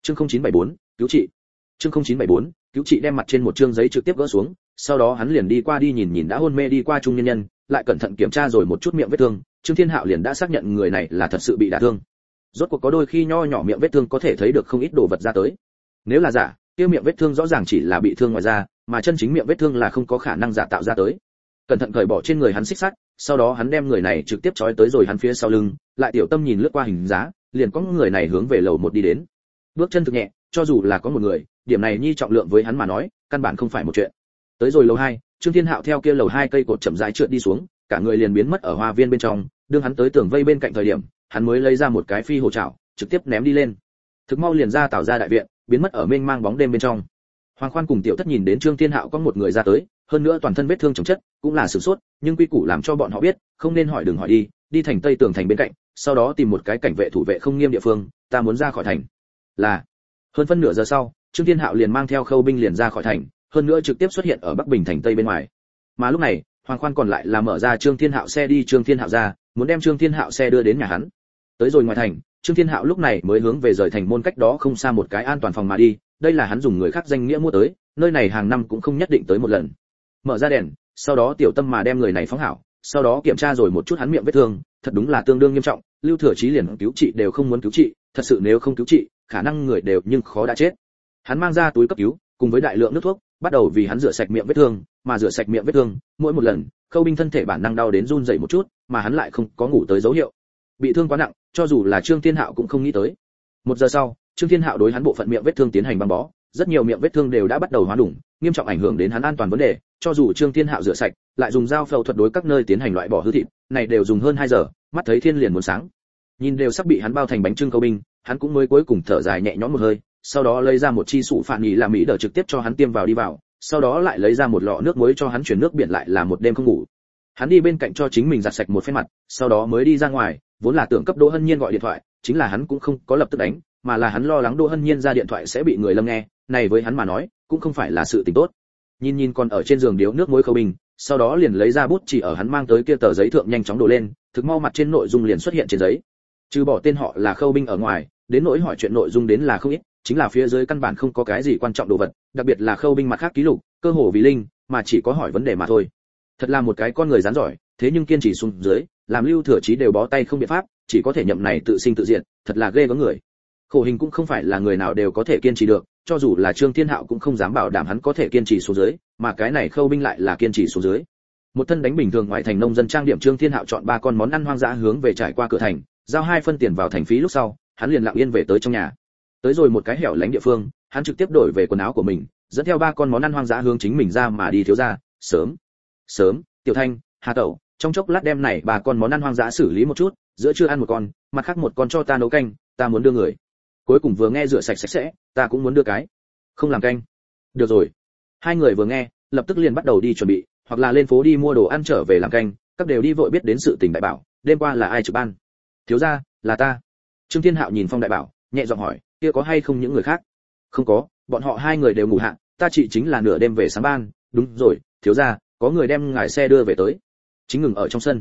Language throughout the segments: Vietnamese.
Chương 0974, cứu trị. Chương 0974, cứu trị đem mặt trên một chương giấy trực tiếp gỡ xuống, sau đó hắn liền đi qua đi nhìn đã hôn mê đi qua trung nhân nhân, lại cẩn thận kiểm tra rồi một chút miệng vết thương, Trương Thiên Hạo liền đã xác nhận người này là thật sự bị đả thương. Rốt cuộc có đôi khi nho nhỏ miệng vết thương có thể thấy được không ít đồ vật ra tới. Nếu là giả, kia miệng vết thương rõ ràng chỉ là bị thương ngoài da, mà chân chính miệng vết thương là không có khả năng giả tạo ra tới. Cẩn thận cởi bỏ trên người hắn xích sắt, sau đó hắn đem người này trực tiếp trói tới rồi hắn phía sau lưng, lại tiểu tâm nhìn lướt qua hình giá, liền có người này hướng về lầu 1 đi đến. Bước chân thực nhẹ, cho dù là có một người, điểm này nhi trọng lượng với hắn mà nói, căn bản không phải một chuyện. Tới rồi lầu 2, Trương Thiên Hạo theo kia lầu 2 cây cột chậm rãi trượt đi xuống, cả người liền biến mất ở hoa viên bên trong, đương hắn tới tường vây bên cạnh thời điểm, hắn mới lấy ra một cái phi hồ chảo, trực tiếp ném đi lên. Thực mau liền ra tạo ra đại viện, biến mất ở mênh mang bóng đêm bên trong. Hoàng Khoan cùng Tiểu Thất nhìn đến Trương Thiên Hạo có một người ra tới, hơn nữa toàn thân vết thương chồng chất, cũng là sửng sốt, nhưng quy củ làm cho bọn họ biết, không nên hỏi đừng hỏi đi, đi thành tây tường thành bên cạnh, sau đó tìm một cái cảnh vệ thủ vệ không nghiêm địa phương, ta muốn ra khỏi thành. Là. Hơn phân nửa giờ sau, Trương Thiên Hạo liền mang theo khâu binh liền ra khỏi thành, hơn nữa trực tiếp xuất hiện ở Bắc Bình thành tây bên ngoài. Mà lúc này, Hoàng Khoan còn lại là mở ra Trương Thiên Hạo xe đi Trương Thiên Hạo ra, muốn đem Trương Thiên Hạo xe đưa đến nhà hắn. Tới rồi ngoài thành, Trương Thiên Hạo lúc này mới hướng về rời thành môn cách đó không xa một cái an toàn phòng mà đi, đây là hắn dùng người khác danh nghĩa mua tới, nơi này hàng năm cũng không nhất định tới một lần. Mở ra đèn, sau đó tiểu tâm mà đem người này phóng hảo, sau đó kiểm tra rồi một chút hắn miệng vết thương, thật đúng là tương đương nghiêm trọng, Lưu Thừa Chí liền cứu trị đều không muốn cứu trị, thật sự nếu không cứu trị, khả năng người đều nhưng khó đã chết. Hắn mang ra túi cấp cứu, cùng với đại lượng nước thuốc, bắt đầu vì hắn rửa sạch miệng vết thương, mà rửa sạch miệng vết thương, mỗi một lần, Khâu binh thân thể bản năng đau đến run rẩy một chút, mà hắn lại không có ngủ tới dấu hiệu. Bị thương quá nặng, cho dù là Trương Thiên Hạo cũng không nghĩ tới. 1 giờ sau, Trương Thiên Hạo đối hắn bộ phận miệng vết thương tiến hành băng bó, rất nhiều miệng vết thương đều đã bắt đầu hóa đủng, nghiêm trọng ảnh hưởng đến hắn an toàn vấn đề, cho dù Trương Thiên Hạo rửa sạch, lại dùng dao phẫu thuật đối các nơi tiến hành loại bỏ hư thịt, này đều dùng hơn 2 giờ, mắt thấy thiên liền muốn sáng. Nhìn đều sắp bị hắn bao thành bánh trưng Khâu binh, hắn cũng mới cuối cùng thở dài nhẹ nhõm một hơi, sau đó lấy ra một chi sụ phản nhì làm mỹ đỡ trực tiếp cho hắn tiêm vào đi vào, sau đó lại lấy ra một lọ nước muối cho hắn chuyển nước biển lại là một đêm không ngủ. Hắn đi bên cạnh cho chính mình giặt sạch một phen mặt, sau đó mới đi ra ngoài, vốn là tưởng cấp Đỗ Hân Nhiên gọi điện thoại, chính là hắn cũng không có lập tức đánh, mà là hắn lo lắng Đỗ Hân Nhiên ra điện thoại sẽ bị người Lâm nghe, này với hắn mà nói, cũng không phải là sự tình tốt. Nhìn còn ở trên giường điếu nước muối Khâu binh, sau đó liền lấy ra bút chỉ ở hắn mang tới kia tờ giấy thượng nhanh chóng đổ lên, thực mau mặt trên nội dung liền xuất hiện trên giấy. Trừ bỏ tên họ là Khâu binh ở ngoài, đến nỗi hỏi chuyện nội dung đến là không ít, chính là phía dưới căn bản không có cái gì quan trọng đồ vật, đặc biệt là Khâu binh mặt khác ký lục, cơ hồ vì linh, mà chỉ có hỏi vấn đề mà thôi. Thật là một cái con người rắn giỏi, thế nhưng kiên trì xuống dưới, làm Lưu Thừa Chí đều bó tay không biện pháp, chỉ có thể nhậm này tự sinh tự diệt, thật là ghê gớm người. Khổ hình cũng không phải là người nào đều có thể kiên trì được, cho dù là Trương Thiên Hạo cũng không dám bảo đảm hắn có thể kiên trì xuống dưới, mà cái này Khâu binh lại là kiên trì xuống dưới. Một thân đánh bình thường ngoại thành nông dân trang điểm, Trương Thiên Hạo chọn 3 con món ăn hoang dã hướng về trải qua cửa thành, giao 2 phân tiền vào thành phí lúc sau, hắn liền lặng yên về tới trong nhà. Tới rồi một cái hẻo lánh địa phương, hắn trực tiếp đổi về quần áo của mình, dẫn theo 3 con món ăn hoang dã hướng chính mình ra mà đi. Thiếu gia, sớm, Tiểu Thanh, Hà Tẩu, trong chốc lát đem này 3 con món ăn hoang dã xử lý một chút, giữa trưa ăn một con, mặt khác một con cho ta nấu canh, ta muốn đưa người. Cuối cùng vừa nghe rửa sạch sạch sẽ, ta cũng muốn đưa cái. Không làm canh. Được rồi. 2 người vừa nghe, lập tức liền bắt đầu đi chuẩn bị, hoặc là lên phố đi mua đồ ăn trở về làm canh, các đều đi vội biết đến sự tình đại bảo, đêm qua là ai trực ban? Thiếu gia, là ta. Trương Thiên Hạo nhìn Phong đại bảo, nhẹ giọng hỏi, kia có hay không những người khác? Không có, bọn họ 2 người đều ngủ hạ, ta chỉ chính là nửa đêm về sáng ban. Đúng rồi, thiếu gia, có người đem ngài xe đưa về tới. Chính ngừng ở trong sân.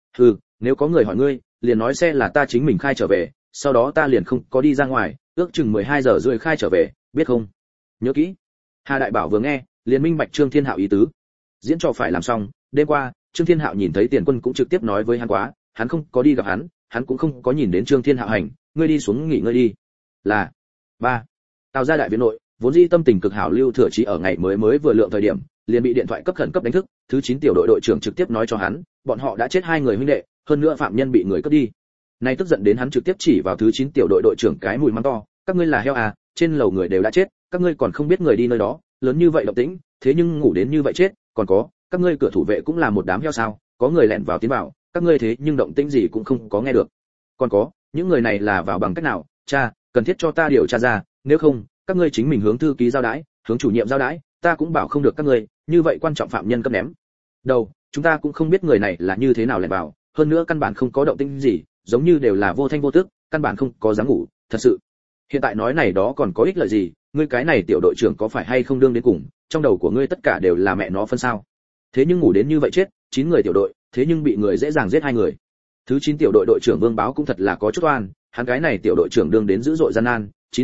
Nếu có người hỏi ngươi, liền nói xe là ta chính mình khai trở về, sau đó ta liền không có đi ra ngoài, ước chừng 12 giờ rưỡi khai trở về, biết không? Nhớ kỹ. Hà đại bảo vừa nghe, liền minh bạch Trương Thiên Hạo ý tứ. Diễn trò phải làm xong, đêm qua, Trương Thiên Hạo nhìn thấy Tiền Quân cũng trực tiếp nói với hắn quá, hắn không có đi gặp hắn cũng không có nhìn đến Trương Thiên Hạo hành, ngươi đi xuống nghỉ ngơi đi. Là. 3. Tào gia đại viện nội, vốn dĩ tâm tình cực hảo Lưu Thừa Chí ở ngày mới vừa lượng thời điểm, liền bị điện thoại cấp khẩn cấp đánh thức, thứ 9 tiểu đội đội trưởng trực tiếp nói cho hắn, bọn họ đã chết 2 người huynh đệ, hơn nữa phạm nhân bị người cướp đi. Nay tức giận đến hắn trực tiếp chỉ vào thứ 9 tiểu đội đội trưởng cái mùi mắng to, các ngươi là heo à, trên lầu người đều đã chết, các ngươi còn không biết người đi nơi đó, lớn như vậy động tĩnh, thế nhưng ngủ đến như vậy chết, còn có, các ngươi cửa thủ vệ cũng là một đám heo sao, có người lẻn vào tiến vào, các ngươi thế nhưng động tĩnh gì cũng không có nghe được. Còn có, những người này là vào bằng cách nào, cha, cần thiết cho ta điều tra ra, nếu không, các ngươi chính mình hướng thư ký giao đái, hướng chủ nhiệm giao đái, ta cũng bảo không được các ngươi, như vậy quan trọng phạm nhân cấp ném. Đầu, chúng ta cũng không biết người này là như thế nào lẻn vào, hơn nữa căn bản không có động tĩnh gì, giống như đều là vô thanh vô tức, căn bản không có dám ngủ, thật sự. Hiện tại nói này đó còn có ích lợi gì, ngươi cái này tiểu đội trưởng có phải hay không đương đến cùng, trong đầu của ngươi tất cả đều là mẹ nó phân sao? Thế nhưng ngủ đến như vậy chết, 9 người tiểu đội, thế nhưng bị người dễ dàng giết 2 người. Thứ 9 tiểu đội đội trưởng Vương Báo cũng thật là có chút oan, hắn cái này tiểu đội trưởng đương đến dữ dội gian nan, 9 người,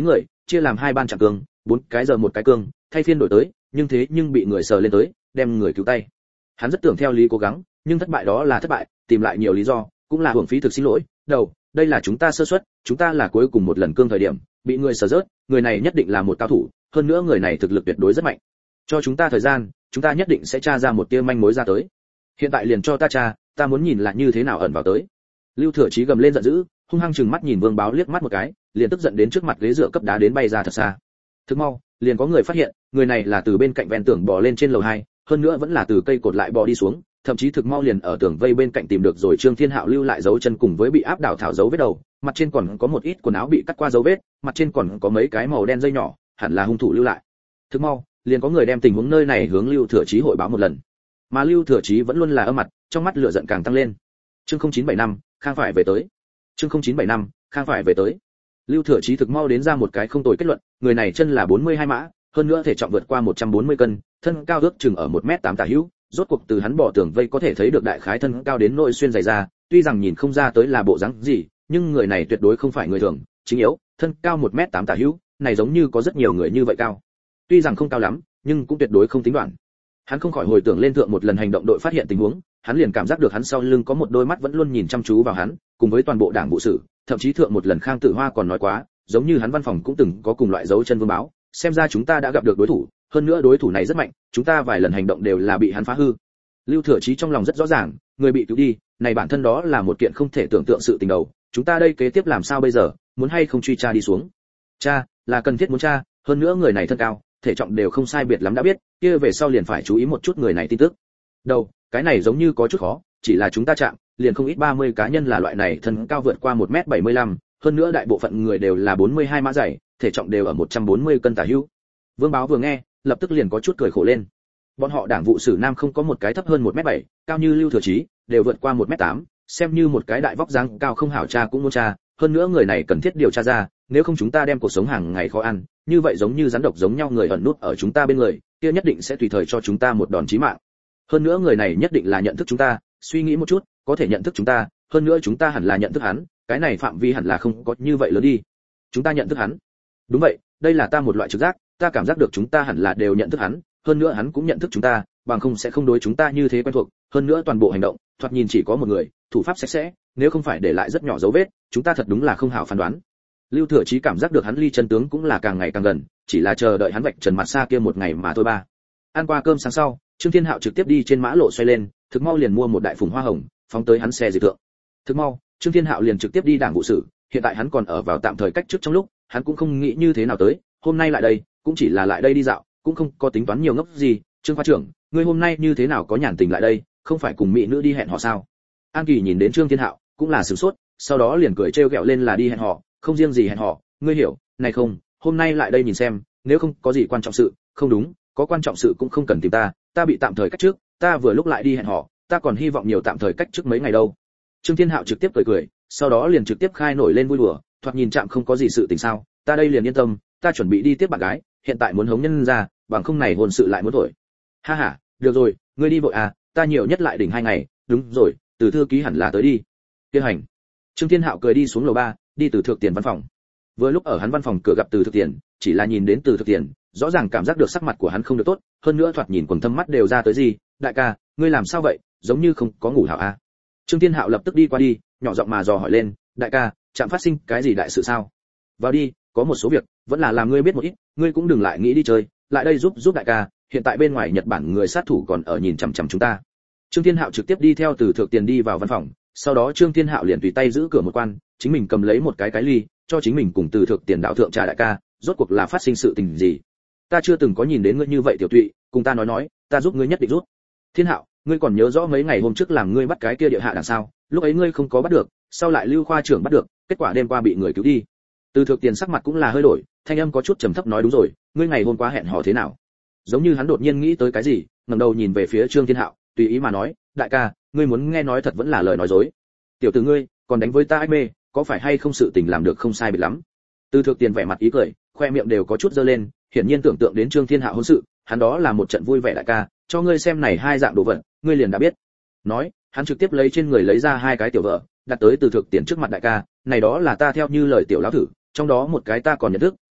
chia làm hai ban chặng cương, 4 cái giờ một cái cương, thay phiên đổi tới, nhưng bị người sờ lên tới, đem người cứu tay. Hắn rất tưởng theo lý cố gắng, nhưng thất bại đó là thất bại, tìm lại nhiều lý do, cũng là hưởng phí thực xin lỗi. Đầu, đây là chúng ta sơ suất, chúng ta là cuối cùng một lần cương thời điểm, bị người sờ rớt, người này nhất định là một cao thủ, hơn nữa người này thực lực tuyệt đối rất mạnh. Cho chúng ta thời gian, chúng ta nhất định sẽ tra ra một tia manh mối ra tới. Hiện tại liền cho ta tra, ta muốn nhìn là như thế nào ẩn vào tới. Lưu Thừa Chí gầm lên giận dữ, hung hăng chừng mắt nhìn Vương Báo liếc mắt một cái, liền tức giận đến trước mặt ghế dựa cấp đá đến bay ra thật xa. Thức mau, liền có người phát hiện, người này là từ bên cạnh ven tường bò lên trên lầu 2, hơn nữa vẫn là từ cây cột lại bò đi xuống, thậm chí thực mau liền ở tường vây bên cạnh tìm được rồi Trương Thiên Hạo lưu lại dấu chân cùng với bị áp đảo thảo dấu vết đầu, mặt trên còn có một ít quần áo bị cắt qua dấu vết, mặt trên còn có mấy cái màu đen dây nhỏ, hẳn là hung thủ lưu lại. Thức mau, liền có người đem tình huống nơi này hướng Lưu Thừa Chí hội báo một lần. Mà Lưu Thừa Chí vẫn luôn là âm mặt, trong mắt lửa giận càng tăng lên. Chương 0975, Khang phải về tới. Chương 0975, Khang phải về tới. Lưu Thừa Chí thực mau đến ra một cái không tồi kết luận, người này chân là 42 mã, hơn nữa thể trọng vượt qua 140 cân, thân cao ước chừng ở 1m8 tả hữu, rốt cuộc từ hắn bỏ tường vây có thể thấy được đại khái thân cao đến nội xuyên dày ra, tuy rằng nhìn không ra tới là bộ dáng gì, nhưng người này tuyệt đối không phải người thường, chính yếu, thân cao 1m8 tả hữu, này giống như có rất nhiều người như vậy cao. Tuy rằng không cao lắm, nhưng cũng tuyệt đối không tính đoạn. Hắn không khỏi hồi tưởng lên thượng một lần hành động đội phát hiện tình huống, hắn liền cảm giác được hắn sau lưng có một đôi mắt vẫn luôn nhìn chăm chú vào hắn, cùng với toàn bộ đảng bộ sự, thậm chí thượng một lần Khang Tử Hoa còn nói quá, giống như hắn văn phòng cũng từng có cùng loại dấu chân Vương Báo, xem ra chúng ta đã gặp được đối thủ, hơn nữa đối thủ này rất mạnh, chúng ta vài lần hành động đều là bị hắn phá hư. Lưu Thừa Chí trong lòng rất rõ ràng, người bị cứu đi, này bản thân đó là một kiện không thể tưởng tượng sự tình đầu, chúng ta đây kế tiếp làm sao bây giờ, muốn hay không truy tra đi xuống? Cha, là cần thiết muốn tra, hơn nữa người này thân cao, thể trọng đều không sai biệt lắm đã biết, kia về sau liền phải chú ý một chút người này tin tức. Đâu, cái này giống như có chút khó, chỉ là chúng ta chạm, liền không ít 30 cá nhân là loại này thân cao vượt qua 1m75, hơn nữa đại bộ phận người đều là 42 mã dày, thể trọng đều ở 140 cân tả hữu. Vương Báo vừa nghe, lập tức liền có chút cười khổ lên. Bọn họ đảng vụ sử nam không có một cái thấp hơn 1m7, cao như Lưu Thừa Chí, đều vượt qua 1m8, xem như một cái đại vóc dáng cao không hảo tra cũng muốn tra, hơn nữa người này cần thiết điều tra ra, nếu không chúng ta đem cuộc sống hàng ngày khó ăn, như vậy giống như rắn độc giống nhau người ẩn nút ở chúng ta bên người, kia nhất định sẽ tùy thời cho chúng ta một đòn chí mạng. Hơn nữa người này nhất định là nhận thức chúng ta, suy nghĩ một chút, có thể nhận thức chúng ta, hơn nữa chúng ta hẳn là nhận thức hắn, cái này phạm vi hẳn là không có như vậy lớn đi. Chúng ta nhận thức hắn? Đúng vậy, đây là ta một loại trực giác, ta cảm giác được chúng ta hẳn là đều nhận thức hắn, hơn nữa hắn cũng nhận thức chúng ta, bằng không sẽ không đối chúng ta như thế quen thuộc, hơn nữa toàn bộ hành động, thoạt nhìn chỉ có một người, thủ pháp sạch sẽ, nếu không phải để lại rất nhỏ dấu vết, chúng ta thật đúng là không hảo phán đoán. Lưu Thừa Chí cảm giác được hắn ly chân tướng cũng là càng ngày càng gần, chỉ là chờ đợi hắn vạch trần mặt xa kia một ngày mà thôi ba. Ăn qua cơm sáng sau, Trương Thiên Hạo trực tiếp đi trên mã lộ xoay lên, thực mau liền mua một đại phùng hoa hồng, phóng tới hắn xe dịch thượng. Thực mau, Trương Thiên Hạo liền trực tiếp đi đảng vụ sự, hiện tại hắn còn ở vào tạm thời cách trước trong lúc, hắn cũng không nghĩ như thế nào tới, hôm nay lại đây, cũng chỉ là lại đây đi dạo, cũng không có tính toán nhiều ngốc gì. Trương khoa trưởng, ngươi hôm nay như thế nào có nhàn tình lại đây, không phải cùng mỹ nữ đi hẹn hò sao? An Kỳ nhìn đến Trương Thiên Hạo, cũng là sửng sốt, sau đó liền cười trêu ghẹo lên là đi hẹn hò, không riêng gì hẹn hò, ngươi hiểu, này không, hôm nay lại đây nhìn xem, nếu không có gì quan trọng sự, không đúng, có quan trọng sự cũng không cần tìm ta bị tạm thời cách trước, ta vừa lúc lại đi hẹn hò, ta còn hy vọng nhiều tạm thời cách trước mấy ngày đâu. Trương Thiên Hạo trực tiếp cười, sau đó liền trực tiếp khai nổi lên vui đùa, thoạt nhìn chạm không có gì sự tình sao, ta đây liền yên tâm, ta chuẩn bị đi tiếp bạn gái, hiện tại muốn hống nhân ra, bằng không này hôn sự lại muốn thổi. Ha ha, được rồi, ngươi đi vội à, ta nhiều nhất lại đỉnh 2 ngày, đúng rồi, Từ thư ký hẳn là tới đi. Tiêu hành. Trương Thiên Hạo cười đi xuống lầu 3, đi Từ Thược Tiền văn phòng. Vừa lúc ở hắn văn phòng cửa gặp Từ Thược Tiền, chỉ là nhìn đến Từ Thược Tiền, rõ ràng cảm giác được sắc mặt của hắn không được tốt, hơn nữa thoạt nhìn quần thâm mắt đều ra tới gì, đại ca, ngươi làm sao vậy, giống như không có ngủ hảo à? Trương Thiên Hạo lập tức đi qua đi, nhỏ giọng mà dò hỏi lên, đại ca, chạm phát sinh cái gì đại sự sao? Vào đi, có một số việc, vẫn là làm ngươi biết một ít, ngươi cũng đừng lại nghĩ đi chơi, lại đây giúp đại ca, hiện tại bên ngoài Nhật Bản người sát thủ còn ở nhìn chằm chằm chúng ta. Trương Thiên Hạo trực tiếp đi theo Từ Thược Tiền đi vào văn phòng, sau đó Trương Thiên Hạo liền tùy tay giữ cửa một quan, chính mình cầm lấy một cái ly, cho chính mình cùng Từ Thược Tiền đạo thượng trà đại ca, rốt cuộc là phát sinh sự tình gì? Ta chưa từng có nhìn đến ngươi như vậy tiểu tụy, cùng ta nói, ta giúp ngươi nhất định rút. Thiên Hạo, ngươi còn nhớ rõ mấy ngày hôm trước làm ngươi bắt cái kia địa hạ đằng sao? Lúc ấy ngươi không có bắt được, sau lại Lưu khoa trưởng bắt được, kết quả đêm qua bị người cứu đi. Từ Thược Tiền sắc mặt cũng là hơi đổi, thanh âm có chút trầm thấp nói đúng rồi, ngươi ngày hôm qua hẹn hò thế nào? Giống như hắn đột nhiên nghĩ tới cái gì, ngẩng đầu nhìn về phía Trương Thiên Hạo, tùy ý mà nói, đại ca, ngươi muốn nghe nói thật vẫn là lời nói dối. Tiểu tử ngươi, còn đánh với ta ách mê, có phải hay không sự tình làm được không sai biệt lắm? Từ Thược Tiền vẻ mặt ý cười, khoe miệng đều có chút dơ lên, hiển nhiên tưởng tượng đến Trương Thiên Hạo hôn sự, hắn đó là một trận vui vẻ đại ca, cho ngươi xem này 2 dạng đồ vật, ngươi liền đã biết. Nói, hắn trực tiếp lấy trên người lấy ra 2 cái tiểu vợ, đặt tới Từ Thược Tiền trước mặt đại ca, này đó là ta theo như lời tiểu lão thử, trong đó một cái ta còn nhận thức,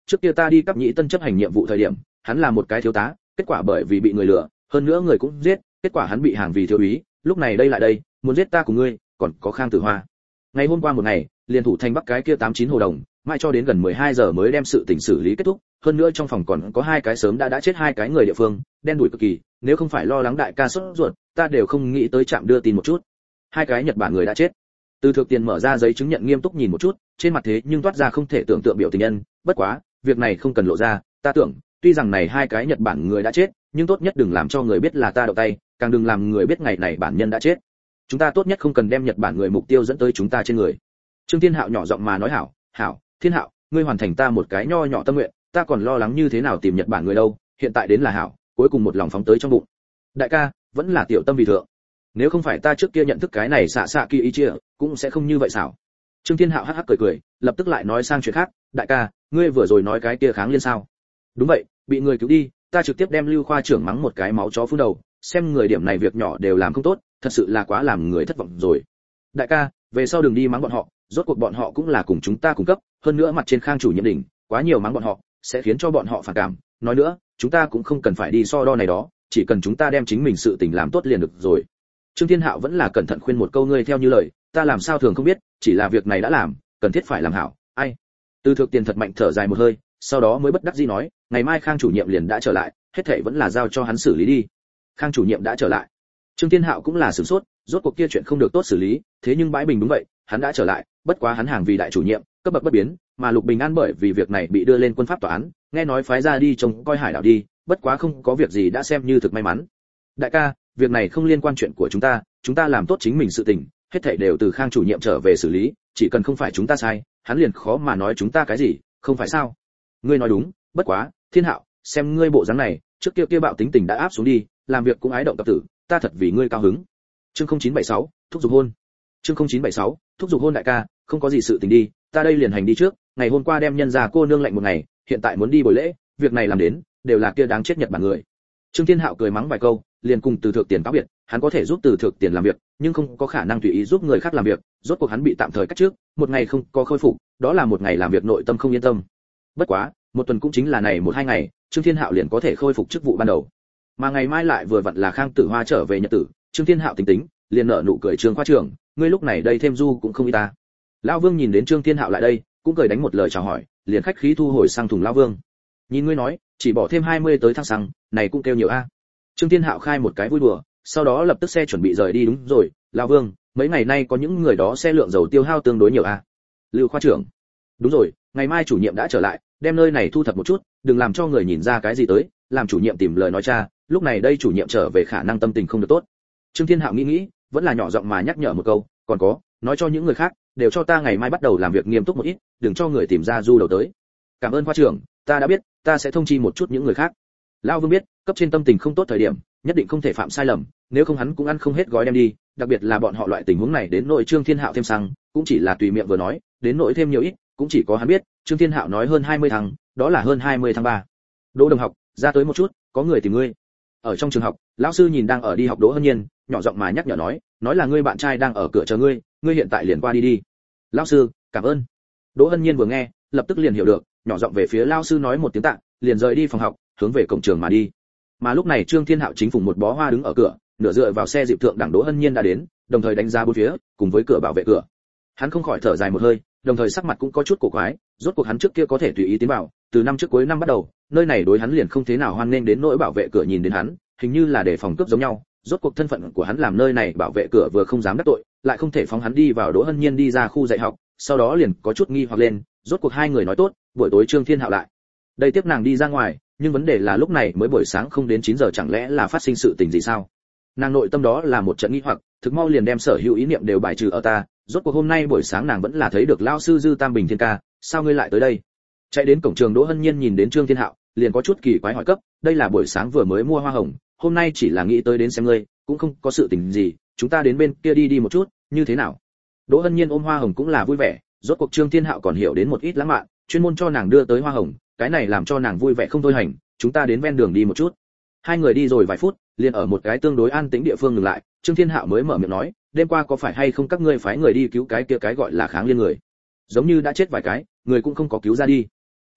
trước kia ta đi cấp nhị tân chấp hành nhiệm vụ thời điểm, hắn là một cái thiếu tá, kết quả bởi vì bị người lừa, hơn nữa người cũng giết, kết quả hắn bị hàng vì thiếu úy, lúc này đây lại đây, muốn giết ta cùng ngươi, còn có Khang Tử Hoa. Ngày hôm qua một ngày, liền thủ thành Bắc cái kia 89 hồ đồng, mãi cho đến gần 12 giờ mới đem sự tình xử lý kết thúc, hơn nữa trong phòng còn có hai cái sớm đã chết hai cái người địa phương, đen đủi cực kỳ, nếu không phải lo lắng đại ca sốt ruột, ta đều không nghĩ tới trạm đưa tin một chút. Hai cái Nhật Bản người đã chết. Từ Thược Tiền mở ra giấy chứng nhận nghiêm túc nhìn một chút, trên mặt thế nhưng toát ra không thể tưởng tượng biểu tình nhân, bất quá, việc này không cần lộ ra, ta tưởng, tuy rằng này hai cái Nhật Bản người đã chết, nhưng tốt nhất đừng làm cho người biết là ta động tay, càng đừng làm người biết ngày này bản nhân đã chết. Chúng ta tốt nhất không cần đem Nhật Bản người mục tiêu dẫn tới chúng ta trên người. Trương Thiên Hạo nhỏ giọng mà nói hảo, Thiên Hạo, ngươi hoàn thành ta một cái nho nhỏ tâm nguyện, ta còn lo lắng như thế nào tìm Nhật Bản người đâu, hiện tại đến là hảo, cuối cùng một lòng phóng tới trong bụng. Đại ca, vẫn là tiểu tâm vì thượng. Nếu không phải ta trước kia nhận thức cái này xạ kỳ ý chia, cũng sẽ không như vậy xảo. Trương Thiên Hạo hắc hắc cười, lập tức lại nói sang chuyện khác, đại ca, ngươi vừa rồi nói cái kia kháng liên sao? Đúng vậy, bị người cứu đi, ta trực tiếp đem Lưu khoa trưởng mắng một cái máu chó phun đầu, xem người điểm này việc nhỏ đều làm không tốt, thật sự là quá làm người thất vọng rồi. Đại ca, về sau đừng đi mắng bọn họ, rốt cuộc bọn họ cũng là cùng chúng ta cùng cấp, hơn nữa mặt trên Khang chủ nhiệm đỉnh, quá nhiều mắng bọn họ, sẽ khiến cho bọn họ phản cảm. Nói nữa, chúng ta cũng không cần phải đi so đo này đó, chỉ cần chúng ta đem chính mình sự tình làm tốt liền được rồi. Trương Thiên Hạo vẫn là cẩn thận khuyên một câu, ngươi theo như lời, ta làm sao thường không biết, chỉ là việc này đã làm, cần thiết phải làm hảo. Ai? Từ Thược Tiền thật mạnh thở dài một hơi, sau đó mới bất đắc dĩ nói, ngày mai Khang chủ nhiệm liền đã trở lại, hết thảy vẫn là giao cho hắn xử lý đi. Khang chủ nhiệm đã trở lại. Trương Thiên Hạo cũng là sửng sốt, rốt cuộc kia chuyện không được tốt xử lý, thế nhưng bãi bình đúng vậy, hắn đã trở lại, bất quá hắn hàng vì đại chủ nhiệm, cấp bậc bất biến, mà Lục Bình An bởi vì việc này bị đưa lên quân pháp tòa án, nghe nói phái ra đi trông coi hải đảo đi, bất quá không có việc gì đã xem như thực may mắn. Đại ca, việc này không liên quan chuyện của chúng ta làm tốt chính mình sự tình, hết thảy đều từ Khang chủ nhiệm trở về xử lý, chỉ cần không phải chúng ta sai, hắn liền khó mà nói chúng ta cái gì, không phải sao? Ngươi nói đúng, bất quá, Thiên Hạo, xem ngươi bộ dáng này, trước kia bạo tính tình đã áp xuống đi, làm việc cũng ái động tập tử, ta thật vì ngươi cao hứng. Chương 0976, thúc giục hôn. Chương 0976, thúc giục hôn đại ca, không có gì sự tình đi, ta đây liền hành đi trước, ngày hôm qua đem nhân gia cô nương lạnh một ngày, hiện tại muốn đi buổi lễ, việc này làm đến, đều là kia đáng chết Nhật Bản người. Trương Thiên Hạo cười mắng vài câu, liền cùng Từ Thược Tiền cáo biệt, hắn có thể giúp Từ Thược Tiền làm việc, nhưng không có khả năng tùy ý giúp người khác làm việc, rốt cuộc hắn bị tạm thời cách trước, một ngày không có khôi phục, đó là một ngày làm việc nội tâm không yên tâm. Bất quá, một tuần cũng chính là này 1-2 ngày, Trương Thiên Hạo liền có thể khôi phục chức vụ ban đầu. Mà ngày mai lại vừa vặn là Khang Tử Hoa trở về nhật tử, Trương Thiên Hạo tính, liền nở nụ cười, Trương khoa trưởng, ngươi lúc này đây thêm du cũng không y ta. Lão Vương nhìn đến Trương Thiên Hạo lại đây, cũng cười đánh một lời chào hỏi, liền khách khí thu hồi sang thùng Lão Vương. Nhìn ngươi nói, chỉ bỏ thêm 20 tới thăng xăng, này cũng kêu nhiều a. Trương Thiên Hạo khai một cái vui đùa, sau đó lập tức xe chuẩn bị rời đi. Đúng rồi, Lão Vương, mấy ngày nay có những người đó xe lượng dầu tiêu hao tương đối nhiều a. Lưu khoa trưởng. Đúng rồi, ngày mai chủ nhiệm đã trở lại, đem nơi này thu thập một chút, đừng làm cho người nhìn ra cái gì tới, làm chủ nhiệm tìm lời nói cha, lúc này đây chủ nhiệm trở về khả năng tâm tình không được tốt. Trương Thiên Hạo nghĩ, vẫn là nhỏ giọng mà nhắc nhở một câu, còn có, nói cho những người khác, đều cho ta ngày mai bắt đầu làm việc nghiêm túc một ít, đừng cho người tìm ra du đầu tới. Cảm ơn khoa trưởng, ta đã biết, ta sẽ thông chi một chút những người khác. Lão Vương biết, cấp trên tâm tình không tốt thời điểm, nhất định không thể phạm sai lầm, nếu không hắn cũng ăn không hết gói đem đi, đặc biệt là bọn họ loại tình huống này đến nội Trương Thiên Hạo thêm xăng, cũng chỉ là tùy miệng vừa nói, đến nội thêm nhiều ít, cũng chỉ có hắn biết, Trương Thiên Hạo nói hơn 20 thằng, đó là hơn 20 tháng 3. Đỗ đồng học, ra tới một chút, có người tìm ngươi. Ở trong trường học, lão sư nhìn đang ở đi học Đỗ Hân Nhiên, nhỏ giọng mà nhắc nhở nói là ngươi bạn trai đang ở cửa chờ ngươi, ngươi hiện tại liền qua đi đi. Lão sư, cảm ơn. Đỗ Hân Nhiên vừa nghe, lập tức liền hiểu được, nhỏ giọng về phía lão sư nói một tiếng tạ, liền rời đi phòng học, hướng về cổng trường mà đi. Mà lúc này Trương Thiên Hạo chính phùng một bó hoa đứng ở cửa, nửa dựa vào xe dịp thượng đẳng Đỗ Hân Nhiên đã đến, đồng thời đánh giá bốn phía, cùng với cửa bảo vệ cửa. Hắn không khỏi thở dài một hơi, đồng thời sắc mặt cũng có chút cổ quái, rốt cuộc hắn trước kia có thể tùy ý tiến vào, từ năm trước cuối năm bắt đầu, nơi này đối hắn liền không thế nào hoan nghênh đến nỗi bảo vệ cửa nhìn đến hắn, hình như là để phòng cướp giống nhau, rốt cuộc thân phận của hắn làm nơi này bảo vệ cửa vừa không dám đắc tội, lại không thể phóng hắn đi vào. Đỗ Hân Nhiên đi ra khu dạy học, sau đó liền có chút nghi hoặc lên, rốt cuộc hai người nói tốt, buổi tối Trương Thiên Hạo lại đây tiếp nàng đi ra ngoài, nhưng vấn đề là lúc này mới buổi sáng không đến 9 giờ, chẳng lẽ là phát sinh sự tình gì sao? Nàng nội tâm đó là một trận nghi hoặc, thực mau liền đem sở hữu ý niệm đều bài trừ ở ta, rốt cuộc hôm nay buổi sáng nàng vẫn là thấy được lão sư Dư Tam Bình Thiên ca, sao ngươi lại tới đây? Chạy đến cổng trường Đỗ Hân Nhiên nhìn đến Trương Thiên Hạo, liền có chút kỳ quái hỏi cấp, đây là buổi sáng vừa mới mua hoa hồng, hôm nay chỉ là nghĩ tới đến xem ngươi, cũng không có sự tình gì, chúng ta đến bên kia đi một chút, như thế nào? Đỗ Hân Nhiên ôm hoa hồng cũng là vui vẻ, rốt cuộc Trương Thiên Hạo còn hiểu đến một ít lãng mạn, chuyên môn cho nàng đưa tới hoa hồng, cái này làm cho nàng vui vẻ không thôi hành, chúng ta đến ven đường đi một chút. Hai người đi rồi vài phút, liền ở một cái tương đối an tĩnh địa phương ngừng lại, Trương Thiên Hạo mới mở miệng nói, đêm qua có phải hay không các ngươi phái người đi cứu cái kia cái gọi là Kháng Liên người? Giống như đã chết vài cái, người cũng không có cứu ra đi. Thiên ca,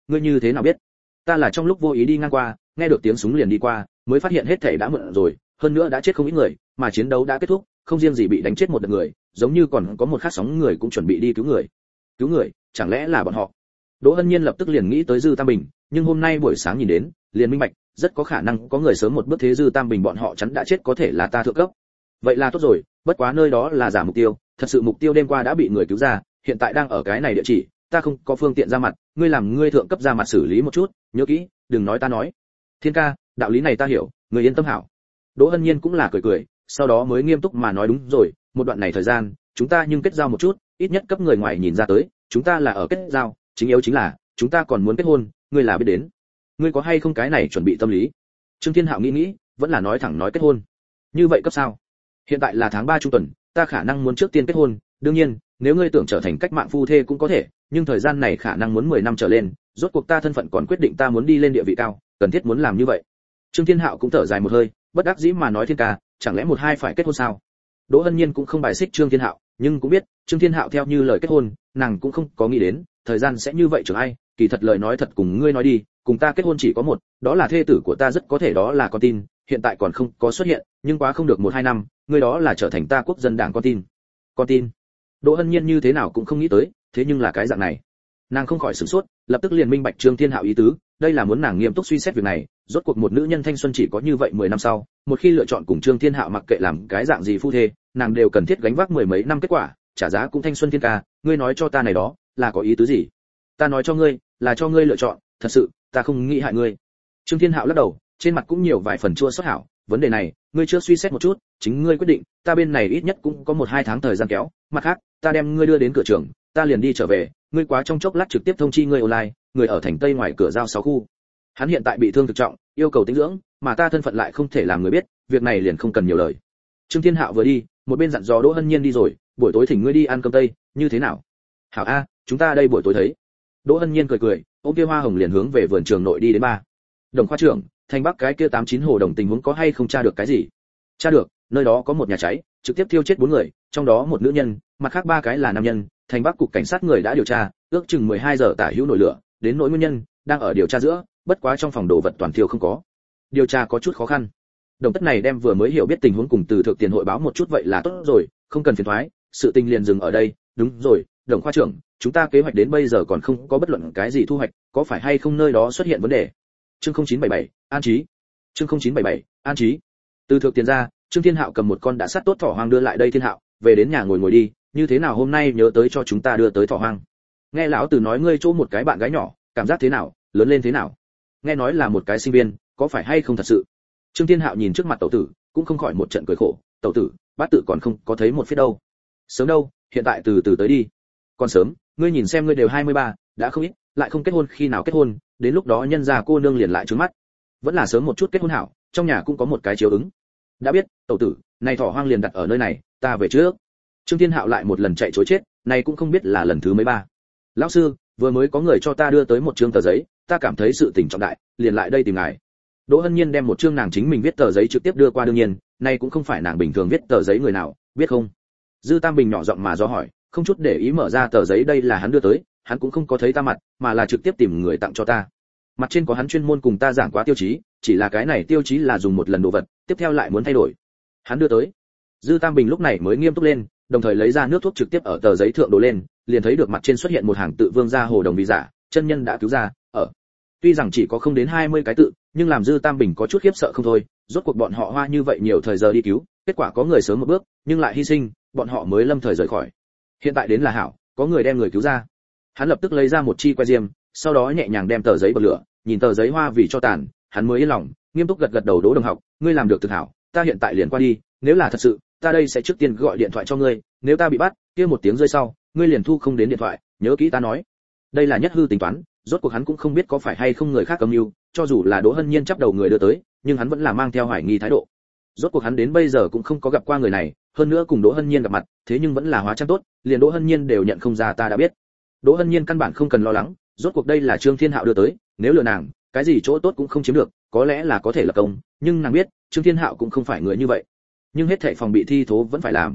ngươi như thế nào biết? Ta là trong lúc vô ý đi ngang qua, nghe được tiếng súng liền đi qua, mới phát hiện hết thảy đã muộn rồi, hơn nữa đã chết không ít người, mà chiến đấu đã kết thúc, không riêng gì bị đánh chết một đợt người, giống như còn có một khác sóng người cũng chuẩn bị đi cứu người. Cứu người, chẳng lẽ là bọn họ? Đỗ Hân Nhiên lập tức liền nghĩ tới Dư Tam Bình, nhưng hôm nay buổi sáng nhìn đến, liền minh bạch, rất có khả năng có người sớm một bước thế Dư Tam Bình bọn họ chắn đã chết có thể là ta thượng cấp. Vậy là tốt rồi, bất quá nơi đó là giả mục tiêu, thật sự mục tiêu đêm qua đã bị người cứu ra, hiện tại đang ở cái này địa chỉ, ta không có phương tiện ra mặt, ngươi làm ngươi thượng cấp ra mặt xử lý một chút, nhớ kỹ, đừng nói ta nói. Thiên ca, đạo lý này ta hiểu, ngươi yên tâm hảo. Đỗ Hân Nhiên cũng là cười cười, sau đó mới nghiêm túc mà nói đúng rồi, một đoạn này thời gian, chúng ta nhưng kết giao một chút, ít nhất cấp người ngoài nhìn ra tới, chúng ta là ở kết giao, chính yếu chính là, chúng ta còn muốn kết hôn, ngươi là biết đến. Ngươi có hay không cái này chuẩn bị tâm lý? Trương Thiên Hạo nghĩ, vẫn là nói thẳng nói kết hôn. Như vậy cấp sao? Hiện tại là tháng 3 trung tuần, ta khả năng muốn trước tiên kết hôn, đương nhiên, nếu ngươi tưởng trở thành cách mạng phu thê cũng có thể, nhưng thời gian này khả năng muốn 10 năm trở lên, rốt cuộc ta thân phận còn quyết định ta muốn đi lên địa vị cao, cần thiết muốn làm như vậy. Trương Thiên Hạo cũng thở dài một hơi, bất đắc dĩ mà nói Thiên ca, chẳng lẽ một hai phải kết hôn sao? Đỗ Hân Nhiên cũng không bài xích Trương Thiên Hạo, nhưng cũng biết, Trương Thiên Hạo theo như lời kết hôn, nàng cũng không có nghĩ đến, thời gian sẽ như vậy trưởng ai, kỳ thật lời nói thật cùng ngươi nói đi, cùng ta kết hôn chỉ có một, đó là thê tử của ta rất có thể đó là con tin, hiện tại còn không có xuất hiện, nhưng quá không được 1-2 năm, ngươi đó là trở thành ta quốc dân đảng con tin. Con tin? Đỗ Hân Nhiên như thế nào cũng không nghĩ tới, thế nhưng là cái dạng này. Nàng không khỏi sửng sốt, lập tức liền minh bạch Trương Thiên Hạo ý tứ, đây là muốn nàng nghiêm túc suy xét việc này, rốt cuộc một nữ nhân thanh xuân chỉ có như vậy 10 năm sau, một khi lựa chọn cùng Trương Thiên Hạo mặc kệ làm cái dạng gì phu thê, nàng đều cần thiết gánh vác 10 mấy năm kết quả, trả giá cũng thanh xuân thiên ca, ngươi nói cho ta này đó, là có ý tứ gì? Ta nói cho ngươi, là cho ngươi lựa chọn, thật sự, ta không nghĩ hại ngươi. Trương Thiên Hạo lắc đầu, trên mặt cũng nhiều vài phần chua xót hảo, vấn đề này, ngươi chưa suy xét một chút, chính ngươi quyết định, ta bên này ít nhất cũng có 1-2 tháng thời gian kéo, mặt khác, ta đem ngươi đưa đến cửa trường, ta liền đi trở về, ngươi quá trong chốc lát trực tiếp thông chi ngươi online, người ở thành Tây ngoài cửa giao 6 khu. Hắn hiện tại bị thương thực trọng, yêu cầu tĩnh dưỡng, mà ta thân phận lại không thể làm người biết, việc này liền không cần nhiều lời. Trương Thiên Hạo vừa đi, một bên dặn dò Đỗ Hân Nhiên đi rồi, buổi tối thỉnh ngươi đi ăn cơm tây, như thế nào? Hảo a, chúng ta đây buổi tối thấy. Đỗ Hân Nhiên cười, ôm kia hoa hồng liền hướng về vườn trường nội đi đến ba. Đồng khoa trưởng, thành Bắc cái kia 89 hồ đồng tình huống có hay không tra được cái gì? Tra được, nơi đó có một nhà cháy, trực tiếp thiêu chết 4 người, trong đó một nữ nhân, mặt khác 3 cái là nam nhân, thành Bắc cục cảnh sát người đã điều tra, ước chừng 12 giờ tả hữu nổi lửa, đến nỗi nguyên nhân đang ở điều tra giữa, bất quá trong phòng đồ vật toàn thiêu không có. Điều tra có chút khó khăn. Đồng tất này đem vừa mới hiểu biết tình huống cùng từ thượng tiền hội báo một chút vậy là tốt rồi, không cần phiền toái, sự tình liền dừng ở đây, đúng rồi, Đồng khoa trưởng, chúng ta kế hoạch đến bây giờ còn không có bất luận cái gì thu hoạch, có phải hay không nơi đó xuất hiện vấn đề? Chương 0977, an trí. Chương 0977, an trí. Từ thượng tiền ra, Trương Thiên Hạo cầm một con đã sát tốt thỏ hoang đưa lại đây Thiên Hạo, về đến nhà ngồi đi, như thế nào hôm nay nhớ tới cho chúng ta đưa tới thỏ hoang? Nghe lão tử nói ngươi chỗ một cái bạn gái nhỏ, cảm giác thế nào, lớn lên thế nào? Nghe nói là một cái sinh viên, có phải hay không thật sự? Trương Thiên Hạo nhìn trước mặt tẩu tử, cũng không khỏi một trận cười khổ, tẩu tử, bát tự còn không có thấy một phía đâu. Sớm đâu, hiện tại từ từ tới đi. Còn sớm, ngươi nhìn xem ngươi đều 23, đã không ít, lại không kết hôn, khi nào kết hôn, đến lúc đó nhân gia cô nương liền lại trướng mắt. Vẫn là sớm một chút kết hôn hảo, trong nhà cũng có một cái chiếu ứng. Đã biết, tẩu tử, này thỏ hoang liền đặt ở nơi này, ta về trước. Trương Thiên Hạo lại một lần chạy trối chết, này cũng không biết là lần thứ mấy ba. Lão sư, vừa mới có người cho ta đưa tới một trương tờ giấy, ta cảm thấy sự tình trọng đại, liền lại đây tìm ngài. Đỗ Hân Nhiên đem một chương nàng chính mình viết tờ giấy trực tiếp đưa qua, đương nhiên, này cũng không phải nàng bình thường viết tờ giấy người nào, biết không? Dư Tam Bình nhỏ giọng mà do hỏi, không chút để ý mở ra tờ giấy, đây là hắn đưa tới, hắn cũng không có thấy ta mặt, mà là trực tiếp tìm người tặng cho ta. Mặt trên có hắn chuyên môn cùng ta giảng quá tiêu chí, chỉ là cái này tiêu chí là dùng một lần đồ vật, tiếp theo lại muốn thay đổi. Hắn đưa tới. Dư Tam Bình lúc này mới nghiêm túc lên, đồng thời lấy ra nước thuốc trực tiếp ở tờ giấy thượng đổ lên, liền thấy được mặt trên xuất hiện một hàng tự vương gia hồ đồng vì giả, chân nhân đã cứu ra, ở. Tuy rằng chỉ có không đến 20 cái tự, nhưng làm Dư Tam Bình có chút khiếp sợ không thôi, rốt cuộc bọn họ hoa như vậy nhiều thời giờ đi cứu, kết quả có người sớm một bước, nhưng lại hy sinh, bọn họ mới lâm thời rời khỏi. Hiện tại đến là hảo, có người đem người cứu ra. Hắn lập tức lấy ra một chi que diêm, sau đó nhẹ nhàng đem tờ giấy bật lửa, nhìn tờ giấy hoa vì cho tàn, hắn mới yên lòng, nghiêm túc gật gật đầu, Đỗ đồng học, ngươi làm được thực hảo, ta hiện tại liền qua đi, nếu là thật sự, ta đây sẽ trước tiên gọi điện thoại cho ngươi, nếu ta bị bắt, kia một tiếng rơi sau, ngươi liền thu không đến điện thoại, nhớ kỹ ta nói. Đây là nhất hư tính toán, rốt cuộc hắn cũng không biết có phải hay không người khác âm mưu, cho dù là Đỗ Hân Nhiên chắp đầu người đưa tới, nhưng hắn vẫn là mang theo hoài nghi thái độ. Rốt cuộc hắn đến bây giờ cũng không có gặp qua người này, hơn nữa cùng Đỗ Hân Nhiên gặp mặt, thế nhưng vẫn là hóa trang tốt, liền Đỗ Hân Nhiên đều nhận không ra, ta đã biết. Đỗ Hân Nhiên căn bản không cần lo lắng, rốt cuộc đây là Trương Thiên Hạo đưa tới, nếu lừa nàng, cái gì chỗ tốt cũng không chiếm được, có lẽ là có thể lập công, nhưng nàng biết, Trương Thiên Hạo cũng không phải người như vậy. Nhưng hết thảy phòng bị thi thố vẫn phải làm.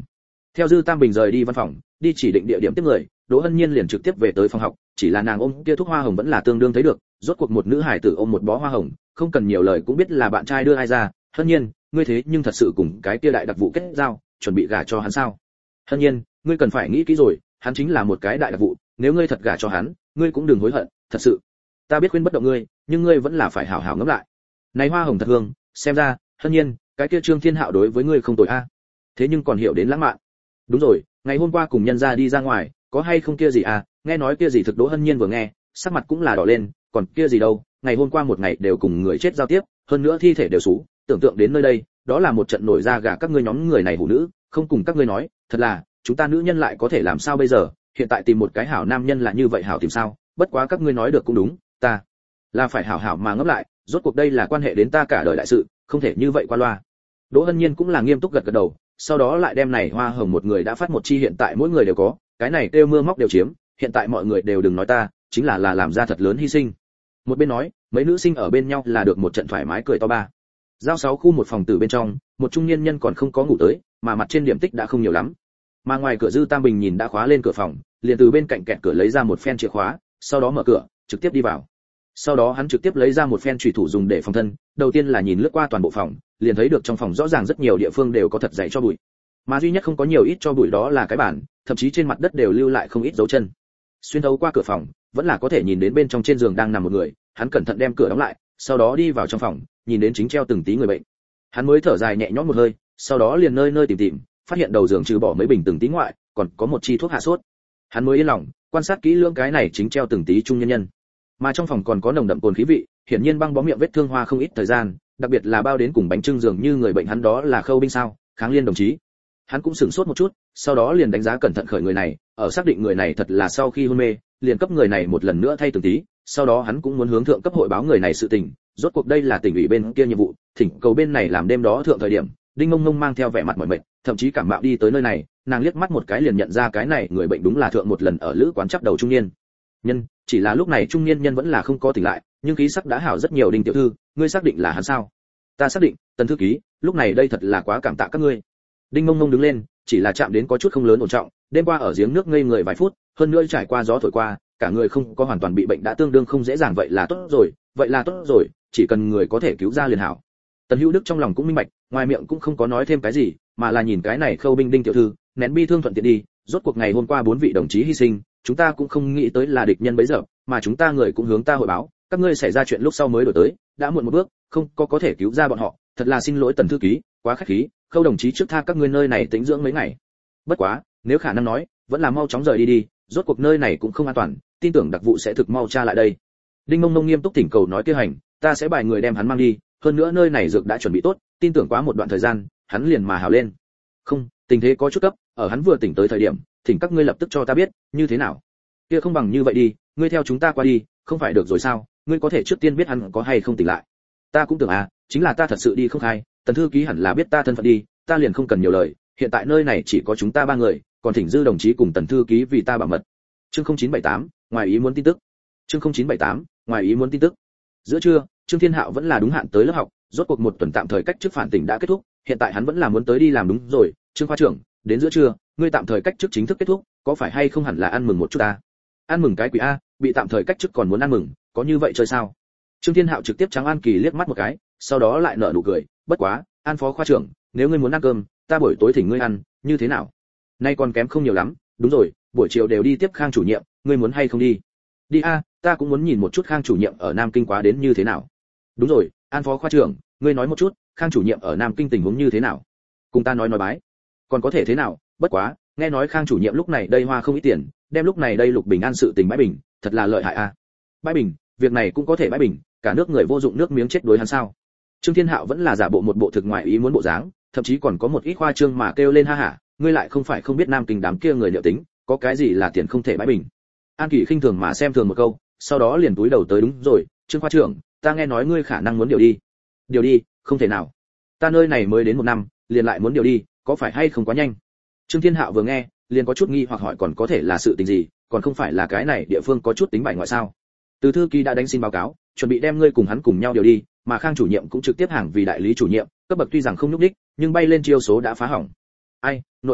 Theo Dư Tam Bình rời đi văn phòng, đi chỉ định địa điểm tiếp người, Đỗ Hân Nhiên liền trực tiếp về tới phòng học, chỉ là nàng ôm kia thuốc hoa hồng vẫn là tương đương thấy được, rốt cuộc một nữ hài tử ôm một bó hoa hồng, không cần nhiều lời cũng biết là bạn trai đưa ai ra. Hân Nhiên, ngươi thế nhưng thật sự cùng cái kia đại đặc vụ kết giao, chuẩn bị gả cho hắn sao? Hân Nhiên, ngươi cần phải nghĩ kỹ rồi, hắn chính là một cái đại đặc vụ, nếu ngươi thật gả cho hắn, ngươi cũng đừng hối hận, thật sự. Ta biết khuyên bất động ngươi, nhưng ngươi vẫn là phải hảo hảo ngẫm lại. Này hoa hồng thật hương, xem ra, Hân Nhiên, cái kia Trương Thiên Hạo đối với ngươi không tồi a. Thế nhưng còn hiểu đến lãng mạn. Đúng rồi, ngày hôm qua cùng nhân gia đi ra ngoài, có hay không kia gì à, nghe nói kia gì thực. Đỗ Hân Nhiên vừa nghe, sắc mặt cũng là đỏ lên, còn kia gì đâu, ngày hôm qua một ngày đều cùng người chết giao tiếp, hơn nữa thi thể đều xú, tưởng tượng đến nơi đây, đó là một trận nổi da gà. Các ngươi nhóm người này hủ nữ, không cùng các ngươi nói, thật là, chúng ta nữ nhân lại có thể làm sao bây giờ, hiện tại tìm một cái hảo nam nhân là như vậy hảo tìm sao, bất quá các ngươi nói được cũng đúng, ta là phải hảo hảo mà ngẫm lại, rốt cuộc đây là quan hệ đến ta cả đời đại sự, không thể như vậy qua loa. Đỗ Hân Nhiên cũng là nghiêm túc gật gật đầu, sau đó lại đem này hoa hồng một người đã phát một chi, hiện tại mỗi người đều có, cái này kêu mưa móc đều chiếm, hiện tại mọi người đều đừng nói ta, chính là làm ra thật lớn hy sinh. Một bên nói, mấy nữ sinh ở bên nhau là được một trận thoải mái cười to ba. Giao 6 khu một phòng tử bên trong, một trung niên nhân còn không có ngủ tới, mà mặt trên điểm tích đã không nhiều lắm. Mà ngoài cửa Dư Tam Bình nhìn đã khóa lên cửa phòng, liền từ bên cạnh kẹt cửa lấy ra một phen chìa khóa, sau đó mở cửa, trực tiếp đi vào. Sau đó hắn trực tiếp lấy ra một phen chủy thủ dùng để phòng thân, đầu tiên là nhìn lướt qua toàn bộ phòng, liền thấy được trong phòng rõ ràng rất nhiều địa phương đều có thật dày cho bụi, mà duy nhất không có nhiều ít cho bụi đó là cái bàn, thậm chí trên mặt đất đều lưu lại không ít dấu chân. Xuyên thấu qua cửa phòng, vẫn là có thể nhìn đến bên trong trên giường đang nằm một người, hắn cẩn thận đem cửa đóng lại, sau đó đi vào trong phòng, nhìn đến chính treo từng tí người bệnh. Hắn mới thở dài nhẹ nhõm một hơi, sau đó liền nơi nơi tìm, phát hiện đầu giường trừ bỏ mấy bình từng tí ngoại, còn có một chi thuốc hạ sốt. Hắn mới yên lòng, quan sát kỹ lưỡng cái này chính treo từng tí trung nhân nhân. Mà trong phòng còn có nồng đậm cồn khí vị, hiển nhiên băng bó miệng vết thương hoa không ít thời gian, đặc biệt là bao đến cùng bánh trưng dường như người bệnh hắn đó là Khâu Binh sao, Kháng Liên đồng chí. Hắn cũng sửng sốt một chút, sau đó liền đánh giá cẩn thận khởi người này, ở xác định người này thật là sau khi hôn mê, liền cấp người này một lần nữa thay từng tí, sau đó hắn cũng muốn hướng thượng cấp hội báo người này sự tình, rốt cuộc đây là tỉnh ủy bên kia nhiệm vụ, thỉnh cầu bên này làm đêm đó thượng thời điểm, Đinh Mông Mông mang theo vẻ mặt mỏi mệt, thậm chí cảm mạo đi tới nơi này, nàng liếc mắt một cái liền nhận ra cái này người bệnh đúng là thượng một lần ở lữ quán chắp đầu trung niên nhân, chỉ là lúc này trung niên nhân vẫn là không có tỉnh lại, nhưng khí sắc đã hảo rất nhiều. Đinh tiểu thư, ngươi xác định là hắn sao? Ta xác định. Tần thư ký, lúc này đây thật là quá cảm tạ các ngươi. Đinh Mông Mông đứng lên, chỉ là chạm đến có chút không lớn ổn trọng, đêm qua ở giếng nước ngây người vài phút, hơn nữa trải qua gió thổi qua, cả người không có hoàn toàn bị bệnh đã tương đương không dễ dàng. Vậy là tốt rồi, chỉ cần người có thể cứu ra liền hảo. Tần Hữu Đức trong lòng cũng minh bạch, ngoài miệng cũng không có nói thêm cái gì, mà là nhìn cái này Khâu Binh Đinh tiểu thư, nén bi thương thuận tiện đi, rốt cuộc ngày hôm qua 4 vị đồng chí hy sinh, chúng ta cũng không nghĩ tới là địch nhân bấy giờ, mà chúng ta người cũng hướng ta hội báo, các ngươi xảy ra chuyện lúc sau mới đổi tới, đã muộn một bước, không có thể cứu ra bọn họ, thật là xin lỗi Tần thư ký, quá khách khí, Khâu đồng chí trước tha các ngươi nơi này tĩnh dưỡng mấy ngày. Bất quá, nếu khả năng nói, vẫn là mau chóng rời đi, rốt cuộc nơi này cũng không an toàn, tin tưởng đặc vụ sẽ thực mau tra lại đây. Đinh Mông Mông nghiêm túc thỉnh cầu nói kia hành, ta sẽ bài người đem hắn mang đi, hơn nữa nơi này dược đã chuẩn bị tốt, tin tưởng quá một đoạn thời gian, hắn liền mà hào lên. Không, tình thế có chút cấp, ở hắn vừa tỉnh tới thời điểm, thỉnh các ngươi lập tức cho ta biết, như thế nào? Kia không bằng như vậy đi, ngươi theo chúng ta qua đi, không phải được rồi sao? Ngươi có thể trước tiên biết hắn có hay không tỉnh lại. Ta cũng tưởng chính là ta thật sự đi không khai, Tần thư ký hẳn là biết ta thân phận đi, ta liền không cần nhiều lời, hiện tại nơi này chỉ có chúng ta 3 người, còn thỉnh Dư đồng chí cùng Tần thư ký vì ta bảo mật. Chương 0978, ngoài ý muốn tin tức. Chương 0978, ngoài ý muốn tin tức. Giữa trưa, Trương Thiên Hạo vẫn là đúng hạn tới lớp học, rốt cuộc một tuần tạm thời cách chức phản tỉnh đã kết thúc, hiện tại hắn vẫn là muốn tới đi làm đúng rồi. Trương khoa trưởng, đến giữa trưa, ngươi tạm thời cách chức chính thức kết thúc, có phải hay không hẳn là ăn mừng một chút ta? Ăn mừng cái quỷ a, bị tạm thời cách chức còn muốn ăn mừng, có như vậy chơi sao? Trương Thiên Hạo trực tiếp trắng An Kỳ liếc mắt một cái, sau đó lại nở nụ cười, bất quá, An phó khoa trưởng, nếu ngươi muốn ăn cơm, ta buổi tối thỉnh ngươi ăn, như thế nào? Nay còn kém không nhiều lắm, đúng rồi, buổi chiều đều đi tiếp Khang chủ nhiệm, ngươi muốn hay không đi? Đi a, ta cũng muốn nhìn một chút Khang chủ nhiệm ở Nam Kinh quá đến như thế nào. Đúng rồi, An phó khoa trưởng, ngươi nói một chút, Khang chủ nhiệm ở Nam Kinh tình huống như thế nào? Cùng ta nói bái. Còn có thể thế nào, bất quá, nghe nói Khang chủ nhiệm lúc này đây hoa không ít tiền, đem lúc này đây Lục Bình An sự tình bãi bình, thật là lợi hại a. Bãi bình, việc này cũng có thể bãi bình, cả nước người vô dụng nước miếng chết đối hắn sao? Trương Thiên Hạo vẫn là giả bộ một bộ thực ngoại ý muốn bộ dáng, thậm chí còn có một ít khoa trương mà kêu lên ha hả, ngươi lại không phải không biết Nam Kinh đám kia người liệu tính, có cái gì là tiền không thể bãi bình. An Kỳ khinh thường mà xem thường một câu, sau đó liền túi đầu tới, đúng rồi, Trương khoa trưởng, ta nghe nói ngươi khả năng muốn điều đi. Điều đi, không thể nào. Ta nơi này mới đến 1 năm, liền lại muốn điều đi, có phải hay không quá nhanh? Trương Thiên Hạo vừa nghe, liền có chút nghi hoặc hỏi còn có thể là sự tình gì, còn không phải là cái này địa phương có chút tính bài ngoại sao? Từ thư ký đã đánh xin báo cáo, chuẩn bị đem ngươi cùng hắn cùng nhau điều đi, mà Khang chủ nhiệm cũng trực tiếp hàng vì đại lý chủ nhiệm, cấp bậc tuy rằng không nhúc đích, nhưng bay lên chiêu số đã phá hỏng. Ai, nội đấu,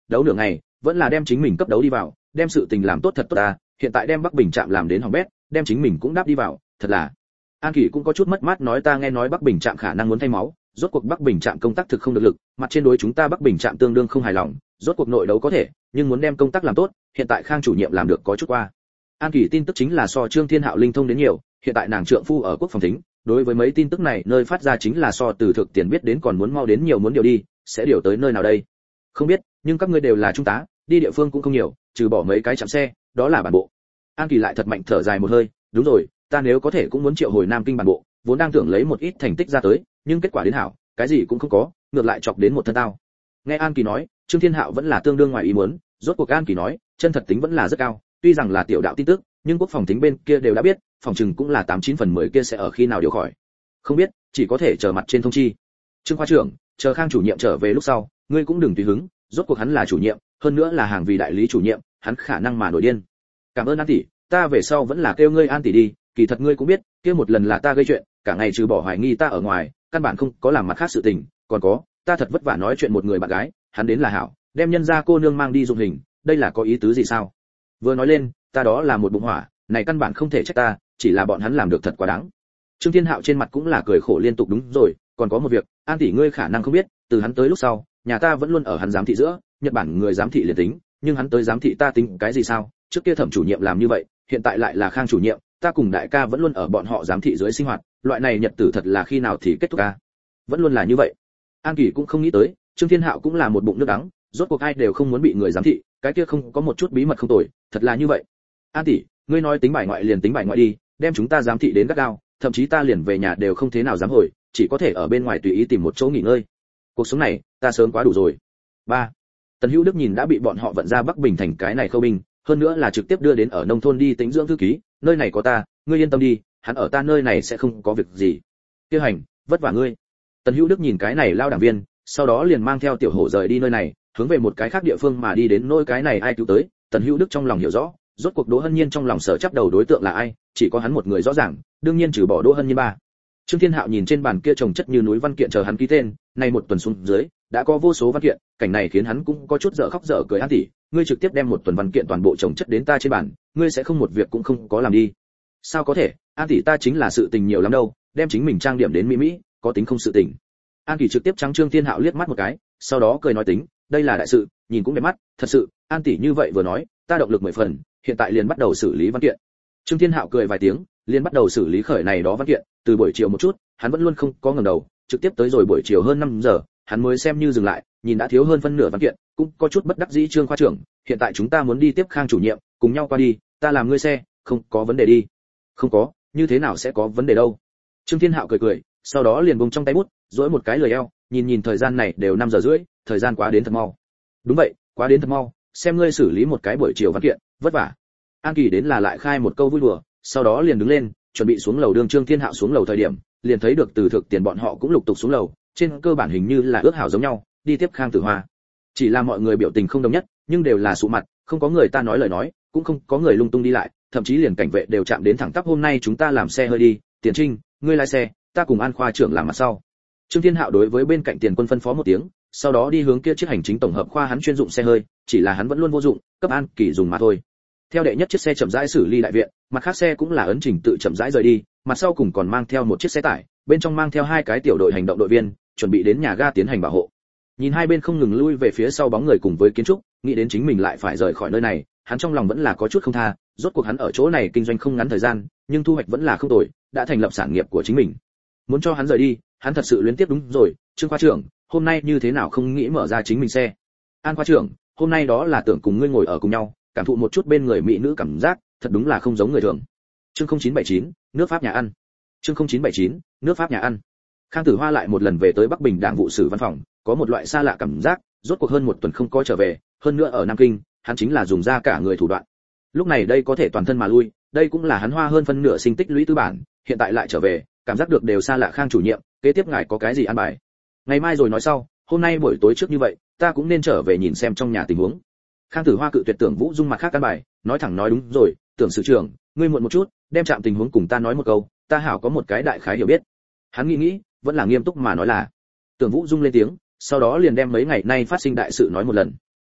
đấu nửa ngày, vẫn là đem chính mình cấp đấu đi vào, đem sự tình làm tốt thật tốt ta, hiện tại đem Bắc Bình trạm làm đến hỏng bét, đem chính mình cũng đáp đi vào, thật là. An Kỳ cũng có chút mất mát nói ta nghe nói Bắc Bình trạm khả năng muốn thay máu, rốt cuộc Bắc Bình trạm công tác thực không được lực, mặt trên đối chúng ta Bắc Bình trạm tương đương không hài lòng, rốt cuộc nội đấu có thể, nhưng muốn đem công tác làm tốt, hiện tại Khang chủ nhiệm làm được có chút qua. An Kỳ tin tức chính là so Trương Thiên Hạo linh thông đến nhiều, hiện tại nàng trượng phu ở quốc phòng thính, đối với mấy tin tức này nơi phát ra chính là so từ thực tiền biết đến còn muốn mau đến nhiều muốn điều đi, sẽ điều tới nơi nào đây? Không biết, nhưng các ngươi đều là trung tá, đi địa phương cũng không nhiều, trừ bỏ mấy cái chạm xe, đó là bản bộ. An Kỳ lại thật mạnh thở dài một hơi, đúng rồi, ta nếu có thể cũng muốn triệu hồi Nam Kinh bản bộ, vốn đang tưởng lấy một ít thành tích ra tới, nhưng kết quả đến hảo, cái gì cũng không có, ngược lại chọc đến một thân tao. Nghe An Kỳ nói, Trương Thiên Hạo vẫn là tương đương ngoài ý muốn, rốt cuộc An Kỳ nói, chân thật tính vẫn là rất cao, tuy rằng là tiểu đạo tin tức, nhưng quốc phòng tính bên kia đều đã biết, phòng trừng cũng là 89/10 kia sẽ ở khi nào điều khỏi. Không biết, chỉ có thể chờ mặt trên thông chi. Trương khoa trưởng, chờ Khang chủ nhiệm trở về lúc sau, ngươi cũng đừng tùy hứng, rốt cuộc hắn là chủ nhiệm, hơn nữa là hàng vì đại lý chủ nhiệm, hắn khả năng mà nổi điên. Cảm ơn An tỷ, ta về sau vẫn là kêu ngươi An tỷ đi, kỳ thật ngươi cũng biết, kia một lần là ta gây chuyện, cả ngày trừ bỏ hoài nghi ta ở ngoài, căn bản không có làm mặt khác sự tình, còn có, ta thật vất vả nói chuyện một người bạn gái, hắn đến là hảo, đem nhân gia cô nương mang đi dụng hình, đây là có ý tứ gì sao? Vừa nói lên, ta đó là một bụng hỏa, này căn bản không thể trách ta, chỉ là bọn hắn làm được thật quá đáng. Trương Thiên Hạo trên mặt cũng là cười khổ liên tục đúng rồi, còn có một việc, An tỷ ngươi khả năng không biết, từ hắn tới lúc sau, nhà ta vẫn luôn ở hắn giám thị giữa, Nhật Bản người giám thị liền tính, nhưng hắn tới giám thị ta tính cái gì sao? Trước kia Thẩm chủ nhiệm làm như vậy, hiện tại lại là Khang chủ nhiệm, ta cùng đại ca vẫn luôn ở bọn họ giám thị dưới sinh hoạt, loại này nhật tử thật là khi nào thì kết thúc a? Vẫn luôn là như vậy. An Kỳ cũng không nghĩ tới, Trương Thiên Hạo cũng là một bụng nước đắng, rốt cuộc ai đều không muốn bị người giám thị, cái kia không có một chút bí mật không tồi, thật là như vậy. An tỷ, ngươi nói tính bài ngoại liền tính bài ngoại đi, đem chúng ta giám thị đến gắt gao, thậm chí ta liền về nhà đều không thế nào dám hồi, chỉ có thể ở bên ngoài tùy ý tìm một chỗ nghỉ ngơi. Cuộc sống này, ta sớm quá đủ rồi. 3. Tần Hữu Đức nhìn đã bị bọn họ vận ra Bắc Bình thành cái này khâu binh, hơn nữa là trực tiếp đưa đến ở nông thôn đi tĩnh dưỡng thư ký, nơi này có ta, ngươi yên tâm đi, hắn ở ta nơi này sẽ không có việc gì. Tiêu Hành, vất vả ngươi. Tần Hữu Đức nhìn cái này lao đảng viên, sau đó liền mang theo tiểu hổ rời đi nơi này, hướng về một cái khác địa phương mà đi đến nỗi cái này ai cứu tới, Tần Hữu Đức trong lòng hiểu rõ, rốt cuộc Đỗ Hân Nhiên trong lòng sở chấp đầu đối tượng là ai, chỉ có hắn một người rõ ràng, đương nhiên trừ bỏ Đỗ Hân Nhiên ba. Trương Thiên Hạo nhìn trên bàn kia chồng chất như núi văn kiện chờ hắn ký tên, này một tuần xuống dưới, đã có vô số văn kiện, cảnh này khiến hắn cũng có chút dở khóc dở cười. An tỷ, ngươi trực tiếp đem một tuần văn kiện toàn bộ chồng chất đến ta trên bàn, ngươi sẽ không một việc cũng không có làm đi. Sao có thể, An tỷ ta chính là sự tình nhiều lắm đâu, đem chính mình trang điểm đến mỹ mỹ, có tính không sự tình. An Kỳ trực tiếp trắng Trương Thiên Hạo liếc mắt một cái, sau đó cười nói tính, đây là đại sự, nhìn cũng đẹp mắt, thật sự, An tỷ như vậy vừa nói, ta động lực 10 phần, hiện tại liền bắt đầu xử lý văn kiện. Trương Thiên Hạo cười vài tiếng, liền bắt đầu xử lý khởi này đó văn kiện, từ buổi chiều một chút, hắn vẫn luôn không có ngẩng đầu, trực tiếp tới rồi buổi chiều hơn 5 giờ, hắn mới xem như dừng lại, nhìn đã thiếu hơn phân nửa văn kiện, cũng có chút bất đắc dĩ. Trương khoa trưởng, hiện tại chúng ta muốn đi tiếp Khang chủ nhiệm, cùng nhau qua đi, ta làm ngươi xe, không có vấn đề đi. Không có, như thế nào sẽ có vấn đề đâu. Trương Thiên Hạo cười cười, sau đó liền buông trong tay bút, duỗi một cái lười eo, nhìn thời gian này đều 5 giờ rưỡi, thời gian quá đến thật mau. Đúng vậy, quá đến thật mau, xem ngươi xử lý một cái buổi chiều văn kiện, vất vả. An Kỳ đến là lại khai một câu vui đùa, sau đó liền đứng lên, chuẩn bị xuống lầu. Đường Trương Thiên Hạo xuống lầu thời điểm, liền thấy được từ thực tiền bọn họ cũng lục tục xuống lầu, trên cơ bản hình như là ước hảo giống nhau, đi tiếp Khang Tử Hoa. Chỉ là mọi người biểu tình không đồng nhất, nhưng đều là sụ mặt, không có người ta nói lời nói, cũng không có người lung tung đi lại, thậm chí liền cảnh vệ đều chạm đến thẳng tắp. Hôm nay chúng ta làm xe hơi đi, Tiền Trinh, ngươi lái xe, ta cùng An khoa trưởng làm mặt sau. Trương Thiên Hạo đối với bên cạnh Tiền Quân phân phó một tiếng, sau đó đi hướng kia chiếc hành chính tổng hợp khoa hắn chuyên dụng xe hơi, chỉ là hắn vẫn luôn vô dụng, cấp An Kỳ dùng mà thôi. Theo đệ nhất chiếc xe chậm rãi xử lý đại viện, mặt khác xe cũng là ấn trình tự chậm rãi rời đi, mặt sau cùng còn mang theo một chiếc xe tải, bên trong mang theo 2 cái tiểu đội hành động đội viên, chuẩn bị đến nhà ga tiến hành bảo hộ. Nhìn hai bên không ngừng lui về phía sau bóng người cùng với kiến trúc, nghĩ đến chính mình lại phải rời khỏi nơi này, hắn trong lòng vẫn là có chút không tha, rốt cuộc hắn ở chỗ này kinh doanh không ngắn thời gian, nhưng thu hoạch vẫn là không tồi, đã thành lập sản nghiệp của chính mình. Muốn cho hắn rời đi, hắn thật sự luyến tiếc. Đúng rồi, Trương khoa trưởng, hôm nay như thế nào không nghĩ mở ra chính mình xe? An khoa trưởng, hôm nay đó là tưởng cùng ngươi ngồi ở cùng nhau, cảm thụ một chút bên người mỹ nữ cảm giác, thật đúng là không giống người thường. Chương 0979, nước Pháp nhà ăn. Chương 0979, nước Pháp nhà ăn. Khang Tử Hoa lại một lần về tới Bắc Bình Đảng vụ sử văn phòng, có một loại xa lạ cảm giác, rốt cuộc hơn một tuần không có trở về, hơn nữa ở Nam Kinh, hắn chính là dùng ra cả người thủ đoạn. Lúc này đây có thể toàn thân mà lui, đây cũng là hắn hoa hơn phân nửa sinh tích lũy tư bản, hiện tại lại trở về, cảm giác được đều xa lạ. Khang chủ nhiệm, kế tiếp ngài có cái gì an bài? Ngày mai rồi nói sau, hôm nay buổi tối trước như vậy, ta cũng nên trở về nhìn xem trong nhà tình huống. Khang Tử Hoa cự tuyệt Tưởng Vũ Dung mặt khác an bài, nói thẳng nói đúng rồi, Tưởng sự trưởng, ngươi muộn một chút, đem trạm tình huống cùng ta nói một câu, ta hảo có một cái đại khái hiểu biết. Hắn nghĩ, vẫn là nghiêm túc mà nói là. Tưởng Vũ Dung lên tiếng, sau đó liền đem mấy ngày nay phát sinh đại sự nói một lần.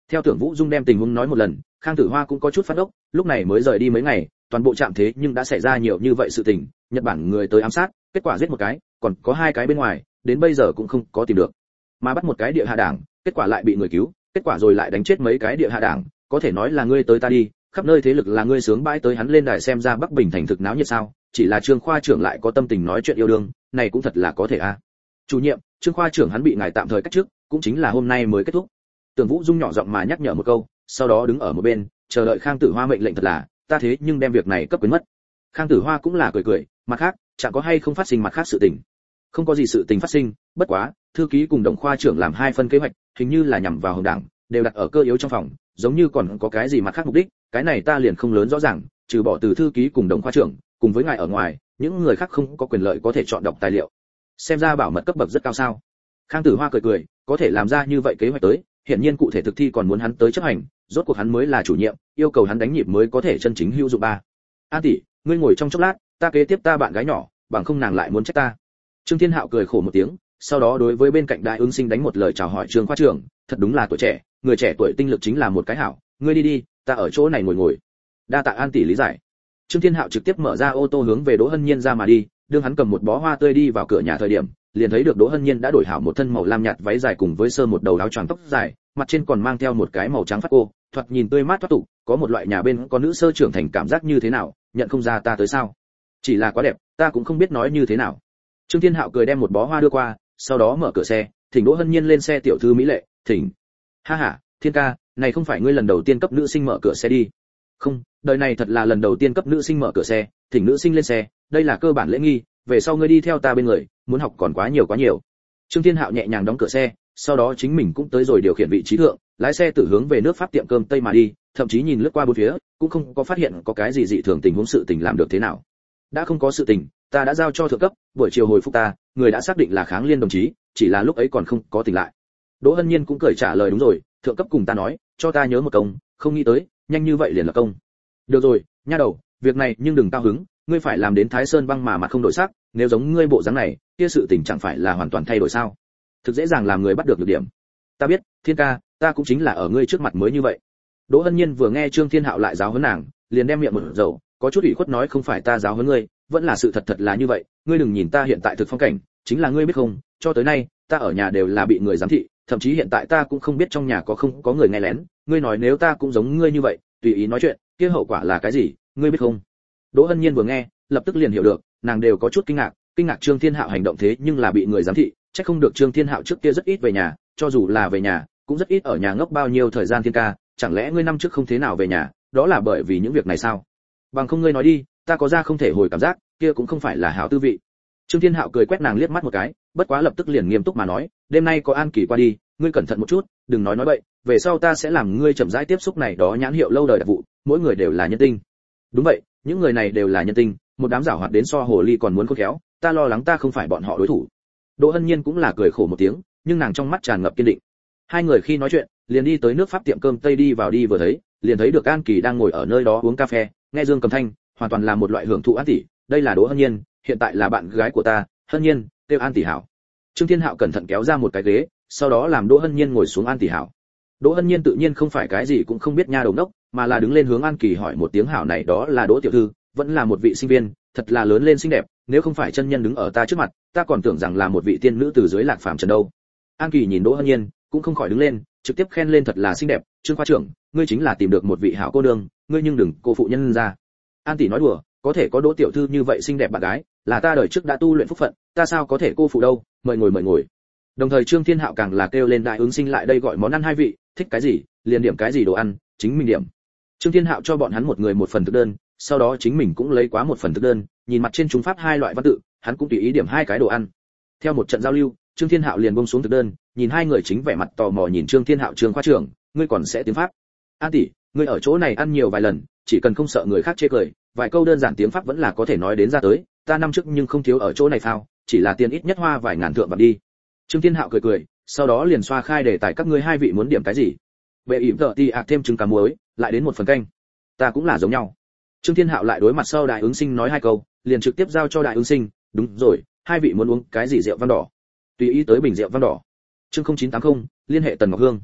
Theo Tưởng Vũ Dung đem tình huống nói một lần, Khang Tử Hoa cũng có chút phát ốc, lúc này mới rời đi mấy ngày, toàn bộ trạm thế nhưng đã xảy ra nhiều như vậy sự tình, Nhật Bản người tới ám sát, kết quả giết một cái, còn có hai cái bên ngoài, đến bây giờ cũng không có tìm được. Mà bắt một cái địa hạ đảng, kết quả lại bị người cứu, kết quả rồi lại đánh chết mấy cái địa hạ đảng, có thể nói là ngươi tới ta đi, khắp nơi thế lực là ngươi sướng bãi tới hắn lên đài xem ra Bắc Bình thành thực náo nhiệt sao, chỉ là Trương khoa trưởng lại có tâm tình nói chuyện yêu đương, này cũng thật là có thể a. Chủ nhiệm, Trương khoa trưởng hắn bị ngài tạm thời cách chức, cũng chính là hôm nay mới kết thúc. Tưởng Vũ Dung nhỏ giọng mà nhắc nhở một câu, sau đó đứng ở một bên, chờ đợi Khang Tử Hoa mệnh lệnh thật là, ta thế nhưng đem việc này cấp quyến mất. Khang Tử Hoa cũng là cười cười, mặt khác, chẳng có hay không phát sinh mặt khác sự tình. Không có gì sự tình phát sinh, bất quá, thư ký cùng đồng khoa trưởng làm hai phân kế hoạch, hình như là nhằm vào Hồng Đảng, đều đặt ở cơ yếu trong phòng, giống như còn có cái gì mặt khác mục đích, cái này ta liền không lớn rõ ràng, trừ bỏ từ thư ký cùng đồng khoa trưởng, cùng với ngài ở ngoài, những người khác không có quyền lợi có thể chọn đọc tài liệu. Xem ra bảo mật cấp bậc rất cao sao? Khang Tử Hoa cười cười, có thể làm ra như vậy kế hoạch tới, hiện nhiên cụ thể thực thi còn muốn hắn tới chấp hành, rốt cuộc hắn mới là chủ nhiệm, yêu cầu hắn đánh nhịp mới có thể chân chính hữu dụng ba. An tỷ, ngươi ngồi trong chốc lát, ta kế tiếp ta bạn gái nhỏ, bằng không nàng lại muốn trách ta. Trương Thiên Hạo cười khổ một tiếng, sau đó đối với bên cạnh đại ứng sinh đánh một lời chào hỏi Trương khoa trưởng, thật đúng là tuổi trẻ, người trẻ tuổi tinh lực chính là một cái hảo, ngươi đi đi, ta ở chỗ này ngồi ngồi. Đa tạ An tỷ lý giải. Trương Thiên Hạo trực tiếp mở ra ô tô hướng về Đỗ Hân Nhiên ra mà đi, đương hắn cầm một bó hoa tươi đi vào cửa nhà thời điểm, liền thấy được Đỗ Hân Nhiên đã đổi hảo một thân màu lam nhạt váy dài cùng với sơ một đầu áo choàng tóc dài, mặt trên còn mang theo một cái màu trắng phát cô, thoạt nhìn tươi mát thoát tục, có một loại nhà bên có nữ sơ trưởng thành cảm giác như thế nào, nhận không ra ta tới sao? Chỉ là quá đẹp, ta cũng không biết nói như thế nào. Trương Thiên Hạo cười đem một bó hoa đưa qua, sau đó mở cửa xe, thỉnh Đỗ Hân Nhiên lên xe tiểu thư mỹ lệ, thỉnh. Ha ha, Thiên ca, này không phải ngươi lần đầu tiên cấp nữ sinh mở cửa xe đi? Không, đời này thật là lần đầu tiên cấp nữ sinh mở cửa xe, thỉnh nữ sinh lên xe, đây là cơ bản lễ nghi, về sau ngươi đi theo ta bên người, muốn học còn quá nhiều quá nhiều. Trương Thiên Hạo nhẹ nhàng đóng cửa xe, sau đó chính mình cũng tới rồi điều khiển vị trí thượng, lái xe tự hướng về nước Pháp tiệm cơm Tây mà đi, thậm chí nhìn lướt qua bốn phía, cũng không có phát hiện có cái gì dị thường tình huống sự tình làm được thế nào. Đã không có sự tình, ta đã giao cho thượng cấp, buổi chiều hồi phục ta, người đã xác định là Kháng Liên đồng chí, chỉ là lúc ấy còn không có tỉnh lại. Đỗ Hân Nhiên cũng cười trả lời đúng rồi, thượng cấp cùng ta nói, cho ta nhớ một công, không nghĩ tới, nhanh như vậy liền là công. Được rồi, nha đầu, việc này nhưng đừng cao hứng, ngươi phải làm đến Thái Sơn băng mà mặt không đổi sắc, nếu giống ngươi bộ dáng này, kia sự tình chẳng phải là hoàn toàn thay đổi sao? Thực dễ dàng làm người bắt được nhược điểm. Ta biết, Thiên ca, ta cũng chính là ở ngươi trước mặt mới như vậy. Đỗ Hân Nhiên vừa nghe Trương Thiên Hạo lại giáo huấn nàng, liền đem miệng mở dầu, có chút ủy khuất nói không phải ta giáo huấn ngươi, vẫn là sự thật thật là như vậy, ngươi đừng nhìn ta hiện tại thực phong cảnh, chính là ngươi biết không, cho tới nay, ta ở nhà đều là bị người giám thị, thậm chí hiện tại ta cũng không biết trong nhà có không có người nghe lén, ngươi nói nếu ta cũng giống ngươi như vậy, tùy ý nói chuyện, kia hậu quả là cái gì, ngươi biết không? Đỗ Hân Nhiên vừa nghe, lập tức liền hiểu được, nàng đều có chút kinh ngạc Trương Thiên Hạo hành động thế nhưng là bị người giám thị, chắc không được Trương Thiên Hạo trước kia rất ít về nhà, cho dù là về nhà, cũng rất ít ở nhà ngốc bao nhiêu thời gian. Thiên ca, chẳng lẽ ngươi năm trước không thế nào về nhà, đó là bởi vì những việc này sao? Bằng không ngươi nói đi, ta có ra không thể hồi cảm giác, kia cũng không phải là hảo tư vị. Trương Thiên Hạo cười quét nàng liếc mắt một cái, bất quá lập tức liền nghiêm túc mà nói, đêm nay có An Kỳ qua đi, ngươi cẩn thận một chút, đừng nói bậy, về sau ta sẽ làm ngươi chậm rãi tiếp xúc này đó nhãn hiệu lâu đời đặc vụ, mỗi người đều là nhân tinh. Đúng vậy, những người này đều là nhân tinh, một đám giảo hoạt đến so hồ ly còn muốn khôn khéo, ta lo lắng ta không phải bọn họ đối thủ. Đỗ Hân Nhiên cũng là cười khổ một tiếng, nhưng nàng trong mắt tràn ngập kiên định. Hai người khi nói chuyện, liền đi tới nước Pháp tiệm cơm Tây đi vào đi vừa thấy, liền thấy được An Kỳ đang ngồi ở nơi đó uống cà phê, nghe Dương Cầm Thanh, hoàn toàn là một loại hưởng thụ. An tỷ, đây là Đỗ Hân Nhiên, hiện tại là bạn gái của ta, Hân Nhiên, kêu An tỷ hảo. Trương Thiên Hạo cẩn thận kéo ra một cái ghế, sau đó làm Đỗ Hân Nhiên ngồi xuống. An tỷ hảo. Đỗ Hân Nhiên tự nhiên không phải cái gì cũng không biết nha đầu đốc, mà là đứng lên hướng An Kỳ hỏi một tiếng hảo. Này đó là Đỗ tiểu thư, vẫn là một vị sinh viên, thật là lớn lên xinh đẹp, nếu không phải chân nhân đứng ở ta trước mặt, ta còn tưởng rằng là một vị tiên nữ từ dưới lạc phàm trần đâu. An Kỳ nhìn Đỗ Hân Nhiên, cũng không khỏi đứng lên, trực tiếp khen lên thật là xinh đẹp, Trương khoa trưởng, ngươi chính là tìm được một vị hảo cô nương, ngươi nhưng đừng cô phụ nhân ra. An tỷ nói đùa, có thể có Đỗ tiểu thư như vậy xinh đẹp bạn gái, là ta đời trước đã tu luyện phúc phận, ta sao có thể cô phụ đâu, mời ngồi. Đồng thời Trương Thiên Hạo càng là kêu lên đại ứng sinh lại đây gọi món ăn hai vị, thích cái gì, liền điểm cái gì đồ ăn, chính mình điểm. Trương Thiên Hạo cho bọn hắn một người một phần thực đơn, sau đó chính mình cũng lấy quá một phần thực đơn, nhìn mặt trên chúng pháp hai loại văn tự, hắn cũng tùy ý điểm hai cái đồ ăn. Theo một trận giao lưu, Trương Thiên Hạo liền buông xuống thực đơn, nhìn hai người chính vẻ mặt tò mò nhìn Trương Thiên Hạo. Trương khoa trưởng, ngươi còn sẽ tiếng Pháp? An tỷ, ngươi ở chỗ này ăn nhiều vài lần, chỉ cần không sợ người khác chê cười, vài câu đơn giản tiếng Pháp vẫn là có thể nói đến ra tới, ta năm trước nhưng không thiếu ở chỗ này phao, chỉ là tiền ít nhất hoa vài ngàn thượng bạc đi. Trương Thiên Hạo cười, sau đó liền xoa khai đề tài các ngươi hai vị muốn điểm cái gì? Bệ ỉm tợ ti ạc thêm trứng cá muối, lại đến một phần canh. Ta cũng là giống nhau. Trương Thiên Hạo lại đối mặt sau đại ứng sinh nói hai câu, liền trực tiếp giao cho đại ứng sinh, đúng rồi, hai vị muốn uống cái gì rượu vang đỏ? Tùy ý tới bình rượu vang đỏ. Chương 0980, liên hệ Tần Ngọc Hương.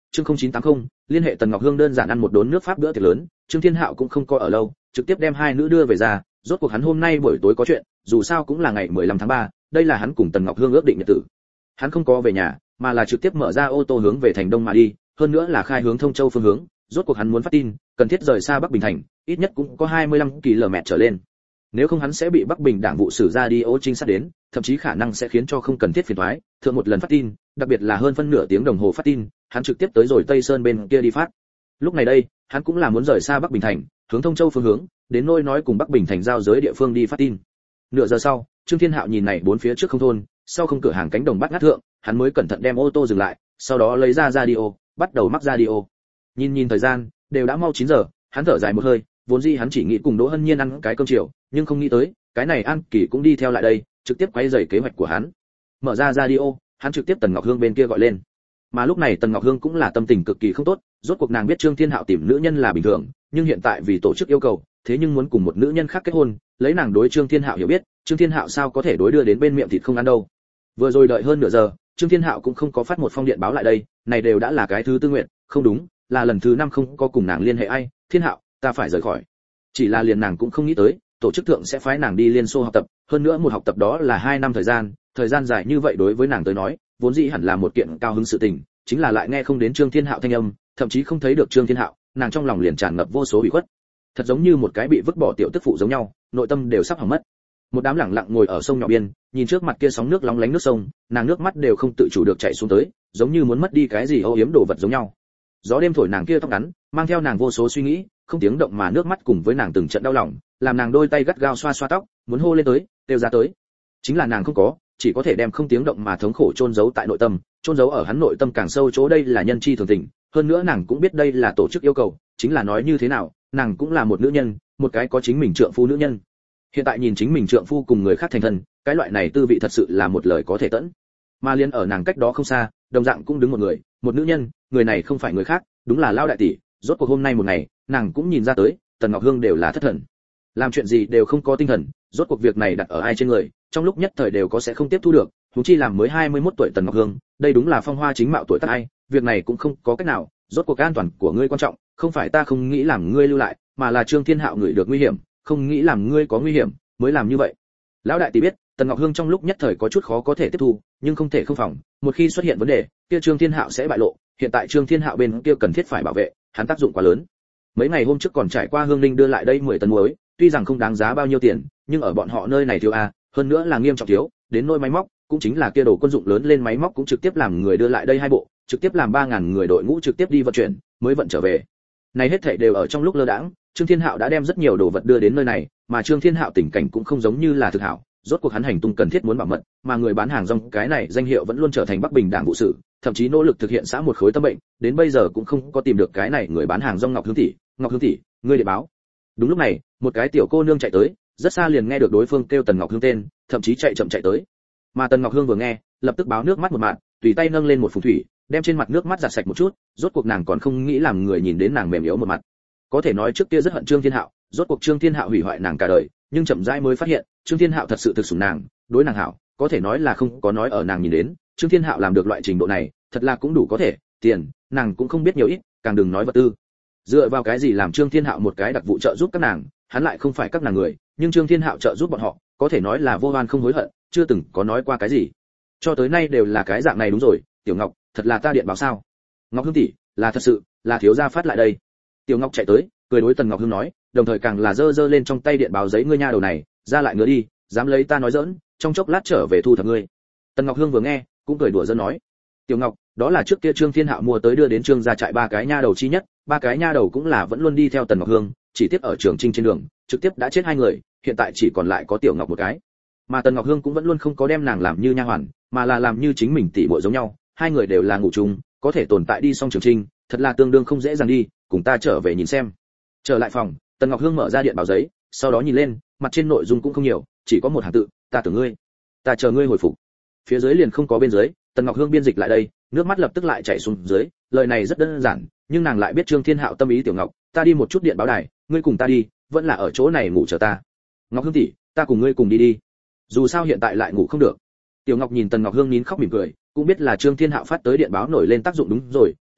Chương 0980, liên hệ Tần Ngọc Hương đơn giản ăn một đốn nước Pháp bữa tiệc lớn, Trương Thiên Hạo cũng không có ở lâu, trực tiếp đem hai nữ đưa về ra, rốt cuộc hắn hôm nay buổi tối có chuyện, dù sao cũng là ngày 15 tháng 3, đây là hắn cùng Tần Ngọc Hương ước định nhật tử. Hắn không có về nhà, mà là trực tiếp mở ra ô tô hướng về thành đông mà đi, hơn nữa là khai hướng Thông Châu phương hướng, rốt cuộc hắn muốn phát tin, cần thiết rời xa Bắc Bình thành, ít nhất cũng có 25 km trở lên. Nếu không hắn sẽ bị Bắc Bình đảng vụ xử ra đi ô trinh sát đến, thậm chí khả năng sẽ khiến cho không cần thiết phiền toái, thượng một lần phát tin, đặc biệt là hơn phân nửa tiếng đồng hồ phát tin, hắn trực tiếp tới rồi Tây Sơn bên kia đi phát. Lúc này đây, hắn cũng là muốn rời xa Bắc Bình thành, hướng Thông Châu phương hướng, đến nơi nói cùng Bắc Bình thành giao giới địa phương đi phát tin. Nửa giờ sau, Trương Thiên Hạo nhìn này bốn phía trước không thôn, sau không cửa hàng cánh đồng bắt ngát thượng, hắn mới cẩn thận đem ô tô dừng lại, sau đó lấy ra radio, bắt đầu mắc radio. Nhìn thời gian, đều đã mau 9 giờ, hắn thở dài một hơi, vốn dĩ hắn chỉ nghĩ cùng Đỗ Hân Nhiên ăn cái cơm chiều, nhưng không nghĩ tới, cái này An Kỳ cũng đi theo lại đây, trực tiếp quấy rầy kế hoạch của hắn. Mở ra radio, hắn trực tiếp Tần Ngọc Hương bên kia gọi lên. Mà lúc này Tần Ngọc Hương cũng là tâm tình cực kỳ không tốt, rốt cuộc nàng biết Trương Thiên Hạo tìm nữ nhân là bình thường, nhưng hiện tại vì tổ chức yêu cầu, thế nhưng muốn cùng một nữ nhân khác kết hôn, lấy nàng đối Trương Thiên Hạo hiểu biết, Trương Thiên Hạo sao có thể đối đưa đến bên miệng thịt không ăn đâu. Vừa rồi đợi hơn nửa giờ, Trương Thiên Hạo cũng không có phát một phong điện báo lại đây, này đều đã là cái thứ tư nguyện, không đúng, là lần thứ 5 không có cùng nàng liên hệ ai, Thiên Hạo, ta phải rời khỏi. Chỉ là liền nàng cũng không nghĩ tới, tổ chức thượng sẽ phái nàng đi Liên Xô học tập, hơn nữa một học tập đó là 2 năm thời gian dài như vậy đối với nàng tới nói, vốn dĩ hẳn là một kiện cao hứng sự tình, chính là lại nghe không đến Trương Thiên Hạo thanh âm, thậm chí không thấy được Trương Thiên Hạo, nàng trong lòng liền tràn ngập vô số ủy khuất. Thật giống như một cái bị vứt bỏ tiểu tức phụ giống nhau, nội tâm đều sắp hỏng mất. Một đám lẳng lặng ngồi ở sông nhỏ biên, nhìn trước mặt kia sóng nước lóng lánh nước sông, nàng nước mắt đều không tự chủ được chảy xuống tới, giống như muốn mất đi cái gì âu yếm đồ vật giống nhau. Gió đêm thổi nàng kia tóc ngắn, mang theo nàng vô số suy nghĩ, không tiếng động mà nước mắt cùng với nàng từng trận đau lòng, làm nàng đôi tay gắt gao xoa xoa tóc, muốn hô lên tới, kêu ra tới. Chính là nàng không có, chỉ có thể đem không tiếng động mà thống khổ chôn giấu tại nội tâm, chôn giấu ở hắn nội tâm càng sâu chỗ, đây là nhân chi thường tình, hơn nữa nàng cũng biết đây là tổ chức yêu cầu, chính là nói như thế nào, nàng cũng là một nữ nhân, một cái có chính mình trượng phu nữ nhân. Hiện tại nhìn chính mình trượng phu cùng người khác thành thân, cái loại này tư vị thật sự là một lời có thể tẫn. Mà liên ở nàng cách đó không xa, đồng dạng cũng đứng một người, một nữ nhân, người này không phải người khác, đúng là Lao đại tỷ. Rốt cuộc hôm nay một ngày, nàng cũng nhìn ra tới, Tần Ngọc Hương đều là thất thần, làm chuyện gì đều không có tinh thần, rốt cuộc việc này đặt ở ai trên người, trong lúc nhất thời đều có sẽ không tiếp thu được, huống chi làm mới 21 tuổi Tần Ngọc Hương, đây đúng là phong hoa chính mạo tuổi tác ai, việc này cũng không có cách nào, rốt cuộc an toàn của ngươi quan trọng, không phải ta không nghĩ làm ngươi lưu lại, mà là Trương Thiên Hạo người được nguy hiểm, không nghĩ làm ngươi có nguy hiểm, mới làm như vậy. Lão đại tỷ biết, Tần Ngọc Hương trong lúc nhất thời có chút khó có thể tiếp thu, nhưng không thể không phòng, một khi xuất hiện vấn đề, kia Trương Thiên Hạo sẽ bại lộ, hiện tại Trương Thiên Hạo bên kia cần thiết phải bảo vệ, hắn tác dụng quá lớn. Mấy ngày hôm trước còn trải qua Hương Linh đưa lại đây 10 tấn muối, tuy rằng không đáng giá bao nhiêu tiền, nhưng ở bọn họ nơi này thiếu a, hơn nữa là nghiêm trọng thiếu, đến nỗi máy móc, cũng chính là kia đồ quân dụng lớn lên máy móc cũng trực tiếp làm người đưa lại đây 2 bộ, trực tiếp làm 3000 người đội ngũ trực tiếp đi vận chuyển, mới vận trở về. Này hết thảy đều ở trong lúc lơ đãng, Trương Thiên Hạo đã đem rất nhiều đồ vật đưa đến nơi này, mà Trương Thiên Hạo tình cảnh cũng không giống như là thực hảo, rốt cuộc hắn hành tung cần thiết muốn bảo mật, mà người bán hàng rong cái này danh hiệu vẫn luôn trở thành Bắc Bình đảng vụ sự, thậm chí nỗ lực thực hiện xã một khối tâm bệnh, đến bây giờ cũng không có tìm được cái này người bán hàng rong Ngọc Hương tỷ, ngươi để báo. Đúng lúc này, một cái tiểu cô nương chạy tới, rất xa liền nghe được đối phương kêu Tần Ngọc Hương tên, thậm chí chạy chậm chạy tới. Mà Tần Ngọc Hương vừa nghe, lập tức báo nước mắt một mạt, tùy tay nâng lên một phùng thủy, đem trên mặt nước mắt giặt sạch một chút, rốt cuộc nàng còn không nghĩ làm người nhìn đến nàng mềm yếu một mặt. Có thể nói trước kia rất hận Trương Thiên Hạo, rốt cuộc Trương Thiên Hạo hủy hoại nàng cả đời, nhưng chậm rãi mới phát hiện, Trương Thiên Hạo thật sự thực sủng nàng, đối nàng hảo, có thể nói là không có nói ở nàng nhìn đến, Trương Thiên Hạo làm được loại trình độ này, thật là cũng đủ có thể, tiền, nàng cũng không biết nhiều ít, càng đừng nói vật tư. Dựa vào cái gì làm Trương Thiên Hạo một cái đặc vụ trợ giúp các nàng, hắn lại không phải các nàng người, nhưng Trương Thiên Hạo trợ giúp bọn họ, có thể nói là vô oan không hối hận, chưa từng có nói qua cái gì. Cho tới nay đều là cái dạng này đúng rồi, Tiểu Ngọc, thật là ta điện báo sao? Ngọc Hương tỷ, là thật sự, là thiếu gia phát lại đây. Tiểu Ngọc chạy tới, cười đối Tần Ngọc Hương nói, đồng thời càng là giơ lên trong tay điện báo giấy, ngươi nha đầu này, ra lại ngứa đi, dám lấy ta nói giỡn, trong chốc lát trở về thu thập ngươi. Tần Ngọc Hương vừa nghe, cũng cười đùa giỡn nói, Tiểu Ngọc, đó là trước kia Trương Thiên Hạo mua tới đưa đến Trương gia trại 3 cái nha đầu chi nhất, 3 cái nha đầu cũng là vẫn luôn đi theo Tần Ngọc Hương, chỉ tiếp ở Trường Trinh trên đường, trực tiếp đã chết 2 người, hiện tại chỉ còn lại có Tiểu Ngọc một cái. Mà Tần Ngọc Hương cũng vẫn luôn không có đem nàng làm như nha hoàn, mà là làm như chính mình tỷ muội giống nhau, 2 người đều là ngủ chung, có thể tồn tại đi xong Trường Trinh, thật là tương đương không dễ dàng đi, cùng ta trở về nhìn xem. Trở lại phòng, Tần Ngọc Hương mở ra điện báo giấy, sau đó nhìn lên, mặt trên nội dung cũng không nhiều, chỉ có một hàng tự, ta tưởng ngươi, ta chờ ngươi hồi phục. Phía dưới liền không có bên dưới, Tần Ngọc Hương biên dịch lại đây, nước mắt lập tức lại chảy xuống dưới, lời này rất đơn giản, nhưng nàng lại biết Trương Thiên Hạo tâm ý. Tiểu Ngọc, ta đi một chút điện báo đài, ngươi cùng ta đi, vẫn là ở chỗ này ngủ chờ ta. Ngọc Hương tỷ, ta cùng ngươi cùng đi đi. Dù sao hiện tại lại ngủ không được. Tiểu Ngọc nhìn Tần Ngọc Hương nín khóc mỉm cười, cũng biết là Trương Thiên Hạo phát tới điện báo nổi lên tác dụng đúng rồi, Tiểu Ngọc,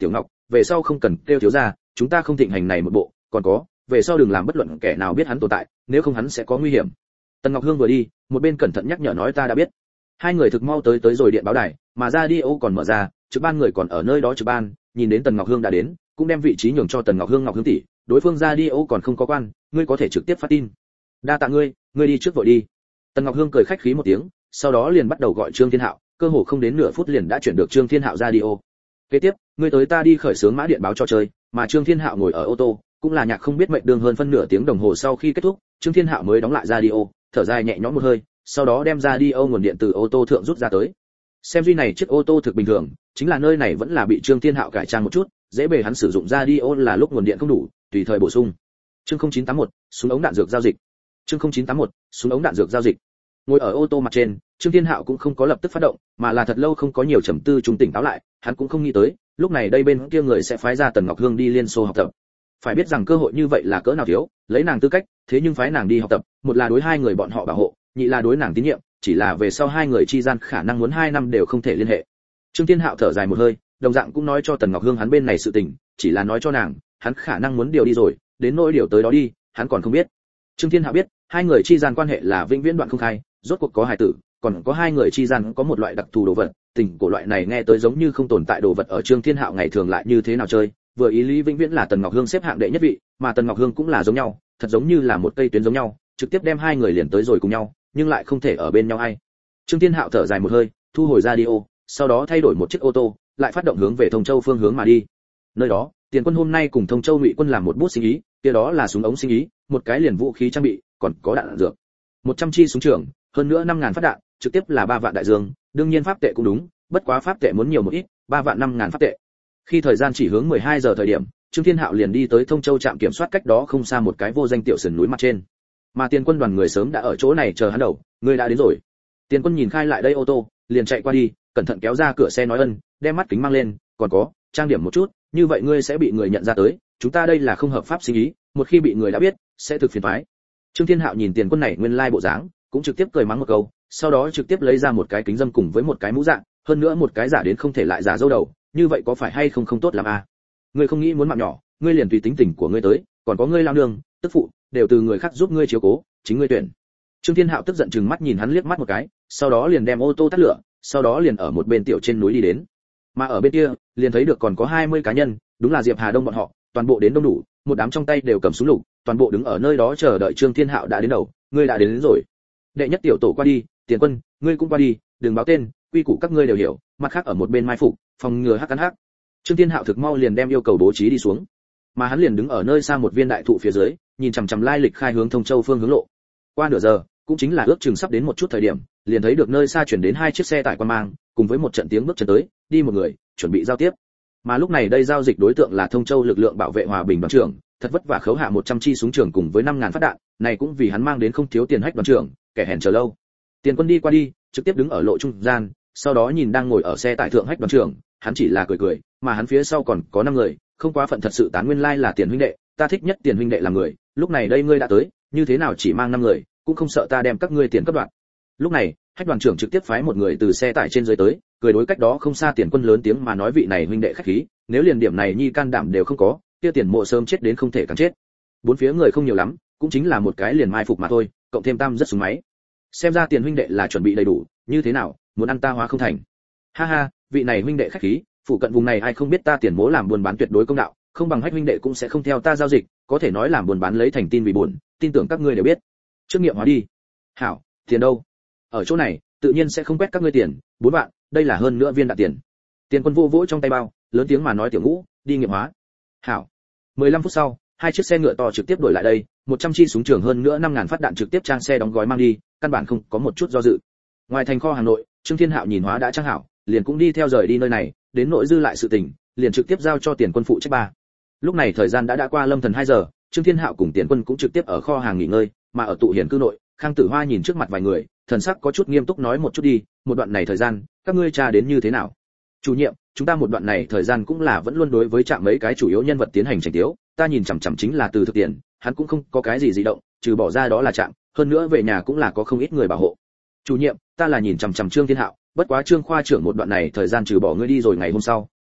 về sau không cần kêu thiếu gia, chúng ta không thịnh hành này một bộ, còn có, về sau đừng làm bất luận kẻ nào biết hắn tồn tại, nếu không hắn sẽ có nguy hiểm. Tần Ngọc Hương vừa đi, một bên cẩn thận nhắc nhở nói ta đã biết. Hai người thực mau tới rồi điện báo đài, mà radio còn mở ra, trực ban người còn ở nơi đó trực ban, nhìn đến Tần Ngọc Hương đã đến, cũng đem vị trí nhường cho Tần Ngọc Hương tỷ, đối phương radio còn không có quan, ngươi có thể trực tiếp phát tin. Đa tạ ngươi đi trước vội đi. Tần Ngọc Hương cười khách khí một tiếng, sau đó liền bắt đầu gọi Trương Thiên Hạo, cơ hồ không đến nửa phút liền đã chuyển được Trương Thiên Hạo radio. Kế tiếp, ngươi tới ta đi khởi xướng mã điện báo cho chơi, mà Trương Thiên Hạo ngồi ở ô tô, cũng là nhạc không biết mệnh đường hơn phân nửa tiếng đồng hồ sau khi kết thúc, Trương Thiên Hạo mới đóng lại radio, thở dài nhẹ nhõm một hơi, sau đó đem radio nguồn điện từ ô tô thượng rút ra tới. Xem duy này chiếc ô tô thực bình thường, chính là nơi này vẫn là bị Trương Thiên Hạo cải trang một chút, dễ bề hắn sử dụng radio là lúc nguồn điện không đủ, tùy thời bổ sung. Chương 0981, súng ống đạn dược giao dịch. Chương 0981, súng ống đạn dược giao dịch. Ngồi ở ô tô mặt trên, Trương Thiên Hạo cũng không có lập tức phát động, mà là thật lâu không có nhiều trầm tư trung tỉnh táo lại, hắn cũng không nghĩ tới, lúc này đây bên kia người sẽ phái ra Tần Ngọc Hương đi Liên Xô học tập. Phải biết rằng cơ hội như vậy là cỡ nào thiếu, lấy nàng tư cách, thế nhưng phái nàng đi học tập, một là đối hai người bọn họ bảo hộ, nhị là đối nàng tín nhiệm, chỉ là về sau hai người chi gian khả năng muốn 2 năm đều không thể liên hệ. Trương Thiên Hạo thở dài một hơi, đồng dạng cũng nói cho Tần Ngọc Hương hắn bên này sự tình, chỉ là nói cho nàng, hắn khả năng muốn điều đi rồi, đến nỗi điều tới đó đi, hắn còn không biết. Trương Thiên Hạo biết, hai người chi gian quan hệ là vĩnh viễn đoạn không khai, rốt cuộc có hài tử, còn có hai người chi gian có một loại đặc thù đồ vật, tình của loại này nghe tới giống như không tồn tại đồ vật ở Trương Thiên Hạo ngày thường lại như thế nào chơi, vừa ý lý vĩnh viễn là Tần Ngọc Hương xếp hạng đệ nhất vị, mà Tần Ngọc Hương cũng là giống nhau, thật giống như là một cây tuyến giống nhau, trực tiếp đem hai người liền tới rồi cùng nhau, nhưng lại không thể ở bên nhau ai. Trương Thiên Hạo thở dài một hơi, thu hồi radio, sau đó thay đổi một chiếc ô tô, lại phát động hướng về Thông Châu phương hướng mà đi. Nơi đó, Tiền Quân hôm nay cùng Thông Châu Ngụy Quân làm một bút sinh ý, kia đó là súng ống sinh ý, một cái liền vũ khí trang bị, còn có đạn dược. 100 chi súng trường, hơn nữa 5000 phát đạn, trực tiếp là 3 vạn đại dương, đương nhiên pháp tệ cũng đúng, bất quá pháp tệ muốn nhiều một ít, 3 vạn 5000 pháp tệ. Khi thời gian chỉ hướng 12 giờ thời điểm, Trương Thiên Hạo liền đi tới Thông Châu trạm kiểm soát cách đó không xa một cái vô danh tiểu sườn núi mặt trên. Mà Tiền Quân đoàn người sớm đã ở chỗ này chờ hắn đầu, người đã đến rồi. Tiền Quân nhìn khai lại đây ô tô, liền chạy qua đi, cẩn thận kéo ra cửa xe nói ân, đem mắt kính mang lên, còn có, trang điểm một chút, như vậy ngươi sẽ bị người nhận ra tới, chúng ta đây là không hợp pháp sinh ý, một khi bị người đã biết, sẽ thực phiền toái. Trương Thiên Hạo nhìn Tiền Quân này nguyên lai bộ dáng, cũng trực tiếp cười mắng một câu, sau đó trực tiếp lấy ra một cái kính dâm cùng với một cái mũ dạng, hơn nữa một cái giả đến không thể lại giả dâu đầu, như vậy có phải hay không không tốt lắm à? Ngươi không nghĩ muốn mạng nhỏ, ngươi liền tùy tính tình của ngươi tới, còn có ngươi lao nương, tức phụ, đều từ người khác giúp ngươi chiếu cố, chính ngươi tuyển. Trương Thiên Hạo tức giận chừng mắt nhìn hắn liếc mắt một cái, sau đó liền đem ô tô tắt lửa, sau đó liền ở một bên tiểu trên núi đi đến. Mà ở bên kia, liền thấy được còn có 20 cá nhân, đúng là Diệp Hà Đông bọn họ, toàn bộ đến đông đủ, một đám trong tay đều cầm súng lục, toàn bộ đứng ở nơi đó chờ đợi Trương Thiên Hạo đã đến đầu, ngươi đã đến rồi. Đệ nhất tiểu tổ qua đi, Tiền Quân, ngươi cũng qua đi, đừng báo tên, quy củ các ngươi đều hiểu, mặt khác ở một bên mai phục, phòng ngừa hắc cắn hắc. Trương Thiên Hạo thực mau liền đem yêu cầu bố trí đi xuống, mà hắn liền đứng ở nơi xa một viên đại thụ phía dưới, nhìn chằm chằm lai lịch khai hướng Thông Châu phương hướng lộ. Qua nửa giờ, cũng chính là ước chừng sắp đến một chút thời điểm, liền thấy được nơi xa chuyển đến 2 chiếc xe tải quan mang, cùng với một trận tiếng bước chân tới, đi một người, chuẩn bị giao tiếp. Mà lúc này đây giao dịch đối tượng là Thông Châu lực lượng bảo vệ hòa bình đoàn trưởng, thật vất vả khấu hạ 100 chi súng trường cùng với 5000 phát đạn, này cũng vì hắn mang đến không thiếu tiền hách đoàn trưởng, kẻ hèn chờ lâu. Tiền Quân đi qua đi, trực tiếp đứng ở lộ trung gian, sau đó nhìn đang ngồi ở xe tải thượng hách đoàn trưởng, hắn chỉ là cười cười, mà hắn phía sau còn có 5 người, không quá phận thật sự tán nguyên lai là Tiền huynh đệ, ta thích nhất Tiền huynh đệ làm người, lúc này đây ngươi đã tới, như thế nào chỉ mang 5 người, cũng không sợ ta đem các ngươi tiền cấp đoạn. Lúc này, hách đoàn trưởng trực tiếp phái một người từ xe tải trên dưới tới, cười đối cách đó không xa Tiền Quân lớn tiếng mà nói vị này huynh đệ khách khí, nếu liền điểm này nhi can đảm đều không có, kia Tiền Mộ sớm chết đến không thể càng chết. Bốn phía người không nhiều lắm, cũng chính là một cái liền mai phục mà thôi, cộng thêm tam rất súng máy. Xem ra Tiền huynh đệ là chuẩn bị đầy đủ, như thế nào, muốn ăn ta hóa không thành. Ha ha, vị này huynh đệ khách khí, phụ cận vùng này ai không biết ta Tiền Mỗ làm buôn bán tuyệt đối công đạo, không bằng hách huynh đệ cũng sẽ không theo ta giao dịch, có thể nói làm buôn bán lấy thành tin vì buồn, tin tưởng các ngươi đều biết. Trước nghiệm hóa đi. Hảo, tiền đâu? Ở chỗ này, tự nhiên sẽ không quét các ngươi tiền, 4 vạn, đây là hơn nữa viên đạn tiền. Tiền Quân vô vỗ trong tay bao, lớn tiếng mà nói Tiểu Ngũ, đi nghiệm hóa. Hảo. 15 phút sau, 2 chiếc xe ngựa to trực tiếp đuổi lại đây, 100 chi súng trường hơn nữa 5000 phát đạn trực tiếp trang xe đóng gói mang đi, căn bản không có một chút do dự. Ngoài thành kho Hà Nội, Trương Thiên Hạo nhìn hóa đã trang hảo, liền cũng đi theo rời đi nơi này, đến nội dư lại sự tình, liền trực tiếp giao cho Tiền Quân phụ trách ba. Lúc này thời gian đã qua lâm thần 2 giờ, Trương Thiên Hạo cùng Tiền Quân cũng trực tiếp ở kho hàng nghỉ ngơi, mà ở tụ hiển cư nội, Khang Tử Hoa nhìn trước mặt vài người, thần sắc có chút nghiêm túc nói một chút đi, một đoạn này thời gian, các ngươi tra đến như thế nào? Chủ nhiệm, chúng ta một đoạn này thời gian cũng là vẫn luôn đối với chạm mấy cái chủ yếu nhân vật tiến hành chỉnh tiếu, ta nhìn chằm chằm chính là từ thực tiền, hắn cũng không có cái gì dị động, trừ bỏ ra đó là chạm, hơn nữa về nhà cũng là có không ít người bảo hộ. Chủ nhiệm, ta là nhìn chằm chằm Trương Thiên Hạo, bất quá Trương khoa trưởng một đoạn này thời gian trừ bỏ ngươi đi rồi ngày hôm sau,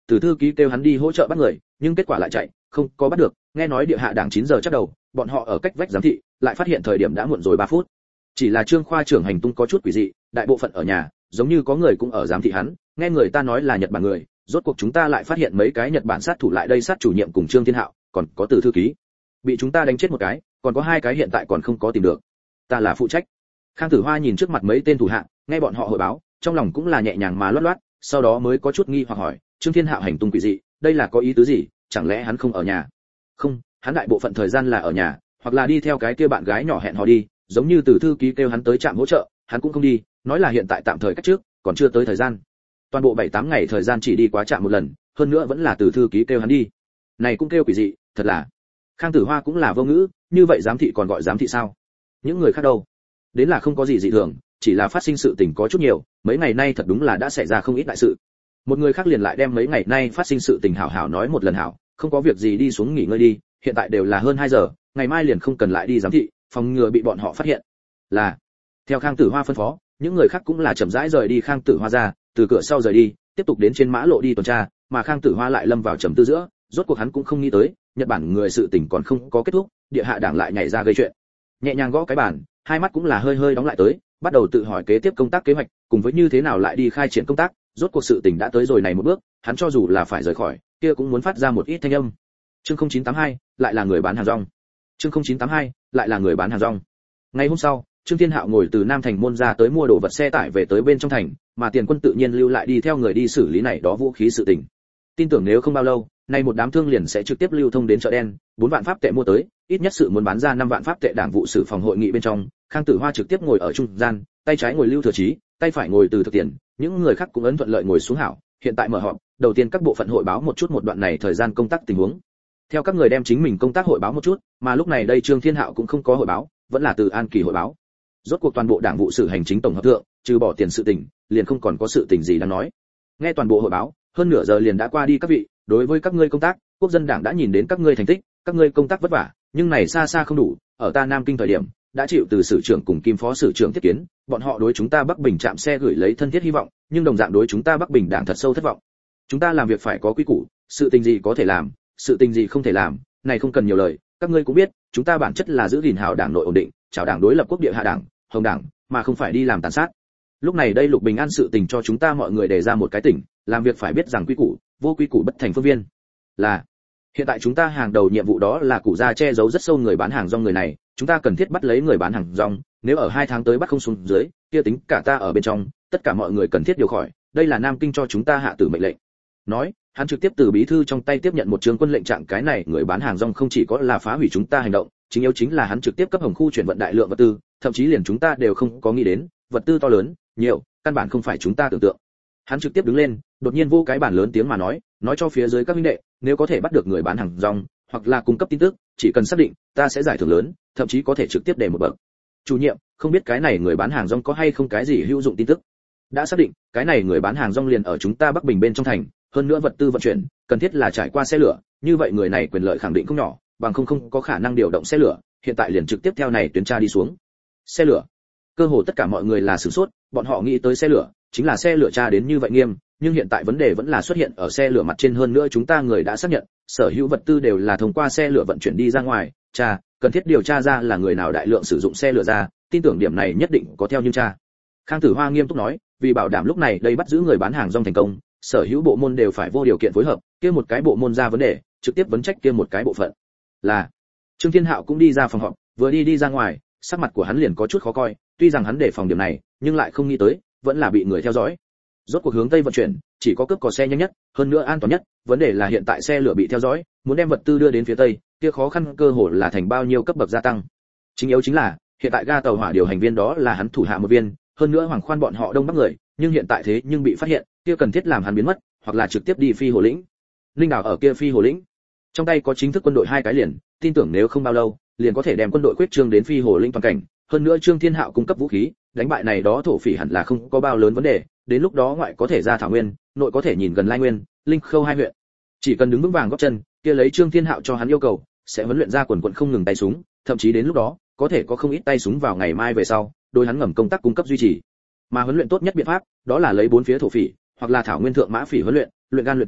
Từ thư ký kêu hắn đi hỗ trợ bắt người, nhưng kết quả lại chạy, không có bắt được. Nghe nói địa hạ đảng 9 giờ chắc đầu, bọn họ ở cách vách giám thị, lại phát hiện thời điểm đã muộn rồi 3 phút. Chỉ là Trương khoa trưởng hành tung có chút quỷ dị, đại bộ phận ở nhà, giống như có người cũng ở giám thị hắn. Nghe người ta nói là Nhật Bản người, rốt cuộc chúng ta lại phát hiện mấy cái Nhật Bản sát thủ lại đây sát chủ nhiệm cùng Trương Thiên Hạo, còn có Từ thư ký. Bị chúng ta đánh chết một cái, còn có 2 cái hiện tại còn không có tìm được. Ta là phụ trách. Khang Tử Hoa nhìn trước mặt mấy tên thủ hạ, nghe bọn họ hội báo, trong lòng cũng là nhẹ nhàng mà loát loát, sau đó mới có chút nghi hoặc hỏi, Trương Thiên Hạo hành tung quỷ dị, đây là có ý tứ gì, chẳng lẽ hắn không ở nhà? Không, hắn đại bộ phận thời gian là ở nhà, hoặc là đi theo cái kia bạn gái nhỏ hẹn hò đi, giống như Từ thư ký kêu hắn tới trạm hỗ trợ, hắn cũng không đi, nói là hiện tại tạm thời cách trước, còn chưa tới thời gian. Toàn bộ 7-8 ngày thời gian chỉ đi quá trạm một lần, hơn nữa vẫn là Từ thư ký kêu hắn đi. Này cũng kêu quỷ dị, thật là. Khang Tử Hoa cũng là vô ngữ, như vậy giám thị còn gọi giám thị sao? Những người khác đâu? Đến là không có gì dị thường, chỉ là phát sinh sự tình có chút nhiều, mấy ngày nay thật đúng là đã xảy ra không ít đại sự. Một người khác liền lại đem mấy ngày nay phát sinh sự tình hảo hảo nói một lần hảo, không có việc gì đi xuống nghỉ ngơi đi, hiện tại đều là hơn 2 giờ, ngày mai liền không cần lại đi giám thị, phòng ngừa bị bọn họ phát hiện. Là. Theo Khang Tử Hoa phân phó, những người khác cũng là chậm rãi rời đi Khang Tử Hoa ra, từ cửa sau rời đi, tiếp tục đến trên mã lộ đi tuần tra, mà Khang Tử Hoa lại lâm vào trầm tư giữa, rốt cuộc hắn cũng không nghĩ tới, Nhật Bản người sự tình còn không có kết thúc, địa hạ đảng lại nhảy ra gây chuyện. Nhẹ nhàng gõ cái bàn, hai mắt cũng là hơi hơi đóng lại tới, bắt đầu tự hỏi kế tiếp công tác kế hoạch, cùng với như thế nào lại đi khai triển công tác, rốt cuộc sự tình đã tới rồi này một bước, hắn cho dù là phải rời khỏi, kia cũng muốn phát ra một ít thanh âm. Chương 0982, lại là người bán hàng rong. Chương 0982, lại là người bán hàng rong. Ngày hôm sau, Trương Thiên Hạo ngồi từ Nam Thành môn ra tới mua đồ vật xe tải về tới bên trong thành, mà Tiền Quân tự nhiên lưu lại đi theo người đi xử lý này đó vũ khí sự tình. Tin tưởng nếu không bao lâu, nay một đám thương liền sẽ trực tiếp lưu thông đến chợ đen, 4 vạn pháp tệ mua tới, ít nhất sự muốn bán ra 5 vạn pháp tệ đảng vụ xử phòng hội nghị bên trong, Khang Tử Hoa trực tiếp ngồi ở trung gian, tay trái ngồi Lưu Thừa Chí, tay phải ngồi Từ Thực Tiền, những người khác cũng ấn thuận lợi ngồi xuống hảo. Hiện tại mở họp, đầu tiên các bộ phận hội báo một chút một đoạn này thời gian công tác tình huống. Theo các người đem chính mình công tác hội báo một chút, mà lúc này đây Trương Thiên Hạo cũng không có hội báo, vẫn là Từ An Kỳ hội báo. Rốt cuộc toàn bộ đảng vụ xử hành chính tổng hợp thượng, trừ bỏ tiền sự tình, liền không còn có sự tình gì đáng nói. Nghe toàn bộ hội báo, hơn nửa giờ liền đã qua đi các vị, đối với các ngươi công tác, quốc dân đảng đã nhìn đến các ngươi thành tích, các ngươi công tác vất vả, nhưng này xa xa không đủ, ở ta Nam Kinh thời điểm, đã chịu từ sử trưởng cùng Kim phó sử trưởng tiếp kiến, bọn họ đối chúng ta Bắc Bình trạm xe gửi lấy thân thiết hy vọng, nhưng đồng dạng đối chúng ta Bắc Bình đảng thật sâu thất vọng. Chúng ta làm việc phải có quy củ, sự tình gì có thể làm, sự tình gì không thể làm, này không cần nhiều lời, các ngươi cũng biết, chúng ta bản chất là giữ gìn hảo đảng nội ổn định, chào đảng đối lập quốc địa hạ đảng, hồng đảng, mà không phải đi làm tàn sát. Lúc này đây Lục Bình An sự tình cho chúng ta mọi người đề ra một cái tỉnh, làm việc phải biết rằng quy củ, vô quy củ bất thành phương viên. Là hiện tại chúng ta hàng đầu nhiệm vụ đó là cụ ra che giấu rất sâu người bán hàng rong người này, chúng ta cần thiết bắt lấy người bán hàng rong, nếu ở 2 tháng tới bắt không xuống dưới, kia tính cả ta ở bên trong, tất cả mọi người cần thiết điều khỏi, đây là Nam Kinh cho chúng ta hạ tử mệnh lệnh. Nói, hắn trực tiếp từ bí thư trong tay tiếp nhận một trường quân lệnh trạng, cái này người bán hàng rong không chỉ có là phá hủy chúng ta hành động, chính yếu chính là hắn trực tiếp cấp Hồng khu chuyển vận đại lượng vật tư, thậm chí liền chúng ta đều không có nghĩ đến, vật tư to lớn, nhiều, căn bản không phải chúng ta tưởng tượng. Hắn trực tiếp đứng lên, đột nhiên vô cái bàn lớn tiếng mà nói cho phía dưới các huynh đệ, nếu có thể bắt được người bán hàng rong, hoặc là cung cấp tin tức, chỉ cần xác định, ta sẽ giải thưởng lớn, thậm chí có thể trực tiếp để một bậc. Chủ nhiệm, không biết cái này người bán hàng rong có hay không cái gì hữu dụng tin tức. Đã xác định, cái này người bán hàng rong liền ở chúng ta Bắc Bình bên trong thành, hơn nữa vật tư vận chuyển, cần thiết là trải qua xe lửa, như vậy người này quyền lợi khẳng định không nhỏ, bằng không có khả năng điều động xe lửa, hiện tại liền trực tiếp theo này tuyến tra đi xuống. Xe lửa. Cơ hồ tất cả mọi người là sửng sốt, bọn họ nghĩ tới xe lửa, chính là xe lửa tra đến như vậy nghiêm, nhưng hiện tại vấn đề vẫn là xuất hiện ở xe lửa mặt trên, hơn nữa chúng ta người đã xác nhận, sở hữu vật tư đều là thông qua xe lửa vận chuyển đi ra ngoài, cần thiết điều tra ra là người nào đại lượng sử dụng xe lửa ra, tin tưởng điểm này nhất định có theo nhưng tra. Khang Tử Hoa nghiêm túc nói, vì bảo đảm lúc này đây bắt giữ người bán hàng rong thành công, sở hữu bộ môn đều phải vô điều kiện phối hợp, kia một cái bộ môn ra vấn đề, trực tiếp vấn trách kia một cái bộ phận. Là Trương Thiên Hạo cũng đi ra phòng họp, vừa đi ra ngoài, sắc mặt của hắn liền có chút khó coi, tuy rằng hắn đề phòng điểm này, nhưng lại không nghĩ tới, vẫn là bị người theo dõi. Rốt cuộc hướng tây vận chuyển, chỉ có cướp cò xe nhanh nhất, hơn nữa an toàn nhất, vấn đề là hiện tại xe lửa bị theo dõi, muốn đem vật tư đưa đến phía tây, kia khó khăn cơ hội là thành bao nhiêu cấp bậc gia tăng. Chính yếu chính là, hiện tại ga tàu hỏa điều hành viên đó là hắn thủ hạ một viên, hơn nữa Hoàng Khoan bọn họ đông bắc người, nhưng hiện tại thế nhưng bị phát hiện, kia cần thiết làm hắn biến mất, hoặc là trực tiếp đi Phi Hồ lĩnh. Linh Đào ở kia Phi Hồ lĩnh, trong tay có chính thức quân đội 2 cái liền, tin tưởng nếu không bao lâu, liền có thể đem quân đội quyết trương đến Phi Hồ lĩnh toàn cảnh, hơn nữa Trương Thiên Hạo cung cấp vũ khí, đánh bại này đó thổ phỉ hẳn là không có bao lớn vấn đề, đến lúc đó ngoại có thể ra Thảo Nguyên, nội có thể nhìn gần Lai Nguyên, Linh Khâu 2 huyện. Chỉ cần đứng vững vàng gót chân, kia lấy Trương Thiên Hạo cho hắn yêu cầu, sẽ huấn luyện ra quần quần không ngừng tay súng, thậm chí đến lúc đó, có thể có không ít tay súng vào ngày mai về sau, đối hắn ngầm công tác cung cấp duy trì. Mà huấn luyện tốt nhất biện pháp, đó là lấy 4 phía thổ phỉ, hoặc là Thảo Nguyên thượng mã phỉ huấn luyện gan luyện tâm,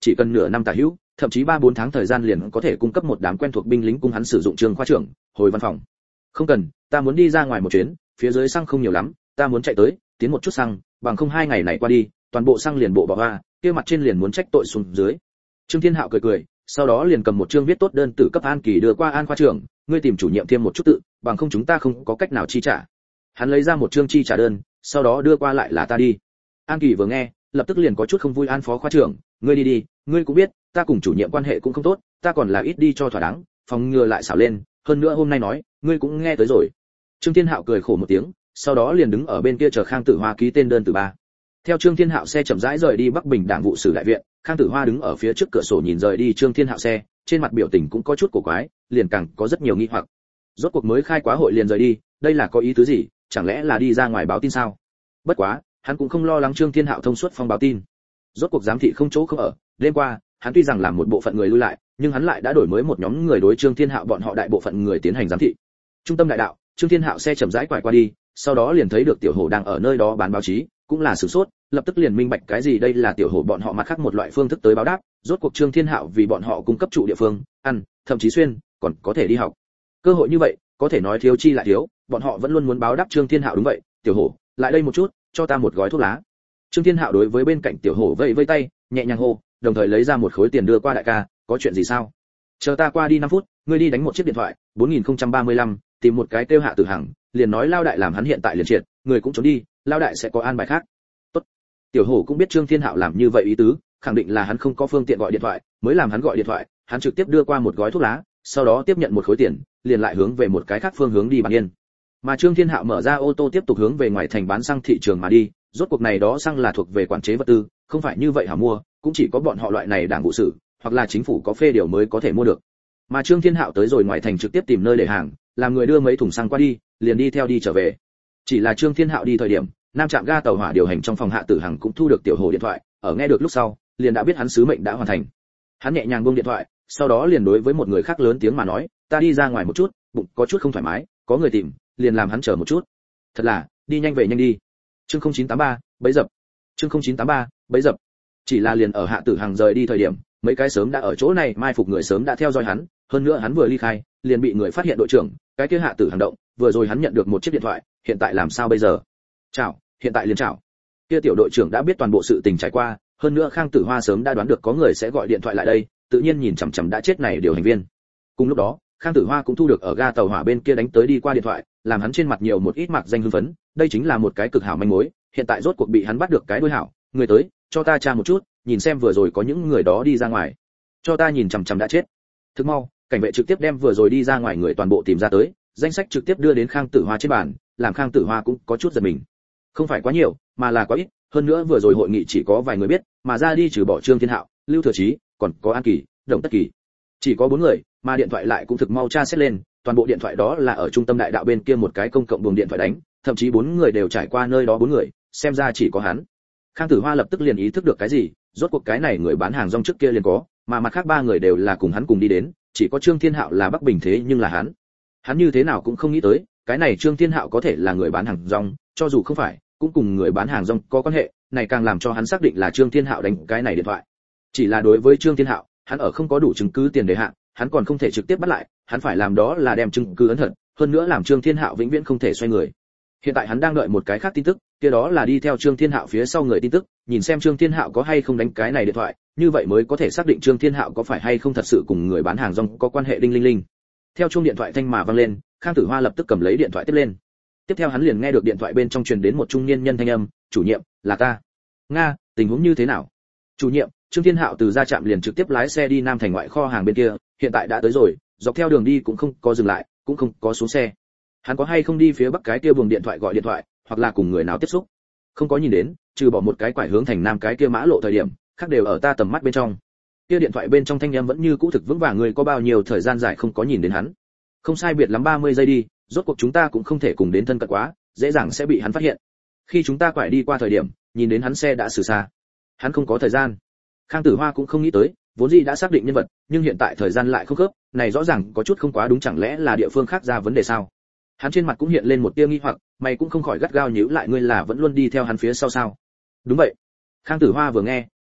chỉ cần nửa năm tả hữu, thậm chí 3-4 tháng thời gian liền có thể cung cấp một đám quen thuộc binh lính cung hắn sử dụng. Trương khoa trưởng hồi văn phòng. Không cần, ta muốn đi ra ngoài một chuyến, phía dưới xăng không nhiều lắm, ta muốn chạy tới tiến một chút xăng, bằng không 2 ngày này qua đi, toàn bộ xăng liền bộ bỏ hoa, kia mặt trên liền muốn trách tội xuống dưới. Trương Thiên Hạo cười cười, sau đó liền cầm một chương viết tốt đơn tử cấp An Kỳ đưa qua. An khoa trưởng, ngươi tìm chủ nhiệm thêm một chút tự, bằng không chúng ta không có cách nào chi trả. Hắn lấy ra một chương chi trả đơn, sau đó đưa qua. Lại là ta đi. An Kỳ vừa nghe, lập tức liền có chút không vui. An phó khoa trưởng, ngươi đi đi, ngươi cũng biết, ta cùng chủ nhiệm quan hệ cũng không tốt, ta còn là ít đi cho thỏa đáng, phòng ngừa lại xảo lên, hơn nữa hôm nay nói, ngươi cũng nghe tới rồi. Trương Thiên Hạo cười khổ một tiếng, sau đó liền đứng ở bên kia chờ Khang Tử Hoa ký tên đơn từ 3. Theo Trương Thiên Hạo xe chậm rãi rời đi Bắc Bình Đảng vụ sử đại viện, Khang Tử Hoa đứng ở phía trước cửa sổ nhìn rời đi Trương Thiên Hạo xe, trên mặt biểu tình cũng có chút cổ quái, liền càng có rất nhiều nghi hoặc. Rốt cuộc mới khai quá hội liền rời đi, đây là có ý tứ gì, chẳng lẽ là đi ra ngoài báo tin sao? Bất quá, hắn cũng không lo lắng Trương Thiên Hạo thông suốt phong báo tin. Rốt cuộc giám thị không chỗ không ở, đêm qua, hắn tuy rằng làm một bộ phận người lui lại, nhưng hắn lại đã đổi mới một nhóm người đối Trương Thiên Hạo bọn họ đại bộ phận người tiến hành giám thị. Trung tâm đại đạo, Trương Thiên Hạo xe chậm rãi quải qua đi, sau đó liền thấy được Tiểu Hổ đang ở nơi đó bán báo chí, cũng là sửng sốt, lập tức liền minh bạch cái gì đây là Tiểu Hổ bọn họ mặt khác một loại phương thức tới báo đáp. Rốt cuộc Trương Thiên Hạo vì bọn họ cung cấp trụ địa phương, ăn, thậm chí xuyên, còn có thể đi học. Cơ hội như vậy, có thể nói thiếu chi lại thiếu, bọn họ vẫn luôn muốn báo đáp Trương Thiên Hạo. Đúng vậy, Tiểu Hổ, lại đây một chút, cho ta một gói thuốc lá. Trương Thiên Hạo đối với bên cạnh Tiểu Hổ vẫy vẫy tay, nhẹ nhàng hô, đồng thời lấy ra một khối tiền đưa qua. Đại ca, có chuyện gì sao? Chờ ta qua đi 5 phút, ngươi đi đánh một chiếc điện thoại, 4035, tìm một cái kêu Hạ Tử Hằng, liền nói Lao đại làm hắn hiện tại liền triệt, người cũng trốn đi, Lao đại sẽ có an bài khác. Tốt. Tiểu Hổ cũng biết Trương Thiên Hạo làm như vậy ý tứ, khẳng định là hắn không có phương tiện gọi điện thoại, mới làm hắn gọi điện thoại, hắn trực tiếp đưa qua một gói thuốc lá, sau đó tiếp nhận một khối tiền, liền lại hướng về một cái khác phương hướng đi Bản Yên. Mà Trương Thiên Hạo mở ra ô tô tiếp tục hướng về ngoài thành bán xăng thị trường mà đi, rốt cuộc này đó xăng là thuộc về quản chế vật tư, không phải như vậy hả mua, cũng chỉ có bọn họ loại này đảng vụ sử, hoặc là chính phủ có phê điều mới có thể mua được. Mà Trương Thiên Hạo tới rồi ngoài thành trực tiếp tìm nơi để hàng, làm người đưa mấy thùng xăng qua đi, liền đi theo đi trở về. Chỉ là Trương Thiên Hạo đi thời điểm, nam trạm ga tàu hỏa điều hành trong phòng Hạ Tử Hằng cũng thu được Tiểu Hổ điện thoại, ở nghe được lúc sau, liền đã biết hắn sứ mệnh đã hoàn thành. Hắn nhẹ nhàng buông điện thoại, sau đó liền đối với một người khác lớn tiếng mà nói, ta đi ra ngoài một chút, bụng có chút không thoải mái, có người tìm, liền làm hắn chờ một chút. Thật là, đi nhanh về nhanh đi. Chương 0983, bấy dập. Chương 0983, bấy dập. Chỉ là liền ở Hạ Tử Hằng rời đi thời điểm, mấy cái sớm đã ở chỗ này mai phục người sớm đã theo dõi hắn, hơn nữa hắn vừa ly khai, liền bị người phát hiện. Đội trưởng, cái kia Hạ Tử Hằng động, vừa rồi hắn nhận được một chiếc điện thoại, hiện tại làm sao bây giờ? Chào, hiện tại liền chào. Kia tiểu đội trưởng đã biết toàn bộ sự tình trải qua, hơn nữa Khang Tử Hoa sớm đã đoán được có người sẽ gọi điện thoại lại đây, tự nhiên nhìn chằm chằm đã chết này điều hành viên. Cùng lúc đó, Khang Tử Hoa cũng thu được ở ga tàu hỏa bên kia đánh tới đi qua điện thoại, làm hắn trên mặt nhiều một ít mạc danh hưng phấn, đây chính là một cái cực hảo manh mối, hiện tại rốt cuộc bị hắn bắt được cái đuôi hảo, người tới, cho ta tra một chút, nhìn xem vừa rồi có những người đó đi ra ngoài. Cho ta nhìn chằm chằm đã chết. Thức mau, cảnh vệ trực tiếp đem vừa rồi đi ra ngoài người toàn bộ tìm ra tới, danh sách trực tiếp đưa đến Khang Tử Hoa trên bàn, làm Khang Tử Hoa cũng có chút giật mình. Không phải quá nhiều, mà là quá ít, hơn nữa vừa rồi hội nghị chỉ có vài người biết, mà ra đi trừ bỏ Trương Thiên Hạo, Lưu Thừa Chí, còn có An Kỳ, Đồng Tất Kỳ. Chỉ có 4 người, mà điện thoại lại cũng thực mau tra xét lên, toàn bộ điện thoại đó là ở trung tâm đại đạo bên kia một cái công cộng buồng điện thoại đánh, thậm chí 4 người đều trải qua nơi đó 4 người, xem ra chỉ có hắn. Khang Tử Hoa lập tức liền ý thức được cái gì, rốt cuộc cái này người bán hàng rong trước kia liền có, mà mặt khác 3 người đều là cùng hắn cùng đi đến, chỉ có Trương Thiên Hạo là Bắc Bình thế nhưng là hắn như thế nào cũng không nghĩ tới, cái này Trương Thiên Hạo có thể là người bán hàng rong, cho dù không phải, cũng cùng người bán hàng rong có quan hệ, này càng làm cho hắn xác định là Trương Thiên Hạo đánh cái này điện thoại. Chỉ là đối với Trương Thiên Hạo, hắn ở không có đủ chứng cứ tiền đề hạn, hắn còn không thể trực tiếp bắt lại, hắn phải làm đó là đem chứng cứ ấn thật, hơn nữa làm Trương Thiên Hạo vĩnh viễn không thể xoay người. Hiện tại hắn đang đợi một cái khác tin tức, kia đó là đi theo Trương Thiên Hạo phía sau người tin tức, nhìn xem Trương Thiên Hạo có hay không đánh cái này điện thoại, như vậy mới có thể xác định Trương Thiên Hạo có phải hay không thật sự cùng người bán hàng rong có quan hệ. Đinh linh linh. Theo chuông điện thoại thanh mà vang lên, Khang Tử Hoa lập tức cầm lấy điện thoại tiếp lên. Tiếp theo hắn liền nghe được điện thoại bên trong truyền đến một trung niên nhân thanh âm, "Chủ nhiệm, là ta." "Nga, tình huống như thế nào?" "Chủ nhiệm, Trương Thiên Hạo từ ra trạm liền trực tiếp lái xe đi Nam Thành ngoại kho hàng bên kia, hiện tại đã tới rồi, dọc theo đường đi cũng không có dừng lại, cũng không có xuống xe. Hắn có hay không đi phía bắc cái kia buồng điện thoại gọi điện thoại, hoặc là cùng người nào tiếp xúc?" "Không có nhìn đến, trừ bỏ một cái quải hướng thành Nam cái kia mã lộ thời điểm, khác đều ở ta tầm mắt bên trong." Kia điện thoại bên trong thanh âm vẫn như cũ thực vững vàng. "Người có bao nhiêu thời gian dài không có nhìn đến hắn?" "Không sai biệt lắm 30 giây đi, rốt cuộc chúng ta cũng không thể cùng đến thân cận quá, dễ dàng sẽ bị hắn phát hiện. Khi chúng ta quải đi qua thời điểm, nhìn đến hắn xe đã xử xa. Hắn không có thời gian." Khang Tử Hoa cũng không nghĩ tới, vốn dĩ đã xác định nhân vật, nhưng hiện tại thời gian lại không khớp, này rõ ràng có chút không quá đúng, chẳng lẽ là địa phương khác ra vấn đề sao? Hắn trên mặt cũng hiện lên một tia nghi hoặc, mày cũng không khỏi gắt gao nhíu lại, "Ngươi là vẫn luôn đi theo hắn phía sau sao?" "Đúng vậy." Khang Tử Hoa vừa nghe,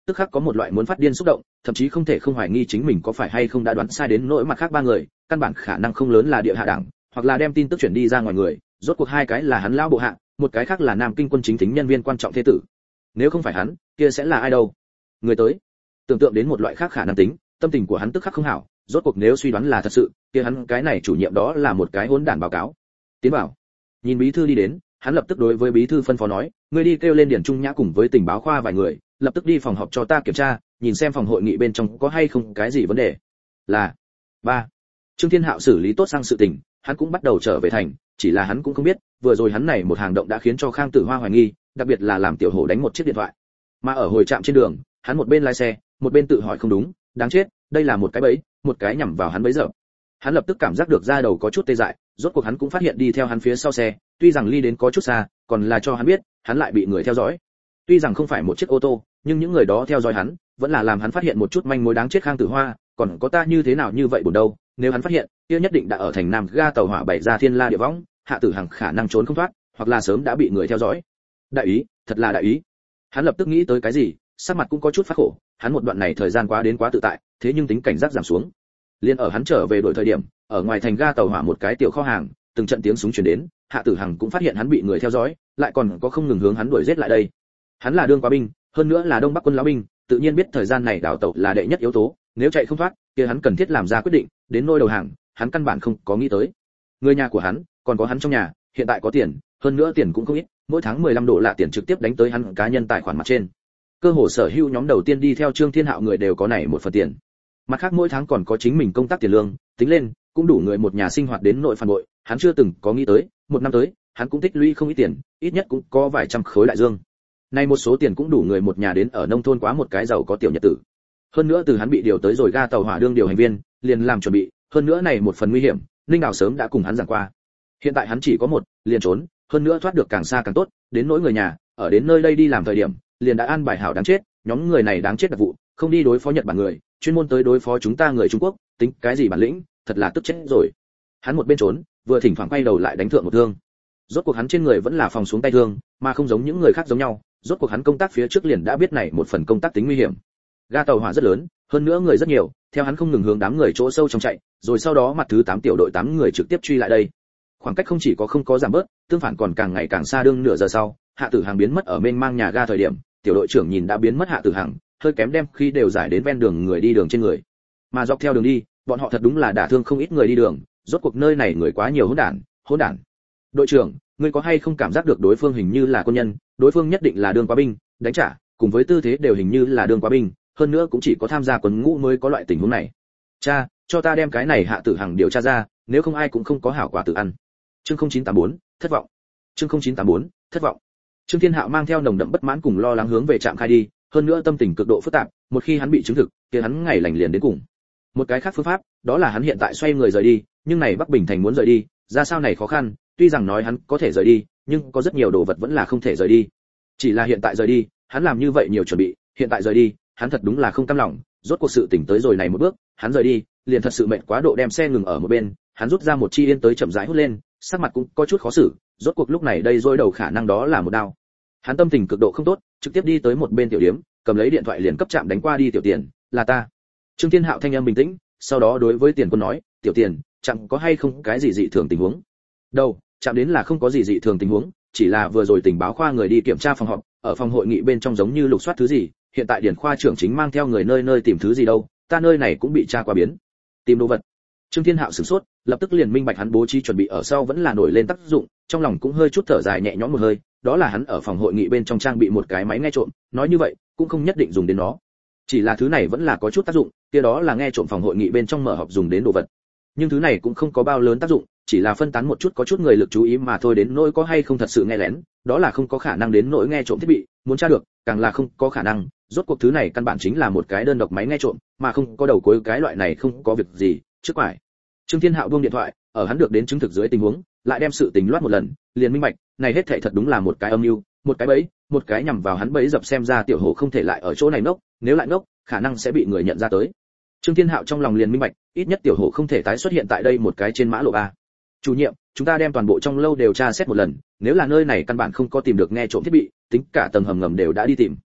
tức khắc có một loại muốn phát điên xúc động, thậm chí không thể không hoài nghi chính mình có phải hay không đã đoán sai đến nỗi mặt khác ba người, căn bản khả năng không lớn là địa hạ đảng, hoặc là đem tin tức chuyển đi ra ngoài người, rốt cuộc hai cái là hắn lão bộ hạ, một cái khác là Nam Kinh quân chính thính nhân viên quan trọng thế tử. Nếu không phải hắn, kia sẽ là ai đâu? Người tới. Tưởng tượng đến một loại khác khả năng tính, tâm tình của hắn tức khắc không hảo, rốt cuộc nếu suy đoán là thật sự, kia hắn cái này chủ nhiệm đó là một cái hỗn đản báo cáo. Tiến vào. Nhìn bí thư đi đến, hắn lập tức đối với bí thư phân phó nói, ngươi đi kêu lên Điển Trung Nhã cùng với tình báo khoa vài người, lập tức đi phòng họp cho ta kiểm tra, nhìn xem phòng hội nghị bên trong có hay không cái gì vấn đề. Là. 3. Trương Thiên Hạo xử lý tốt sang sự tình, hắn cũng bắt đầu trở về thành, chỉ là hắn cũng không biết, vừa rồi hắn này một hành động đã khiến cho Khang Tử Hoa hoài nghi, đặc biệt là làm tiểu hổ đánh một chiếc điện thoại. Mà ở hồi trạm trên đường, hắn một bên lái xe, một bên tự hỏi không đúng, đáng chết, đây là một cái bẫy, một cái nhắm vào hắn bẫy giờ. Hắn lập tức cảm giác được da đầu có chút tê dại, rốt cuộc hắn cũng phát hiện đi theo hắn phía sau xe, tuy rằng ly đến có chút xa, còn là cho hắn biết, hắn lại bị người theo dõi. Tuy rằng không phải một chiếc ô tô, nhưng những người đó theo dõi hắn, vẫn là làm hắn phát hiện một chút manh mối đáng chết. Khang Tử Hoa, còn có ta như thế nào như vậy buồn đâu, nếu hắn phát hiện, kia nhất định đã ở thành Nam ga tàu hỏa bày ra thiên la địa võng, Hạ Tử Hằng khả năng trốn không thoát, hoặc là sớm đã bị người theo dõi. Đại ý, thật là đại ý. Hắn lập tức nghĩ tới cái gì, sắc mặt cũng có chút phát khổ, hắn một đoạn này thời gian quá đến quá tự tại, thế nhưng tính cảnh giác giảm xuống. Liên ở hắn trở về đổi thời điểm, ở ngoài thành ga tàu hỏa một cái tiểu kho hàng, từng trận tiếng súng truyền đến, Hạ Tử Hằng cũng phát hiện hắn bị người theo dõi, lại còn có không ngừng hướng hắn đuổi giết lại đây. Hắn là đương quá binh, hơn nữa là Đông Bắc quân lão binh, tự nhiên biết thời gian này đào tẩu là đệ nhất yếu tố, nếu chạy không thoát, kia hắn cần thiết làm ra quyết định, đến nôi đầu hàng, hắn căn bản không có nghĩ tới. Người nhà của hắn, còn có hắn trong nhà, hiện tại có tiền, hơn nữa tiền cũng không ít, mỗi tháng 15 đô la tiền trực tiếp đánh tới hắn cá nhân tài khoản mặt trên. Cơ hồ sở hữu nhóm đầu tiên đi theo Trương Thiên Hạo người đều có này một phần tiền. Mặt khác mỗi tháng còn có chính mình công tác tiền lương, tính lên cũng đủ người một nhà sinh hoạt đến nội phản bội, hắn chưa từng có nghĩ tới, một năm tới, hắn cũng tích lũy không ít tiền, ít nhất cũng có vài trăm khối đại dương. Nay một số tiền cũng đủ người một nhà đến ở nông thôn quá một cái giàu có tiểu nhật tử. Hơn nữa từ hắn bị điều tới rồi ga tàu hỏa đương điều hành viên, liền làm chuẩn bị, hơn nữa này một phần nguy hiểm, Ninh Đào sớm đã cùng hắn giảng qua. Hiện tại hắn chỉ có một, liền trốn, hơn nữa thoát được càng xa càng tốt, đến nỗi người nhà, ở đến nơi đây đi làm thời điểm, liền đã an bài hảo đáng chết, nhóm người này đáng chết đặc vụ, không đi đối phó Nhật Bản người, chuyên môn tới đối phó chúng ta người Trung Quốc, tính cái gì bản lĩnh, thật là tức chết rồi. Hắn một bên trốn, vừa thỉnh thoảng quay đầu lại đánh thượng một thương. Rốt cuộc hắn trên người vẫn là phòng xuống tay thương, mà không giống những người khác giống nhau, rốt cuộc hắn công tác phía trước liền đã biết này một phần công tác tính nguy hiểm. Ga tàu hỏa rất lớn, hơn nữa người rất nhiều, theo hắn không ngừng hướng đám người chỗ sâu trong chạy, rồi sau đó mặt thứ 8 tiểu đội 8 người trực tiếp truy lại đây. Khoảng cách không chỉ không có giảm bớt, tương phản còn càng ngày càng xa. Đương nửa giờ sau, Hạ Tử Hằng biến mất ở mênh mang nhà ga thời điểm, tiểu đội trưởng nhìn đã biến mất Hạ Tử Hằng, hơi kém đem khi đều giải đến ven đường người đi đường trên người. Mà dọc theo đường đi, bọn họ thật đúng là đả thương không ít người đi đường, rốt cuộc nơi này người quá nhiều hỗn đản. Đội trưởng, ngươi có hay không cảm giác được đối phương hình như là quân nhân, đối phương nhất định là đương quá binh, đánh trả, cùng với tư thế đều hình như là đương quá binh, hơn nữa cũng chỉ có tham gia quân ngũ mới có loại tình huống này. Cha, cho ta đem cái này Hạ Tử Hằng điều tra ra, nếu không ai cũng không có hảo quả tự ăn. Chương 0984, thất vọng. Chương 0984, thất vọng. Trương Thiên Hạo mang theo nồng đậm bất mãn cùng lo lắng hướng về trạm khai đi, hơn nữa tâm tình cực độ phức tạp, một khi hắn bị chứng thực, kia hắn ngày lành liền đến cùng. Một cái khác phương pháp, đó là hắn hiện tại xoay người rời đi, nhưng này Bắc Bình thành muốn rời đi, ra sao này khó khăn, tuy rằng nói hắn có thể rời đi, nhưng có rất nhiều đồ vật vẫn là không thể rời đi. Chỉ là hiện tại rời đi, hắn làm như vậy nhiều chuẩn bị, hiện tại rời đi, hắn thật đúng là không cam lòng, rốt cuộc sự tỉnh tới rồi này một bước, hắn rời đi, liền thật sự mệt quá độ đem xe ngừng ở một bên, hắn rút ra một chi yên tới chậm rãi hút lên, sắc mặt cũng có chút khó xử, rốt cuộc lúc này đây rối đầu khả năng đó là một đao. Hắn tâm tình cực độ không tốt, trực tiếp đi tới một bên tiểu điếm, cầm lấy điện thoại liền cấp trạm đánh qua đi. Tiểu Tiền, là ta. Trương Thiên Hạo thanh âm bình tĩnh, sau đó đối với Tiền Quân nói, tiểu Tiền, trạm có hay không cái gì dị thường tình huống? Đâu, trạm đến là không có gì dị thường tình huống, chỉ là vừa rồi tình báo khoa người đi kiểm tra phòng họp, ở phòng hội nghị bên trong giống như lục soát thứ gì, hiện tại điển khoa trưởng chính mang theo người nơi nơi tìm thứ gì đâu, ta nơi này cũng bị tra qua biến. Tìm đồ vật. Trương Thiên Hạo sửng sốt, lập tức liền minh bạch hắn bố trí chuẩn bị ở sau vẫn là nổi lên tác dụng, trong lòng cũng hơi chút thở dài nhẹ nhõm một hơi, đó là hắn ở phòng hội nghị bên trong trang bị một cái máy nghe trộm, nói như vậy, cũng không nhất định dùng đến nó. Chỉ là thứ này vẫn là có chút tác dụng, kia đó là nghe trộm phòng hội nghị bên trong mở họp dùng đến đồ vật. Nhưng thứ này cũng không có bao lớn tác dụng, chỉ là phân tán một chút có chút người lực chú ý mà thôi, đến nỗi có hay không thật sự nghe lén, đó là không có khả năng đến nỗi nghe trộm thiết bị, muốn tra được, càng là không có khả năng, rốt cuộc thứ này căn bản chính là một cái đơn độc máy nghe trộm, mà không có đầu cuối cái loại này không có việc gì, trước quải. Trương Thiên Hạo buông điện thoại, ở hắn được đến chứng thực dưới tình huống, lại đem sự tình loát một lần, liền minh bạch, này hết thảy thật đúng là một cái âm mưu, một cái bẫy, một cái nhằm vào hắn bẫy dập, xem ra tiểu hồ không thể lại ở chỗ này ngốc, nếu lại ngốc, khả năng sẽ bị người nhận ra tới. Trương Thiên Hạo trong lòng liền minh bạch, ít nhất tiểu hồ không thể tái xuất hiện tại đây một cái trên mã lộ 3. Chủ nhiệm, chúng ta đem toàn bộ trong lâu đều tra xét một lần, nếu là nơi này căn bản không có tìm được nghe trộm thiết bị, tính cả tầng hầm ngầm đều đã đi tìm.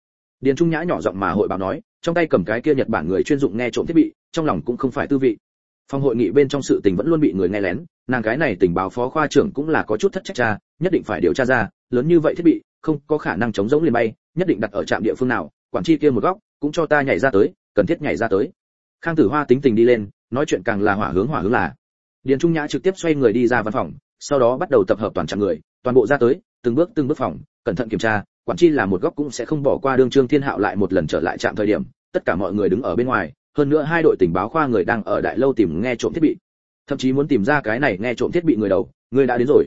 Điền Trung Nhã nhỏ giọng mà hội báo nói, trong tay cầm cái kia Nhật Bản người chuyên dụng nghe trộm thiết bị, trong lòng cũng không phải tư vị. Phòng hội nghị bên trong sự tình vẫn luôn bị người nghe lén, nàng cái này tình báo phó khoa trưởng cũng là có chút thất trách cha, nhất định phải điều tra ra, lớn như vậy thiết bị, không có khả năng chống rỗng liền bay, nhất định đặt ở trạm địa phương nào, quản tri kia một góc, cũng cho ta nhảy ra tới, cần thiết nhảy ra tới. Khang Tử Hoa tính tình đi lên, nói chuyện càng là hỏa hướng là. Điền Trung Nhã trực tiếp xoay người đi ra văn phòng, sau đó bắt đầu tập hợp toàn trạm người, toàn bộ ra tới, từng bước phòng, cẩn thận kiểm tra, quản tri là một góc cũng sẽ không bỏ qua. Đương Trương Thiên Hạo lại một lần trở lại trạm thời điểm, tất cả mọi người đứng ở bên ngoài, hơn nữa hai đội tình báo khoa người đang ở đại lâu tìm nghe trộm thiết bị, thậm chí muốn tìm ra cái này nghe trộm thiết bị người đầu, người đã đến rồi.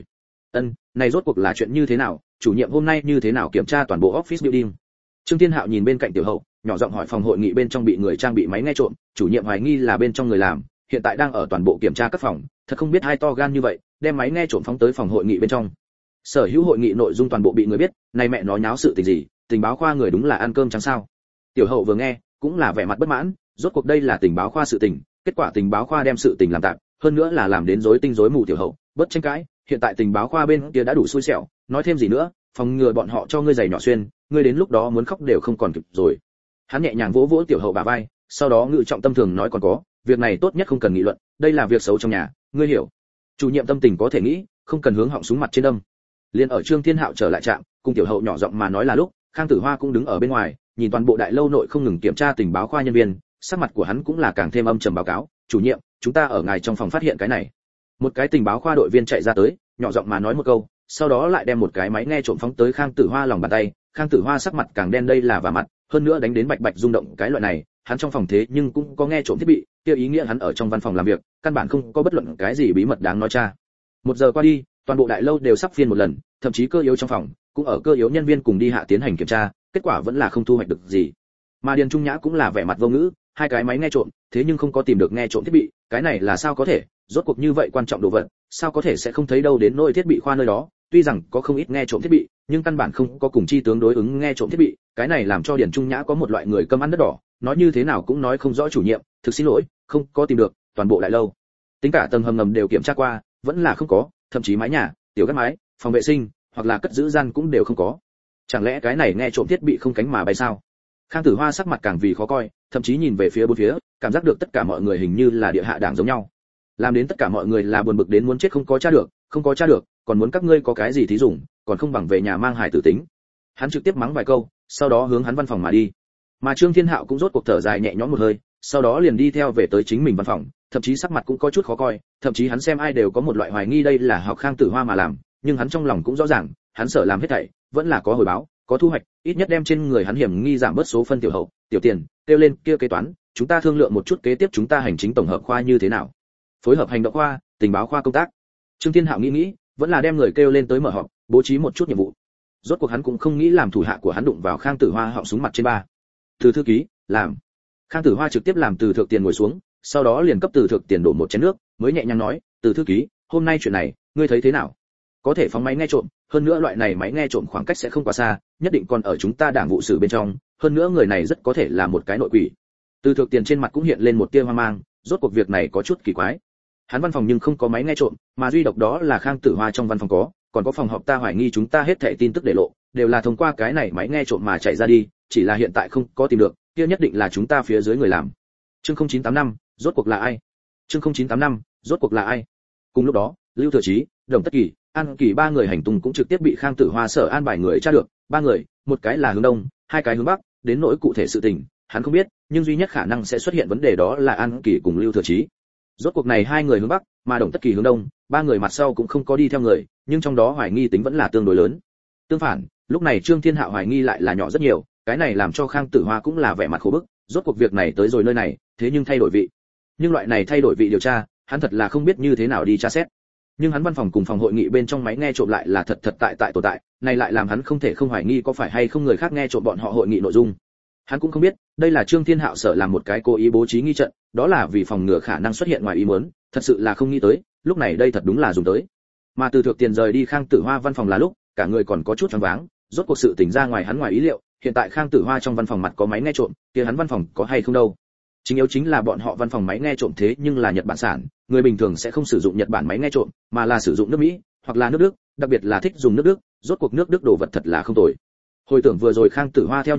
Này rốt cuộc là chuyện như thế nào, chủ nhiệm hôm nay như thế nào kiểm tra toàn bộ office building. Trương Thiên Hạo nhìn bên cạnh Tiểu Hậu, nhỏ giọng hỏi phòng hội nghị bên trong bị người trang bị máy nghe trộm, chủ nhiệm hoài nghi là bên trong người làm, hiện tại đang ở toàn bộ kiểm tra các phòng, thật không biết hai to gan như vậy, đem máy nghe trộm phóng tới phòng hội nghị bên trong. Sở hữu hội nghị nội dung toàn bộ bị người biết, này mẹ nó nháo sự tình gì, tình báo khoa người đúng là ăn cơm trắng sao? Tiểu Hậu vừa nghe, cũng là vẻ mặt bất mãn, rốt cuộc đây là tình báo khoa sự tình, kết quả tình báo khoa đem sự tình làm tạm, hơn nữa là làm đến rối tinh rối mù. Tiểu Hậu, bất tranh cãi, hiện tại tình báo khoa bên kia đã đủ xui xẻo, nói thêm gì nữa, phòng ngừa bọn họ cho ngươi giày nhỏ xuyên, ngươi đến lúc đó muốn khóc đều không còn kịp rồi. Hắn nhẹ nhàng vỗ vỗ Tiểu Hậu bả vai, sau đó ngự trọng tâm thường nói còn có, việc này tốt nhất không cần nghị luận, đây là việc xấu trong nhà, ngươi hiểu. Chủ nhiệm tâm tình có thể nghĩ, không cần hướng họng súng mặt trên đâm. Liên ở Trương Thiên Hạo trở lại trạm, cùng Tiểu Hậu nhỏ giọng mà nói là lúc, Khang Tử Hoa cũng đứng ở bên ngoài, nhìn toàn bộ đại lâu nội không ngừng kiểm tra tình báo khoa nhân viên, sắc mặt của hắn cũng là càng thêm âm trầm báo cáo, chủ nhiệm, chúng ta ở ngài trong phòng phát hiện cái này. Một cái tình báo khoa đội viên chạy ra tới, nhỏ giọng mà nói một câu, sau đó lại đem một cái máy nghe trộm phóng tới Khang Tử Hoa lòng bàn tay. Khang Tử Hoa sắc mặt càng đen, đây là vả mặt, hơn nữa đánh đến bạch bạch rung động cái loại này, hắn trong phòng thế nhưng cũng có nghe trộm thiết bị, kia ý nghĩa hắn ở trong văn phòng làm việc, căn bản không có bất luận cái gì bí mật đáng nói cha. Một giờ qua đi, toàn bộ đại lâu đều sắp phiên một lần, thậm chí cơ yếu trong phòng cũng ở cơ yếu nhân viên cùng đi hạ tiến hành kiểm tra, kết quả vẫn là không thu hoạch được gì. Mà Điền Trung Nhã cũng là vẻ mặt vô ngữ, hai cái máy nghe trộm, thế nhưng không có tìm được nghe trộm thiết bị, cái này là sao có thể, rốt cuộc như vậy quan trọng đồ vật, sao có thể sẽ không thấy đâu. Đến nỗi thiết bị khoa nơi đó, tuy rằng có không ít nghe trộm thiết bị, nhưng căn bản không có cùng chi tướng đối ứng nghe trộm thiết bị, cái này làm cho Điền Trung Nhã có một loại người câm ăn đất đỏ, nói như thế nào cũng nói không rõ. Chủ nhiệm, thực xin lỗi, không có tìm được, toàn bộ đại lâu, tính cả tầng hầm ngầm đều kiểm tra qua, vẫn là không có, thậm chí mái nhà, tiểu gác mái, phòng vệ sinh, hoặc là cất giữ gian cũng đều không có. Chẳng lẽ cái này nghe trộm thiết bị không cánh mà bay sao? Khang Tử Hoa sắc mặt càng vì khó coi, thậm chí nhìn về phía bốn phía, cảm giác được tất cả mọi người hình như là địa hạ đảng giống nhau, làm đến tất cả mọi người là buồn bực đến muốn chết. Không có tra được, còn muốn các ngươi có cái gì thí dụng, còn không bằng về nhà mang hài tử tính. Hắn trực tiếp mắng vài câu, sau đó hướng hắn văn phòng mà đi. Mà Trương Thiên Hạo cũng rốt cuộc thở dài nhẹ nhõm một hơi, sau đó liền đi theo về tới chính mình văn phòng, thậm chí sắc mặt cũng có chút khó coi, thậm chí hắn xem ai đều có một loại hoài nghi đây là học Khang Tử Hoa mà làm, nhưng hắn trong lòng cũng rõ ràng, hắn sợ làm hết thảy vẫn là có hồi báo, có thu hoạch, ít nhất đem trên người hắn hiểm nghi giảm bớt số phân. Tiểu Hậu, tiểu Tiền, kêu lên kia kế toán, chúng ta thương lượng một chút kế tiếp chúng ta hành chính tổng hợp khoa như thế nào, phối hợp hành động khoa, tình báo khoa công tác. Trương Thiên Hạo nghĩ, vẫn là đem người kêu lên tới mở họp, bố trí một chút nhiệm vụ. Rốt cuộc hắn cũng không nghĩ làm thủ hạ của hắn đụng vào Khang Tử Hoa họng súng mặt trên ba. Từ thư ký, làm. Khang Tử Hoa trực tiếp làm Từ Thượng Tiền ngồi xuống, sau đó liền cấp Từ Thượng Tiền đổ một chén nước, mới nhẹ nhàng nói, Từ thư ký, hôm nay chuyện này, ngươi thấy thế nào? Có thể phóng máy nghe trộm, hơn nữa loại này máy nghe trộm khoảng cách sẽ không quá xa, nhất định còn ở chúng ta đảng vụ sử bên trong, hơn nữa người này rất có thể là một cái nội quỷ. Từ Thượng Tiền trên mặt cũng hiện lên một tia hoang mang, rốt cuộc việc này có chút kỳ quái. Hắn văn phòng nhưng không có máy nghe trộm, mà duy độc đó là Khang Tử Hoa trong văn phòng có, còn có phòng họp ta hoài nghi chúng ta hết thảy tin tức để lộ, đều là thông qua cái này máy nghe trộm mà chạy ra đi, chỉ là hiện tại không có tìm được, kia nhất định là chúng ta phía dưới người làm. Chương 0985, rốt cuộc là ai? Chương 0985, rốt cuộc là ai? Cùng lúc đó, Lưu Thừa Chí, Đồng Tất Kỳ, An Kỳ ba người hành tung cũng trực tiếp bị Khang Tử Hoa sở an bài người tra được, ba người, một cái là hướng đông, hai cái hướng bắc, đến nỗi cụ thể sự tình, hắn không biết, nhưng duy nhất khả năng sẽ xuất hiện vấn đề đó là An Kỳ cùng Lưu Thừa Chí. Rốt cuộc này hai người hướng bắc, mà Đồng Tất Kỳ hướng đông, ba người mặt sau cũng không có đi theo người, nhưng trong đó hoài nghi tính vẫn là tương đối lớn. Tương phản, lúc này Trương Thiên Hạo hoài nghi lại là nhỏ rất nhiều, cái này làm cho Khang Tử Hoa cũng là vẻ mặt khổ bức, rốt cuộc việc này tới rồi nơi này, thế nhưng thay đổi vị. Nhưng loại này thay đổi vị điều tra, hắn thật là không biết như thế nào đi tra xét. Nhưng hắn văn phòng cùng phòng hội nghị bên trong máy nghe trộm lại là thật tại tồn tại, này lại làm hắn không thể không hoài nghi có phải hay không người khác nghe trộm bọn họ hội nghị nội dung. Hắn cũng không biết, đây là Trương Thiên Hạo sợ làm một cái cố ý bố trí nghi trận, đó là vì phòng ngừa khả năng xuất hiện ngoài ý muốn, thật sự là không nghĩ tới, lúc này đây thật đúng là dùng tới. Mà Từ Thượng Tiền rời đi Khang Tử Hoa văn phòng là lúc, cả người còn có chút choáng váng, rốt cuộc sự tình ra ngoài hắn ngoài ý liệu, hiện tại Khang Tử Hoa trong văn phòng mặt có máy nghe trộm, kia hắn văn phòng có hay không đâu. Chính yếu chính là bọn họ văn phòng máy nghe trộm thế nhưng là Nhật Bản sản, người bình thường sẽ không sử dụng Nhật Bản máy nghe trộm, mà là sử dụng nước Mỹ hoặc là nước Đức, đặc biệt là thích dùng nước Đức, rốt cuộc nước Đức đồ vật thật là không tồi. Hồi tưởng vừa rồi Khang Tử Hoa theo như lời,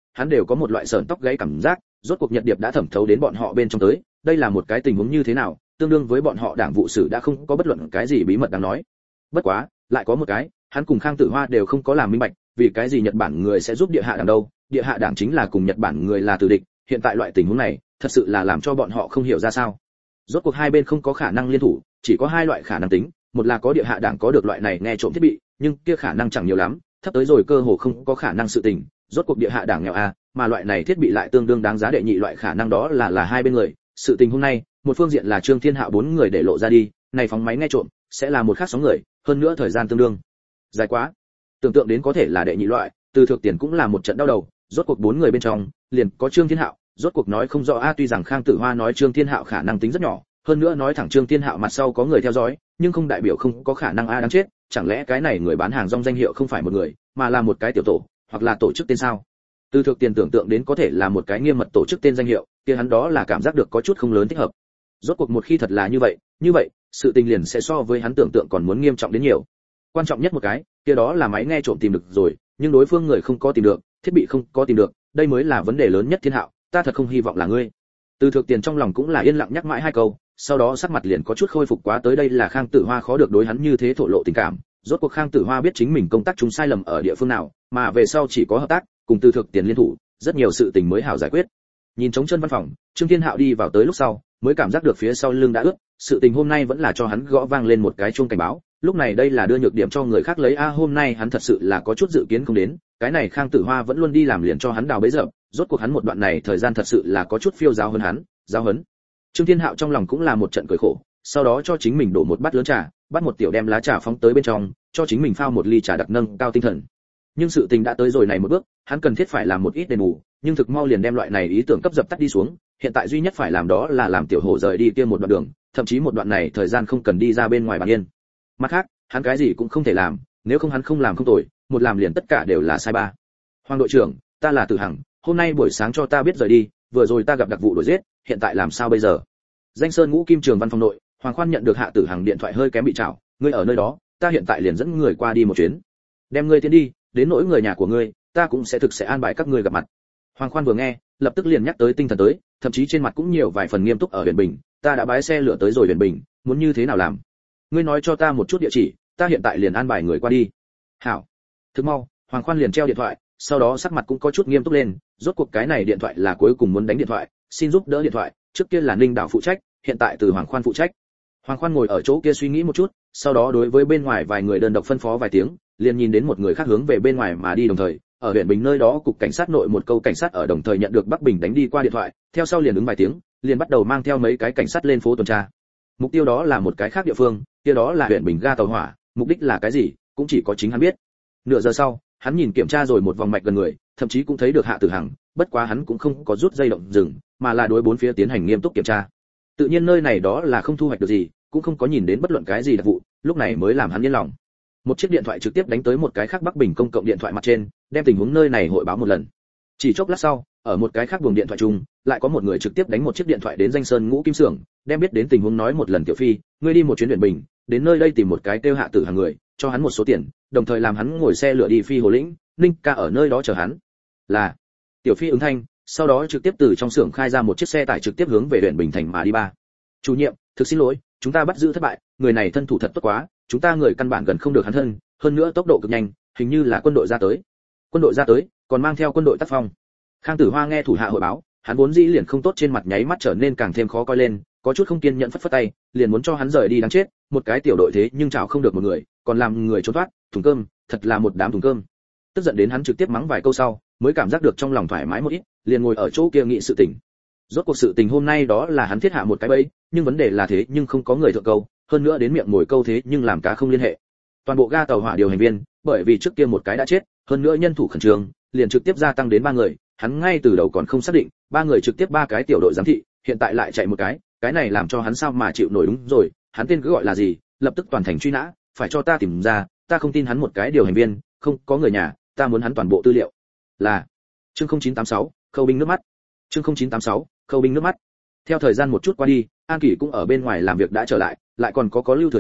hắn đều có một loại sởn tóc gáy cảm giác, rốt cuộc Nhật Điệp đã thẩm thấu đến bọn họ bên trong tới, đây là một cái tình huống như thế nào, tương đương với bọn họ đảng vụ sử đã không có bất luận cái gì bí mật đáng nói. Bất quá, lại có một cái, hắn cùng Khang Tử Hoa đều không có làm minh bạch, vì cái gì Nhật Bản người sẽ giúp địa hạ đảng đâu, địa hạ đảng chính là cùng Nhật Bản người là tử địch, hiện tại loại tình huống này, thật sự là làm cho bọn họ không hiểu ra sao. Rốt cuộc hai bên không có khả năng liên thủ, chỉ có hai loại khả năng tính, một là có địa hạ đảng có được loại này nghe trộm thiết bị, nhưng kia khả năng chẳng nhiều lắm, thấp tới rồi cơ hồ không có khả năng sự tình, rốt cuộc địa hạ đảng nghèo a, mà loại này thiết bị lại tương đương đáng giá đệ nhị loại khả năng đó là hai bên người, sự tình hôm nay, một phương diện là Trương Thiên Hạo 4 người để lộ ra đi, này phóng máy nghe trộm, sẽ là một khác 6 người, hơn nữa thời gian tương đương dài quá. Tưởng tượng đến có thể là đệ nhị loại, Từ Thược Tiền cũng là một trận đau đầu, rốt cuộc 4 người bên trong, liền có Trương Thiên Hạo, rốt cuộc nói không rõ a, tuy rằng Khang Tử Hoa nói Trương Thiên Hạo khả năng tính rất nhỏ, hơn nữa nói thẳng Trương Thiên Hạo mặt sau có người theo dõi, nhưng không đại biểu không có khả năng a, đáng chết, chẳng lẽ cái này người bán hàng rong danh hiệu không phải một người, mà là một cái tiểu tổ, hoặc là tổ chức tên sao? Từ Thược Tiền tưởng tượng đến có thể là một cái nghiêm mật tổ chức tên danh hiệu, kia hắn đó là cảm giác được có chút không lớn thích hợp. Rốt cuộc một khi thật là như vậy, sự tình liền sẽ so với hắn tưởng tượng còn muốn nghiêm trọng đến nhiều. Quan trọng nhất một cái, kia đó là máy nghe trộm tìm được rồi, nhưng đối phương người không có tìm được, thiết bị không có tìm được, đây mới là vấn đề lớn nhất. Thiên Hạo, ta thật không hy vọng là ngươi. Từ Thược Tiền trong lòng cũng là yên lặng nhắc mãi hai câu, sau đó sắc mặt liền có chút khôi phục quá tới, đây là Khang Tử Hoa khó được đối hắn như thế thổ lộ tình cảm. Rốt cuộc Khang Tử Hoa biết chính mình công tác chúng sai lầm ở địa phương nào, mà về sau chỉ có hợp tác, cùng Từ Thược Tiền liên thủ, rất nhiều sự tình mới hảo giải quyết. Nhìn trống chân văn phòng, Trương Thiên Hạo đi vào tới lúc sau, mới cảm giác được phía sau lưng đã ướt, sự tình hôm nay vẫn là cho hắn gõ vang lên một cái chuông cảnh báo, lúc này đây là đưa nhược điểm cho người khác lấy a, hôm nay hắn thật sự là có chút dự kiến không đến, cái này Khang Tử Hoa vẫn luôn đi làm liền cho hắn đào bấy giờ, rốt cuộc hắn một đoạn này thời gian thật sự là có chút phiêu giáo hơn hắn, giáo hấn. Trương Thiên Hạo trong lòng cũng là một trận cười khổ, sau đó cho chính mình đổ một bát lớn trà, bắt một tiểu đem lá trà phóng tới bên trong, cho chính mình pha một ly trà đặc nâng cao tinh thần. Nhưng sự tình đã tới rồi này một bước, hắn cần thiết phải làm một ít đền bù, nhưng thực mau liền đem loại này ý tưởng cấp dập tắt đi xuống, hiện tại duy nhất phải làm đó là làm tiểu hổ rời đi kia một đoạn đường, thậm chí một đoạn này thời gian không cần đi ra bên ngoài bàn yên. Mặt khác, hắn cái gì cũng không thể làm, nếu không hắn không làm không tồi, một làm liền tất cả đều là sai ba. Hoàng đội trưởng, ta là Từ Hằng, hôm nay buổi sáng cho ta biết rời đi, vừa rồi ta gặp đặc vụ đuổi giết, hiện tại làm sao bây giờ? Danh Sơn Ngũ Kim Trường văn phòng nội, Hoàng Khoan nhận được Hạ Tử Hằng điện thoại hơi kém bị trảo, ngươi ở nơi đó, ta hiện tại liền dẫn người qua đi một chuyến. Đem ngươi tiến đi, đến nỗi người nhà của ngươi, ta cũng sẽ an bài các ngươi gặp mặt. Hoàng Khoan vừa nghe, lập tức liền nhắc tới tinh thần tới, thậm chí trên mặt cũng nhiều vài phần nghiêm túc. Ở Huyền Bình, ta đã bái xe lửa tới rồi Huyền Bình, muốn như thế nào làm? Ngươi nói cho ta một chút địa chỉ, ta hiện tại liền an bài người qua đi. Hảo. Thức mau, Hoàng Khoan liền treo điện thoại, sau đó sắc mặt cũng có chút nghiêm túc lên, rốt cuộc cái này điện thoại là cuối cùng muốn đánh điện thoại, xin giúp đỡ điện thoại, trước kia là Ninh Đảo phụ trách, hiện tại từ Hoàng Khoan phụ trách. Hoàng Khoan ngồi ở chỗ kia suy nghĩ một chút, sau đó đối với bên ngoài vài người đơn độc phân phó vài tiếng, liền nhìn đến một người khác hướng về bên ngoài mà đi, đồng thời ở huyện Bình nơi đó cục cảnh sát nội một câu cảnh sát ở đồng thời nhận được Bắc Bình đánh đi qua điện thoại, theo sau liền ứng vài tiếng, liền bắt đầu mang theo mấy cái cảnh sát lên phố tuần tra. Mục tiêu đó là một cái khác địa phương, kia đó là huyện Bình ga tàu hỏa, mục đích là cái gì, cũng chỉ có chính hắn biết. Nửa giờ sau, hắn nhìn kiểm tra rồi một vòng mạch gần người, thậm chí cũng thấy được Hạ Tử Hằng, bất quá hắn cũng không có rút dây động dừng, mà là đối bốn phía tiến hành nghiêm túc kiểm tra. Tự nhiên nơi này đó là không thu hoạch được gì, cũng không có nhìn đến bất luận cái gì đặc vụ, lúc này mới làm hắn yên lòng. Một chiếc điện thoại trực tiếp đánh tới một cái khác Bắc Bình công cộng điện thoại mặt trên, đem tình huống nơi này hội báo một lần. Chỉ chốc lát sau, ở một cái khác buồng điện thoại chung, lại có một người trực tiếp đánh một chiếc điện thoại đến Danh Sơn Ngũ Kim Xưởng, đem biết đến tình huống nói một lần. Tiểu Phi, ngươi đi một chuyến huyện Bình, đến nơi đây tìm một cái tiêu Hạ Tử Hằng người, cho hắn một số tiền, đồng thời làm hắn ngồi xe lửa đi Phi Hồ Lĩnh, Ninh ca ở nơi đó chờ hắn. Là. Tiểu Phi ứng thanh, sau đó trực tiếp từ trong xưởng khai ra một chiếc xe tải trực tiếp hướng về huyện Bình thành mà đi ba. Chủ nhiệm, thực xin lỗi, chúng ta bắt giữ thất bại, người này thân thủ thật tốt quá, chúng ta người căn bản gần không được hắn thân, hơn nữa tốc độ cực nhanh, hình như là quân đội ra tới. Quân đội ra tới, còn mang theo quân đội tác phong. Khang Tử Hoa nghe thủ hạ hội báo, hắn vốn dĩ liền không tốt, trên mặt nháy mắt trở nên càng thêm khó coi lên, có chút không kiên nhẫn phất phất tay, liền muốn cho hắn rời đi. Đáng chết, một cái tiểu đội thế nhưng chảo không được một người, còn làm người trốn thoát, thùng cơm, thật là một đám thùng cơm. Tức giận đến hắn trực tiếp mắng vài câu sau, mới cảm giác được trong lòng thoải mái một ít, liền ngồi ở chỗ kia nghị sự tình. Rốt cuộc sự tình hôm nay đó là hắn thiết hạ một cái bẫy, nhưng vấn đề là thế nhưng không có người thượng câu, hơn nữa đến miệng mồi câu thế nhưng làm cá không liên hệ. Toàn bộ ga tàu hỏa điều hành viên, bởi vì trước kia một cái đã chết, hơn nữa nhân thủ khẩn trương, liền trực tiếp gia tăng đến 3 người, hắn ngay từ đầu còn không xác định, 3 người trực tiếp 3 cái tiểu đội giám thị, hiện tại lại chạy một cái này làm cho hắn sao mà chịu nổi. Đúng rồi, hắn tên cứ gọi là gì, lập tức toàn thành truy nã, phải cho ta tìm ra, ta không tin hắn một cái điều hành viên, không có người nhà, ta muốn hắn toàn bộ tư liệu. Là chương 0986, Khâu binh nước mắt. Chương 0986, Khâu binh nước mắt. Theo thời gian một chút qua đi, An Kỷ cũng ở bên ngoài làm việc đã trở lại, lại còn có Lưu Thừa Chí,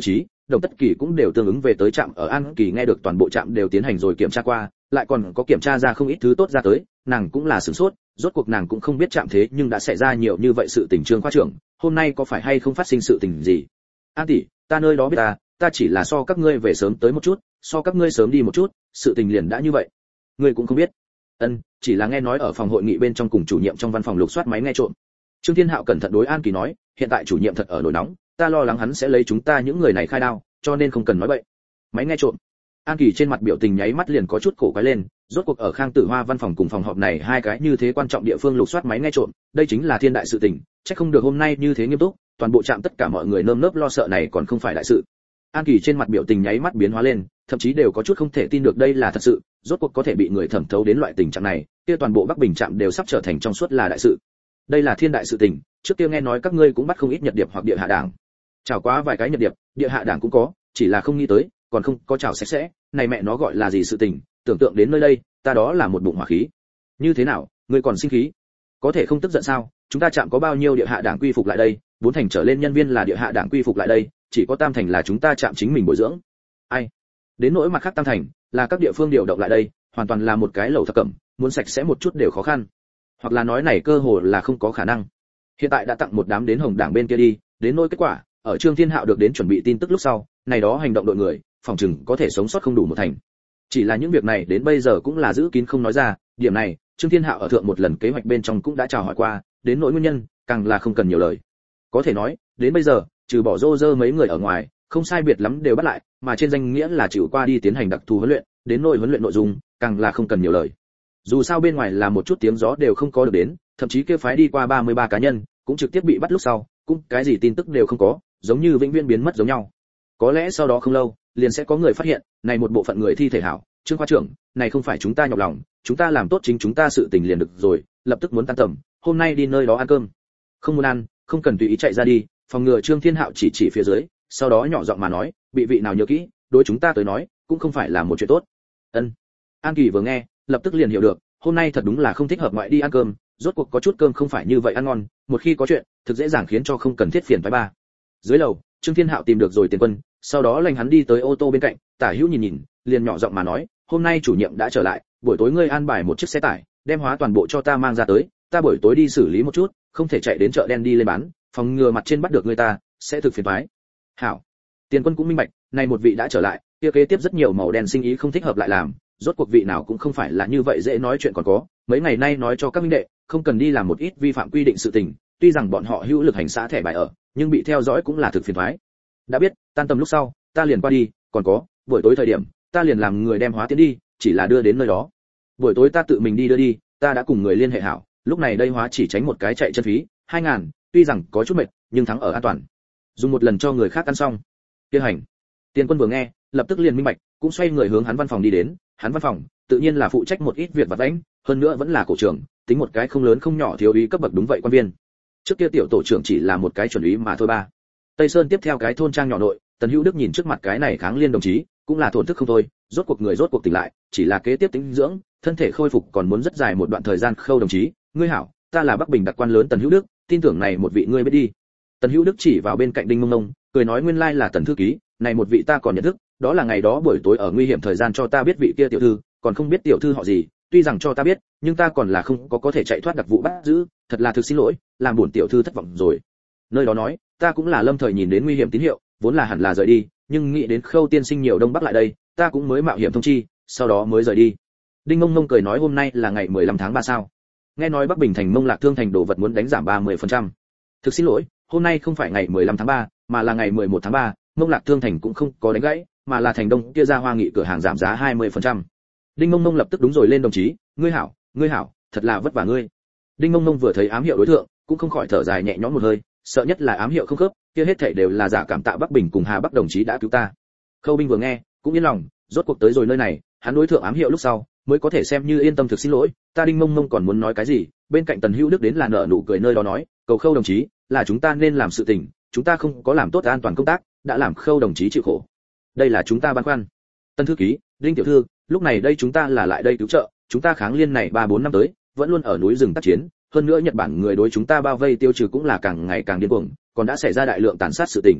Đồng Tất Kỳ cũng đều tương ứng về tới trạm ở An Kỳ nghe được toàn bộ trạm đều tiến hành rồi kiểm tra qua, lại còn có kiểm tra ra không ít thứ tốt ra tới, nàng cũng là sửng sốt, rốt cuộc nàng cũng không biết trạm thế nhưng đã xảy ra nhiều như vậy sự tình. Trương khoa trưởng, hôm nay có phải hay không phát sinh sự tình gì? An tỷ, ta nơi đó biết ta chỉ là so các ngươi về sớm tới một chút, so các ngươi sớm đi một chút, sự tình liền đã như vậy. Ngươi cũng không biết? Chỉ là nghe nói ở phòng hội nghị bên trong cùng chủ nhiệm trong văn phòng lục soát máy nghe trộm. Trương Thiên Hạo cẩn thận đối An Kỳ nói, hiện tại chủ nhiệm thật ở nổi nóng, ta lo lắng hắn sẽ lấy chúng ta những người này khai đao, cho nên không cần nói bậy. Máy nghe trộm. An Kỳ trên mặt biểu tình nháy mắt liền có chút cổ quái lên, rốt cuộc ở Khang Tử Hoa văn phòng cùng phòng họp này hai cái như thế quan trọng địa phương lục soát máy nghe trộm, đây chính là thiên đại sự tình, chắc không được hôm nay như thế nghiêm túc, toàn bộ trạm tất cả mọi người nơm nớp lo sợ này còn không phải đại sự. An Kỳ trên mặt biểu tình nháy mắt biến hóa lên, thậm chí đều có chút không thể tin được đây là thật sự, rốt cuộc có thể bị người thẩm thấu đến loại tình trạng này, kia toàn bộ Bắc Bình trạm đều sắp trở thành trong suốt là đại sự. Đây là thiên đại sự tình, trước kia nghe nói các ngươi cũng bắt không ít nhật điệp hoặc địa hạ đảng. Chào quá vài cái nhật điệp, địa hạ đảng cũng có, chỉ là không nghĩ tới, còn không có chào sạch sẽ, này mẹ nó gọi là gì sự tình, tưởng tượng đến nơi đây, ta đó là một bụng hỏa khí. Như thế nào, ngươi còn sinh khí? Có thể không tức giận sao? Chúng ta trạm có bao nhiêu địa hạ đảng quy phục lại đây, 4 thành trở lên nhân viên là địa hạ đảng quy phục lại đây, chỉ có 3 thành là chúng ta trạm chính mình bồi dưỡng. Ai? Đến nỗi mặt khác 3 thành, là các địa phương điều động lại đây, hoàn toàn là một cái lẩu thập cẩm, muốn sạch sẽ một chút đều khó khăn. Hoặc là nói này cơ hồ là không có khả năng. Hiện tại đã tặng một đám đến Hồng Đảng bên kia đi, đến nỗi kết quả, ở Trương Thiên Hạo được đến chuẩn bị tin tức lúc sau, này đó hành động đội người, phòng trừng có thể sống sót không đủ 1 thành. Chỉ là những việc này đến bây giờ cũng là giữ kín không nói ra, điểm này, Trương Thiên Hạo ở thượng một lần kế hoạch bên trong cũng đã chào hỏi qua, đến nỗi nguyên nhân, càng là không cần nhiều lời. Có thể nói, đến bây giờ, trừ bỏ rô rơ mấy người ở ngoài, không sai biệt lắm đều bắt lại, mà trên danh nghĩa là chịu qua đi tiến hành đặc thù huấn luyện, đến nội huấn luyện nội dung, càng là không cần nhiều lời. Dù sao bên ngoài là một chút tiếng gió đều không có được đến, thậm chí kia phái đi qua 33 cá nhân, cũng trực tiếp bị bắt lúc sau, cũng cái gì tin tức đều không có, giống như vĩnh viễn biến mất giống nhau. Có lẽ sau đó không lâu, liền sẽ có người phát hiện, này một bộ phận người thi thể hảo, Trương khoa trưởng, này không phải chúng ta nhọc lòng, chúng ta làm tốt chính chúng ta sự tình liền được rồi, lập tức muốn tan tầm, hôm nay đi nơi đó ăn cơm. Không muốn ăn, không cần tùy ý chạy ra đi, phòng ngừa Trương Thiên Hạo chỉ phía dưới, sau đó nhỏ giọng mà nói, bị vị nào nhớ kỹ, đối chúng ta tới nói, cũng không phải là một chuyện tốt. An Kỳ vừa nghe, lập tức liền hiểu được, hôm nay thật đúng là không thích hợp ngoại đi ăn cơm, rốt cuộc có chút cơm không phải như vậy ăn ngon, một khi có chuyện, thực dễ dàng khiến cho không cần thiết phiền phái ba. Dưới lầu, Trương Thiên Hạo tìm được rồi Tiền Quân, sau đó lệnh hắn đi tới ô tô bên cạnh, Tả Hữu nhìn, liền nhỏ giọng mà nói, hôm nay chủ nhiệm đã trở lại, buổi tối ngươi an bài một chiếc xe tải, đem hóa toàn bộ cho ta mang ra tới, ta buổi tối đi xử lý một chút, không thể chạy đến chợ đen đi lên bán, phòng ngừa mặt trên bắt được người ta, sẽ thực phiền toái. Hảo. Tiền Quân cũng minh bạch, này một vị đã trở lại, kia kế tiếp rất nhiều màu đen sinh ý không thích hợp lại làm, rốt cuộc vị nào cũng không phải là như vậy dễ nói chuyện còn có, mấy ngày nay nói cho các minh đệ, không cần đi làm một ít vi phạm quy định sự tình, tuy rằng bọn họ hữu lực hành xã thẻ bài ở, nhưng bị theo dõi cũng là thực phiền toái. Đã biết, tan tầm lúc sau, ta liền qua đi, còn có, buổi tối thời điểm, ta liền làm người đem hóa tiến đi, chỉ là đưa đến nơi đó. Buổi tối ta tự mình đi đưa đi, ta đã cùng người liên hệ hảo, lúc này đây hóa chỉ tránh một cái chạy chân phí, 2000, tuy rằng có chút mệt, nhưng thắng ở an toàn. Dùng một lần cho người khác ăn xong. Kia hành. Tiền Quân vừa nghe, lập tức liền minh bạch, cũng xoay người hướng hắn văn phòng đi đến, hắn văn phòng, tự nhiên là phụ trách một ít việc vặt vãnh, hơn nữa vẫn là cổ trưởng, tính một cái không lớn không nhỏ thiếu úy cấp bậc đúng vậy quan viên. Trước kia tiểu tổ trưởng chỉ là một cái chuẩn úy mà thôi ba. Tây Sơn tiếp theo cái thôn trang nhỏ nội, Tần Hữu Đức nhìn trước mặt cái này Kháng Liên đồng chí, cũng là thổn thức không thôi, rốt cuộc tỉnh lại, chỉ là kế tiếp tĩnh dưỡng, thân thể khôi phục còn muốn rất dài một đoạn thời gian. Khâu đồng chí, ngươi hảo, ta là Bắc Bình đặc quan lớn Tần Hữu Đức, tin tưởng này một vị ngươi biết đi. Tần Hữu Đức chỉ vào bên cạnh Đinh Mông Mông, cười nói nguyên lai là Tần thư ký, này một vị ta còn nhận thức, đó là ngày đó buổi tối ở nguy hiểm thời gian cho ta biết vị kia tiểu thư, còn không biết tiểu thư họ gì, tuy rằng cho ta biết, nhưng ta còn là không có thể chạy thoát đặc vụ bắt giữ, thật là thực xin lỗi, làm buồn tiểu thư thất vọng rồi. Nơi đó nói, ta cũng là lâm thời nhìn đến nguy hiểm tín hiệu, vốn là hẳn là rời đi, nhưng nghĩ đến Khâu tiên sinh nhiều đông bắc lại đây, ta cũng mới mạo hiểm thông chi, sau đó mới rời đi. Đinh Mông Mông cười nói hôm nay là ngày 15 tháng 3 sao? Nghe nói Bắc Bình thành Mông Lạc Thương thành đồ vật muốn đánh giảm 30%. Thực xin lỗi, hôm nay không phải ngày 15 tháng 3, mà là ngày 11 tháng 3, Mông Lạc Thương thành cũng không có đánh gãy, mà là thành đông kia ra hoa nghị cửa hàng giảm giá 20%. Đinh Mông Mông lập tức đúng rồi lên đồng chí, ngươi hảo, thật là vất vả ngươi. Đinh Mông Mông vừa thấy ám hiệu đối tượng, cũng không khỏi thở dài nhẹ nhõm một hơi, sợ nhất là ám hiệu không khớp, kia hết thảy đều là giả cảm tạ Bắc Bình cùng Hà Bắc đồng chí đã cứu ta. Khâu Binh vừa nghe, cũng yên lòng, rốt cuộc tới rồi nơi này, hắn đối thượng ám hiệu lúc sau, mới có thể xem như yên tâm thực xin lỗi, ta Đinh Mông Mông còn muốn nói cái gì, bên cạnh Tần Hữu Đức đến là nở nụ cười nơi đó nói, cầu Khâu đồng chí, là chúng ta nên làm sự tình, chúng ta không có làm tốt an toàn công tác, đã làm Khâu đồng chí chịu khổ. Đây là chúng ta băn khoăn. Tân thư ký, Đinh tiểu thư, lúc này đây chúng ta là lại đây cứu trợ, chúng ta Kháng Liên này 3-4 năm tới, vẫn luôn ở núi rừng tác chiến, hơn nữa Nhật Bản người đối chúng ta bao vây tiêu trừ cũng là càng ngày càng điên cuồng, còn đã xảy ra đại lượng tàn sát sự tình.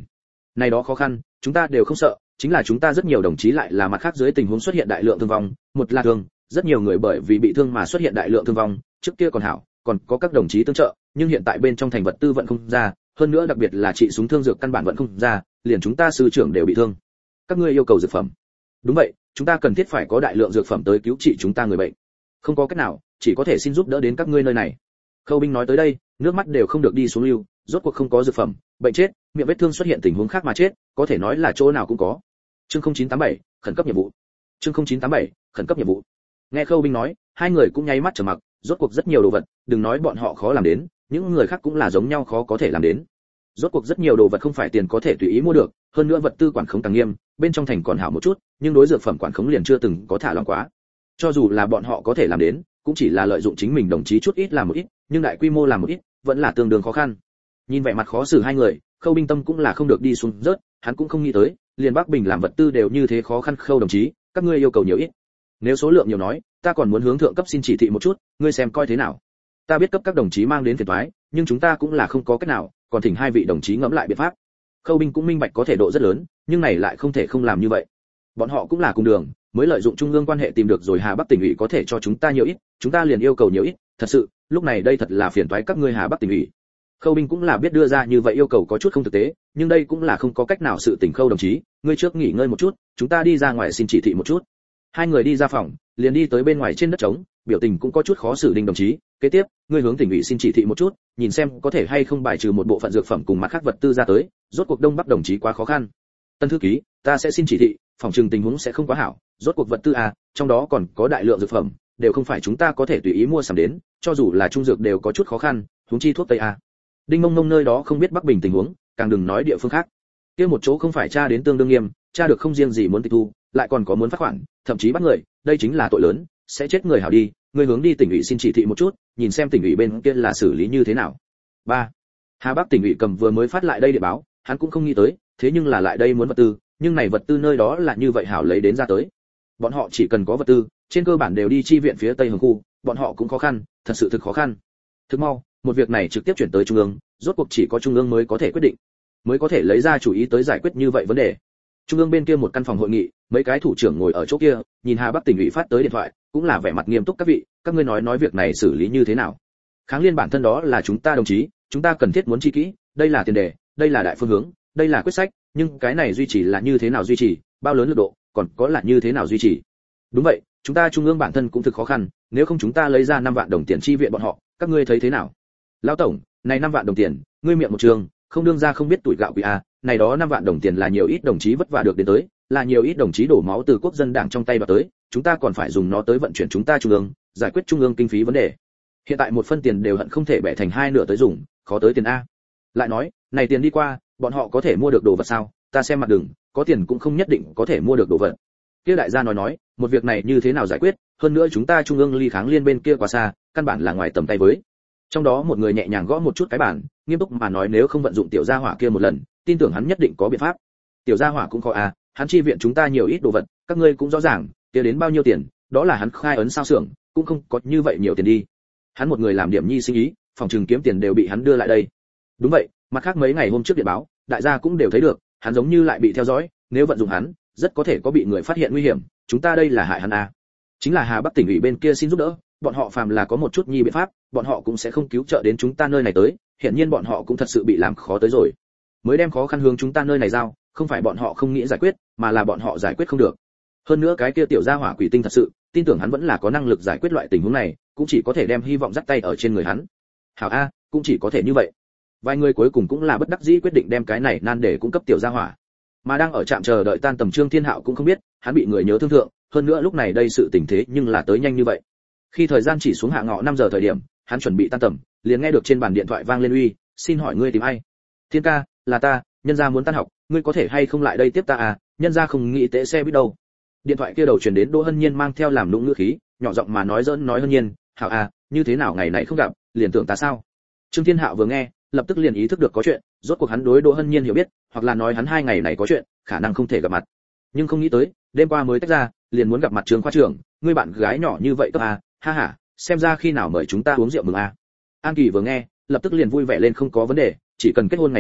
Này đó khó khăn, chúng ta đều không sợ, chính là chúng ta rất nhiều đồng chí lại là mặt khác dưới tình huống xuất hiện đại lượng thương vong, một là thương, rất nhiều người bởi vì bị thương mà xuất hiện đại lượng thương vong, trước kia còn hảo, còn có các đồng chí tương trợ, nhưng hiện tại bên trong thành vật tư vận không ra, hơn nữa đặc biệt là trị súng thương dược căn bản vận không ra, liền chúng ta sư trưởng đều bị thương. Các ngươi yêu cầu dược phẩm. Đúng vậy, chúng ta cần thiết phải có đại lượng dược phẩm tới cứu trị chúng ta người bệnh. Không có cách nào, chỉ có thể xin giúp đỡ đến các ngươi nơi này. Khâu binh nói tới đây, nước mắt đều không được đi xuống lưu, rốt cuộc không có dược phẩm, bệnh chết, miệng vết thương xuất hiện tình huống khác mà chết, có thể nói là chỗ nào cũng có. Chương 0987, khẩn cấp nhiệm vụ. Chương 0987, khẩn cấp nhiệm vụ. Nghe Khâu binh nói, hai người cũng nháy mắt trầm mặc, rốt cuộc rất nhiều đồ vật, đừng nói bọn họ khó làm đến, những người khác cũng là giống nhau khó có thể làm đến. Rốt cuộc rất nhiều đồ vật không phải tiền có thể tùy ý mua được, hơn nữa vật tư quản khống càng nghiêm, bên trong thành còn hảo một chút, nhưng đối dược phẩm quản khống liền chưa từng có thả lỏng quá. Cho dù là bọn họ có thể làm đến, cũng chỉ là lợi dụng chính mình đồng chí chút ít làm một ít, nhưng đại quy mô làm một ít, vẫn là tương đương khó khăn. Nhìn vẻ mặt khó xử hai người, Khâu binh tâm cũng là không được đi xuống rớt, hắn cũng không nghĩ tới, liền Bắc Bình làm vật tư đều như thế khó khăn. Khâu đồng chí, các ngươi yêu cầu nhiều ít? Nếu số lượng nhiều nói, ta còn muốn hướng thượng cấp xin chỉ thị một chút, ngươi xem coi thế nào. Ta biết cấp các đồng chí mang đến phiền toái, nhưng chúng ta cũng là không có cách nào, còn thỉnh hai vị đồng chí ngẫm lại biện pháp. Khâu binh cũng minh bạch có thể độ rất lớn, nhưng này lại không thể không làm như vậy. Bọn họ cũng là cùng đường, mới lợi dụng trung ương quan hệ tìm được rồi Hà Bắc tỉnh ủy có thể cho chúng ta nhiều ít, chúng ta liền yêu cầu nhiều ít, thật sự, lúc này đây thật là phiền toái các ngươi Hà Bắc tỉnh ủy. Khâu binh cũng là biết đưa ra như vậy yêu cầu có chút không thực tế, nhưng đây cũng là không có cách nào sự tình. Khâu đồng chí, ngươi trước nghỉ ngơi một chút, chúng ta đi ra ngoài xin chỉ thị một chút. Hai người đi ra phòng, liền đi tới bên ngoài trên đất trống, biểu tình cũng có chút khó xử. Đinh đồng chí, kế tiếp, ngươi hướng tỉnh ủy xin chỉ thị một chút, nhìn xem có thể hay không bài trừ một bộ phận dược phẩm cùng mặt khác vật tư ra tới, rốt cuộc Đông Bắc đồng chí quá khó khăn. Tân thư ký, ta sẽ xin chỉ thị, phòng trừng tình huống sẽ không quá hảo, rốt cuộc vật tư trong đó còn có đại lượng dược phẩm, đều không phải chúng ta có thể tùy ý mua sắm đến, cho dù là trung dược đều có chút khó khăn, huống chi thuốc tây Đinh Mông Mông nơi đó không biết Bắc Bình tình huống, càng đừng nói địa phương khác. Kia một chỗ không phải tra đến tương đương nghiêm, tra được không riêng gì muốn tịch thu, lại còn có muốn phát khoản, thậm chí bắt người, đây chính là tội lớn, sẽ chết người hảo đi, người hướng đi tỉnh ủy xin chỉ thị một chút, nhìn xem tỉnh ủy bên kia là xử lý như thế nào. 3. Hà Bắc tỉnh ủy cầm vừa mới phát lại đây để báo, hắn cũng không nghĩ tới, thế nhưng là lại đây muốn vật tư, nhưng này vật tư nơi đó là như vậy hảo lấy đến ra tới. Bọn họ chỉ cần có vật tư, trên cơ bản đều đi chi viện phía Tây Hồng khu, bọn họ cũng khó khăn, thật sự thực khó khăn. Thực mau, một việc này trực tiếp chuyển tới trung ương, rốt cuộc chỉ có trung ương mới có thể quyết định, mới có thể lấy ra chủ ý tới giải quyết như vậy vấn đề. Trung ương bên kia một căn phòng hội nghị, mấy cái thủ trưởng ngồi ở chỗ kia, nhìn Hà Bắc tỉnh ủy phát tới điện thoại, cũng là vẻ mặt nghiêm túc. Các vị, các ngươi nói việc này xử lý như thế nào? Kháng Liên bản thân đó là chúng ta đồng chí, chúng ta cần thiết muốn chi kỹ, đây là tiền đề, đây là đại phương hướng, đây là quyết sách, nhưng cái này duy trì là như thế nào duy trì, bao lớn lực độ, còn có là như thế nào duy trì. Đúng vậy, chúng ta trung ương bản thân cũng thực khó khăn, nếu không chúng ta lấy ra 5 vạn đồng tiền chi viện bọn họ, các ngươi thấy thế nào? Lão tổng, này 5 vạn đồng tiền, ngươi miệng một trường, không đương ra không biết tuổi gạo quỷ này đó 5 vạn đồng tiền là nhiều ít đồng chí vất vả được đến tới, là nhiều ít đồng chí đổ máu từ quốc dân đảng trong tay vào tới, chúng ta còn phải dùng nó tới vận chuyển chúng ta trung ương, giải quyết trung ương kinh phí vấn đề. Hiện tại một phân tiền đều hận không thể bẻ thành hai nửa tới dùng, khó tới tiền Lại nói, này tiền đi qua, bọn họ có thể mua được đồ vật sao? Ta xem mặt đường, có tiền cũng không nhất định có thể mua được đồ vật. Kia đại gia nói, một việc này như thế nào giải quyết, hơn nữa chúng ta trung ương ly Kháng Liên bên kia quá xa, căn bản là ngoài tầm tay với. Trong đó một người nhẹ nhàng gõ một chút cái bàn, nghiêm túc mà nói, nếu không vận dụng tiểu gia hỏa kia một lần, tin tưởng hắn nhất định có biện pháp. Tiểu gia hỏa cũng khó hắn chi viện chúng ta nhiều ít đồ vật, các ngươi cũng rõ ràng, kia đến bao nhiêu tiền, đó là hắn khai ấn sao xưởng, cũng không có như vậy nhiều tiền đi. Hắn một người làm điểm nhi sinh ý, phòng trừng kiếm tiền đều bị hắn đưa lại đây. Đúng vậy, mặt khác mấy ngày hôm trước điện báo, đại gia cũng đều thấy được, hắn giống như lại bị theo dõi, nếu vận dụng hắn, rất có thể có bị người phát hiện nguy hiểm, chúng ta đây là hại hắn Chính là Hà Bắc tỉnh ủy bên kia xin giúp đỡ, bọn họ phàm là có một chút nhi biện pháp, bọn họ cũng sẽ không cứu trợ đến chúng ta nơi này tới, hiện nhiên bọn họ cũng thật sự bị làm khó tới rồi. Mới đem khó khăn hướng chúng ta nơi này giao, không phải bọn họ không nghĩ giải quyết, mà là bọn họ giải quyết không được. Hơn nữa cái kia tiểu gia hỏa quỷ tinh thật sự, tin tưởng hắn vẫn là có năng lực giải quyết loại tình huống này, cũng chỉ có thể đem hy vọng dắt tay ở trên người hắn. Hảo cũng chỉ có thể như vậy. Vài người cuối cùng cũng là bất đắc dĩ quyết định đem cái này nan để cung cấp tiểu gia hỏa. Mà đang ở trạm chờ đợi tan tầm Trương Thiên Hạo cũng không biết, hắn bị người nhớ thương thượng, hơn nữa lúc này đây sự tình thế nhưng là tới nhanh như vậy. Khi thời gian chỉ xuống hạ ngọ 5 giờ thời điểm, hắn chuẩn bị tan tầm, liền nghe được trên bàn điện thoại vang lên, uy, xin hỏi ngươi tìm ai? Thiên ca, là ta, nhân gia muốn tan học, ngươi có thể hay không lại đây tiếp ta nhân gia không nghĩ tễ xe biết đâu. Điện thoại kia đầu truyền đến Đỗ Hân Nhiên mang theo làm nũng ngữ khí, nhỏ giọng mà nói giỡn nói, Hân Nhiên, hảo như thế nào ngày này không gặp, liền tưởng ta sao? Trương Thiên Hạo vừa nghe, lập tức liền ý thức được có chuyện, rốt cuộc hắn đối Đỗ Hân Nhiên hiểu biết, hoặc là nói hắn 2 ngày này có chuyện, khả năng không thể gặp mặt. Nhưng không nghĩ tới, đêm qua mới tách ra, liền muốn gặp mặt Trương khoa trưởng, ngươi bạn gái nhỏ như vậy cấp ha ha, xem ra khi nào mời chúng ta uống rượu mừng An Kỳ vừa nghe, lập tức liền vui vẻ lên, không có vấn đề, chỉ cần kết hôn ngày đó,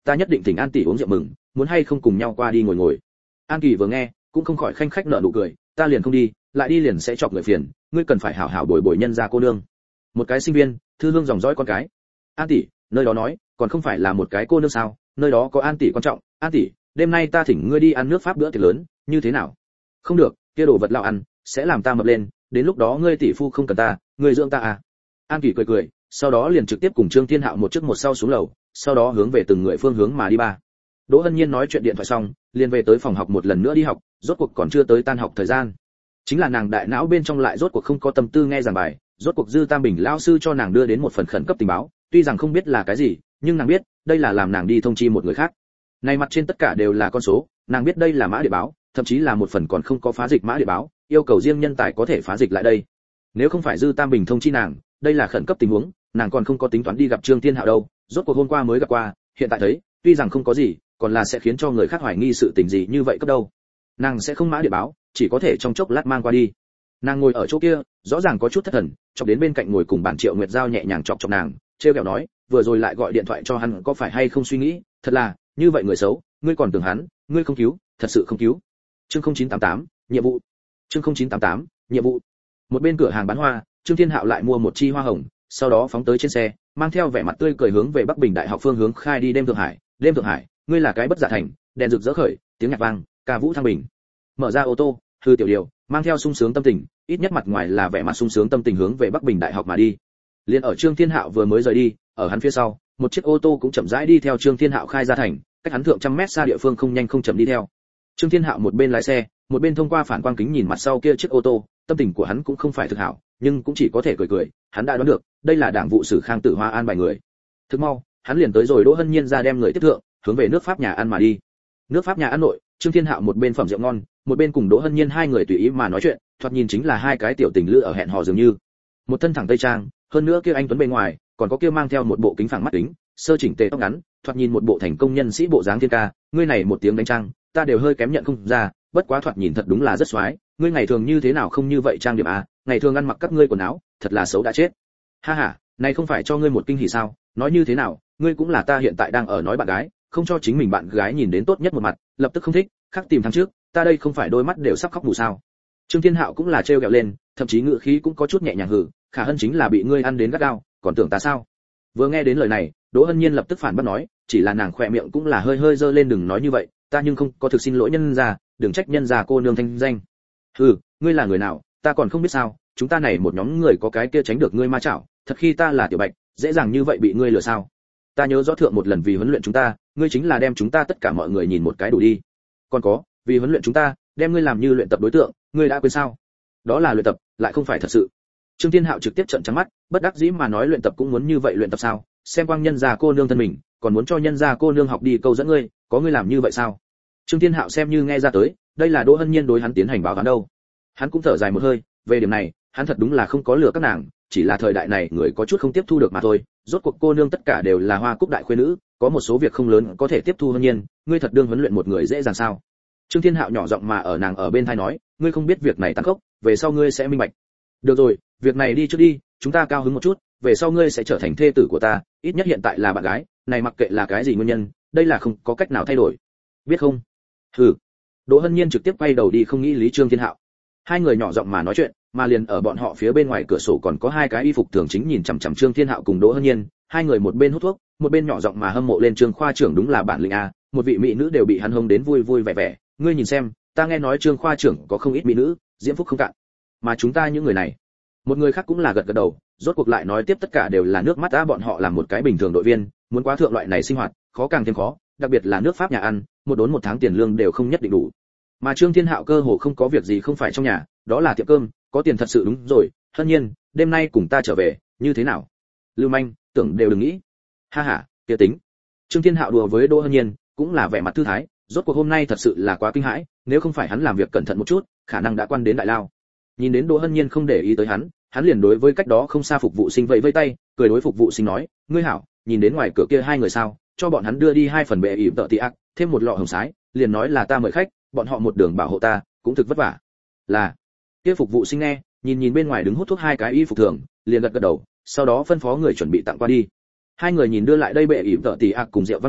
ta nhất định thỉnh An tỷ uống rượu mừng, muốn hay không cùng nhau qua đi ngồi ngồi. An Kỳ vừa nghe cũng không khỏi khanh khách nở nụ cười, ta liền không đi, lại đi liền sẽ chọc người phiền, ngươi cần phải hảo hảo bồi bồi nhân gia cô nương. Một cái sinh viên, thư hương dòng dõi con cái. An tỷ, nơi đó nói, còn không phải là một cái cô nương sao, nơi đó có An tỷ quan trọng. An tỷ, đêm nay ta thỉnh ngươi đi ăn nước Pháp bữa tiệc lớn, như thế nào? Không được, kia đồ vật lão ăn sẽ làm ta mập lên, đến lúc đó ngươi tỷ phu không cần ta, ngươi dưỡng ta à? An Kỳ cười cười, sau đó liền trực tiếp cùng Trương Thiên Hạo một trước một sau xuống lầu, sau đó hướng về từng người phương hướng mà đi ba. Đỗ Hân Nhiên nói chuyện điện thoại xong, liền về tới phòng học một lần nữa đi học, rốt cuộc còn chưa tới tan học thời gian. Chính là nàng đại não bên trong lại rốt cuộc không có tâm tư nghe giảng bài, rốt cuộc Dư Tam Bình lão sư cho nàng đưa đến một phần khẩn cấp tình báo, tuy rằng không biết là cái gì, nhưng nàng biết, đây là làm nàng đi thông chi một người khác. Này mặt trên tất cả đều là con số, nàng biết đây là mã địa báo, thậm chí là một phần còn không có phá dịch mã địa báo, yêu cầu riêng nhân tài có thể phá dịch lại đây. Nếu không phải Dư Tam Bình thông chi nàng, đây là khẩn cấp tình huống, nàng còn không có tính toán đi gặp Trương Thiên Hạo đâu, rốt cuộc hôm qua mới gặp qua, hiện tại thấy, tuy rằng không có gì, còn là sẽ khiến cho người khác hoài nghi sự tình gì như vậy cấp đâu. Nàng sẽ không mã địa báo, chỉ có thể trong chốc lát mang qua đi. Nàng ngồi ở chỗ kia, rõ ràng có chút thất thần, chọc đến bên cạnh ngồi cùng bản Triệu Nguyệt Giao nhẹ nhàng chọc nàng, trêu ghẹo nói, vừa rồi lại gọi điện thoại cho hắn có phải hay không suy nghĩ, thật là, như vậy người xấu, ngươi còn tưởng hắn, ngươi không cứu, thật sự không cứu. Chương 0988, nhiệm vụ. Chương 0988, nhiệm vụ. Một bên cửa hàng bán hoa, Trương Thiên Hạo lại mua một chi hoa hồng, sau đó phóng tới trên xe, mang theo vẻ mặt tươi cười hướng về Bắc Bình Đại học phương hướng khai đi. Đêm Thượng Hải, đêm Thượng Hải, ngươi là cái bất dạ thành, đèn rực rỡ khởi, tiếng nhạc vang, ca vũ thăng bình. Mở ra ô tô, hư tiểu điều, mang theo sung sướng tâm tình, ít nhất mặt ngoài là vẻ mặt sung sướng tâm tình hướng về Bắc Bình Đại học mà đi. Liên ở Trương Thiên Hạo vừa mới rời đi, ở hắn phía sau, một chiếc ô tô cũng chậm rãi đi theo Trương Thiên Hạo khai ra thành, cách hắn thượng trăm mét xa địa phương không nhanh không chậm đi theo. Trương Thiên Hạo một bên lái xe, một bên thông qua phản quang kính nhìn mặt sau kia chiếc ô tô, tâm tình của hắn cũng không phải thực hảo, nhưng cũng chỉ có thể cười cười, hắn đã đoán được, đây là đảng vụ sử Khang Tử Hoa an bài người. Thực mau, hắn liền tới rồi Đỗ Hân Nhiên ra đem người tiếp thượng, hướng về nước Pháp nhà ăn mà đi. Nước Pháp nhà ăn nội, Trương Thiên Hạo một bên phẩm rượu ngon, một bên cùng Đỗ Hân Nhiên hai người tùy ý mà nói chuyện, thoạt nhìn chính là hai cái tiểu tình lữ ở hẹn hò dường như. Một thân thẳng tây trang, hơn nữa kia anh tuấn bên ngoài, còn có kia mang theo một bộ kính phẳng mắt kính, sơ chỉnh tề tóc ngắn, thoạt nhìn một bộ thành công nhân sĩ bộ dáng thiên ca, ngươi này một tiếng đánh trang, ta đều hơi kém nhận không ra, bất quá thoạt nhìn thật đúng là rất xoái, ngươi ngày thường như thế nào không như vậy trang điểm à, ngày thường ăn mặc các ngươi quần áo, thật là xấu đã chết. Ha ha, này không phải cho ngươi một kinh hỉ sao, nói như thế nào, ngươi cũng là ta hiện tại đang ở nói bạn gái, không cho chính mình bạn gái nhìn đến tốt nhất một mặt, lập tức không thích, khác tìm tháng trước, ta đây không phải đôi mắt đều sắp khóc mù sao. Trương Thiên Hạo cũng là trêu ghẹo lên, thậm chí ngữ khí cũng có chút nhẹ nhàng hừ, khả hân chính là bị ngươi ăn đến gắt gao, còn tưởng ta sao? Vừa nghe đến lời này, Đỗ Hân Nhiên lập tức phản bác nói, chỉ là nàng khỏe miệng cũng là hơi hơi giơ lên, đừng nói như vậy, ta nhưng không có thực xin lỗi nhân gia, đừng trách nhân gia cô nương thanh danh. Hừ, ngươi là người nào, ta còn không biết sao, chúng ta này một nhóm người có cái kia tránh được ngươi ma chảo, thật khi ta là tiểu bạch, dễ dàng như vậy bị ngươi lừa sao? Ta nhớ rõ thượng một lần vì huấn luyện chúng ta, ngươi chính là đem chúng ta tất cả mọi người nhìn một cái đủ đi. Còn có, vì huấn luyện chúng ta, đem ngươi làm như luyện tập đối tượng, ngươi đã quên sao? Đó là luyện tập, lại không phải thật sự. Trương Thiên Hạo trực tiếp trợn trắng mắt, bất đắc dĩ mà nói luyện tập cũng muốn như vậy luyện tập sao? Xem quang nhân gia cô nương thân mình, còn muốn cho nhân gia cô nương học đi câu dẫn ngươi, có ngươi làm như vậy sao? Trương Thiên Hạo xem như nghe ra tới, đây là Đỗ Hân Nhiên đối hắn tiến hành báo án đâu. Hắn cũng thở dài một hơi, về điểm này, hắn thật đúng là không có lừa các nàng, chỉ là thời đại này người có chút không tiếp thu được mà thôi, rốt cuộc cô nương tất cả đều là hoa cúc đại khuê nữ, có một số việc không lớn có thể tiếp thu Hân Nhiên, ngươi thật đương huấn luyện một người dễ dàng sao? Trương Thiên Hạo nhỏ giọng mà ở nàng ở bên tai nói, ngươi không biết việc này tăng khốc, về sau ngươi sẽ minh bạch. Được rồi, việc này đi trước đi, chúng ta cao hứng một chút, về sau ngươi sẽ trở thành thê tử của ta, ít nhất hiện tại là bạn gái, này mặc kệ là cái gì nguyên nhân, đây là không có cách nào thay đổi. Biết không? Hừ. Đỗ Hân Nhiên trực tiếp quay đầu đi không nghĩ lý Trương Thiên Hạo. Hai người nhỏ giọng mà nói chuyện, mà liền ở bọn họ phía bên ngoài cửa sổ còn có hai cái y phục thường chính nhìn chằm chằm Trương Thiên Hạo cùng Đỗ Hân Nhiên, hai người một bên hút thuốc, một bên nhỏ giọng mà hâm mộ lên Trương khoa trưởng, đúng là bản lĩnh a, một vị mỹ nữ đều bị hắn hông đến vui vui vẻ vẻ, ngươi nhìn xem, ta nghe nói Trương khoa trưởng có không ít mỹ nữ, diễm phúc không cạn. Mà chúng ta những người này, một người khác cũng là gật gật đầu, rốt cuộc lại nói tiếp tất cả đều là nước mắt ta, bọn họ làm một cái bình thường đội viên, muốn quá thượng loại này sinh hoạt, khó càng thêm khó, đặc biệt là nước Pháp nhà ăn, một đốn một tháng tiền lương đều không nhất định đủ. Mà Trương Thiên Hạo cơ hồ không có việc gì không phải trong nhà, đó là tiệm cơm, có tiền thật sự đúng rồi, Hân Nhiên, đêm nay cùng ta trở về, như thế nào? Lưu manh, tưởng đều đừng nghĩ. Ha ha, kia tính. Trương Thiên Hạo đùa với Đỗ Hân Nhiên, cũng là vẻ mặt thư thái, rốt cuộc hôm nay thật sự là quá kinh hãi, nếu không phải hắn làm việc cẩn thận một chút, khả năng đã quan đến đại lao. Nhìn đến Đỗ Hân Nhiên không để ý tới hắn, hắn liền đối với cách đó không xa phục vụ sinh vẫy vẫy tay, cười đối phục vụ sinh nói, ngươi hảo, nhìn đến ngoài cửa kia hai người sao, cho bọn hắn đưa đi hai phần bệ ỉm tợ tị ác, thêm một lọ hồng sái, liền nói là ta mời khách, bọn họ một đường bảo hộ ta, cũng thực vất vả. Là. Kia phục vụ sinh nghe, nhìn bên ngoài đứng hút thuốc hai cái y phục thường, liền gật gật đầu, sau đó phân phó người chuẩn bị tặng qua đi. Hai người nhìn đưa lại đây bệ ỉm tợ tị ác cùng rượu vang đỏ,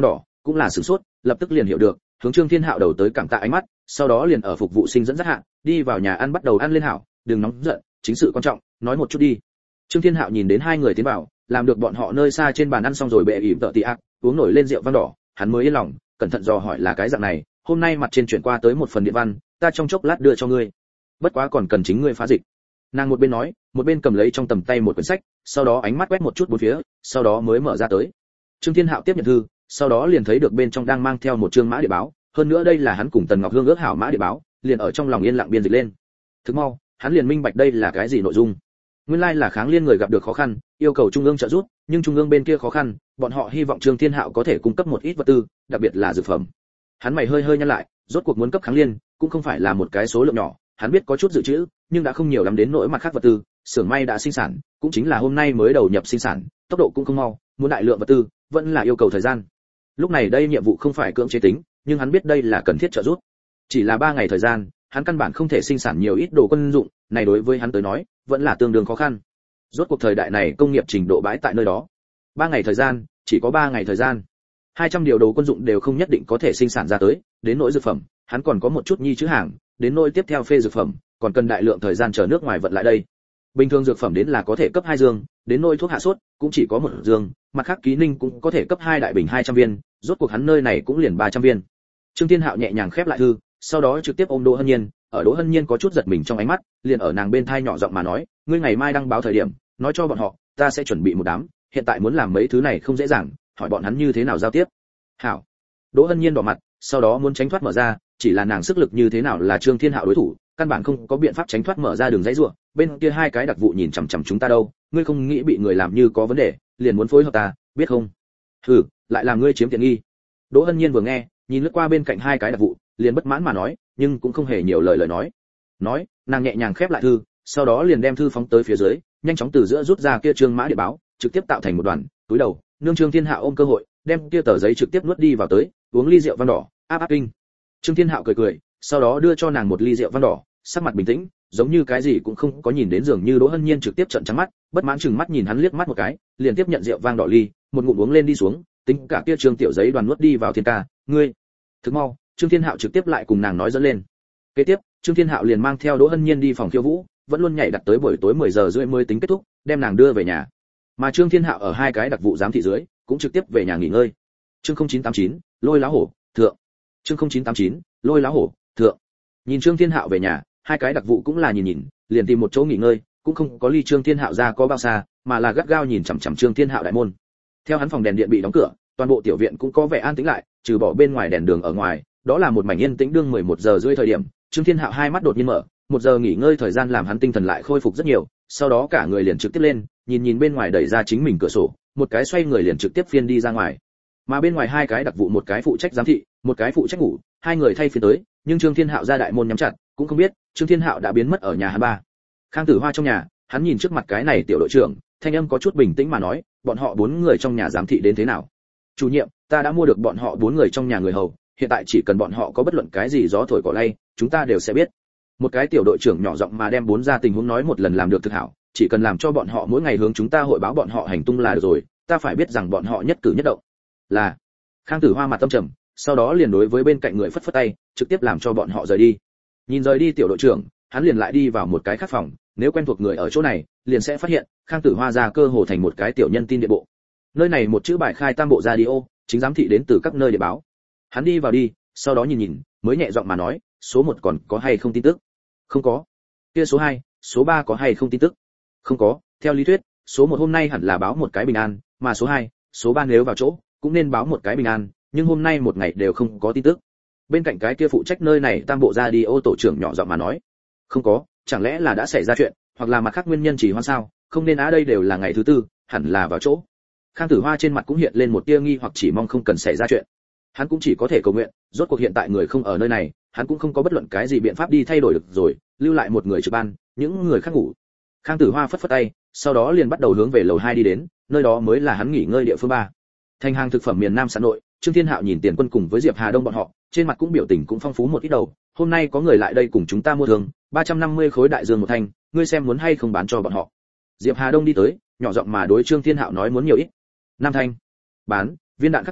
cũng là sửng sốt, lập tức liền hiểu được, hướng Trương Thiên Hạo đầu tới cảm tạ ánh mắt, sau đó liền ở phục vụ sinh dẫn dắt hạ, đi vào nhà ăn bắt đầu ăn lên hảo, đừng nóng giận, chính sự quan trọng, nói một chút đi. Trương Thiên Hạo nhìn đến hai người tiến vào, làm được bọn họ nơi xa trên bàn ăn xong rồi bệ ỉm tợ tị ác, uống nổi lên rượu vang đỏ, hắn mới yên lòng, cẩn thận dò hỏi là cái dạng này, hôm nay mặt trên chuyển qua tới một phần điện văn, ta trong chốc lát đưa cho ngươi. Bất quá còn cần chính ngươi phá dịch. Nàng một bên nói, một bên cầm lấy trong tầm tay một quyển sách, sau đó ánh mắt quét một chút bốn phía, sau đó mới mở ra tới. Trương Thiên Hạo tiếp nhận thư, sau đó liền thấy được bên trong đang mang theo một chương mã địa báo, hơn nữa đây là hắn cùng Tần Ngọc Hương ước hảo mã địa báo, liền ở trong lòng yên lặng biên dịch lên. Thực mau, hắn liền minh bạch đây là cái gì nội dung. Nguyên lai là kháng liên người gặp được khó khăn, yêu cầu trung ương trợ giúp, nhưng trung ương bên kia khó khăn, bọn họ hy vọng Trương Thiên Hạo có thể cung cấp một ít vật tư, đặc biệt là dược phẩm. Hắn mày hơi hơi nhăn lại, rốt cuộc muốn cấp kháng liên, cũng không phải là một cái số lượng nhỏ, hắn biết có chút dự trữ, nhưng đã không nhiều lắm đến nỗi mặt khác vật tư, xưởng may đã sinh sản, cũng chính là hôm nay mới đầu nhập sinh sản, tốc độ cũng không mau, muốn đại lượng vật tư, vẫn là yêu cầu thời gian. Lúc này đây nhiệm vụ không phải cưỡng chế tính, nhưng hắn biết đây là cần thiết trợ giúp. Chỉ là 3 ngày thời gian, hắn căn bản không thể sinh sản nhiều ít đồ quân dụng, này đối với hắn tới nói, vẫn là tương đương khó khăn. Rốt cuộc thời đại này công nghiệp trình độ bãi tại nơi đó. 3 ngày thời gian, chỉ có 3 ngày thời gian. 200 điều đồ quân dụng đều không nhất định có thể sinh sản ra tới, đến nỗi dược phẩm, hắn còn có một chút nhi chữ hàng, đến nỗi tiếp theo phê dược phẩm, còn cần đại lượng thời gian chờ nước ngoài vận lại đây. Bình thường dược phẩm đến là có thể cấp 2 dương, đến nỗi thuốc hạ sốt cũng chỉ có 1 dương, mặt khác ký ninh cũng có thể cấp 2 đại bình 200 viên, rốt cuộc hắn nơi này cũng liền 300 viên. Trương Thiên Hạo nhẹ nhàng khép lại thư, sau đó trực tiếp ôm Đỗ Hân Nhiên, ở Đỗ Hân Nhiên có chút giật mình trong ánh mắt, liền ở nàng bên thai nhỏ giọng mà nói, ngươi ngày mai đăng báo thời điểm, nói cho bọn họ, ta sẽ chuẩn bị một đám, hiện tại muốn làm mấy thứ này không dễ dàng, hỏi bọn hắn như thế nào giao tiếp. Hảo. Đỗ Hân Nhiên đỏ mặt, sau đó muốn tránh thoát mở ra, chỉ là nàng sức lực như thế nào là Trương Thiên Hạo đối thủ, căn bản không có biện pháp tránh thoát mở ra đường dãy rủa, bên kia hai cái đặc vụ nhìn chằm chằm chúng ta đâu, ngươi không nghĩ bị người làm như có vấn đề, liền muốn phối hợp ta, biết không? Hừ, lại làm ngươi chiếm tiện nghi. Đỗ Hân Nhiên vừa nghe, nhìn lướt qua bên cạnh hai cái đặc vụ, liền bất mãn mà nói, nhưng cũng không hề nhiều lời nói. Nói, nàng nhẹ nhàng khép lại thư, sau đó liền đem thư phóng tới phía dưới, nhanh chóng từ giữa rút ra kia trương mã địa báo, trực tiếp tạo thành một đoàn, túi đầu, nương Trương Thiên Hạo ôm cơ hội, đem kia tờ giấy trực tiếp nuốt đi vào tới, uống ly rượu vang đỏ, áp kinh. Trương Thiên Hạo cười cười, sau đó đưa cho nàng một ly rượu vang đỏ, sắc mặt bình tĩnh, giống như cái gì cũng không có nhìn đến, dường như Đỗ Hân Nhiên trực tiếp trợn trắng mắt, bất mãn chừng mắt nhìn hắn liếc mắt một cái, liền tiếp nhận rượu vang đỏ ly, một ngụm uống lên đi xuống, tính cả kia trương tiểu giấy đoàn nuốt đi vào thiên ca, ngươi. Thức mau, Trương Thiên Hạo trực tiếp lại cùng nàng nói dẫn lên. Kế tiếp, Trương Thiên Hạo liền mang theo Đỗ Hân Nhiên đi phòng khiêu vũ, vẫn luôn nhảy đặt tới buổi tối 10 giờ rưỡi mới tính kết thúc, đem nàng đưa về nhà. Mà Trương Thiên Hạo ở hai cái đặc vụ giám thị dưới, cũng trực tiếp về nhà nghỉ ngơi. Chương 0989, lôi lá hổ, thượng. Chương 0989, lôi lá hổ, thượng. Nhìn Trương Thiên Hạo về nhà, hai cái đặc vụ cũng là nhìn, liền tìm một chỗ nghỉ ngơi, cũng không có ly Trương Thiên Hạo ra có bao xa, mà là gắt gao nhìn chằm chằm Trương Thiên Hạo đại môn. Theo hắn phòng đèn điện bị đóng cửa, toàn bộ tiểu viện cũng có vẻ an tĩnh lại, trừ bỏ bên ngoài đèn đường ở ngoài, đó là một mảnh yên tĩnh. Đương 11 giờ rưỡi thời điểm, Trương Thiên Hạo hai mắt đột nhiên mở, 1 giờ nghỉ ngơi thời gian làm hắn tinh thần lại khôi phục rất nhiều, sau đó cả người liền trực tiếp lên, nhìn bên ngoài đẩy ra chính mình cửa sổ, một cái xoay người liền trực tiếp phiên đi ra ngoài. Mà bên ngoài hai cái đặc vụ, một cái phụ trách giám thị, một cái phụ trách ngủ, hai người thay phiên tới, nhưng Trương Thiên Hạo ra đại môn nhắm chặt, cũng không biết Trương Thiên Hạo đã biến mất ở nhà hắn ba. Khang Tử Hoa trong nhà, hắn nhìn trước mặt cái này tiểu đội trưởng, thanh âm có chút bình tĩnh mà nói, bọn họ 4 người trong nhà giám thị đến thế nào? Chủ nhiệm, ta đã mua được bọn họ 4 người trong nhà người hầu, hiện tại chỉ cần bọn họ có bất luận cái gì gió thổi cỏ lay, chúng ta đều sẽ biết. Một cái tiểu đội trưởng nhỏ giọng mà đem 4 ra tình huống nói một lần làm được thực hảo, chỉ cần làm cho bọn họ mỗi ngày hướng chúng ta hội báo bọn họ hành tung là được rồi, ta phải biết rằng bọn họ nhất cử nhất động. Là. Khang Tử Hoa mặt tâm trầm, sau đó liền đối với bên cạnh người phất phất tay, trực tiếp làm cho bọn họ rời đi. Nhìn rời đi tiểu đội trưởng, hắn liền lại đi vào một cái khác phòng, nếu quen thuộc người ở chỗ này, liền sẽ phát hiện, Khang Tử Hoa ra cơ hồ thành một cái tiểu nhân tin điện bộ. Nơi này một chữ bài khai tam bộ radio, chính giám thị đến từ các nơi địa báo. Hắn đi vào đi, sau đó nhìn, mới nhẹ giọng mà nói, số 1 còn có hay không tin tức? Không có. Kia số 2, số 3 có hay không tin tức? Không có. Theo lý thuyết, số 1 hôm nay hẳn là báo một cái bình an, mà số 2, số 3 nếu vào chỗ, cũng nên báo một cái bình an, nhưng hôm nay một ngày đều không có tin tức. Bên cạnh cái kia phụ trách nơi này tam bộ radio tổ trưởng nhỏ giọng mà nói, không có, chẳng lẽ là đã xảy ra chuyện, hoặc là mặt khác nguyên nhân chỉ hoãn sao? Không nên đây đều là ngày thứ tư, hẳn là vào chỗ. Khang Tử Hoa trên mặt cũng hiện lên một tia nghi hoặc, chỉ mong không cần xảy ra chuyện. Hắn cũng chỉ có thể cầu nguyện, rốt cuộc hiện tại người không ở nơi này, hắn cũng không có bất luận cái gì biện pháp đi thay đổi được rồi, lưu lại một người trực ban, những người khác ngủ. Khang Tử Hoa phất phất tay, sau đó liền bắt đầu hướng về lầu 2 đi đến, nơi đó mới là hắn nghỉ ngơi địa phương 3. Thành hàng thực phẩm miền Nam xã nội, Trương Thiên Hạo nhìn Tiền Quân cùng với Diệp Hà Đông bọn họ, trên mặt cũng biểu tình cũng phong phú một ít đầu, hôm nay có người lại đây cùng chúng ta mua thường, 350 khối đại dương một thanh, ngươi xem muốn hay không bán cho bọn họ. Diệp Hà Đông đi tới, nhỏ giọng mà đối Trương Thiên Hạo nói muốn nhiều ít. 5 thanh. Bán, viên đạn khắc tính,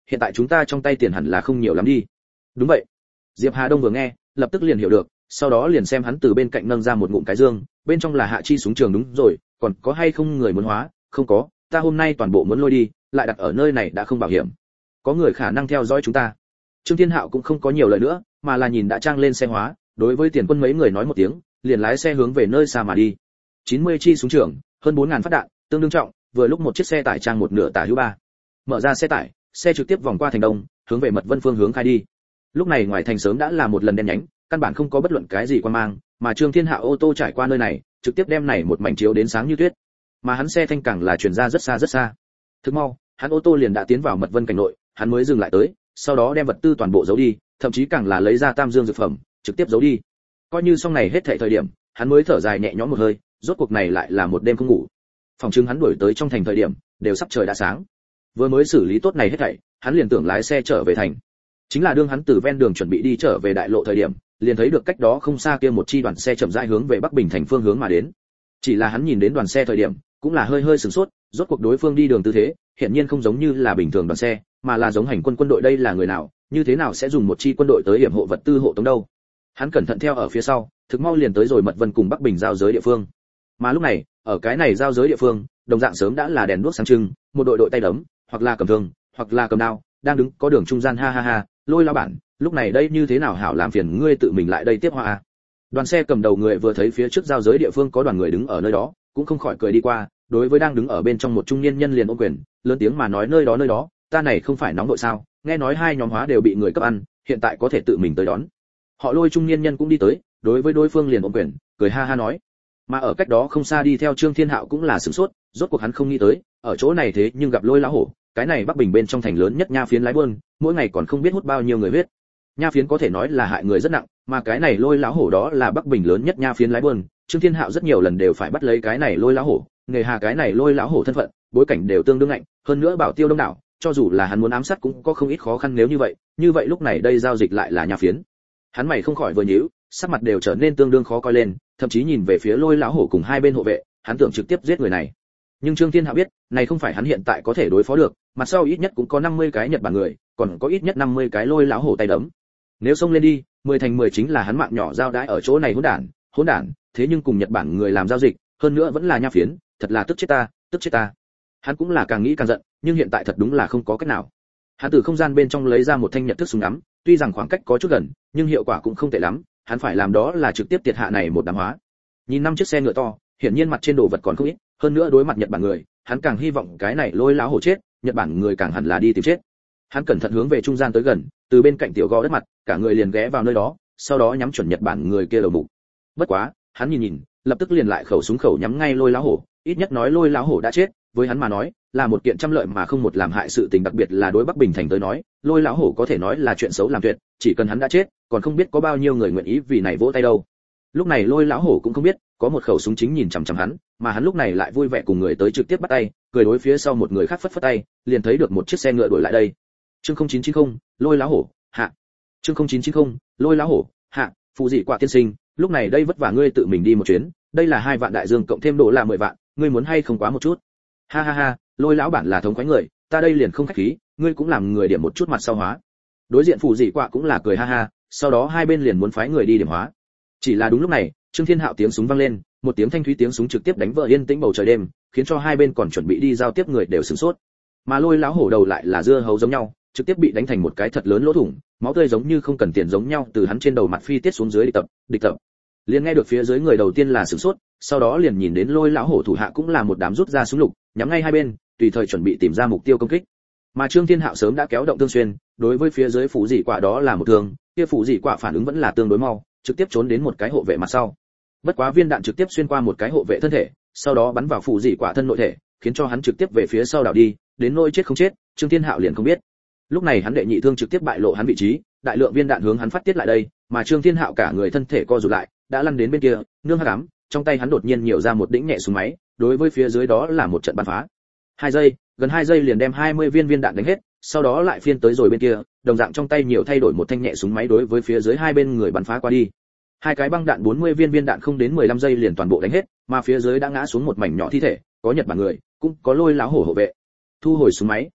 hiện tại chúng ta trong tay tiền hẳn là không nhiều lắm đi. Đúng vậy. Diệp Hà Đông vừa nghe, lập tức liền hiểu được, sau đó liền xem hắn từ bên cạnh nâng ra một ngụm cái dương, bên trong là hạ chi súng trường. Đúng rồi, còn có hay không người muốn hóa? Không có, ta hôm nay toàn bộ muốn lôi đi, lại đặt ở nơi này đã không bảo hiểm. Có người khả năng theo dõi chúng ta. Trương Thiên Hạo cũng không có nhiều lời nữa, mà là nhìn đã trang lên xe hóa, đối với Tiền Quân mấy người nói một tiếng, liền lái xe hướng về nơi xa mà đi. 90 chi súng trường, hơn 4000 phát đạn, tương đương trọng, vừa lúc một chiếc xe tải trang một nửa tả hữu ba. Mở ra xe tải, xe trực tiếp vòng qua thành đông, hướng về Mật Vân phương hướng khai đi. Lúc này ngoài thành sớm đã là một lần đen nhánh, căn bản không có bất luận cái gì quan mang, mà Trương Thiên Hạo ô tô trải qua nơi này, trực tiếp đem này một mảnh chiếu đến sáng như tuyết. Mà hắn xe thanh càng là chuyển ra rất xa rất xa. Thức mau, hắn ô tô liền đã tiến vào Mật Vân cảnh nội, hắn mới dừng lại tới, sau đó đem vật tư toàn bộ giấu đi, thậm chí càng là lấy ra tam dương dược phẩm, trực tiếp giấu đi. Coi như xong này hết thảy thời điểm, hắn mới thở dài nhẹ nhõm một hơi, rốt cuộc này lại là một đêm không ngủ. Phòng trưng hắn đuổi tới trong thành thời điểm, đều sắp trời đã sáng. Vừa mới xử lý tốt này hết thảy, hắn liền tưởng lái xe trở về thành. Chính là đương hắn từ ven đường chuẩn bị đi trở về đại lộ thời điểm, liền thấy được cách đó không xa kia một chi đoàn xe chậm rãi hướng về Bắc Bình thành phương hướng mà đến. Chỉ là hắn nhìn đến đoàn xe thời điểm, cũng là hơi hơi sửng sốt, rốt cuộc đối phương đi đường tư thế, hiện nhiên không giống như là bình thường đoàn xe, mà là giống hành quân quân đội. Đây là người nào, như thế nào sẽ dùng một chi quân đội tới hiểm hộ vật tư hộ tống đâu? Hắn cẩn thận theo ở phía sau, thực mau liền tới rồi Mật Vân cùng Bắc Bình giao giới địa phương. Mà lúc này, ở cái này giao giới địa phương, đồng dạng sớm đã là đèn đuốc sáng trưng, một đội tay đấm, hoặc là cầm thương, hoặc là cầm đao, đang đứng có đường trung gian. Ha ha ha, Lôi lão bản, lúc này đây như thế nào hảo làm phiền ngươi tự mình lại đây tiếp hoa à? Đoàn xe cầm đầu người vừa thấy phía trước giao giới địa phương có đoàn người đứng ở nơi đó, cũng không khỏi cười đi qua, đối với đang đứng ở bên trong một trung niên nhân liền ôm quyền, lớn tiếng mà nói nơi đó, ta này không phải nóng nội sao? Nghe nói hai nhóm hóa đều bị người cấp ăn, hiện tại có thể tự mình tới đón. Họ Lôi trung niên nhân cũng đi tới, đối với đối phương liền ôm quyền, cười ha ha nói. Mà ở cách đó không xa đi theo Trương Thiên Hạo cũng là sửng sốt, rốt cuộc hắn không nghĩ tới, ở chỗ này thế nhưng gặp Lôi lão hổ, cái này Bắc Bình bên trong thành lớn nhất nha phiến lái buôn, mỗi ngày còn không biết hút bao nhiêu người huyết. Nha phiến có thể nói là hại người rất nặng, mà cái này Lôi lão hổ đó là Bắc Bình lớn nhất nha phiến lái buôn, Trương Thiên Hạo rất nhiều lần đều phải bắt lấy cái này Lôi lão hổ, nghề hà cái này Lôi lão hổ thân phận, bối cảnh đều tương đương mạnh, hơn nữa bảo tiêu đông đảo, cho dù là hắn muốn ám sát cũng có không ít khó khăn. Nếu như vậy lúc này đây giao dịch lại là nha phiến. Hắn mày không khỏi vừa nhíu, sắc mặt đều trở nên tương đương khó coi lên, thậm chí nhìn về phía Lôi lão hổ cùng hai bên hộ vệ, hắn tưởng trực tiếp giết người này. Nhưng Trương Thiên Hạo biết, này không phải hắn hiện tại có thể đối phó được, mặt sau ít nhất cũng có 50 cái Nhật Bản người, còn có ít nhất 50 cái Lôi lão hổ tay đấm. Nếu xông lên đi, 10 thành 10 chính là hắn mạng nhỏ giao đãi ở chỗ này hỗn đản, thế nhưng cùng Nhật Bản người làm giao dịch, hơn nữa vẫn là nha phiến, thật là tức chết ta. Hắn cũng là càng nghĩ càng giận, nhưng hiện tại thật đúng là không có cách nào. Hắn từ không gian bên trong lấy ra một thanh nhật thức súng ngắm, tuy rằng khoảng cách có chút gần, nhưng hiệu quả cũng không tệ lắm, hắn phải làm đó là trực tiếp tiệt hạ này một đám hóa. Nhìn 5 chiếc xe ngựa to, hiển nhiên mặt trên đồ vật còn không ít, hơn nữa đối mặt Nhật Bản người, hắn càng hy vọng cái này Lôi lão hổ chết, Nhật Bản người càng hẳn là đi tìm chết. Hắn cẩn thận hướng về trung gian tới gần, từ bên cạnh tiểu gò đất mặt, cả người liền ghé vào nơi đó, sau đó nhắm chuẩn Nhật Bản người kia đầu mục. Bất quá, hắn nhìn, lập tức liền lại khẩu súng khẩu nhắm ngay Lôi lão hổ, ít nhất nói Lôi lão hổ đã chết, với hắn mà nói, là một kiện trăm lợi mà không một làm hại sự tình, đặc biệt là đối Bắc Bình thành tới nói, Lôi lão hổ có thể nói là chuyện xấu làm tuyệt, chỉ cần hắn đã chết, còn không biết có bao nhiêu người nguyện ý vì này vỗ tay đâu. Lúc này Lôi lão hổ cũng không biết, có một khẩu súng chính nhìn chằm chằm hắn, mà hắn lúc này lại vui vẻ cùng người tới trực tiếp bắt tay, cười đối phía sau một người khác phất phất tay, liền thấy được một chiếc xe ngựa đuổi lại đây. Chương 0990, Lôi lão hổ, hạ. Chương 0990, Lôi lão hổ, hạ, phụ dị quả tiên sinh, lúc này đây vất vả ngươi tự mình đi một chuyến, đây là 2 vạn đại dương cộng thêm độ là 10 vạn, ngươi muốn hay không quá một chút? Ha ha ha, Lôi lão bản là thống khoái người, ta đây liền không khách khí, ngươi cũng làm người điểm một chút mặt sau hóa. Đối diện phụ dị quả cũng là cười ha ha, sau đó hai bên liền muốn phái người đi điểm hóa. Chỉ là đúng lúc này, Trương Thiên Hạo tiếng súng vang lên, một tiếng thanh thúy tiếng súng trực tiếp đánh vỡ yên tĩnh bầu trời đêm, khiến cho hai bên còn chuẩn bị đi giao tiếp người đều sửng sốt. Mà Lôi lão hổ đầu lại là dưa hấu giống nhau, trực tiếp bị đánh thành một cái thật lớn lỗ thủng, máu tươi giống như không cần tiền giống nhau từ hắn trên đầu mặt phi tiết xuống dưới. Địch tập. Liền nghe được phía dưới người đầu tiên là sửng sốt, sau đó liền nhìn đến Lôi lão hổ thủ hạ cũng là một đám rút ra súng lục, nhắm ngay hai bên, tùy thời chuẩn bị tìm ra mục tiêu công kích. Mà Trương Thiên Hạo sớm đã kéo động thương xuyên, đối với phía dưới phủ dị quả đó là một thương, kia phủ dị quả phản ứng vẫn là tương đối mau, trực tiếp trốn đến một cái hộ vệ mặt sau. Bất quá viên đạn trực tiếp xuyên qua một cái hộ vệ thân thể, sau đó bắn vào phủ dị quả thân nội thể, khiến cho hắn trực tiếp về phía sau đảo đi, đến nỗi chết không chết, Trương Thiên Hạo liền không biết. Lúc này hắn đệ nhị thương trực tiếp bại lộ hắn vị trí, đại lượng viên đạn hướng hắn phát tiết lại đây, mà Trương Thiên Hạo cả người thân thể co rụt lại, đã lăn đến bên kia, nương hắc ám, trong tay hắn đột nhiên nhiều ra một đĩnh nhẹ súng máy, đối với phía dưới đó là một trận bắn phá. 2 giây, gần 2 giây liền đem 20 viên đạn đánh hết, sau đó lại phiên tới rồi bên kia, đồng dạng trong tay nhiều thay đổi một thanh nhẹ súng máy đối với phía dưới hai bên người bắn phá qua đi. 2 cái băng đạn 40 viên đạn không đến 15 giây liền toàn bộ đánh hết, mà phía dưới đã ngã xuống một mảnh nhỏ thi thể, có Nhật Bản người, cũng có Lôi lão hổ hộ vệ. Thu hồi súng máy,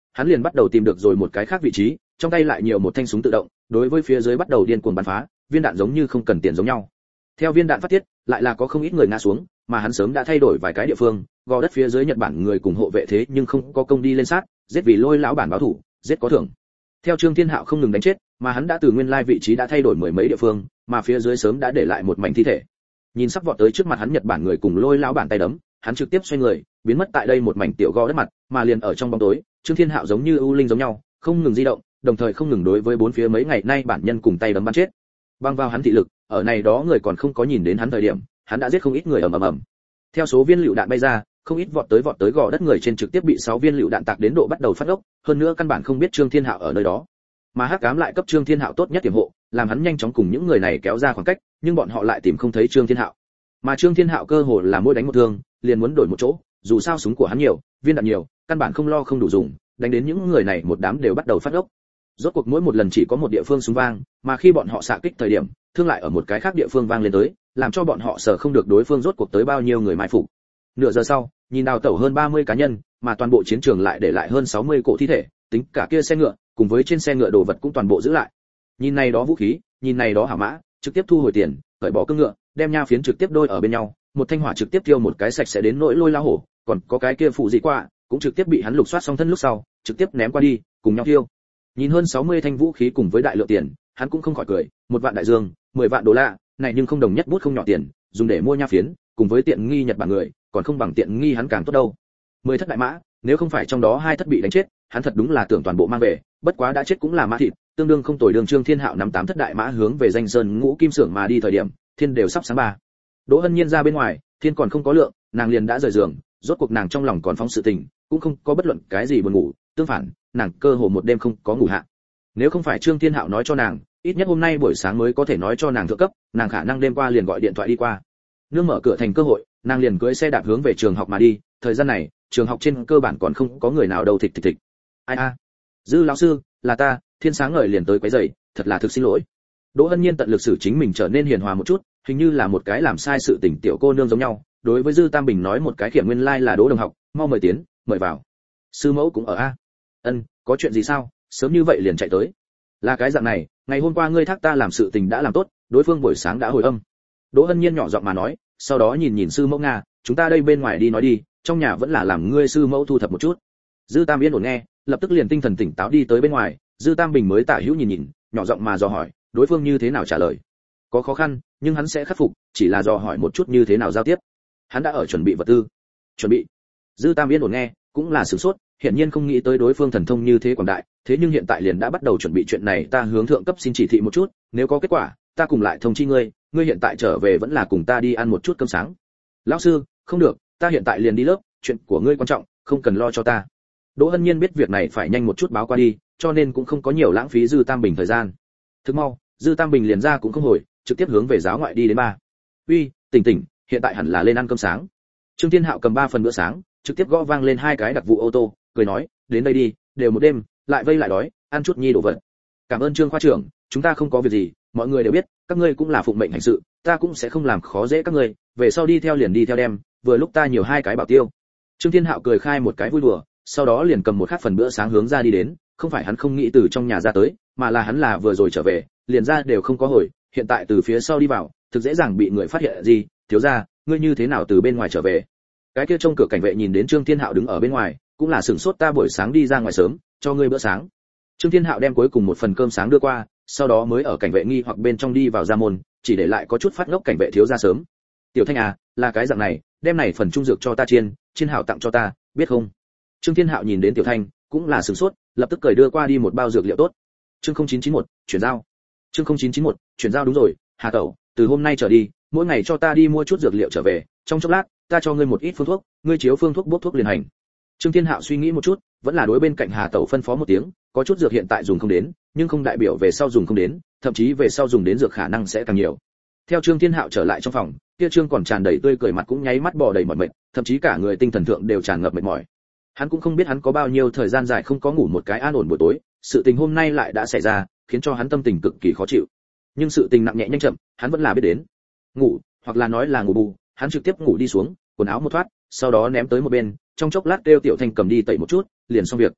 hắn liền bắt đầu tìm được rồi một cái khác vị trí, trong tay lại nhiều một thanh súng tự động, đối với phía dưới bắt đầu điên cuồng bắn phá, viên đạn giống như không cần tiền giống nhau. Theo viên đạn phát tiết, lại là có không ít người ngã xuống, mà hắn sớm đã thay đổi vài cái địa phương, gò đất phía dưới Nhật Bản người cùng hộ vệ thế nhưng không có công đi lên sát, giết vì Lôi lão bản báo thủ, giết có thưởng. Theo Trương Thiên Hạo không ngừng đánh chết, mà hắn đã từ nguyên lai vị trí đã thay đổi mười mấy địa phương, mà phía dưới sớm đã để lại một mảnh thi thể. Nhìn sắp vọt tới trước mặt hắn Nhật Bản người cùng Lôi lão bản tay đấm, hắn trực tiếp xoay người, biến mất tại đây một mảnh tiểu gò đất mặt, mà liền ở trong bóng tối, Trương Thiên Hạo giống như ưu linh giống nhau, không ngừng di động, đồng thời không ngừng đối với bốn phía mấy ngày nay bản nhân cùng tay đấm bắn chết. Băng vào hắn thị lực, ở này đó người còn không có nhìn đến hắn thời điểm, hắn đã giết không ít người ầm ầm. Theo số viên lựu đạn bay ra, không ít vọt tới gò đất người trên trực tiếp bị 6 viên lựu đạn tạc đến độ bắt đầu phát ốc, hơn nữa căn bản không biết Trương Thiên Hạo ở nơi đó. Mà Hắc Ám lại cấp Trương Thiên Hạo tốt nhất tiềm hộ, làm hắn nhanh chóng cùng những người này kéo ra khoảng cách, nhưng bọn họ lại tìm không thấy Trương Thiên Hạo. Mà Trương Thiên Hạo cơ hồ là mỗi đánh một thương, liền muốn đổi một chỗ, dù sao súng của hắn nhiều, viên đạn nhiều, căn bản không lo không đủ dùng, đánh đến những người này một đám đều bắt đầu phát ốc. Rốt cuộc mỗi một lần chỉ có một địa phương súng vang, mà khi bọn họ xạ kích thời điểm, thương lại ở một cái khác địa phương vang lên tới, làm cho bọn họ sợ không được đối phương rốt cuộc tới bao nhiêu người mai phục. Nửa giờ sau, nhìn đào tẩu hơn 30 cá nhân, mà toàn bộ chiến trường lại để lại hơn 60 cổ thi thể, tính cả kia xe ngựa, cùng với trên xe ngựa đồ vật cũng toàn bộ giữ lại. Nhìn này đó vũ khí, nhìn này đó hảo mã, trực tiếp thu hồi tiền, cởi bỏ cương ngựa, đem nha phiến trực tiếp đôi ở bên nhau, một thanh hỏa trực tiếp tiêu một cái sạch sẽ đến nỗi Lôi lao hổ, còn có cái kia phụ dị qua, cũng trực tiếp bị hắn lục soát xong thân lúc sau, trực tiếp ném qua đi, cùng nhau tiêu. Nhìn hơn 60 thanh vũ khí cùng với đại lượng tiền, hắn cũng không khỏi cười, 1 vạn đại dương, 10 vạn đô la, này nhưng không đồng nhất bút không nhỏ tiền, dùng để mua nha phiến, cùng với tiện nghi Nhật Bản người, còn không bằng tiện nghi hắn càng tốt đâu. 10 thất đại mã, nếu không phải trong đó 2 thất bị đánh chết, hắn thật đúng là tưởng toàn bộ mang về, bất quá đã chết cũng là mã thịt, tương đương không tồi. Đường Trương Thiên Hạo nắm 8 thất đại mã hướng về danh sơn ngũ kim xưởng mà đi thời điểm, thiên đều sắp sáng ba. Đỗ Hân Nhiên ra bên ngoài, thiên còn không có lượng, nàng liền đã rời giường, rốt cuộc nàng trong lòng còn phóng sự tình, cũng không có bất luận cái gì buồn ngủ, tương phản, nàng cơ hồ một đêm không có ngủ hạ. Nếu không phải Trương Thiên Hạo nói cho nàng, ít nhất hôm nay buổi sáng mới có thể nói cho nàng thượng cấp, nàng khả năng đêm qua liền gọi điện thoại đi qua. Nương mở cửa thành cơ hội, nàng liền cưỡi xe đạp hướng về trường học mà đi, thời gian này, trường học trên cơ bản còn không có người nào đâu thịch thịch thịch. Ai a? Dư lão sư, là ta, thiên sáng ngời liền tới quấy rầy, thật là thực xin lỗi. Đỗ Hân Nhiên tận lực xử chính mình trở nên hiền hòa một chút, hình như là một cái làm sai sự tình tiểu cô nương giống nhau, đối với Dư Tam Bình nói một cái khiểm nguyên lai là Đỗ đồng học, mau mời tiến, mời vào. Sư mẫu cũng ở a. Ân, có chuyện gì sao, sớm như vậy liền chạy tới. Là cái dạng này, ngày hôm qua ngươi thác ta làm sự tình đã làm tốt, đối phương buổi sáng đã hồi âm. Đỗ Hân Nhiên nhỏ giọng mà nói, sau đó nhìn sư mẫu Nga, chúng ta đây bên ngoài đi nói đi, trong nhà vẫn là làm ngươi sư mẫu thu thập một chút. Dư Tam yên ổn nghe, lập tức liền tinh thần tỉnh táo đi tới bên ngoài. Dư Tam Bình mới tả hữu nhìn, nhỏ giọng mà dò hỏi, đối phương như thế nào trả lời. Có khó khăn, nhưng hắn sẽ khắc phục, chỉ là dò hỏi một chút như thế nào giao tiếp. Hắn đã ở chuẩn bị vật tư. Chuẩn bị. Dư Tam yên ổn nghe, cũng là sửng sốt, hiển nhiên không nghĩ tới đối phương thần thông như thế quảng đại, thế nhưng hiện tại liền đã bắt đầu chuẩn bị chuyện này. Ta hướng thượng cấp xin chỉ thị một chút, nếu có kết quả, ta cùng lại thông chi ngươi, ngươi hiện tại trở về vẫn là cùng ta đi ăn một chút cơm sáng. Lão sư, không được, ta hiện tại liền đi lớp, chuyện của ngươi quan trọng, không cần lo cho ta. Đỗ Hân Nhiên biết việc này phải nhanh một chút báo qua đi, cho nên cũng không có nhiều lãng phí Dư Tam Bình thời gian. Thức mau, Dư Tam Bình liền ra cũng không hồi, trực tiếp hướng về giáo ngoại đi đến ba. Uy, tỉnh, hiện tại hẳn là lên ăn cơm sáng. Trương Thiên Hạo cầm 3 phần bữa sáng, trực tiếp gõ vang lên 2 cái đặc vụ ô tô, cười nói, đến đây đi, đều một đêm, lại vây lại đói, ăn chút nhi đồ vật. Cảm ơn Trương khoa trưởng, chúng ta không có việc gì, mọi người đều biết, các ngươi cũng là phụng mệnh hành sự, ta cũng sẽ không làm khó dễ các ngươi, về sau đi theo liền đi theo đem, vừa lúc ta nhiều 2 cái bảo tiêu. Trương Thiên Hạo cười khai một cái vui đùa, sau đó liền cầm một khác phần bữa sáng hướng ra đi đến, không phải hắn không nghĩ từ trong nhà ra tới, mà là hắn là vừa rồi trở về, liền ra đều không có hồi, hiện tại từ phía sau đi vào, thực dễ dàng bị người phát hiện gì, thiếu gia, ngươi như thế nào từ bên ngoài trở về? Cái kia trông cửa cảnh vệ nhìn đến Trương Thiên Hạo đứng ở bên ngoài, cũng là sửng sốt, ta buổi sáng đi ra ngoài sớm, cho ngươi bữa sáng. Trương Thiên Hạo đem cuối cùng một phần cơm sáng đưa qua, sau đó mới ở cảnh vệ nghi hoặc bên trong đi vào ra môn, chỉ để lại có chút phát ngốc cảnh vệ thiếu gia sớm. Tiểu Thanh à, là cái dạng này, đem này phần trung dược cho ta chiên hảo tặng cho ta, biết không? Trương Thiên Hạo nhìn đến Tiểu Thanh, cũng là sửng sốt, lập tức cười đưa qua đi một bao dược liệu tốt. Chương 0991, chuyển giao. Chương 0991, chuyển giao đúng rồi, Hà tẩu, từ hôm nay trở đi, mỗi ngày cho ta đi mua chút dược liệu trở về, trong chốc lát, ta cho ngươi một ít phương thuốc, ngươi chiếu phương thuốc bốc thuốc liền hành. Trương Thiên Hạo suy nghĩ một chút, vẫn là đối bên cạnh Hà tẩu phân phó một tiếng, có chút dược hiện tại dùng không đến, nhưng không đại biểu về sau dùng không đến, thậm chí về sau dùng đến dược khả năng sẽ càng nhiều. Theo Trương Thiên Hạo trở lại trong phòng, kia Trương còn tràn đầy tươi cười mặt cũng nháy mắt bò đầy mỏi mệt, thậm chí cả người tinh thần thượng đều tràn ngập mệt mỏi. Hắn cũng không biết hắn có bao nhiêu thời gian dài không có ngủ một cái an ổn buổi tối, sự tình hôm nay lại đã xảy ra, khiến cho hắn tâm tình cực kỳ khó chịu. Nhưng sự tình nặng nhẹ nhanh chậm, hắn vẫn là biết đến. Ngủ, hoặc là nói là ngủ bù, hắn trực tiếp ngủ đi xuống, quần áo một thoát, sau đó ném tới một bên, trong chốc lát kêu Tiểu Thanh cầm đi tẩy một chút, liền xong việc.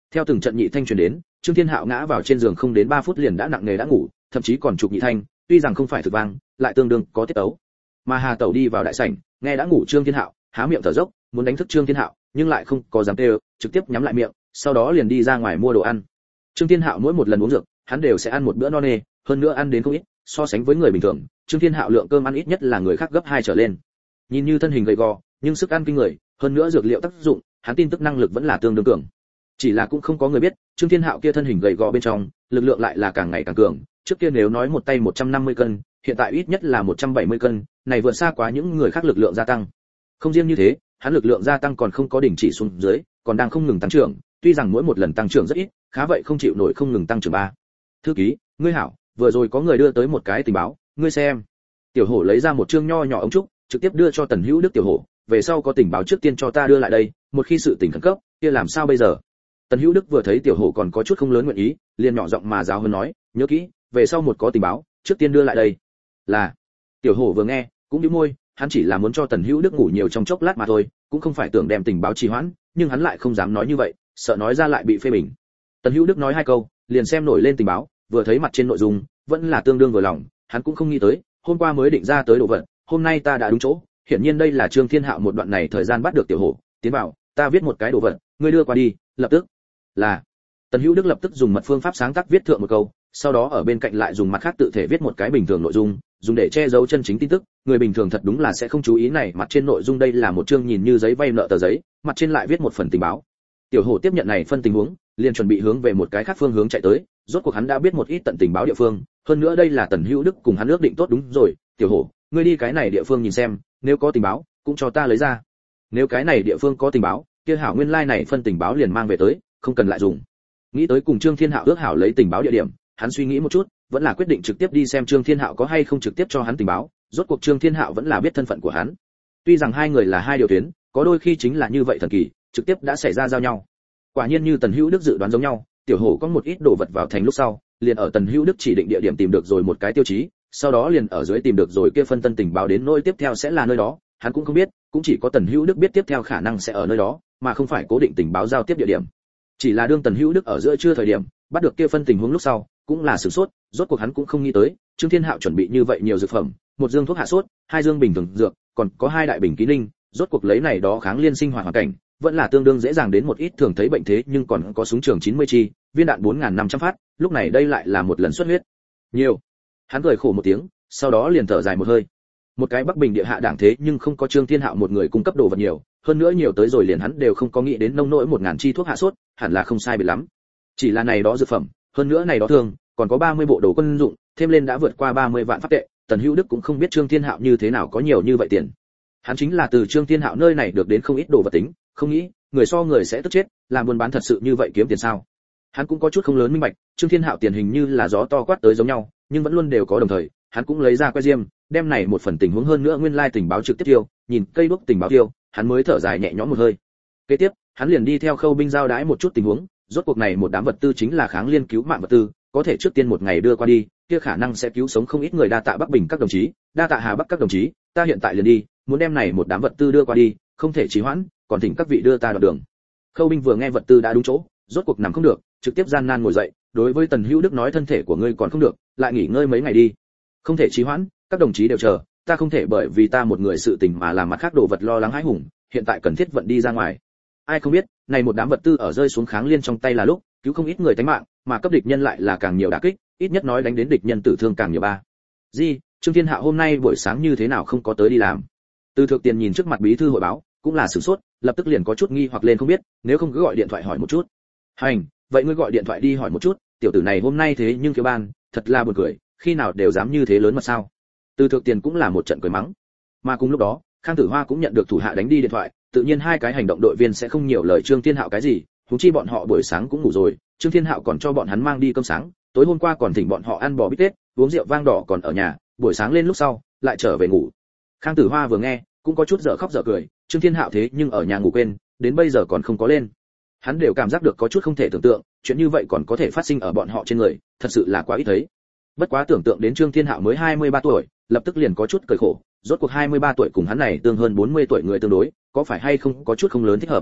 Theo từng trận nhị thanh truyền đến, Trương Thiên Hạo ngã vào trên giường không đến 3 phút liền đã nặng nề đã ngủ, thậm chí còn chụp nhị thanh, tuy rằng không phải thực vang, lại tương đương có tiết tấu. Mà Hà Tẩu đi vào đại sảnh, nghe đã ngủ Trương Thiên Hạo, há miệng thở dốc, muốn đánh thức Trương Thiên Hạo, nhưng lại không có dám kêu, trực tiếp nhắm lại miệng, sau đó liền đi ra ngoài mua đồ ăn. Trương Thiên Hạo mỗi một lần uống dược, hắn đều sẽ ăn một bữa no nê, hơn nữa ăn đến không ít, so sánh với người bình thường, Trương Thiên Hạo lượng cơm ăn ít nhất là người khác gấp 2 trở lên. Nhìn như thân hình gầy gò, nhưng sức ăn kinh người, hơn nữa dược liệu tác dụng, hắn tin tức năng lực vẫn là tương đương cường. Chỉ là cũng không có người biết, Trương Thiên Hạo kia thân hình gầy gò bên trong, lực lượng lại là càng ngày càng cường, trước kia nếu nói một tay 150 cân, hiện tại ít nhất là 170 cân, này vượt xa quá những người khác lực lượng gia tăng. Không riêng như thế, hắn lực lượng gia tăng còn không có đình chỉ xuống dưới, còn đang không ngừng tăng trưởng, tuy rằng mỗi một lần tăng trưởng rất ít, khá vậy không chịu nổi không ngừng tăng trưởng ba. Thư ký, ngươi hảo, vừa rồi có người đưa tới một cái tình báo, ngươi xem. Tiểu Hổ lấy ra một chương nho nhỏ ống trúc, trực tiếp đưa cho Tần Hữu Đức. Tiểu Hổ, về sau có tình báo trước tiên cho ta đưa lại đây, một khi sự tình khẩn cấp, kia làm sao bây giờ? Tần Hữu Đức vừa thấy Tiểu Hổ còn có chút không lớn nguyện ý, liền nhỏ giọng mà giáo huấn nói, nhớ kỹ, về sau một có tình báo, trước tiên đưa lại đây. Là. Tiểu Hổ vừa nghe, cũng nhíu môi, hắn chỉ là muốn cho Tần Hữu Đức ngủ nhiều trong chốc lát mà thôi, cũng không phải tưởng đem tình báo trì hoãn, nhưng hắn lại không dám nói như vậy, sợ nói ra lại bị phê bình. Tần Hữu Đức nói 2 câu, liền xem nổi lên tình báo, vừa thấy mặt trên nội dung, vẫn là tương đương vừa lòng, hắn cũng không nghĩ tới, hôm qua mới định ra tới đồ vật, hôm nay ta đã đúng chỗ, hiển nhiên đây là Trương Thiên Hạo một đoạn này thời gian bắt được Tiểu Hổ, tiến vào, ta viết một cái đồ vật, ngươi đưa qua đi, lập tức. Là. Tần Hữu Đức lập tức dùng mật phương pháp sáng tác viết thượng một câu, sau đó ở bên cạnh lại dùng mặt khác tự thể viết một cái bình thường nội dung, dùng để che giấu chân chính tin tức, người bình thường thật đúng là sẽ không chú ý này, mặt trên nội dung đây là một chương nhìn như giấy vay nợ tờ giấy, mặt trên lại viết một phần tình báo. Tiểu Hổ tiếp nhận này phân tình huống, liền chuẩn bị hướng về một cái khác phương hướng chạy tới, rốt cuộc hắn đã biết một ít tận tình báo địa phương, hơn nữa đây là Tần Hữu Đức cùng hắn ước định tốt. Đúng rồi, Tiểu Hổ, ngươi đi cái này địa phương nhìn xem, nếu có tình báo, cũng cho ta lấy ra. Nếu cái này địa phương có tình báo, kia hảo nguyên lai này phân tình báo liền mang về tới, không cần lại dùng. Nghĩ tới cùng Trương Thiên Hạo ước hảo lấy tình báo địa điểm, hắn suy nghĩ một chút, vẫn là quyết định trực tiếp đi xem Trương Thiên Hạo có hay không trực tiếp cho hắn tình báo, rốt cuộc Trương Thiên Hạo vẫn là biết thân phận của hắn. Tuy rằng hai người là hai điều tuyến, có đôi khi chính là như vậy thần kỳ, trực tiếp đã xảy ra giao nhau. Quả nhiên như Tần Hữu Đức dự đoán giống nhau, Tiểu Hổ có một ít đồ vật vào thành lúc sau, liền ở Tần Hữu Đức chỉ định địa điểm tìm được rồi một cái tiêu chí, sau đó liền ở dưới tìm được rồi kia phân tân tình báo đến nơi tiếp theo sẽ là nơi đó, hắn cũng không biết, cũng chỉ có Tần Hữu Đức biết tiếp theo khả năng sẽ ở nơi đó, mà không phải cố định tình báo giao tiếp địa điểm. Chỉ là đương Tần Hữu Đức ở giữa trưa thời điểm, bắt được kia phân tình huống lúc sau, cũng là sửng sốt, rốt cuộc hắn cũng không nghĩ tới, Trương Thiên Hạo chuẩn bị như vậy nhiều dược phẩm, một dương thuốc hạ sốt, 2 dương bình thường dược, còn có 2 đại bình ký ninh, rốt cuộc lấy này đó kháng liên sinh hoạt hoàn cảnh, vẫn là tương đương dễ dàng đến một ít thường thấy bệnh thế, nhưng còn có súng trường 90 chi, viên đạn 4500 phát, lúc này đây lại là một lần xuất huyết. Nhiều. Hắn cười khổ một tiếng, sau đó liền thở dài một hơi. Một cái Bắc Bình địa hạ đảng thế nhưng không có Trương Thiên Hạo một người cung cấp đồ vật nhiều, hơn nữa nhiều tới rồi liền hắn đều không có nghĩ đến nông nỗi 1000 chi thuốc hạ sốt, hẳn là không sai biệt lắm. Chỉ là này đó dược phẩm, hơn nữa này đó thường, còn có 30 bộ đồ quân dụng, thêm lên đã vượt qua 30 vạn pháp tệ, Tần Hữu Đức cũng không biết Trương Thiên Hạo như thế nào có nhiều như vậy tiền. Hắn chính là từ Trương Thiên Hạo nơi này được đến không ít đồ vật tính, không nghĩ, người so người sẽ tức chết, làm buôn bán thật sự như vậy kiếm tiền sao? Hắn cũng có chút không lớn minh bạch, Trương Thiên Hạo tiền hình như là gió to quát tới giống nhau, nhưng vẫn luôn đều có đồng thời, hắn cũng lấy ra que diêm, đem này một phần tình huống hơn nữa nguyên lai tình báo trực tiếp tiêu, nhìn cây đuốc tình báo tiêu, hắn mới thở dài nhẹ nhõm một hơi. Kế tiếp, hắn liền đi theo Khâu binh giao đái một chút tình huống, rốt cuộc này một đám vật tư chính là kháng liên cứu mạng vật tư, có thể trước tiên một ngày đưa qua đi, kia khả năng sẽ cứu sống không ít người. Đa tạ Bắc Bình các đồng chí, đa tạ Hà Bắc các đồng chí, ta hiện tại liền đi, muốn đem này một đám vật tư đưa qua đi, không thể trì hoãn, còn thỉnh các vị đưa ta đoạn đường. Khâu binh vừa nghe vật tư đã đúng chỗ, rốt cuộc nằm không được, trực tiếp gian nan ngồi dậy, đối với Tần Hữu Đức nói thân thể của ngươi còn không được, lại nghỉ ngơi mấy ngày đi. Không thể trì hoãn, các đồng chí đều chờ, ta không thể bởi vì ta một người sự tình mà làm mặt khác đồ vật lo lắng hãi hùng, hiện tại cần thiết vận đi ra ngoài. Ai không biết, này một đám vật tư ở rơi xuống kháng liên trong tay là lúc, cứu không ít người tánh mạng, mà cấp địch nhân lại là càng nhiều đả kích, ít nhất nói đánh đến địch nhân tử thương càng nhiều ba. Trương Thiên Hạo hôm nay buổi sáng như thế nào không có tới đi làm? Từ Thược Tiền nhìn trước mặt bí thư hội báo, cũng là sửng sốt, lập tức liền có chút nghi hoặc lên không biết, nếu không cứ gọi điện thoại hỏi một chút. Hành, vậy ngươi gọi điện thoại đi hỏi một chút, tiểu tử này hôm nay thế nhưng thiếu ban, thật là buồn cười, khi nào đều dám như thế lớn mà sao? Từ Thược Tiền cũng là một trận cười mắng. Mà cùng lúc đó, Khang Tử Hoa cũng nhận được thủ hạ đánh đi điện thoại, tự nhiên hai cái hành động đội viên sẽ không nhiều lời Trương Thiên Hạo cái gì, huống chi bọn họ buổi sáng cũng ngủ rồi, Trương Thiên Hạo còn cho bọn hắn mang đi cơm sáng, tối hôm qua còn thỉnh bọn họ ăn bò bít tết, uống rượu vang đỏ còn ở nhà, buổi sáng lên lúc sau lại trở về ngủ. Khang Tử Hoa vừa nghe, cũng có chút dở khóc dở cười, Trương Thiên Hạo thế nhưng ở nhà ngủ quên, đến bây giờ còn không có lên. Hắn đều cảm giác được có chút không thể tưởng tượng, chuyện như vậy còn có thể phát sinh ở bọn họ trên người, thật sự là quá ít thấy. Bất quá tưởng tượng đến Trương Thiên Hạo mới 23 tuổi, lập tức liền có chút cười khổ, rốt cuộc 23 tuổi cùng hắn này tương hơn 40 tuổi người tương đối, có phải hay không có chút không lớn thích hợp.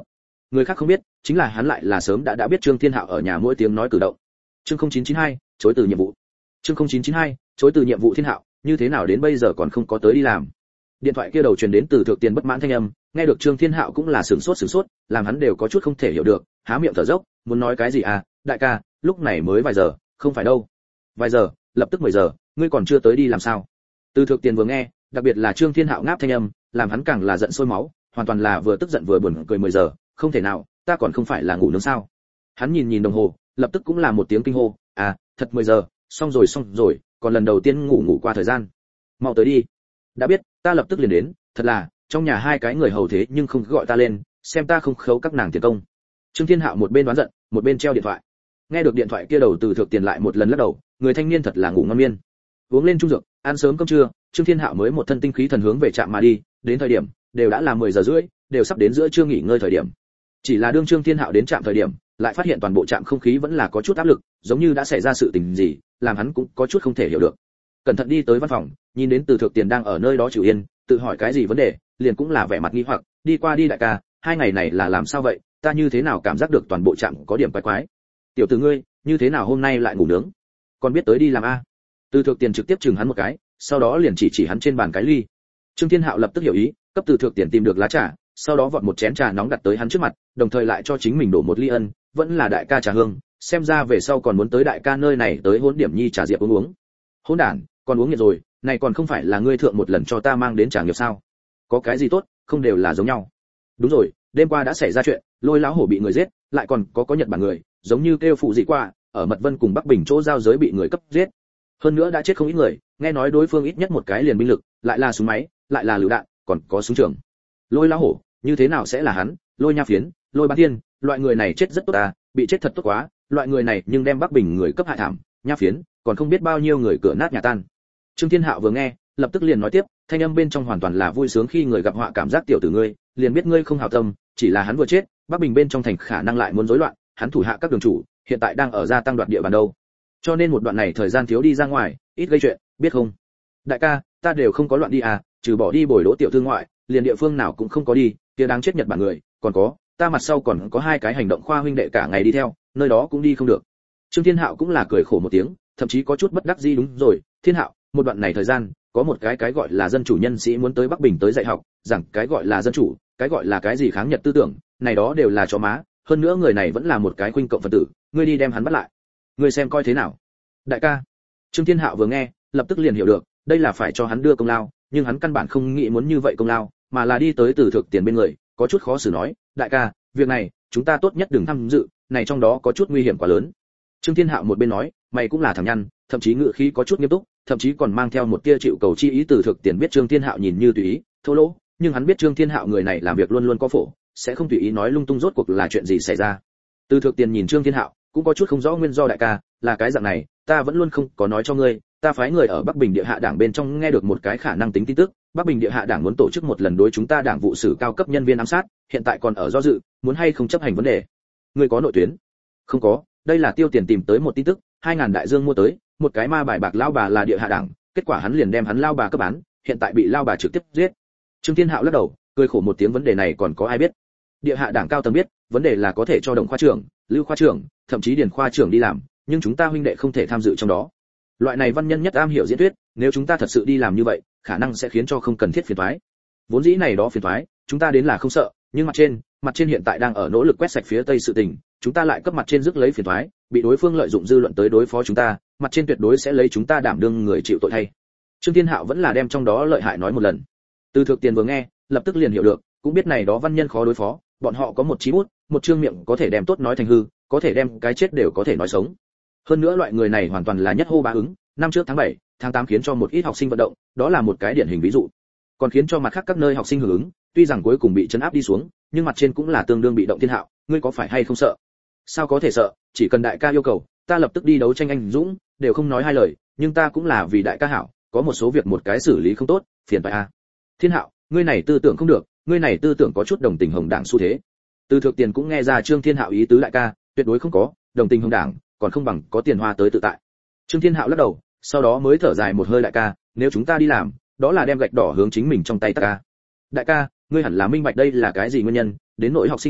người khác không biết, chính là hắn lại là sớm đã biết Trương Thiên Hạo ở nhà mỗi tiếng nói cử động. Chương 0992, chối từ nhiệm vụ. Chương 0992, chối từ nhiệm vụ. Thiên Hạo, như thế nào đến bây giờ còn không có tới đi làm? Điện thoại kia đầu truyền đến từ Thượng Tiền bất mãn thanh âm, nghe được Trương Thiên Hạo cũng là sửng sốt, làm hắn đều có chút không thể hiểu được, há miệng thở dốc, muốn nói cái gì à, đại ca, lúc này mới vài giờ, không phải đâu. Vài giờ, lập tức 10 giờ, ngươi còn chưa tới đi làm sao? Từ Thượng Tiền vừa nghe, đặc biệt là Trương Thiên Hạo ngáp thanh âm, làm hắn càng là giận sôi máu, hoàn toàn là vừa tức giận vừa buồn cười. 10 giờ, không thể nào, ta còn không phải là ngủ nướng sao? Hắn nhìn đồng hồ, lập tức cũng là một tiếng kinh hô, à, thật 10 giờ, xong rồi, còn lần đầu tiên ngủ qua thời gian. Mau tới đi. Đã biết, ta lập tức liền đến, thật là, trong nhà hai cái người hầu thế nhưng không gọi ta lên, xem ta không khấu các nàng tiền công. Trương Thiên Hạo một bên đoán giận, một bên treo điện thoại. Nghe được điện thoại kia đầu Từ Thượng Tiền lại một lần lắc đầu, người thanh niên thật là ngủ ngon miên. Uống lên trung dược, ăn sớm cơm trưa, Trương Thiên Hạo mới một thân tinh khí thần hướng về trạm mà đi, đến thời điểm đều đã là 10 giờ rưỡi, đều sắp đến giữa trưa nghỉ ngơi thời điểm. Chỉ là đương Trương Thiên Hạo đến trạm thời điểm, lại phát hiện toàn bộ trạm không khí vẫn là có chút áp lực, giống như đã xảy ra sự tình gì, làm hắn cũng có chút không thể hiểu được. Cẩn thận đi tới văn phòng, nhìn đến Từ Thượng Tiền đang ở nơi đó chịu yên, tự hỏi cái gì vấn đề, liền cũng là vẻ mặt nghi hoặc, đi qua đi đại ca, 2 ngày này là làm sao vậy, ta như thế nào cảm giác được toàn bộ trạm có điểm quái quái. Tiểu tử ngươi, như thế nào hôm nay lại ngủ nướng? Còn biết tới đi làm a? Từ Thượng Tiền trực tiếp chừng hắn một cái, sau đó liền chỉ hắn trên bàn cái ly. Trương Thiên Hạo lập tức hiểu ý, cấp Từ Thượng Tiền tìm được lá trà, sau đó vọt một chén trà nóng đặt tới hắn trước mặt, đồng thời lại cho chính mình đổ một ly ân, vẫn là đại ca trà hương, xem ra về sau còn muốn tới đại ca nơi này tới hỗn điểm nhi trà diệp uống. Hỗn đản, còn uống nhiệt rồi, này còn không phải là ngươi thượng một lần cho ta mang đến trà nghiệp sao? Có cái gì tốt, không đều là giống nhau. Đúng rồi, đêm qua đã xảy ra chuyện, Lôi lão hổ bị người giết, lại còn có Nhật Bản người, giống như kêu phụ dị qua, ở Mật Vân cùng Bắc Bình chỗ giao giới bị người cấp giết. Hơn nữa đã chết không ít người, nghe nói đối phương ít nhất một cái liền binh lực, lại là súng máy, lại là lựu đạn, còn có súng trường. Lôi lão hổ, như thế nào sẽ là hắn? Lôi Nha Phiến, Lôi Bán Thiên, loại người này chết rất tốt à, bị chết thật tốt quá, loại người này nhưng đem Bắc Bình người cấp hại thảm, Nha Phiến, còn không biết bao nhiêu người cửa nát nhà tan. Trương Thiên Hạo vừa nghe, lập tức liền nói tiếp, thanh âm bên trong hoàn toàn là vui sướng khi người gặp họa cảm giác. Tiểu tử ngươi, liền biết ngươi không hảo tâm, chỉ là hắn vừa chết, Bắc Bình bên trong thành khả năng lại muốn rối loạn, hắn thủ hạ các đường chủ, hiện tại đang ở gia tăng đoạt địa bàn đâu. Cho nên một đoạn này thời gian thiếu đi ra ngoài, ít gây chuyện, biết không? Đại ca, ta đều không có loạn đi à, trừ bỏ đi bồi đỗ tiểu thư ngoại, liền địa phương nào cũng không có đi, kia đáng chết Nhật Bản người, còn có, ta mặt sau còn có 2 cái hành động khoa huynh đệ cả ngày đi theo, nơi đó cũng đi không được. Trương Thiên Hạo cũng là cười khổ một tiếng, thậm chí có chút bất đắc dĩ. Đúng rồi, Thiên Hạo, một đoạn này thời gian, có một cái gọi là dân chủ nhân sĩ muốn tới Bắc Bình tới dạy học, rằng cái gọi là dân chủ, cái gọi là cái gì kháng Nhật tư tưởng, này đó đều là chó má, hơn nữa người này vẫn là một cái khuynh cộng phần tử, ngươi đi đem hắn bắt lại. Ngươi xem coi thế nào? Đại ca. Trương Thiên Hạo vừa nghe, lập tức liền hiểu được, đây là phải cho hắn đưa công lao, nhưng hắn căn bản không nghĩ muốn như vậy công lao, mà là đi tới Từ Thượng Tiền bên người, có chút khó xử nói, đại ca, việc này, chúng ta tốt nhất đừng tham dự, này trong đó có chút nguy hiểm quá lớn. Trương Thiên Hạo một bên nói, mày cũng là thằng nhăn, thậm chí ngữ khí có chút nghiêm túc, thậm chí còn mang theo một tia chịu cầu chi ý. Từ Thượng Tiền biết Trương Thiên Hạo nhìn như tùy ý, thô lỗ, nhưng hắn biết Trương Thiên Hạo người này làm việc luôn luôn có phổ, sẽ không tùy ý nói lung tung. Rốt cuộc là chuyện gì xảy ra? Từ Thượng Tiền nhìn Trương Thiên Hạo, cũng có chút không rõ nguyên do. Đại ca, là cái dạng này, ta vẫn luôn không có nói cho ngươi, ta phái người ở Bắc Bình địa hạ đảng bên trong nghe được một cái khả năng tính tin tức, Bắc Bình địa hạ đảng muốn tổ chức một lần đối chúng ta đảng vụ sử cao cấp nhân viên ám sát, hiện tại còn ở do dự, muốn hay không chấp hành vấn đề. Ngươi có nội tuyến? Không có, đây là Tiêu Tiền tìm tới một tin tức, 2000 đại dương mua tới, một cái ma bài bạc lao bà là địa hạ đảng, kết quả hắn liền đem hắn lao bà cấp bán, hiện tại bị lao bà trực tiếp giết. Trương Thiên Hạo lắc đầu, cười khổ một tiếng. Vấn đề này còn có ai biết? Địa hạ đảng cao tầng biết, vấn đề là có thể cho Đồng khoa trưởng, Lưu khoa trưởng, thậm chí Điền khoa trưởng đi làm, nhưng chúng ta huynh đệ không thể tham dự trong đó. Loại này văn nhân nhất am hiểu diễn thuyết, nếu chúng ta thật sự đi làm như vậy, khả năng sẽ khiến cho không cần thiết phiền toái. Vốn dĩ này đó phiền toái, chúng ta đến là không sợ, nhưng mặt trên hiện tại đang ở nỗ lực quét sạch phía Tây sự tình, chúng ta lại cấp mặt trên rước lấy phiền toái, bị đối phương lợi dụng dư luận tới đối phó chúng ta, mặt trên tuyệt đối sẽ lấy chúng ta đảm đương người chịu tội thay. Trương Thiên Hạo vẫn là đem trong đó lợi hại nói một lần. Từ Thượng Tiền vừa nghe, lập tức liền hiểu được, cũng biết này đó văn nhân khó đối phó, bọn họ có một chí bút, một chương miệng có thể đem tốt nói thành hư, có thể đem cái chết đều có thể nói sống. Hơn nữa loại người này hoàn toàn là nhất hô bá ứng, năm trước tháng 7, tháng 8 khiến cho một ít học sinh vận động, đó là một cái điển hình ví dụ. Còn khiến cho mặt khác các nơi học sinh hưởng ứng, tuy rằng cuối cùng bị trấn áp đi xuống, nhưng mặt trên cũng là tương đương bị động. Thiên Hạo, ngươi có phải hay không sợ? Sao có thể sợ, chỉ cần đại ca yêu cầu, ta lập tức đi đấu tranh anh dũng, đều không nói hai lời, nhưng ta cũng là vì đại ca hảo, có một số việc một cái xử lý không tốt, phiền phải a. Thiên Hạo, ngươi này tư tưởng không được, ngươi này tư tưởng có chút đồng tình Hồng Đảng xu thế. Từ Thượng Tiền cũng nghe ra Trương Thiên Hạo ý tứ. Đại ca, tuyệt đối không có, đồng tình Hồng Đảng, còn không bằng có tiền hoa tới tự tại. Trương Thiên Hạo lắc đầu, sau đó mới thở dài một hơi. Đại ca, nếu chúng ta đi làm, đó là đem gạch đỏ hướng chính mình trong tay ta ca. Đại ca, ngươi hẳn là minh bạch đây là cái gì nguyên nhân, đến nỗi học sinh vận động,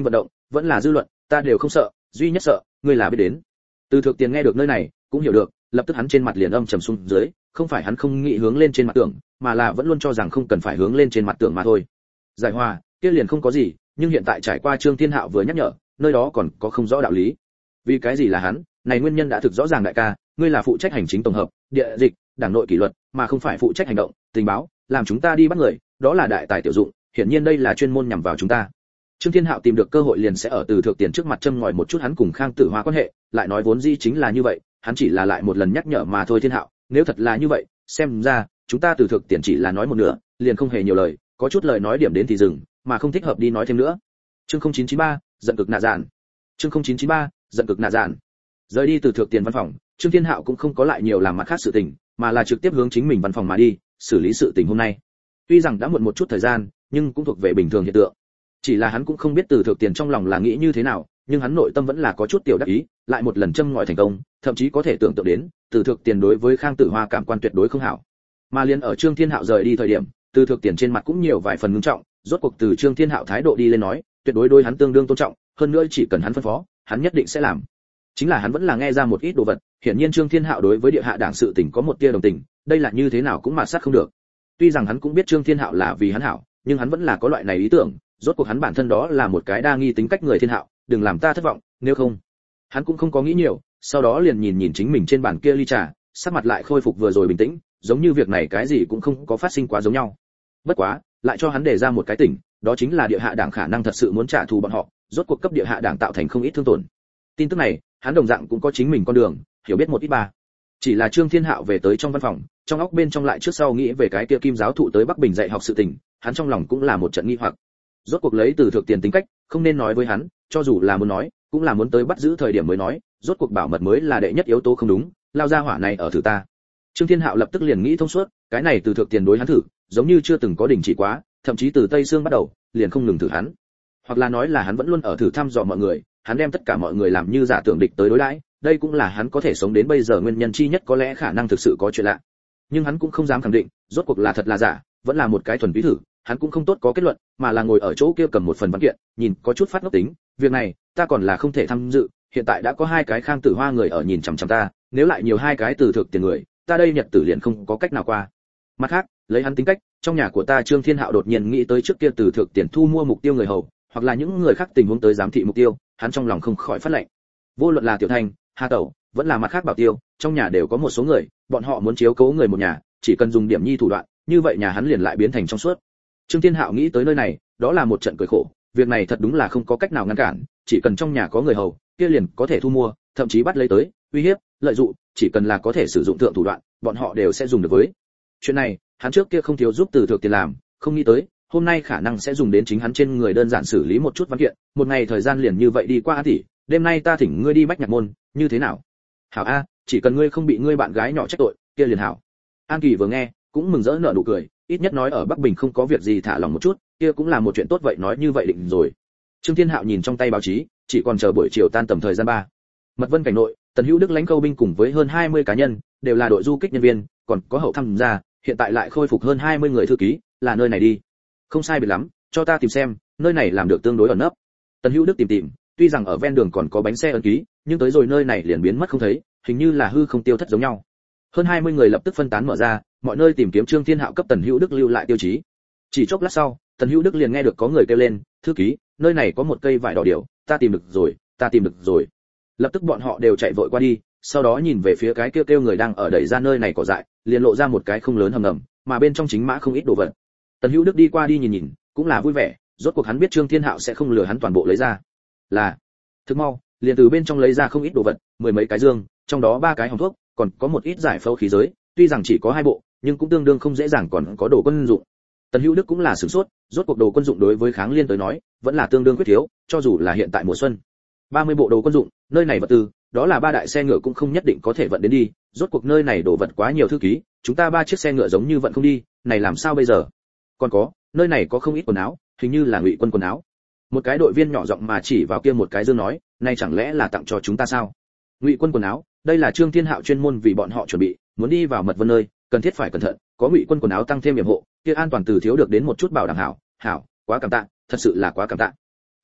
vẫn là dư luận, ta đều không sợ, duy nhất sợ ngươi là biết đến. Từ Thược Tiền nghe được nơi này cũng hiểu được, lập tức hắn trên mặt liền âm trầm xuống dưới, không phải hắn không nghĩ hướng lên trên mặt tường, mà là vẫn luôn cho rằng không cần phải hướng lên trên mặt tường mà thôi. Giải hòa, kia liền không có gì, nhưng hiện tại trải qua Trương Thiên Hạo vừa nhắc nhở, nơi đó còn có không rõ đạo lý. Vì cái gì là hắn? Này nguyên nhân đã thực rõ ràng đại ca, ngươi là phụ trách hành chính tổng hợp, địa dịch, đảng nội kỷ luật, mà không phải phụ trách hành động, tình báo, làm chúng ta đi bắt người, đó là đại tài tiểu dụng, hiển nhiên đây là chuyên môn nhằm vào chúng ta. Trương Thiên Hạo tìm được cơ hội liền sẽ ở Từ Thược Tiền trước mặt châm ngòi một chút hắn cùng Khang Tử Hoa quan hệ, lại nói vốn dĩ chính là như vậy, hắn chỉ là lại một lần nhắc nhở mà thôi. Thiên Hạo, nếu thật là như vậy, xem ra chúng ta Từ Thược Tiền chỉ là nói một nửa, liền không hề nhiều lời, có chút lời nói điểm đến thì dừng, mà không thích hợp đi nói thêm nữa. Chương 0993, giận cực nạ dạn. Chương 0993, giận cực nạ dạn. Rời đi Từ Thược Tiền văn phòng, Trương Thiên Hạo cũng không có lại nhiều làm mặt khác sự tình, mà là trực tiếp hướng chính mình văn phòng mà đi, xử lý sự tình hôm nay. Tuy rằng đã muộn một chút thời gian, nhưng cũng thuộc về bình thường hiện tượng. Chỉ là hắn cũng không biết Từ Thược Tiền trong lòng là nghĩ như thế nào, nhưng hắn nội tâm vẫn là có chút tiểu đắc ý, lại một lần châm ngòi thành công, thậm chí có thể tưởng tượng đến, Từ Thược Tiền đối với Khang Tử Hoa cảm quan tuyệt đối không hảo. Mà liền ở Trương Thiên Hạo rời đi thời điểm, Từ Thược Tiền trên mặt cũng nhiều vài phần ngưng trọng, rốt cuộc từ Trương Thiên Hạo thái độ đi lên nói, tuyệt đối đối hắn tương đương tôn trọng, hơn nữa chỉ cần hắn phân phó, hắn nhất định sẽ làm. Chính là hắn vẫn là nghe ra một ít đồ vật, hiển nhiên Trương Thiên Hạo đối với địa hạ đảng sự tình có một tia đồng tình, đây là như thế nào cũng mà sát không được. Tuy rằng hắn cũng biết Trương Thiên Hạo là vì hắn hảo, nhưng hắn vẫn là có loại này ý tưởng, rốt cuộc hắn bản thân đó là một cái đa nghi tính cách người. Thiên Hạo, đừng làm ta thất vọng, nếu không. Hắn cũng không có nghĩ nhiều, sau đó liền nhìn chính mình trên bàn kia ly trà, sắc mặt lại khôi phục vừa rồi bình tĩnh, giống như việc này cái gì cũng không có phát sinh quá giống nhau. Bất quá, lại cho hắn đề ra một cái tỉnh, đó chính là địa hạ đảng khả năng thật sự muốn trả thù bọn họ, rốt cuộc cấp địa hạ đảng tạo thành không ít thương tổn. Tin tức này, hắn đồng dạng cũng có chính mình con đường, hiểu biết một ít ba. Chỉ là Trương Thiên Hạo về tới trong văn phòng, trong óc bên trong lại trước sau nghĩ về cái kia Kim giáo thụ tới Bắc Bình dạy học sự tình, hắn trong lòng cũng là một trận nghi hoặc. Rốt cuộc lấy Từ Thược Tiền tính cách, không nên nói với hắn, cho dù là muốn nói, cũng là muốn tới bắt giữ thời điểm mới nói, rốt cuộc bảo mật mới là đệ nhất yếu tố không đúng, lao ra hỏa này ở thử ta. Trương Thiên Hạo lập tức liền nghĩ thông suốt, cái này Từ Thược Tiền đối hắn thử, giống như chưa từng có đình chỉ quá, thậm chí từ Tây Sương bắt đầu, liền không ngừng thử hắn. Hoặc là nói là hắn vẫn luôn ở thử thăm dò mọi người, hắn đem tất cả mọi người làm như giả tưởng địch tới đối đãi, đây cũng là hắn có thể sống đến bây giờ nguyên nhân chi nhất, có lẽ khả năng thực sự có chuyện lạ. Nhưng hắn cũng không dám khẳng định, rốt cuộc là thật là giả, vẫn là một cái thuần túy thử, hắn cũng không tốt có kết luận, mà là ngồi ở chỗ kia cầm một phần văn kiện, nhìn có chút phát ngốc tính, việc này, ta còn là không thể tham dự, hiện tại đã có hai cái Khang Tử Hoa người ở nhìn chằm chằm ta, nếu lại nhiều hai cái Từ Thược Tiền người, ta đây nhật tử liền không có cách nào qua. Mặt khác, lấy hắn tính cách, trong nhà của ta Trương Thiên Hạo đột nhiên nghĩ tới trước kia Từ Thược Tiền thu mua mục tiêu người hầu, hoặc là những người khác tình huống tới giám thị mục tiêu, hắn trong lòng không khỏi phát lệnh. Vô luận là Tiểu Thành, Hà Tẩu, vẫn là mặt khác Bảo Tiêu, trong nhà đều có một số người, bọn họ muốn chiếu cố người một nhà, chỉ cần dùng điểm nhi thủ đoạn, như vậy nhà hắn liền lại biến thành trong suốt. Trương Thiên Hạo nghĩ tới nơi này, đó là một trận cười khổ, việc này thật đúng là không có cách nào ngăn cản, chỉ cần trong nhà có người hầu, kia liền có thể thu mua, thậm chí bắt lấy tới, uy hiếp, lợi dụng, chỉ cần là có thể sử dụng thượng thủ đoạn, bọn họ đều sẽ dùng được với. Chuyện này, hắn trước kia không thiếu giúp Từ Thược Tiền làm, không nghĩ tới, hôm nay khả năng sẽ dùng đến chính hắn trên người, đơn giản xử lý một chút văn kiện, một ngày thời gian liền như vậy đi qua. Tỷ, đêm nay ta thỉnh ngươi đi Bách Nhạc môn, như thế nào? Hảo a, chỉ cần ngươi không bị ngươi bạn gái nhỏ trách tội, kia liền hảo. An Kỳ vừa nghe, cũng mừng rỡ nở nụ cười, ít nhất nói ở Bắc Bình không có việc gì thả lòng một chút, kia cũng là một chuyện tốt, vậy nói như vậy định rồi. Trương Thiên Hạo nhìn trong tay báo chí, chỉ còn chờ buổi chiều tan tầm thời gian 3. Mật Vân cảnh nội, Tần Hữu Đức lãnh câu binh cùng với hơn 20 cá nhân, đều là đội du kích nhân viên, còn có hậu tham gia, hiện tại lại khôi phục hơn 20 người thư ký, là nơi này đi. Không sai biệt lắm, cho ta tìm xem, nơi này làm được tương đối ẩn nấp. Tần Hữu Đức tìm, tuy rằng ở ven đường còn có bánh xe ấn ký, nhưng tới rồi nơi này liền biến mất không thấy, hình như là hư không tiêu thất giống nhau. Hơn 20 người lập tức phân tán mở ra, mọi nơi tìm kiếm Trương Thiên Hạo cấp Tần Hữu Đức lưu lại tiêu chí. Chỉ chốc lát sau, Tần Hữu Đức liền nghe được có người kêu lên, "Thư ký, nơi này có một cây vải đỏ điểu, ta tìm được rồi, ta tìm được rồi." Lập tức bọn họ đều chạy vội qua đi, sau đó nhìn về phía cái kêu người đang ở đẩy ra nơi này cỏ dại, liền lộ ra một cái không lớn hầm ngầm, mà bên trong chính mã không ít đồ vật. Tần Hữu Đức đi qua đi nhìn, cũng là vui vẻ, rốt cuộc hắn biết Trương Thiên Hạo sẽ không lừa hắn toàn bộ lấy ra. Là, thực mau, liền từ bên trong lấy ra không ít đồ vật, mười mấy cái dương, trong đó 3 cái hòm thuốc, còn có một ít giải phẫu khí giới, tuy rằng chỉ có 2 bộ, nhưng cũng tương đương không dễ dàng, còn có đồ quân dụng. Tần Hữu Đức cũng là sửng sốt, rốt cuộc đồ quân dụng đối với Kháng Liên tới nói, vẫn là tương đương quyết thiếu, cho dù là hiện tại mùa xuân. 30 bộ đồ quân dụng, nơi này vật tư, đó là 3 đại xe ngựa cũng không nhất định có thể vận đến đi, rốt cuộc nơi này đồ vật quá nhiều. Thư ký, chúng ta 3 chiếc xe ngựa giống như vận không đi, này làm sao bây giờ? Còn có, nơi này có không ít quần áo, hình như là Ngụy Quân quần áo. Một cái đội viên nhỏ giọng mà chỉ vào kia một cái dương nói, này chẳng lẽ là tặng cho chúng ta sao? Ngụy Quân quần áo, đây là Trương Thiên Hạo chuyên môn vì bọn họ chuẩn bị, muốn đi vào Mật Vân nơi, cần thiết phải cẩn thận, có Ngụy Quân quần áo tăng thêm yểm hộ, kia an toàn từ thiếu được đến một chút bảo đảm. Hảo, quá cảm tạ, thật sự là quá cảm tạ.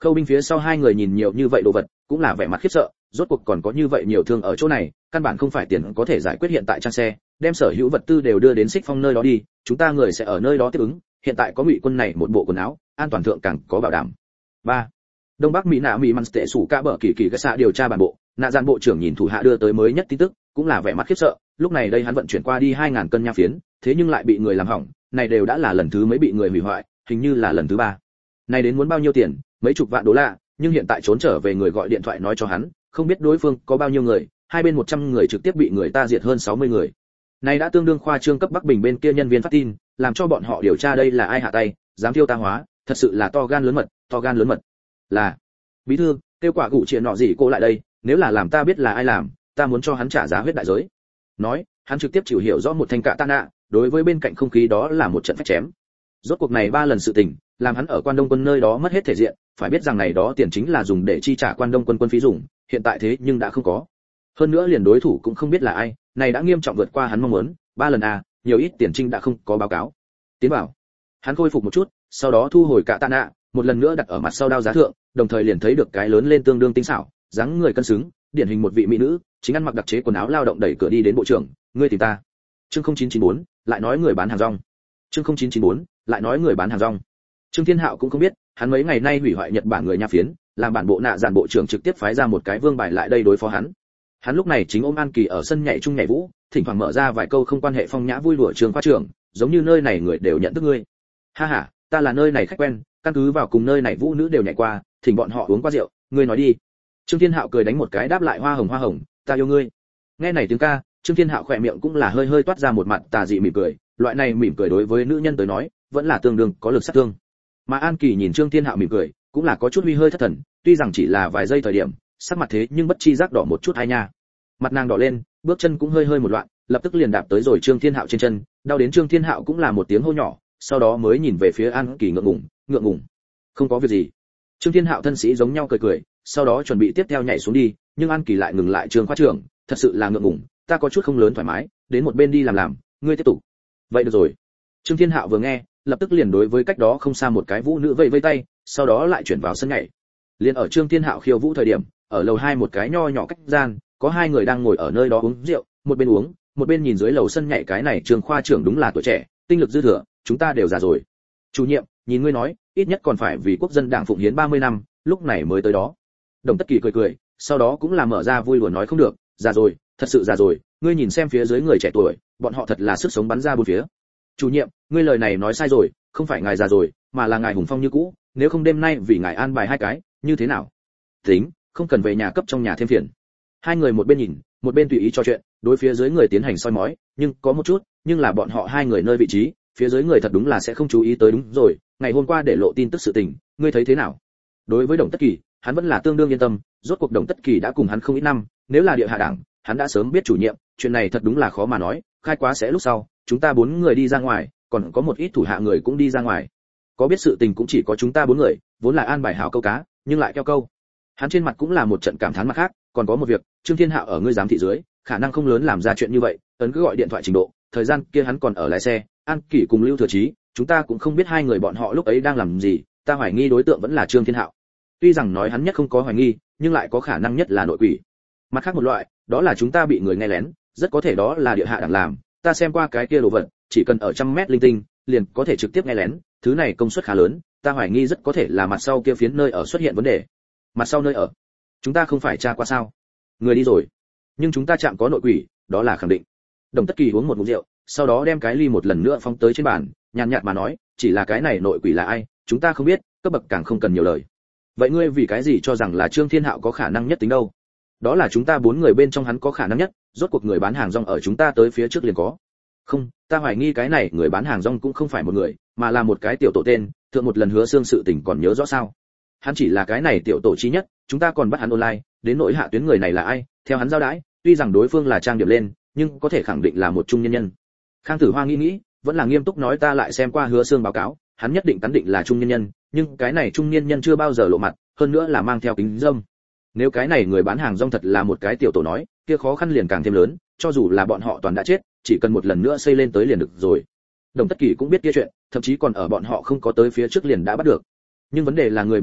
Khâu binh phía sau hai người nhìn nhiều như vậy đồ vật, cũng là vẻ mặt khiếp sợ, rốt cuộc còn có như vậy nhiều thương ở chỗ này, căn bản không phải tiền có thể giải quyết. Hiện tại trang xe, đem sở hữu vật tư đều đưa đến Xích Phong nơi đó đi, chúng ta người sẽ ở nơi đó tiếp ứng, hiện tại có Ngụy Quân này một bộ quần áo, an toàn thượng càng có bảo đảm. 3. Đông Bắc Mỹ nạ Mỹ Mans tệ sủ cả bờ kỳ kỳ cái xạ điều tra bản bộ, nạ dàn bộ trưởng nhìn thủ hạ đưa tới mới nhất tin tức, cũng là vẻ mặt khiếp sợ, lúc này đây hắn vận chuyển qua đi 2000 cân nha phiến, thế nhưng lại bị người làm hỏng, này đều đã là lần thứ mấy bị người hủy hoại, hình như là lần thứ 3. Này đến muốn bao nhiêu tiền, mấy chục vạn đô la, nhưng hiện tại trốn trở về người gọi điện thoại nói cho hắn, không biết đối phương có bao nhiêu người, hai bên 100 người trực tiếp bị người ta diệt hơn 60 người. Này đã tương đương khoa trương cấp Bắc Bình bên kia nhân viên phát tin, làm cho bọn họ điều tra đây là ai hạ tay, dám thiêu ta hóa, thật sự là to gan lớn mật, to gan lớn mật. Là bí thư, kêu quả gụ chuyện nọ gì cô lại đây, nếu là làm ta biết là ai làm, ta muốn cho hắn trả giá huyết đại giới. Nói, hắn trực tiếp chịu hiểu rõ một thanh cạ tạ nạ, đối với bên cạnh không khí đó là một trận phách chém. Rốt cuộc này 3 lần sự tình, làm hắn ở Quan Đông quân nơi đó mất hết thể diện, phải biết rằng này đó tiền chính là dùng để chi trả Quan Đông quân quân phí dùng, hiện tại thế nhưng đã không có. Hơn nữa liền đối thủ cũng không biết là ai, này đã nghiêm trọng vượt qua hắn mong muốn, 3 lần nhiều ít tiền trinh đã không có báo cáo. Tiến vào. Hắn khôi phục một chút, sau đó thu hồi cạ tạ nạ, một lần nữa đặt ở mặt sau đao giá thượng, đồng thời liền thấy được cái lớn lên tương đương tinh xảo, dáng người cân xứng, điển hình một vị mỹ nữ, chính ăn mặc đặc chế quần áo lao động đẩy cửa đi đến bộ trưởng, ngươi tìm ta. Chương 0994, lại nói người bán hàng rong. Chương 0994, lại nói người bán hàng rong. Trương Thiên Hạo cũng không biết, hắn mấy ngày nay hủy hoại Nhật Bản người nha phiến, làm bản bộ nạ dàn bộ trưởng trực tiếp phái ra một cái vương bài lại đây đối phó hắn. Hắn lúc này chính ôm An Kỳ ở sân nhảy chung nhảy vũ, thỉnh thoảng mở ra vài câu không quan hệ phong nhã vui đùa Trương khoa trưởng, giống như nơi này người đều nhận thức ngươi. Ha ha, ta là nơi này khách quen, căn cứ vào cùng nơi này vũ nữ đều nhảy qua, thỉnh bọn họ uống qua rượu, ngươi nói đi. Trương Thiên Hạo cười đánh một cái đáp lại hoa hồng, ta yêu ngươi. Nghe này tiếng ca, Trương Thiên Hạo khỏe miệng cũng là hơi hơi toát ra một mặt tà dị mỉm cười, loại này mỉm cười đối với nữ nhân tới nói, vẫn là tương đương có lực sát thương. Mà An Kỳ nhìn Trương Thiên Hạo mỉm cười, cũng là có chút huy hơi thất thần, tuy rằng chỉ là vài giây thời điểm, sắc mặt thế nhưng bất chi giác đỏ một chút hai nha. Mặt nàng đỏ lên, bước chân cũng hơi hơi một loạn, lập tức liền đạp tới rồi Trương Thiên Hạo trên chân, đau đến Trương Thiên Hạo cũng là một tiếng hô nhỏ, sau đó mới nhìn về phía An Kỳ ngượng ngùng. Không có việc gì. Trương Thiên Hạo thân sĩ giống nhau cười, sau đó chuẩn bị tiếp theo nhảy xuống đi, nhưng An Kỳ lại ngừng lại Trương khoa trưởng, thật sự là ngượng ngùng, ta có chút không lớn thoải mái, đến một bên đi làm, ngươi tiếp tục. Vậy được rồi. Trương Thiên Hạo vừa nghe, lập tức liền đối với cách đó không xa một cái vũ nữ vẫy tay, sau đó lại chuyển vào sân nhảy. Liên ở Trương Thiên Hạo khiêu vũ thời điểm, ở lầu 2 một cái nho nhỏ cách gian, có hai người đang ngồi ở nơi đó uống rượu, một bên uống, một bên nhìn dưới lầu sân nhảy. Cái này Trương khoa trưởng đúng là tuổi trẻ, tinh lực dư thừa, chúng ta đều già rồi. Chủ nhiệm, nhìn ngươi nói, ít nhất còn phải vì quốc dân đảng phụng hiến 30 năm, lúc này mới tới đó. Đồng Tất Kỳ cười, sau đó cũng là mở ra vui đùa nói không được, già rồi, thật sự già rồi, ngươi nhìn xem phía dưới người trẻ tuổi, bọn họ thật là sức sống bắn ra bốn phía. Chủ nhiệm, ngươi lời này nói sai rồi, không phải ngài già rồi, mà là ngài hùng phong như cũ, nếu không đêm nay vì ngài an bài 2 cái, như thế nào? Tính, không cần về nhà cấp trong nhà thêm phiền. Hai người một bên nhìn, một bên tùy ý trò chuyện, đối phía dưới người tiến hành soi mói, nhưng có một chút, nhưng là bọn họ hai người nơi vị trí, phía dưới người thật đúng là sẽ không chú ý tới. Đúng rồi, ngày hôm qua để lộ tin tức sự tình, ngươi thấy thế nào? Đối với Đồng Tất Kỳ, hắn vẫn là tương đương yên tâm, rốt cuộc Đồng Tất Kỳ đã cùng hắn không ít năm, nếu là địa hạ đảng, hắn đã sớm biết chủ nhiệm, chuyện này thật đúng là khó mà nói, khai quá sẽ lúc sau, chúng ta 4 người đi ra ngoài, còn có một ít thủ hạ người cũng đi ra ngoài. Có biết sự tình cũng chỉ có chúng ta 4 người, vốn là an bài hảo câu cá, nhưng lại keo câu. Hắn trên mặt cũng là một trận cảm thán mặt khác, còn có một việc, Trương Thiên Hạo ở ngươi giám thị dưới, khả năng không lớn làm ra chuyện như vậy, ấn cứ gọi điện thoại trình độ, thời gian kia hắn còn ở lái xe, An Kỷ cùng Lưu Thừa Chí, chúng ta cũng không biết hai người bọn họ lúc ấy đang làm gì, ta hoài nghi đối tượng vẫn là Trương Thiên Hạo. Tuy rằng nói hắn nhất không có hoài nghi, nhưng lại có khả năng nhất là nội quỷ. Mặt khác một loại, đó là chúng ta bị người nghe lén, rất có thể đó là địa hạ đảng làm, ta xem qua cái kia đồ vật, chỉ cần ở trăm mét linh tinh, liền có thể trực tiếp nghe lén, thứ này công suất khá lớn, ta hoài nghi rất có thể là mặt sau kia phiến nơi ở xuất hiện vấn đề. Mặt sau nơi ở, chúng ta không phải tra qua sao? Người đi rồi, nhưng chúng ta chạm có nội quỷ, đó là khẳng định. Đồng Tất Kỳ uống một ngụm rượu, sau đó đem cái ly một lần nữa phóng tới trên bàn, nhàn nhạt mà nói, chỉ là cái này nội quỷ là ai, chúng ta không biết, cấp bậc càng không cần nhiều lời. Vậy ngươi vì cái gì cho rằng là Trương Thiên Hạo có khả năng nhất tính đâu? Đó là chúng ta 4 người bên trong hắn có khả năng nhất, rốt cuộc người bán hàng rong ở chúng ta tới phía trước liền có. Không, ta hoài nghi cái này người bán hàng rong cũng không phải một người, mà là một cái tiểu tổ tên, thượng một lần hứa xương sự tình còn nhớ rõ sao? Hắn chỉ là cái này tiểu tổ chí nhất, chúng ta còn bắt hắn online, đến nỗi hạ tuyến người này là ai, theo hắn giao đãi, tuy rằng đối phương là trang điểm lên, nhưng có thể khẳng định là một trung nhân nhân. Khang Tử Hoa nghĩ, vẫn là nghiêm túc nói, ta lại xem qua hứa xương báo cáo, hắn nhất định cắn định là trung nhân nhân, nhưng cái này trung nhân nhân chưa bao giờ lộ mặt, hơn nữa là mang theo kính dâm. Nếu cái này người bán hàng rong thật là một cái tiểu tổ nói, kia khó khăn liền càng thêm lớn, cho dù là bọn họ toàn đã chết, chỉ cần một lần nữa xây lên tới liền được rồi. Đồng Tất Kỳ cũng biết kia chuyện, thậm chí còn ở bọn họ không có tới phía trước liền đã bắt được. Nhưng vấn đề là người bị giết,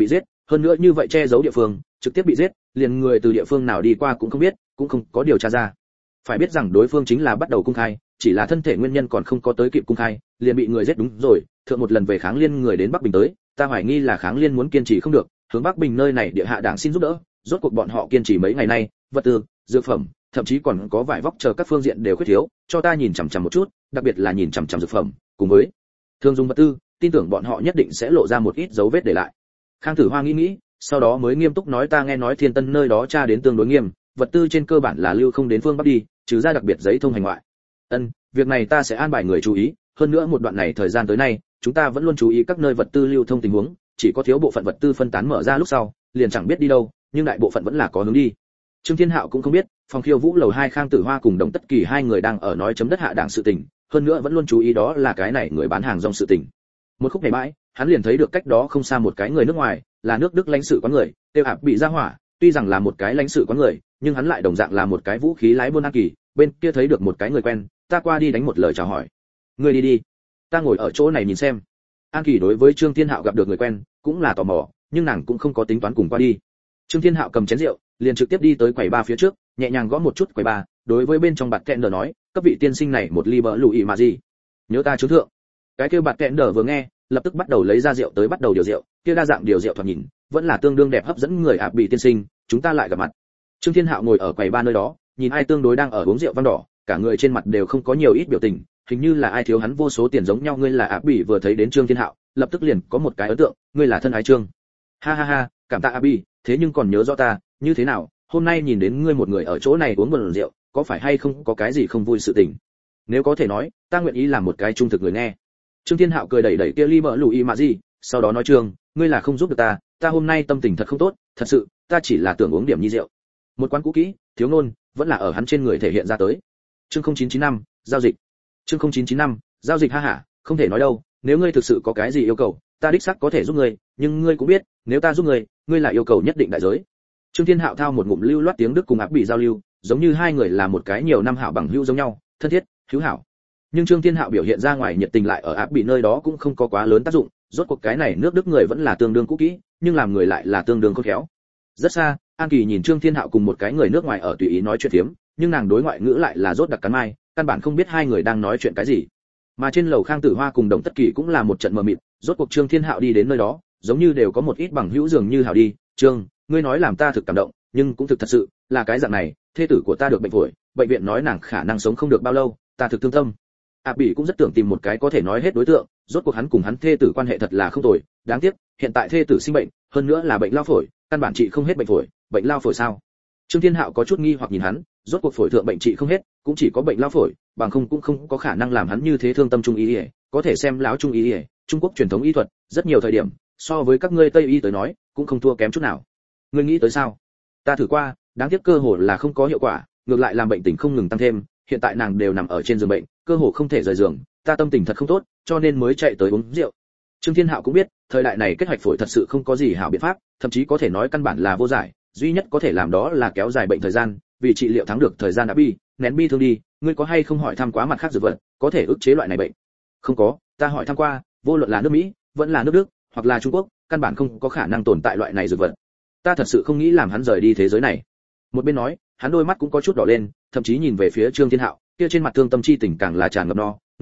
hơn nữa như vậy che giấu địa phương, trực tiếp bị giết, liền người từ địa phương nào đi qua cũng không biết, cũng không có điều tra ra. Phải biết rằng đối phương chính là bắt đầu cung khai, chỉ là thân thể nguyên nhân còn không có tới kịp cung khai, liền bị người giết. Đúng rồi, thượng một lần về Kháng Liên người đến Bắc Bình tới, ta hoài nghi là Kháng Liên muốn kiên trì không được, hướng Bắc Bình nơi này địa hạ đảng xin giúp đỡ, rốt cuộc bọn họ kiên trì mấy ngày nay, vật tư, dược phẩm, thậm chí còn có vải vóc chờ các phương diện đều khuyết thiếu, cho ta nhìn chằm chằm một chút, đặc biệt là nhìn chằm chằm dược phẩm, cùng với thường dùng vật tư, tin tưởng bọn họ nhất định sẽ lộ ra một ít dấu vết để lại. Khang Tử Hoa nghĩ, sau đó mới nghiêm túc nói, ta nghe nói Thiên Tân nơi đó tra đến tương đối nghiêm, vật tư trên cơ bản là lưu không đến phương Bắc đi, trừ ra đặc biệt giấy thông hành ngoại. Việc này ta sẽ an bài người chú ý, hơn nữa một đoạn này thời gian tới nay, chúng ta vẫn luôn chú ý các nơi vật tư lưu thông tình huống, chỉ có thiếu bộ phận vật tư phân tán mở ra lúc sau, liền chẳng biết đi đâu, nhưng đại bộ phận vẫn là có hướng đi. Trương Thiên Hạo cũng không biết, phòng khiêu vũ lầu 2 Khang Tử Hoa cùng Đồng Tất Kỳ hai người đang ở nói chấm đất hạ đảng sự tình, hơn nữa vẫn luôn chú ý đó là cái này người bán hàng rong sự tình. Một khúc nhảy bãi, hắn liền thấy được cách đó không xa một cái người nước ngoài, là nước Đức lãnh sự quán người, tiêu hạp bị ra hỏa, tuy rằng là một cái lãnh sự quán người, nhưng hắn lại đồng dạng là một cái vũ khí lái buôn An Kỳ, bên kia thấy được một cái người quen, ta qua đi đánh một lời chào hỏi. Ngươi đi đi, ta ngồi ở chỗ này nhìn xem. An Kỳ đối với Trương Thiên Hạo gặp được người quen, cũng là tò mò, nhưng nàng cũng không có tính toán cùng qua đi. Trương Thiên Hạo cầm chén rượu, liền trực tiếp đi tới quầy bar phía trước, nhẹ nhàng gõ một chút quầy bar, đối với bên trong bạt kẹn đờ nói, cấp vị tiên sinh này một ly bỡ lùi mà gì. Nhớ ta chứng thượng. Cái kia bạt kẹn đờ vừa nghe, lập tức bắt đầu lấy ra rượu tới bắt đầu điều rượu, kia đa dạng điều rượu thoạt nhìn, vẫn là tương đương đẹp hấp dẫn người. Bị tiên sinh, chúng ta lại gặp mặt. Trương Thiên Hạo ngồi ở quầy bar nơi đó, nhìn ai tương đối đang ở uống rượu vang đỏ, cả người trên mặt đều không có nhiều ít biểu tình, hình như là ai thiếu hắn vô số tiền giống nhau. Ngươi là Bị vừa thấy đến Trương Thiên Hạo, lập tức liền có một cái ấn tượng, ngươi là thân ái Trương. Ha ha ha, cảm tạ Bị, thế nhưng còn nhớ rõ ta, như thế nào, hôm nay nhìn đến ngươi một người ở chỗ này uống một lần rượu, có phải hay không có cái gì không vui sự tình? Nếu có thể nói, ta nguyện ý làm một cái trung thực người nghe. Trương Thiên Hạo cười đẩy đẩy kia ly bỡ lùi mà gì, sau đó nói, Trương, ngươi là không giúp được ta, ta hôm nay tâm tình thật không tốt, thật sự, ta chỉ là tưởng uống điểm nhi rượu. Một quán cũ kỹ, thiếu ngôn, vẫn là ở hắn trên người thể hiện ra tới. Chương 0995, giao dịch. Chương 0995, giao dịch. Ha ha, không thể nói đâu, nếu ngươi thực sự có cái gì yêu cầu, ta đích xác có thể giúp ngươi, nhưng ngươi cũng biết, nếu ta giúp ngươi, ngươi lại yêu cầu nhất định đại giới. Trương Thiên Hạo thao một ngụm lưu loát tiếng Đức cùng Bị giao lưu, giống như hai người là một cái nhiều năm hảo bằng hữu giống nhau, thân thiết, hữu hảo. Nhưng Trương Thiên Hạo biểu hiện ra ngoài nhiệt tình lại ở Bị nơi đó cũng không có quá lớn tác dụng, rốt cuộc cái này nước Đức người vẫn là tương đương cũ kỹ, nhưng làm người lại là tương đương khôn khéo. Rất xa, An Kỳ nhìn Trương Thiên Hạo cùng một cái người nước ngoài ở tùy ý nói chuyện phiếm, nhưng nàng đối ngoại ngữ lại là rốt đặc cắn mai, căn bản không biết hai người đang nói chuyện cái gì. Mà trên lầu Khang Tử Hoa cùng Đồng Tất Kỳ cũng là một trận mờ mịt, rốt cuộc Trương Thiên Hạo đi đến nơi đó, giống như đều có một ít bằng hữu dường như hảo đi. Trương, ngươi nói làm ta thực cảm động, nhưng cũng thực thật sự là cái dạng này, thê tử của ta được bệnh phổi, bệnh viện nói nàng khả năng sống không được bao lâu, ta thực thương tâm. Bị cũng rất tưởng tìm một cái có thể nói hết đối tượng, rốt cuộc hắn cùng hắn thê tử quan hệ thật là không tồi, đáng tiếc hiện tại thê tử sinh bệnh, hơn nữa là bệnh lao phổi, căn bản trị không hết bệnh phổi. Bệnh lao phổi sao? Trương Thiên Hạo có chút nghi hoặc nhìn hắn, rốt cuộc phổi thượng bệnh trị không hết, cũng chỉ có bệnh lao phổi, bằng không cũng không có khả năng làm hắn như thế thương tâm trung y, có thể xem láo trung y, Trung Quốc truyền thống y thuật, rất nhiều thời điểm so với các ngươi Tây y tới nói, cũng không thua kém chút nào. Ngươi nghĩ tới sao? Ta thử qua, đáng tiếc cơ hồ là không có hiệu quả, ngược lại làm bệnh tình không ngừng tăng thêm, hiện tại nàng đều nằm ở trên giường bệnh, cơ hồ không thể rời giường, ta tâm tình thật không tốt, cho nên mới chạy tới uống rượu. Trương Thiên Hạo cũng biết, thời đại này kết hoạch phổi thật sự không có gì hảo biện pháp, thậm chí có thể nói căn bản là vô giải, duy nhất có thể làm đó là kéo dài bệnh thời gian, vì trị liệu thắng được thời gian đã nén bi thương đi. Ngươi có hay không hỏi thăm quá mặt khác dược vật, có thể ức chế loại này bệnh? Không có, ta hỏi thăm qua, vô luận là nước Mỹ, vẫn là nước Đức, hoặc là Trung Quốc, căn bản không có khả năng tồn tại loại này dược vật. Ta thật sự không nghĩ làm hắn rời đi thế giới này. Một bên nói, hắn đôi mắt cũng có chút đỏ lên, thậm chí nhìn về phía Trương Thiên Hạo, kia trên mặt thương tâm chi tình càng là tràn ngập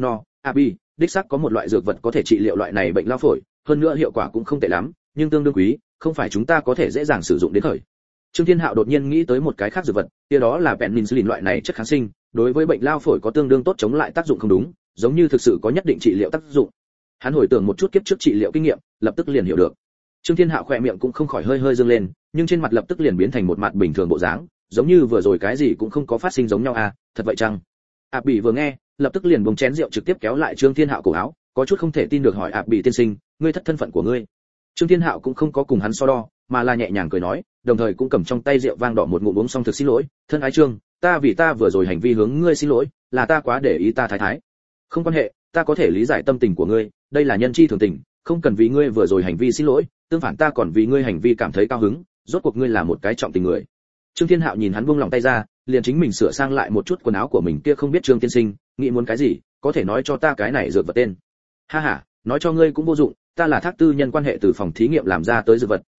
Bi, đích xác có một loại dược vật có thể trị liệu loại này bệnh lao phổi, hơn nữa hiệu quả cũng không tệ lắm, nhưng tương đương quý, không phải chúng ta có thể dễ dàng sử dụng đến khởi. Trương Thiên Hạo đột nhiên nghĩ tới một cái khác dược vật, kia đó là penicillin loại này chất kháng sinh, đối với bệnh lao phổi có tương đương tốt chống lại tác dụng không đúng, giống như thực sự có nhất định trị liệu tác dụng. Hắn hồi tưởng một chút kiếp trước trị liệu kinh nghiệm, lập tức liền hiểu được. Trương Thiên Hạo khỏe miệng cũng không khỏi hơi hơi dương lên, nhưng trên mặt lập tức liền biến thành một mặt bình thường bộ dáng, giống như vừa rồi cái gì cũng không có phát sinh giống nhau à, thật vậy chăng? Bị vừa nghe, lập tức liền buông chén rượu trực tiếp kéo lại Trương Thiên Hạo cổ áo, có chút không thể tin được hỏi Bị tiên sinh, ngươi thất thân phận của ngươi. Trương Thiên Hạo cũng không có cùng hắn so đo, mà là nhẹ nhàng cười nói, đồng thời cũng cầm trong tay rượu vang đỏ một ngụm uống xong. Thực xin lỗi, thân ái Trương, ta vì ta vừa rồi hành vi hướng ngươi xin lỗi, là ta quá để ý ta thái thái. Không quan hệ, ta có thể lý giải tâm tình của ngươi, đây là nhân chi thường tình, không cần vì ngươi vừa rồi hành vi xin lỗi, tương phản ta còn vì ngươi hành vi cảm thấy cao hứng, rốt cuộc ngươi là một cái trọng tình người. Trương Thiên Hạo nhìn hắn buông lòng tay ra, liền chính mình sửa sang lại một chút quần áo của mình. Kia không biết Trương tiên sinh, nghĩ muốn cái gì, có thể nói cho ta cái này dược vật tên. Ha ha, nói cho ngươi cũng vô dụng, ta là thác tư nhân quan hệ từ phòng thí nghiệm làm ra tới dược vật,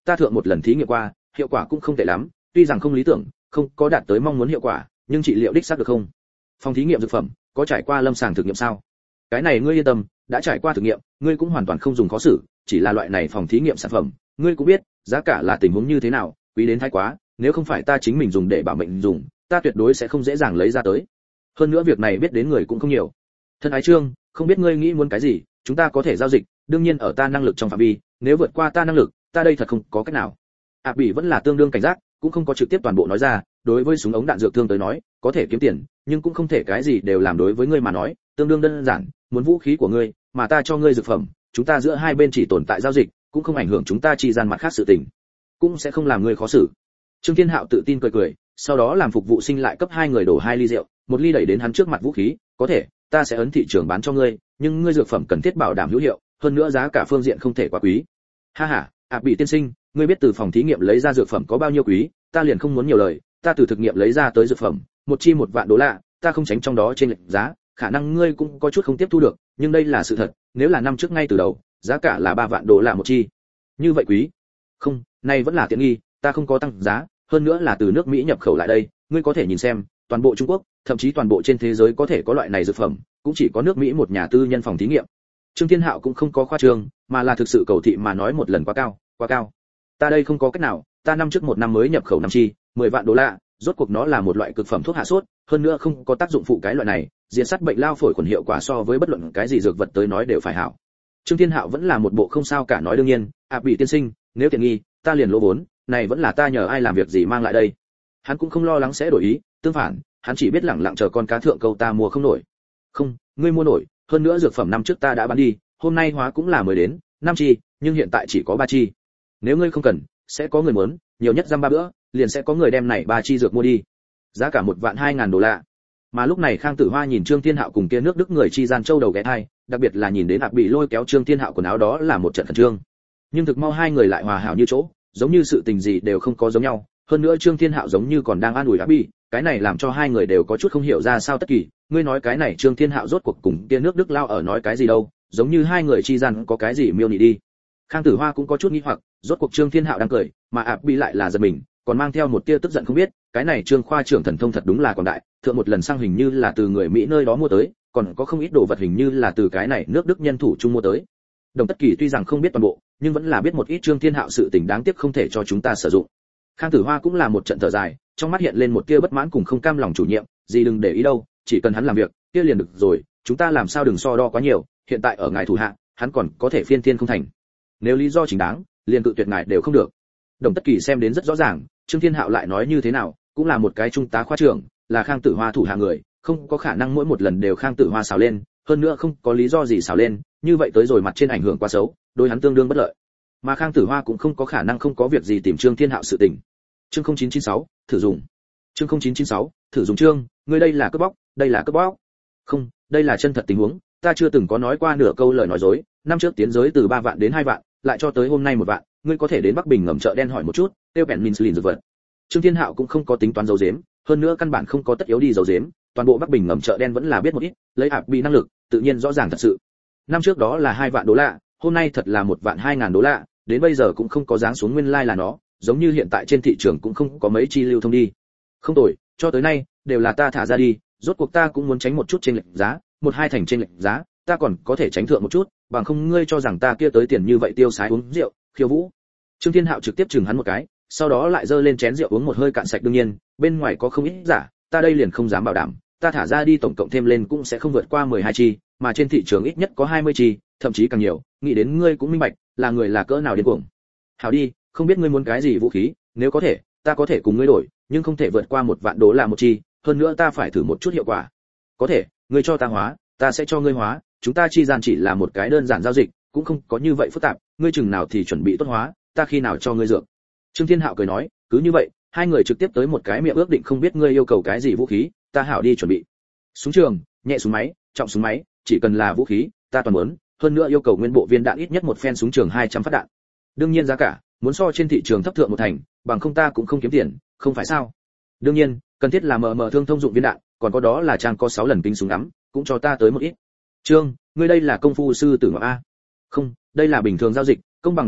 ta thượng một lần thí nghiệm qua, hiệu quả cũng không tệ lắm, tuy rằng không lý tưởng, không có đạt tới mong muốn hiệu quả, nhưng trị liệu đích xác được không? Phòng thí nghiệm dược phẩm có trải qua lâm sàng thực nghiệm sao? Cái này ngươi yên tâm, đã trải qua thực nghiệm, ngươi cũng hoàn toàn không dùng khó xử, chỉ là loại này phòng thí nghiệm sản phẩm, ngươi cũng biết, giá cả là tình huống như thế nào, quý đến thái quá, nếu không phải ta chính mình dùng để bảo mệnh dùng, ta tuyệt đối sẽ không dễ dàng lấy ra tới. Hơn nữa việc này biết đến người cũng không nhiều. Thân ái Trương, không biết ngươi nghĩ muốn cái gì, chúng ta có thể giao dịch, đương nhiên ở ta năng lực trong phạm vi, nếu vượt qua ta năng lực, ta đây thật không có cách nào. Bỉ vẫn là tương đương cảnh giác, cũng không có trực tiếp toàn bộ nói ra, đối với súng ống đạn dược thương tới nói, có thể kiếm tiền, nhưng cũng không thể cái gì đều làm đối với ngươi mà nói, tương đương đơn giản, muốn vũ khí của ngươi, mà ta cho ngươi dược phẩm, chúng ta giữa hai bên chỉ tồn tại giao dịch, cũng không ảnh hưởng chúng ta chi gian mặt khác sự tình, cũng sẽ không làm ngươi khó xử. Trương Thiên Hạo tự tin cười cười, sau đó làm phục vụ sinh lại cấp hai người đổ 2 ly rượu, một ly đẩy đến hắn trước mặt vũ khí, có thể, ta sẽ ấn thị trường bán cho ngươi, nhưng ngươi dược phẩm cần thiết bảo đảm hữu hiệu, hơn nữa giá cả phương diện không thể quá quý. Ha ha, Bỉ tiên sinh, ngươi biết từ phòng thí nghiệm lấy ra dược phẩm có bao nhiêu quý, ta liền không muốn nhiều lời, ta từ thực nghiệm lấy ra tới dược phẩm, một chi $1,000,000, ta không tránh trong đó trên lệch giá, khả năng ngươi cũng có chút không tiếp thu được, nhưng đây là sự thật, nếu là năm trước ngay từ đầu, giá cả là $3,000,000 một chi. Như vậy quý? Không, này vẫn là tiện nghi, ta không có tăng giá, hơn nữa là từ nước Mỹ nhập khẩu lại đây, ngươi có thể nhìn xem, toàn bộ Trung Quốc, thậm chí toàn bộ trên thế giới có thể có loại này dược phẩm, cũng chỉ có nước Mỹ một nhà tư nhân phòng thí nghiệm. Trương Thiên Hạo cũng không có khoa trương, mà là thực sự cầu thị mà nói một lần quá cao, quá cao. Ta đây không có cách nào, ta năm trước một năm mới nhập khẩu 5 chi, $10,000,000, rốt cuộc nó là một loại cực phẩm thuốc hạ sốt, hơn nữa không có tác dụng phụ cái loại này, diệt sát bệnh lao phổi khuẩn hiệu quả so với bất luận cái gì dược vật tới nói đều phải hảo. Trương Thiên Hạo vẫn là một bộ không sao cả nói đương nhiên, Bỉ tiên sinh, nếu tiện nghi, ta liền lỗ vốn, này vẫn là ta nhờ ai làm việc gì mang lại đây. Hắn cũng không lo lắng sẽ đổi ý, tương phản, hắn chỉ biết lẳng lặng chờ con cá thượng câu ta mua không nổi. Không, ngươi mua nổi, hơn nữa dược phẩm năm trước ta đã bán đi, hôm nay hóa cũng là mới đến, 5 chi, nhưng hiện tại chỉ có 3 chi. Nếu ngươi không cần, sẽ có người muốn, nhiều nhất dăm 3 bữa, liền sẽ có người đem này 3 chi dược mua đi. Giá cả $1,200,000. Mà lúc này Khang Tử Hoa nhìn Trương Thiên Hạo cùng kia nước Đức người chi gian châu đầu ghé thai, đặc biệt là nhìn đến Bỉ lôi kéo Trương Thiên Hạo quần áo đó là một trận khẩn trương. Nhưng thực mau hai người lại hòa hảo như chỗ, giống như sự tình gì đều không có giống nhau, hơn nữa Trương Thiên Hạo giống như còn đang an ủi Bỉ, cái này làm cho hai người đều có chút không hiểu ra sao tất kỳ, ngươi nói cái này Trương Thiên Hạo rốt cuộc cùng kia nước Đức lao ở nói cái gì đâu, giống như hai người chi gian có cái gì miêu nị đi. Khang Tử Hoa cũng có chút nghi hoặc, rốt cuộc Trương Thiên Hạo đang cười, mà Bỉ lại là giật mình, còn mang theo một tia tức giận không biết, cái này Trương khoa trưởng thần thông thật đúng là quảng đại, thượng một lần sang hình như là từ người Mỹ nơi đó mua tới, còn có không ít đồ vật hình như là từ cái này nước Đức nhân thủ chung mua tới. Đồng Tất Kỳ tuy rằng không biết toàn bộ, nhưng vẫn là biết một ít Trương Thiên Hạo sự tình đáng tiếc không thể cho chúng ta sử dụng. Khang Tử Hoa cũng là một trận thở dài, trong mắt hiện lên một tia bất mãn cùng không cam lòng chủ nhiệm, gì đừng để ý đâu, chỉ cần hắn làm việc, kia liền được rồi, chúng ta làm sao đừng so đo quá nhiều, hiện tại ở ngài thủ hạ, hắn còn có thể phiên thiên không thành. Nếu lý do chính đáng, liền cự tuyệt ngài đều không được. Đồng Tất Kỳ xem đến rất rõ ràng, Trương Thiên Hạo lại nói như thế nào, cũng là một cái trung tá khoa trưởng, là Khang Tử Hoa thủ hạ người, không có khả năng mỗi một lần đều Khang Tử Hoa xào lên, hơn nữa không có lý do gì xào lên, như vậy tới rồi mặt trên ảnh hưởng quá xấu, đối hắn tương đương bất lợi. Mà Khang Tử Hoa cũng không có khả năng không có việc gì tìm Trương Thiên Hạo sự tình. Chương 0996, thử dùng. Chương 0996, thử dùng chương, ngươi đây là cướp bóc, đây là cướp bóc. Không, đây là chân thật tình huống, ta chưa từng có nói qua nửa câu lời nói dối, năm trước tiến giới từ 3 vạn đến 2 vạn, lại cho tới hôm nay 1 vạn, ngươi có thể đến Bắc Bình ngầm chợ đen hỏi một chút, tiêu bèn Minslin dược vật. Trương Thiên Hạo cũng không có tính toán giấu giếm, hơn nữa căn bản không có tất yếu đi giấu giếm, toàn bộ Bắc Bình ngầm chợ đen vẫn là biết một ít, lấy Bỉ năng lực, tự nhiên rõ ràng thật sự. Năm trước đó là $2,000,000, hôm nay thật là $1,200,000, đến bây giờ cũng không có dáng xuống nguyên lai là nó, giống như hiện tại trên thị trường cũng không có mấy chi lưu thông đi. Không tồi, cho tới nay đều là ta thả ra đi, rốt cuộc ta cũng muốn tránh một chút trên lệch giá, 1-2 thành trên lệch giá, ta còn có thể tránh thượng một chút, bằng không ngươi cho rằng ta kia tới tiền như vậy tiêu xài uống rượu, khiêu vũ. Trương Thiên Hạo trực tiếp chừng hắn một cái, sau đó lại giơ lên chén rượu uống một hơi cạn sạch đương nhiên, bên ngoài có không ít giả, ta đây liền không dám bảo đảm, ta thả ra đi tổng cộng thêm lên cũng sẽ không vượt qua 12 chi, mà trên thị trường ít nhất có 20 chi, thậm chí càng nhiều, nghĩ đến ngươi cũng minh bạch, là người là cỡ nào điên cuồng. Hảo đi, không biết ngươi muốn cái gì vũ khí, nếu có thể, ta có thể cùng ngươi đổi, nhưng không thể vượt qua $1,000,000 một chi, hơn nữa ta phải thử một chút hiệu quả. Có thể, ngươi cho ta hóa, ta sẽ cho ngươi hóa, chúng ta chi gian chỉ là một cái đơn giản giao dịch, cũng không có như vậy phức tạp, ngươi chừng nào thì chuẩn bị tốt hóa, ta khi nào cho ngươi dược. Trương Thiên Hạo cười nói, cứ như vậy, hai người trực tiếp tới một cái miệng ước định không biết ngươi yêu cầu cái gì vũ khí, ta hảo đi chuẩn bị. Súng trường, nhẹ súng máy, trọng súng máy, chỉ cần là vũ khí, ta toàn muốn, hơn nữa yêu cầu nguyên bộ viên đạn ít nhất một phen súng trường 200 phát đạn. Đương nhiên giá cả, muốn so trên thị trường thấp thượng một thành, bằng không ta cũng không kiếm tiền, không phải sao? Đương nhiên, cần thiết là mở thương thông dụng viên đạn, còn có đó là trang có 6 lần kính súng ngắm, cũng cho ta tới một ít. Trương, ngươi đây là công phu sư tử ngọc a? Không, đây là bình thường giao dịch, công bằng giao dịch,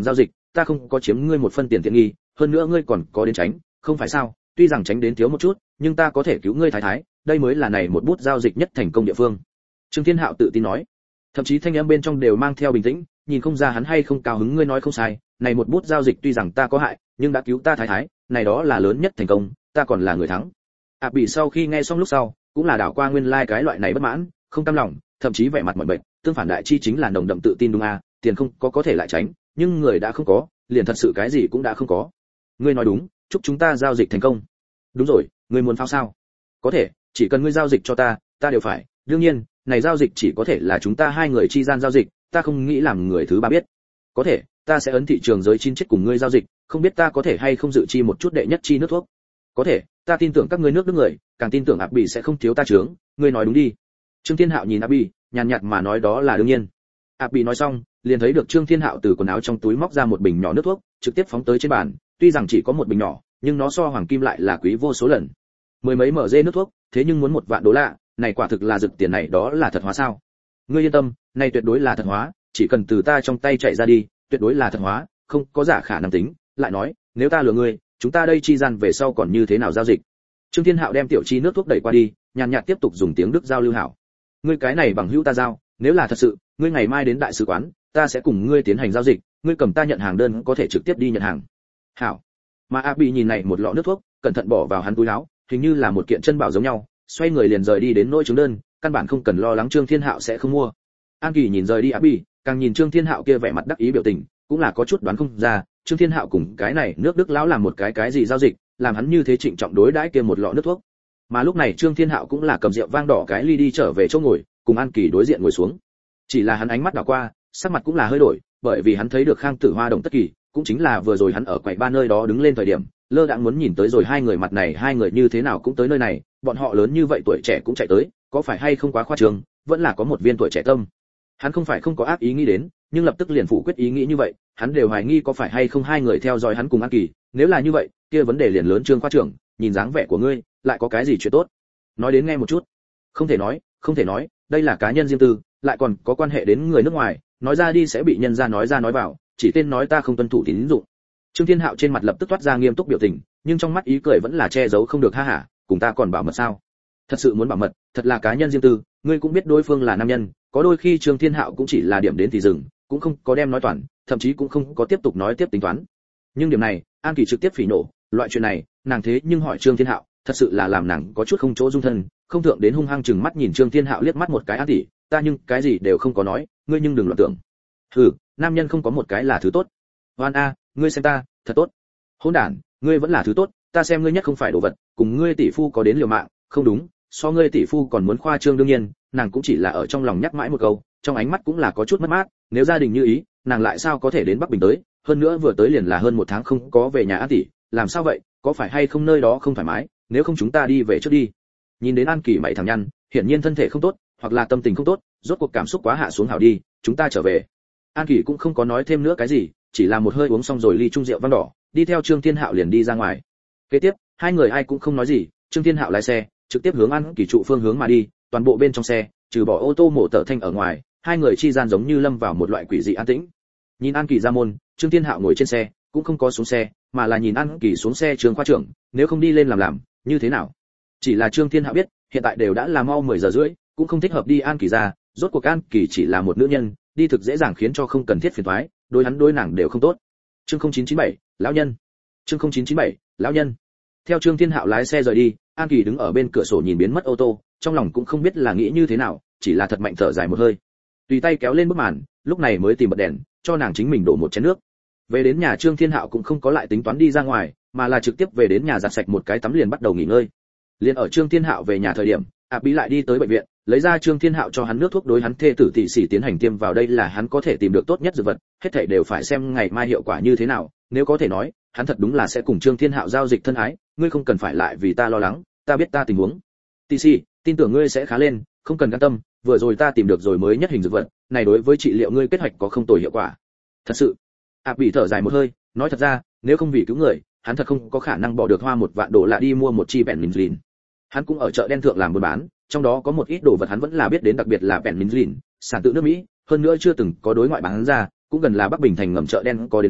ta không có chiếm ngươi một phân tiền tiện nghi, hơn nữa ngươi còn có đến tránh, không phải sao? Tuy rằng tránh đến thiếu một chút, nhưng ta có thể cứu ngươi thái thái, đây mới là này một bút giao dịch nhất thành công địa phương. Trương Thiên Hạo tự tin nói, thậm chí thanh âm bên trong đều mang theo bình tĩnh, nhìn không ra hắn hay không cao hứng. Ngươi nói không sai, này một bút giao dịch tuy rằng ta có hại, nhưng đã cứu ta thái thái, này đó là lớn nhất thành công, ta còn là người thắng. Bị sau khi nghe xong lúc sau, cũng là đảo qua nguyên lai cái loại này bất mãn, không cam lòng, thậm chí vẻ mặt mọi bệnh, tương phản đại chi chính là nồng đậm tự tin đúng a, tiền không có thể lại tránh, nhưng người đã không có, liền thật sự cái gì cũng đã không có. Ngươi nói đúng, chúc chúng ta giao dịch thành công. Đúng rồi, ngươi muốn phao sao? Có thể, chỉ cần ngươi giao dịch cho ta, ta đều phải. Đương nhiên, này giao dịch chỉ có thể là chúng ta hai người chi gian giao dịch, ta không nghĩ làm người thứ ba biết. Có thể, ta sẽ ấn thị trường giới chín chết cùng ngươi giao dịch, không biết ta có thể hay không dự chi một chút đệ nhất chi nước thuốc. Có thể, ta tin tưởng các ngươi nước Đức người, càng tin tưởng Bỉ sẽ không thiếu ta chướng, ngươi nói đúng đi. Trương Thiên Hạo nhìn Bỉ, nhàn nhạt mà nói đó là đương nhiên. Bỉ nói xong, liền thấy được Trương Thiên Hạo từ quần áo trong túi móc ra một bình nhỏ nước thuốc, trực tiếp phóng tới trên bàn, tuy rằng chỉ có một bình nhỏ, nhưng nó so hoàng kim lại là quý vô số lần. Mười mấy mở dê nước thuốc, thế nhưng muốn $1,000,000, này quả thực là rực tiền này đó là thật hóa sao? Ngươi yên tâm, này tuyệt đối là thật hóa, chỉ cần từ ta trong tay chạy ra đi, tuyệt đối là thật hóa, không có giả khả năng tính. Lại nói, nếu ta lừa ngươi, chúng ta đây chi gian về sau còn như thế nào giao dịch? Trương Thiên Hạo đem tiểu chi nước thuốc đẩy qua đi, nhàn nhạt tiếp tục dùng tiếng Đức giao lưu hảo. Ngươi cái này bằng hữu ta giao, nếu là thật sự, ngươi ngày mai đến đại sứ quán, ta sẽ cùng ngươi tiến hành giao dịch, ngươi cầm ta nhận hàng đơn có thể trực tiếp đi nhận hàng. Hảo. Mà Bỉ nhìn này một lọ nước thuốc, cẩn thận bỏ vào hắn túi áo, hình như là một kiện chân bảo giống nhau, xoay người liền rời đi đến nỗi chứng đơn, căn bản không cần lo lắng Trương Thiên Hạo sẽ không mua. An Kỳ nhìn rời đi Bỉ, càng nhìn Trương Thiên Hạo kia vẻ mặt đắc ý biểu tình, cũng là có chút đoán không ra, Trương Thiên Hạo cùng cái này nước Đức lão làm một cái gì giao dịch, làm hắn như thế trịnh trọng đối đãi kia một lọ nước thuốc. Mà lúc này Trương Thiên Hạo cũng là cầm rượu vang đỏ cái ly đi trở về chỗ ngồi, cùng An Kỳ đối diện ngồi xuống. Chỉ là hắn ánh mắt đảo qua, sắc mặt cũng là hơi đổi, bởi vì hắn thấy được Khang Tử Hoa Đồng Tất Kỳ, cũng chính là vừa rồi hắn ở quầy ba nơi đó đứng lên thời điểm, lơ đãng muốn nhìn tới rồi hai người mặt này, hai người như thế nào cũng tới nơi này, bọn họ lớn như vậy tuổi trẻ cũng chạy tới, có phải hay không quá khoa trương, vẫn là có một viên tuổi trẻ tâm. Hắn không phải không có ác ý nghĩ đến, nhưng lập tức liền phủ quyết ý nghĩ như vậy, hắn đều hoài nghi có phải hay không hai người theo dõi hắn cùng An Kỳ, nếu là như vậy, kia vấn đề liền lớn. Trương khoa trưởng, nhìn dáng vẻ của ngươi, lại có cái gì chuyện tốt? Nói đến nghe một chút. Không thể nói, đây là cá nhân riêng tư, lại còn có quan hệ đến người nước ngoài, nói ra đi sẽ bị nhân ra nói ra nói vào, chỉ tên nói ta không tuân thủ tín dụng. Trương Thiên Hạo trên mặt lập tức toát ra nghiêm túc biểu tình, nhưng trong mắt ý cười vẫn là che giấu không được. Ha hả, cùng ta còn bảo mật sao? Thật sự muốn bảo mật, thật là cá nhân riêng tư, ngươi cũng biết đối phương là nam nhân, có đôi khi Trương Thiên Hạo cũng chỉ là điểm đến thì dừng, cũng không có đem nói toàn, thậm chí cũng không có tiếp tục nói tiếp tính toán. Nhưng điểm này, An Kỳ trực tiếp phỉ nổ, loại chuyện này, nàng thế nhưng hỏi Trương Thiên Hạo, thật sự là làm nàng có chút không chỗ dung thân, không thượng đến hung hăng chừng mắt nhìn Trương Thiên Hạo liếc mắt một cái. An tỷ, ta nhưng cái gì đều không có nói, ngươi nhưng đừng loạn tưởng. Hừ, nam nhân không có một cái là thứ tốt. Hoan a, ngươi xem ta, thật tốt. Hỗn đản, ngươi vẫn là thứ tốt, ta xem ngươi nhất không phải đồ vật, cùng ngươi tỷ phu có đến liều mạng, không đúng, so ngươi tỷ phu còn muốn khoa trương. Đương nhiên, nàng cũng chỉ là ở trong lòng nhắc mãi một câu, trong ánh mắt cũng là có chút mất mát, nếu gia đình như ý, nàng lại sao có thể đến Bắc Bình tới, hơn nữa vừa tới liền là hơn một tháng không có về nhà. An tỷ, làm sao vậy, có phải hay không nơi đó không thoải mái, nếu không chúng ta đi về trước đi. Nhìn đến An Kỳ mày thẳng nhăn, hiển nhiên thân thể không tốt, hoặc là tâm tình không tốt, rốt cuộc cảm xúc quá hạ xuống. Hảo đi, chúng ta trở về. An Kỳ cũng không có nói thêm nữa cái gì, chỉ là một hơi uống xong rồi ly chung rượu vang đỏ, đi theo Trương Thiên Hạo liền đi ra ngoài. Kế tiếp, hai người ai cũng không nói gì, Trương Thiên Hạo lái xe, trực tiếp hướng An Kỳ trụ phương hướng mà đi, toàn bộ bên trong xe, trừ bỏ ô tô mổ tở thanh ở ngoài, hai người chi gian giống như lâm vào một loại quỷ dị an tĩnh. Nhìn An Kỳ ra môn, Trương Thiên Hạo ngồi trên xe, cũng không có xuống xe, mà là nhìn An Kỳ xuống xe. Trương khoa trưởng, nếu không đi lên làm, như thế nào? Chỉ là Trương Thiên Hạo biết, hiện tại đều đã là mau 10 giờ rưỡi, cũng không thích hợp đi An Kỳ ra, rốt cuộc An Kỳ chỉ là một nữ nhân, đi thực dễ dàng khiến cho không cần thiết phiền toái, đối hắn đối nàng đều không tốt. Chương 0997, lão nhân. Chương 0997, lão nhân. Theo Trương Thiên Hạo lái xe rời đi, An Kỳ đứng ở bên cửa sổ nhìn biến mất ô tô, trong lòng cũng không biết là nghĩ như thế nào, chỉ là thật mạnh thở dài một hơi. Tùy tay kéo lên bức màn, lúc này mới tìm bật đèn, cho nàng chính mình đổ một chén nước. Về đến nhà Trương Thiên Hạo cũng không có lại tính toán đi ra ngoài, mà là trực tiếp về đến nhà giặt sạch một cái tắm liền bắt đầu nghỉ ngơi. Liền ở Trương Thiên Hạo về nhà thời điểm, Bí lại đi tới bệnh viện, lấy ra Trương Thiên Hạo cho hắn nước thuốc đối hắn thê tử tỷ sĩ tiến hành tiêm vào, đây là hắn có thể tìm được tốt nhất dược vật, hết thảy đều phải xem ngày mai hiệu quả như thế nào, nếu có thể nói, hắn thật đúng là sẽ cùng Trương Thiên Hạo giao dịch thân ái, ngươi không cần phải lại vì ta lo lắng, ta biết ta tình huống. Tỷ sĩ, tin tưởng ngươi sẽ khá lên, không cần căng tâm, vừa rồi ta tìm được rồi mới nhất hình dược vật, này đối với trị liệu ngươi kết hoạch có không tồi hiệu quả. Thật sự. Bị thở dài một hơi, nói thật ra, nếu không vì cứu người, hắn thật không có khả năng bỏ được hoa $1,000,000 đi mua một chi penicillin. Hắn cũng ở chợ đen thượng làm buôn bán, trong đó có một ít đồ vật hắn vẫn là biết đến, đặc biệt là penicillin, sản tự nước Mỹ, hơn nữa chưa từng có đối ngoại bán ra, cũng gần là Bắc Bình thành ngầm chợ đen có đến bán,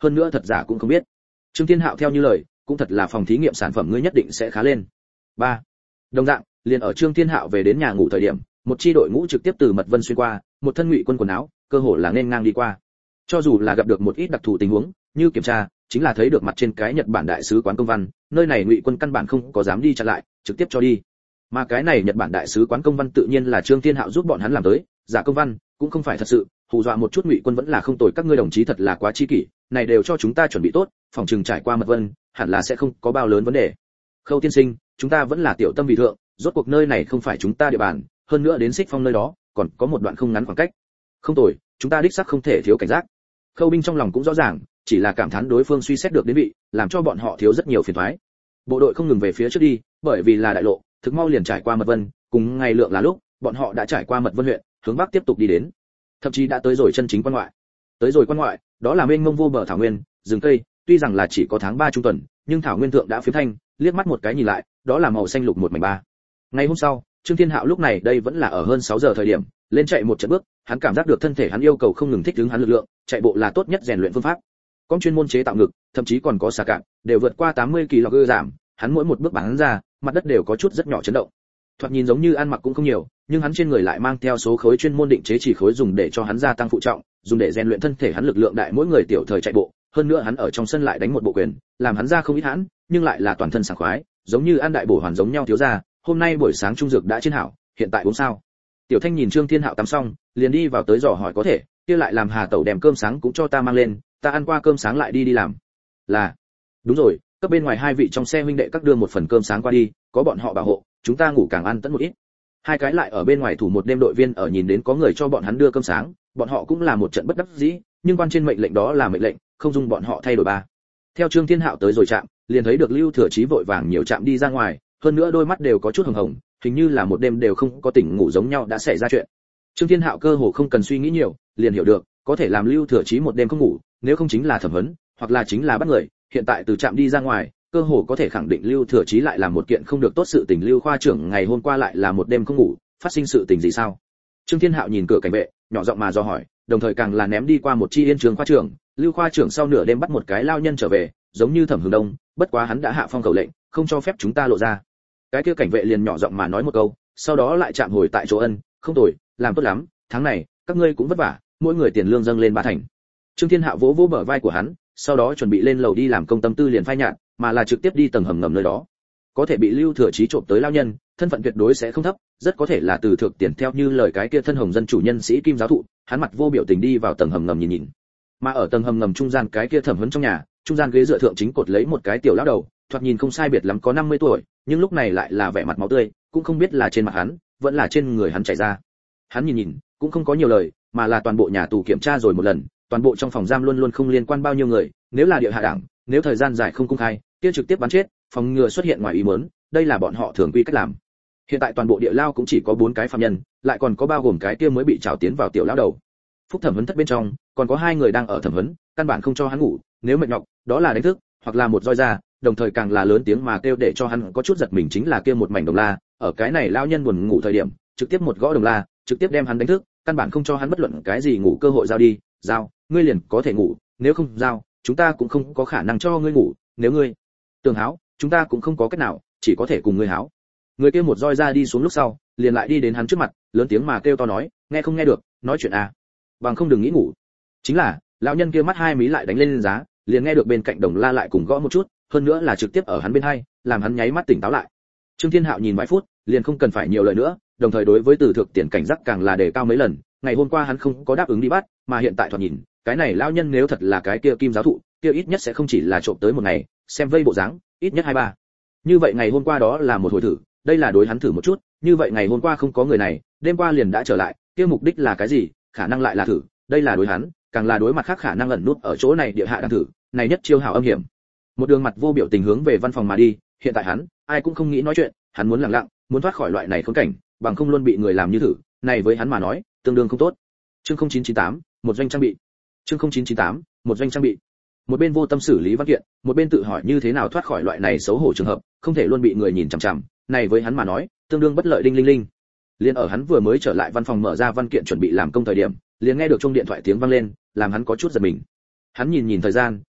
hơn nữa thật giả cũng không biết. Trương Thiên Hạo theo như lời, cũng thật là phòng thí nghiệm sản phẩm ngươi nhất định sẽ khá lên. 3. Đồng dạng, liền ở Trương Thiên Hạo về đến nhà ngủ thời điểm, một chi đội ngũ trực tiếp từ Mật Vân xuyên qua, một thân ngụy quân quần áo, cơ hồ là nên ngang đi qua. Cho dù là gặp được một ít đặc thù tình huống, như kiểm tra, chính là thấy được mặt trên cái Nhật Bản đại sứ quán công văn, nơi này ngụy quân căn bản không có dám đi chặn lại, trực tiếp cho đi. Mà cái này Nhật Bản đại sứ quán công văn tự nhiên là Trương Thiên Hạo giúp bọn hắn làm tới, giả công văn cũng không phải thật sự, hù dọa một chút ngụy quân vẫn là không tồi, các ngươi đồng chí thật là quá chi kỷ, này đều cho chúng ta chuẩn bị tốt, phòng trường trải qua Mật Vân, hẳn là sẽ không có bao lớn vấn đề. Khâu tiên sinh, chúng ta vẫn là tiểu tâm vì thượng, rốt cuộc nơi này không phải chúng ta địa bàn, hơn nữa đến Xích Phong nơi đó, còn có một đoạn không ngắn khoảng cách. Không tồi, chúng ta đích xác không thể thiếu cảnh giác. Khâu binh trong lòng cũng rõ ràng, chỉ là cảm thán đối phương suy xét được đến vị, làm cho bọn họ thiếu rất nhiều phiền toái. Bộ đội không ngừng về phía trước đi, bởi vì là đại lộ, thực mau liền trải qua Mật Vân, cùng ngày lượng là lúc, bọn họ đã trải qua Mật Vân huyện, hướng bắc tiếp tục đi đến. Thậm chí đã tới rồi chân chính quan ngoại. Tới rồi quan ngoại, đó là mênh mông vô bờ thảo nguyên, rừng cây, tuy rằng là chỉ có tháng 3 trung tuần, nhưng thảo nguyên thượng đã phiếm thanh, liếc mắt một cái nhìn lại, đó là màu xanh lục một mảnh ba. Ngày hôm sau, Trương Thiên Hạo lúc này đây vẫn là ở hơn 6 giờ thời điểm, lên chạy một trận bước, hắn cảm giác được thân thể hắn yêu cầu không ngừng thích ứng hắn lực lượng, chạy bộ là tốt nhất rèn luyện phương pháp. Có chuyên môn chế tạo ngực, thậm chí còn có xà cạn, đều vượt qua 80 kg giảm, hắn mỗi một bước bắn ra, mặt đất đều có chút rất nhỏ chấn động. Thoạt nhìn giống như ăn mặc cũng không nhiều, nhưng hắn trên người lại mang theo số khối chuyên môn định chế chỉ khối dùng để cho hắn gia tăng phụ trọng, dùng để rèn luyện thân thể hắn lực lượng đại mỗi người tiểu thời chạy bộ, hơn nữa hắn ở trong sân lại đánh một bộ quyền, làm hắn ra không ít hãn, nhưng lại là toàn thân sảng khoái, giống như ăn đại bổ hoàn giống nhau thiếu gia, hôm nay buổi sáng trung dược đã trên hảo, hiện tại uống sao? Tiểu Thanh nhìn Trương Thiên Hạo tắm xong, liền đi vào tới dò hỏi có thể, kia lại làm Hà tẩu đem cơm sáng cũng cho ta mang lên, ta ăn qua cơm sáng lại đi làm. Là. Đúng rồi, cấp bên ngoài hai vị trong xe huynh đệ các đưa một phần cơm sáng qua đi, có bọn họ bảo hộ, chúng ta ngủ càng ăn tận một ít. Hai cái lại ở bên ngoài thủ một đêm đội viên ở nhìn đến có người cho bọn hắn đưa cơm sáng, bọn họ cũng là một trận bất đắc dĩ, nhưng quan trên mệnh lệnh đó là mệnh lệnh, không dung bọn họ thay đổi ba. Theo Trương Thiên Hạo tới rồi trạm, liền thấy được Lưu Thừa Chí vội vàng nhiều trạm đi ra ngoài, hơn nữa đôi mắt đều có chút hồng hồng, hình như là một đêm đều không có tỉnh ngủ giống nhau đã xảy ra chuyện. Trương Thiên Hạo cơ hồ không cần suy nghĩ nhiều, liền hiểu được, có thể làm Lưu Thừa Chí một đêm không ngủ, nếu không chính là thẩm vấn, hoặc là chính là bắt người, hiện tại từ trạm đi ra ngoài, cơ hồ có thể khẳng định Lưu Thừa Chí lại làm một kiện không được tốt sự tình. Lưu khoa trưởng ngày hôm qua lại là một đêm không ngủ, phát sinh sự tình gì sao? Trương Thiên Hạo nhìn cửa cảnh vệ, nhỏ giọng mà dò hỏi, đồng thời càng là ném đi qua một chi yên trường khoa trưởng. Lưu khoa trưởng sau nửa đêm bắt một cái lao nhân trở về, giống như Thẩm Hưng Đông, bất quá hắn đã hạ phong khẩu lệnh, không cho phép chúng ta lộ ra. Cái kia cảnh vệ liền nhỏ giọng mà nói một câu, sau đó lại chạm hồi tại chỗ ân, không tồi, làm tốt lắm, tháng này các ngươi cũng vất vả, mỗi người tiền lương dâng lên 3 thành. Trương Thiên Hạo vỗ vỗ bờ vai của hắn, sau đó chuẩn bị lên lầu đi làm công, tâm tư liền phai nhạt, mà là trực tiếp đi tầng hầm ngầm nơi đó. Có thể bị Lưu Thừa Chí trộm tới lao nhân, thân phận tuyệt đối sẽ không thấp, rất có thể là từ thượng tiền theo như lời cái kia thân hồng dân chủ nhân sĩ Kim giáo thụ. Hắn mặt vô biểu tình đi vào tầng hầm ngầm nhìn nhìn. Mà ở tầng hầm ngầm trung gian cái kia thẩm vấn trong nhà, trung gian ghế dựa thượng chính cột lấy một cái tiểu lão đầu, thoạt nhìn không sai biệt lắm có 50 tuổi, nhưng lúc này lại là vẻ mặt máu tươi, cũng không biết là trên mặt hắn, vẫn là trên người hắn chảy ra. Hắn nhìn nhìn, cũng không có nhiều lời, mà là toàn bộ nhà tù kiểm tra rồi một lần, toàn bộ trong phòng giam luôn luôn không liên quan bao nhiêu người, nếu là địa hạ đảng, nếu thời gian dài không công khai, kia trực tiếp bắn chết, phòng ngừa xuất hiện ngoài ý muốn, đây là bọn họ thường quy cách làm. Hiện tại toàn bộ địa lao cũng chỉ có 4 cái phạm nhân, lại còn có bao gồm cái kia mới bị trảo tiến vào tiểu lão đầu. Phúc thẩm vấn thất bên trong, còn có 2 người đang ở thẩm vấn, căn bản không cho hắn ngủ, nếu mệt nhọc, đó là đánh thức, hoặc là một roi ra, đồng thời càng là lớn tiếng mà kêu để cho hắn có chút giật mình chính là kia một mảnh đồng la, ở cái này lão nhân buồn ngủ thời điểm, trực tiếp một gõ đồng la, trực tiếp đem hắn đánh thức, căn bản không cho hắn bất luận cái gì ngủ cơ hội. Giao đi, giao, ngươi liền có thể ngủ, nếu không giao, chúng ta cũng không có khả năng cho ngươi ngủ, nếu ngươi tưởng háo, chúng ta cũng không có cách nào, chỉ có thể cùng ngươi háo. Người kia một roi ra đi xuống lúc sau, liền lại đi đến hắn trước mặt, lớn tiếng mà kêu to nói, nghe không nghe được, nói chuyện à, bằng không đừng nghĩ ngủ. Chính là, lão nhân kia mắt hai mí lại đánh lên giá, liền nghe được bên cạnh đồng la lại cùng gõ một chút, hơn nữa là trực tiếp ở hắn bên hai, làm hắn nháy mắt tỉnh táo lại. Trương Thiên Hạo nhìn vài phút, liền không cần phải nhiều lời nữa, đồng thời đối với từ thực tiền cảnh giác càng là đề cao mấy lần. Ngày hôm qua hắn không có đáp ứng đi bắt, mà hiện tại thoạt nhìn, cái này lão nhân nếu thật là cái kia Kim giáo thụ, kia ít nhất sẽ không chỉ là trộm tới một ngày, xem vây bộ dáng, ít nhất 2-3. Như vậy ngày hôm qua đó là một hồi thử, đây là đối hắn thử một chút, như vậy ngày hôm qua không có người này, đêm qua liền đã trở lại, kia mục đích là cái gì? Khả năng lại là thử, đây là đối hắn, càng là đối mặt khác khả năng ẩn nút ở chỗ này địa hạ đang thử, này nhất chiêu hảo âm hiểm. Một đường mặt vô biểu tình hướng về văn phòng mà đi, hiện tại hắn, ai cũng không nghĩ nói chuyện, hắn muốn lặng lặng, muốn thoát khỏi loại này khốn cảnh, bằng không luôn bị người làm như thử, này với hắn mà nói, tương đương không tốt. Chương 0998, một doanh trang bị. Chương 0998, một doanh trang bị. Một bên vô tâm xử lý văn kiện, một bên tự hỏi như thế nào thoát khỏi loại này xấu hổ trường hợp, không thể luôn bị người nhìn chằm chằm, này với hắn mà nói, tương đương bất lợi đinh linh linh. Liên ở hắn vừa mới trở lại văn phòng mở ra văn kiện chuẩn bị làm công thời điểm, liền nghe được chuông điện thoại tiếng vang lên, làm hắn có chút giật mình. Hắn nhìn nhìn thời gian,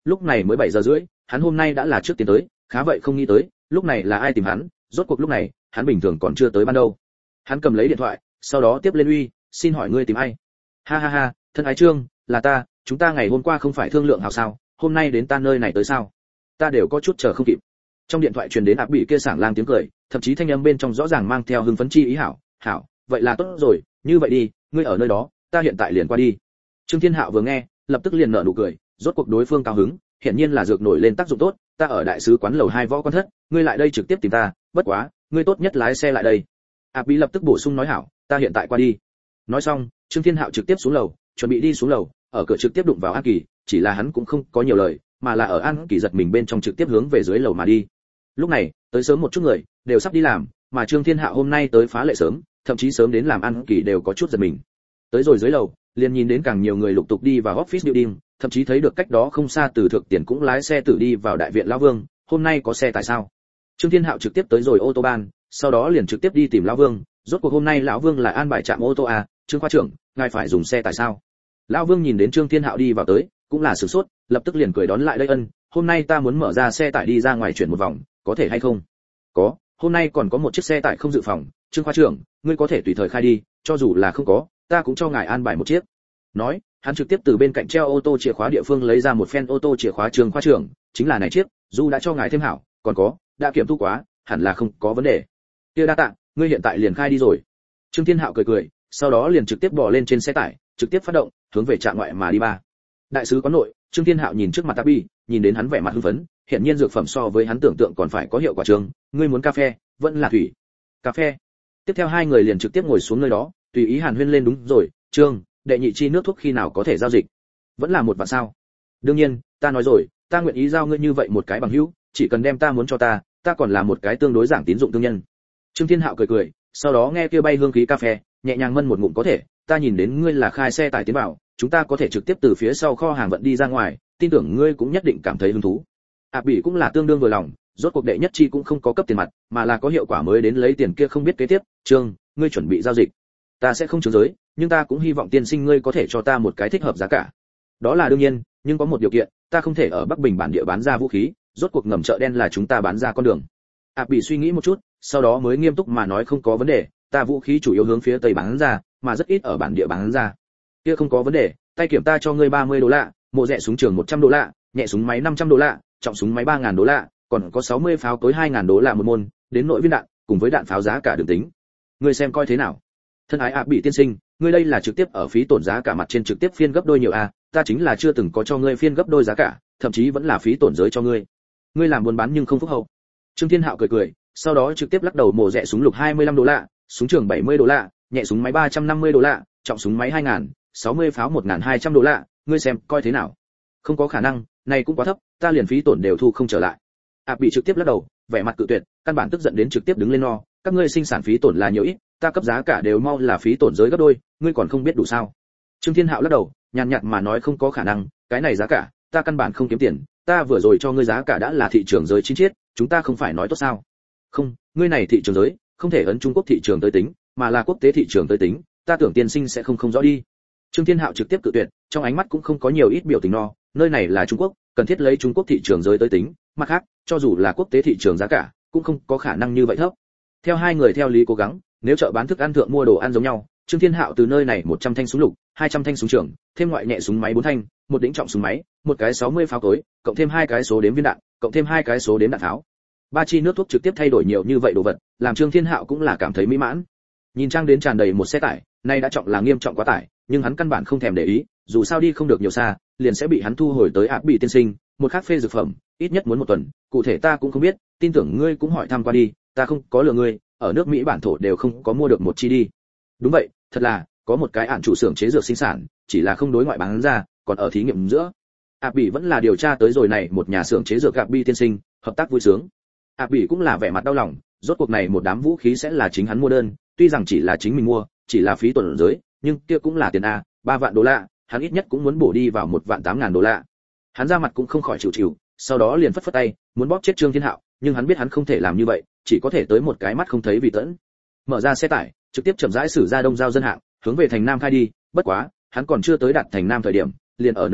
Lúc này mới 7 giờ rưỡi, hắn hôm nay đã là trước tiến tới, khá vậy không nghĩ tới, lúc này là ai tìm hắn, rốt cuộc lúc này, hắn bình thường còn chưa tới ban đâu. Hắn cầm lấy điện thoại, sau đó tiếp lên uy, xin hỏi ngươi tìm ai? Ha ha ha, thân ái Trương, là ta, chúng ta ngày hôm qua không phải thương lượng hảo sao, hôm nay đến ta nơi này tới sao? Ta đều có chút chờ không kịp. Trong điện thoại truyền đến áp bị kia sảng lang tiếng cười, thậm chí thanh âm bên trong rõ ràng mang theo hưng phấn chi ý. Hảo, hảo, vậy là tốt rồi, như vậy đi, ngươi ở nơi đó, ta hiện tại liền qua đi. Trương Thiên Hạo vừa nghe, lập tức liền nở nụ cười, rốt cuộc đối phương cao hứng, hiển nhiên là dược nổi lên tác dụng tốt, ta ở đại sứ quán lầu 2 võ quan thất, ngươi lại đây trực tiếp tìm ta, bất quá, ngươi tốt nhất lái xe lại đây. Áp bị lập tức bổ sung nói hảo, ta hiện tại qua đi. Nói xong, Trương Thiên Hạo trực tiếp xuống lầu, chuẩn bị đi xuống lầu, ở cửa trực tiếp đụng vào An Kỳ, chỉ là hắn cũng không có nhiều lời, mà là ở An Kỳ giật mình bên trong trực tiếp hướng về dưới lầu mà đi. Lúc này, tới sớm một chút người, đều sắp đi làm, mà Trương Thiên Hạo hôm nay tới phá lệ sớm, thậm chí sớm đến làm An Kỳ đều có chút giật mình. Tới rồi dưới lầu, liền nhìn đến càng nhiều người lục tục đi vào office building, thậm chí thấy được cách đó không xa Từ Thượng Tiền cũng lái xe tử đi vào đại viện lão Vương, hôm nay có xe tại sao? Trương Thiên Hạo trực tiếp tới rồi ô tô ban, sau đó liền trực tiếp đi tìm lão Vương, rốt cuộc hôm nay lão Vương là an bài trạm ô tô à, Trương khoa trưởng, ngài phải dùng xe tại sao? Lão Vương nhìn đến Trương Thiên Hạo đi vào tới, cũng là sửng sốt, lập tức liền cười đón lại đây. Ân, hôm nay ta muốn mở ra xe tải đi ra ngoài chuyển một vòng, có thể hay không? Có, hôm nay còn có một chiếc xe tải không dự phòng, Trương khoa trưởng, ngươi có thể tùy thời khai đi, cho dù là không có, ta cũng cho ngài an bài một chiếc. Nói, hắn trực tiếp từ bên cạnh treo ô tô chìa khóa địa phương lấy ra một phen ô tô chìa khóa. Trương khoa trưởng, chính là này chiếc, dù đã cho ngài thêm hảo, còn có, đã kiểm thu quá, hẳn là không có vấn đề. Kia đa tạ, ngươi hiện tại liền khai đi rồi. Trương Thiên Hạo cười cười, sau đó liền trực tiếp bò lên trên xe tải, trực tiếp phát động, hướng về trạm ngoại mà đi ba. Đại sứ quán nội, Trương Thiên Hạo nhìn trước mặt Tabi, nhìn đến hắn vẻ mặt hưng phấn, hiển nhiên dược phẩm so với hắn tưởng tượng còn phải có hiệu quả. Trương, ngươi muốn cà phê, vẫn là thủy? Cà phê. Tiếp theo hai người liền trực tiếp ngồi xuống nơi đó, tùy ý hàn huyên lên. Đúng rồi, Trương, đệ nhị chi nước thuốc khi nào có thể giao dịch? Vẫn là 1 vạn sao? Đương nhiên, ta nói rồi, ta nguyện ý giao ngươi như vậy một cái bằng hữu, chỉ cần đem ta muốn cho ta còn là một cái tương đối giảng tín dụng thương nhân. Trương Thiên Hạo cười cười, sau đó nghe kia bay hương khí cà phê, nhẹ nhàng mân một ngụm. Có thể, ta nhìn đến ngươi là khai xe tải tiến vào, chúng ta có thể trực tiếp từ phía sau kho hàng vận đi ra ngoài, tin tưởng ngươi cũng nhất định cảm thấy hứng thú. Bỉ cũng là tương đương vừa lòng, rốt cuộc đệ nhất chi cũng không có cấp tiền mặt, mà là có hiệu quả mới đến lấy tiền kia. Không biết kế tiếp, Trương, ngươi chuẩn bị giao dịch? Ta sẽ không trướng giới, nhưng ta cũng hy vọng tiên sinh ngươi có thể cho ta một cái thích hợp giá cả. Đó là đương nhiên, nhưng có một điều kiện, ta không thể ở Bắc Bình bản địa bán ra vũ khí, rốt cuộc ngầm chợ đen là chúng ta bán ra con đường. Bỉ suy nghĩ một chút, sau đó mới nghiêm túc mà nói, không có vấn đề, ta vũ khí chủ yếu hướng phía tây bán ra, mà rất ít ở bản địa bán ra. Kia không có vấn đề, tay kiểm ta cho ngươi $30, mộ rẻ súng trường $100, nhẹ súng máy $500, trọng súng máy $3000, còn có 60 pháo cối $2000 một môn, đến nội viên đạn, cùng với đạn pháo giá cả đường tính. Ngươi xem coi thế nào? Thân ái Bỉ tiên sinh, ngươi đây là trực tiếp ở phí tổn giá cả mặt trên trực tiếp phiên gấp đôi nhiều a, ta chính là chưa từng có cho ngươi phiên gấp đôi giá cả, thậm chí vẫn là phí tổn giới cho ngươi. Ngươi làm buôn bán nhưng không phúc hậu. Trương Thiên Hạo cười cười, sau đó trực tiếp lắc đầu. Mổ rẻ súng lục $25, súng trường $70, nhẹ súng máy $350, trọng súng máy 2000, 60 pháo $1200, ngươi xem coi thế nào? Không có khả năng, này cũng quá thấp, ta liền phí tổn đều thu không trở lại. Bị trực tiếp lắc đầu, vẻ mặt cự tuyệt, căn bản tức giận đến trực tiếp đứng lên no, các ngươi sinh sản phí tổn là nhiều ít, ta cấp giá cả đều mau là phí tổn giới gấp đôi, ngươi còn không biết đủ sao? Trương Thiên Hạo lắc đầu, nhàn nhạt mà nói, không có khả năng, cái này giá cả, ta căn bản không kiếm tiền, ta vừa rồi cho ngươi giá cả đã là thị trường giới chính chiết, chúng ta không phải nói tốt sao? Không, ngươi này thị trường giới, không thể ấn Trung Quốc thị trường tới tính, mà là quốc tế thị trường tới tính, ta tưởng tiên sinh sẽ không rõ đi. Trương Thiên Hạo trực tiếp cự tuyệt, trong ánh mắt cũng không có nhiều ít biểu tình no, nơi này là Trung Quốc, cần thiết lấy Trung Quốc thị trường giới tới tính, mặt khác, cho dù là quốc tế thị trường giá cả, cũng không có khả năng như vậy thấp. Theo hai người theo lý cố gắng, nếu chợ bán thức ăn thượng mua đồ ăn giống nhau, Trương Thiên Hạo từ nơi này 100 thanh súng lục, 200 thanh súng trường, thêm ngoại nhẹ súng máy 4 thanh, một đỉnh trọng súng máy, một cái 60 pháo cối, cộng thêm 2 cái số đếm viên đạn, cộng thêm 2 cái số đếm đạn pháo. 3 chi nước thuốc trực tiếp thay đổi nhiều như vậy đồ vật, làm Trương Thiên Hạo cũng là cảm thấy mỹ mãn. Nhìn trang đến tràn đầy một xe tải, nay đã trọng là nghiêm trọng quá tải, nhưng hắn căn bản không thèm để ý, dù sao đi không được nhiều xa, liền sẽ bị hắn thu hồi tới Bị tiên sinh, một khác phê dược phẩm, ít nhất muốn 1 tuần, cụ thể ta cũng không biết, tin tưởng ngươi cũng hỏi thăm qua đi, ta không có lừa ngươi, ở nước Mỹ bản thổ đều không có mua được một chi đi. Đúng vậy, thật là, có một cái chủ xưởng chế dược sinh sản, chỉ là không đối ngoại bán ra, còn ở thí nghiệm giữa. Bị vẫn là điều tra tới rồi này một nhà xưởng chế dược gặp Bi tiên sinh, hợp tác vui sướng. Bị cũng là vẻ mặt đau lòng, rốt cuộc này một đám vũ khí sẽ là chính hắn mua đơn, tuy rằng chỉ là chính mình mua, chỉ là phí tuần giới, nhưng kia cũng là tiền a, $3 vạn, hắn ít nhất cũng muốn bổ đi vào $1,800,000. Hắn ra mặt cũng không khỏi chịu, sau đó liền phất phất tay, muốn bóp chết Trương Thiên Hạo, nhưng hắn biết hắn không thể làm như vậy, chỉ có thể tới một cái mắt không thấy vì tẫn. Mở ra xe tải, trực tiếp chậm rãi xử ra đông giao dân hạng, hướng về thành Nam khai đi, bất quá, hắn còn chưa tới đạt thành Nam thời điểm, liền ở nửa đường thượng,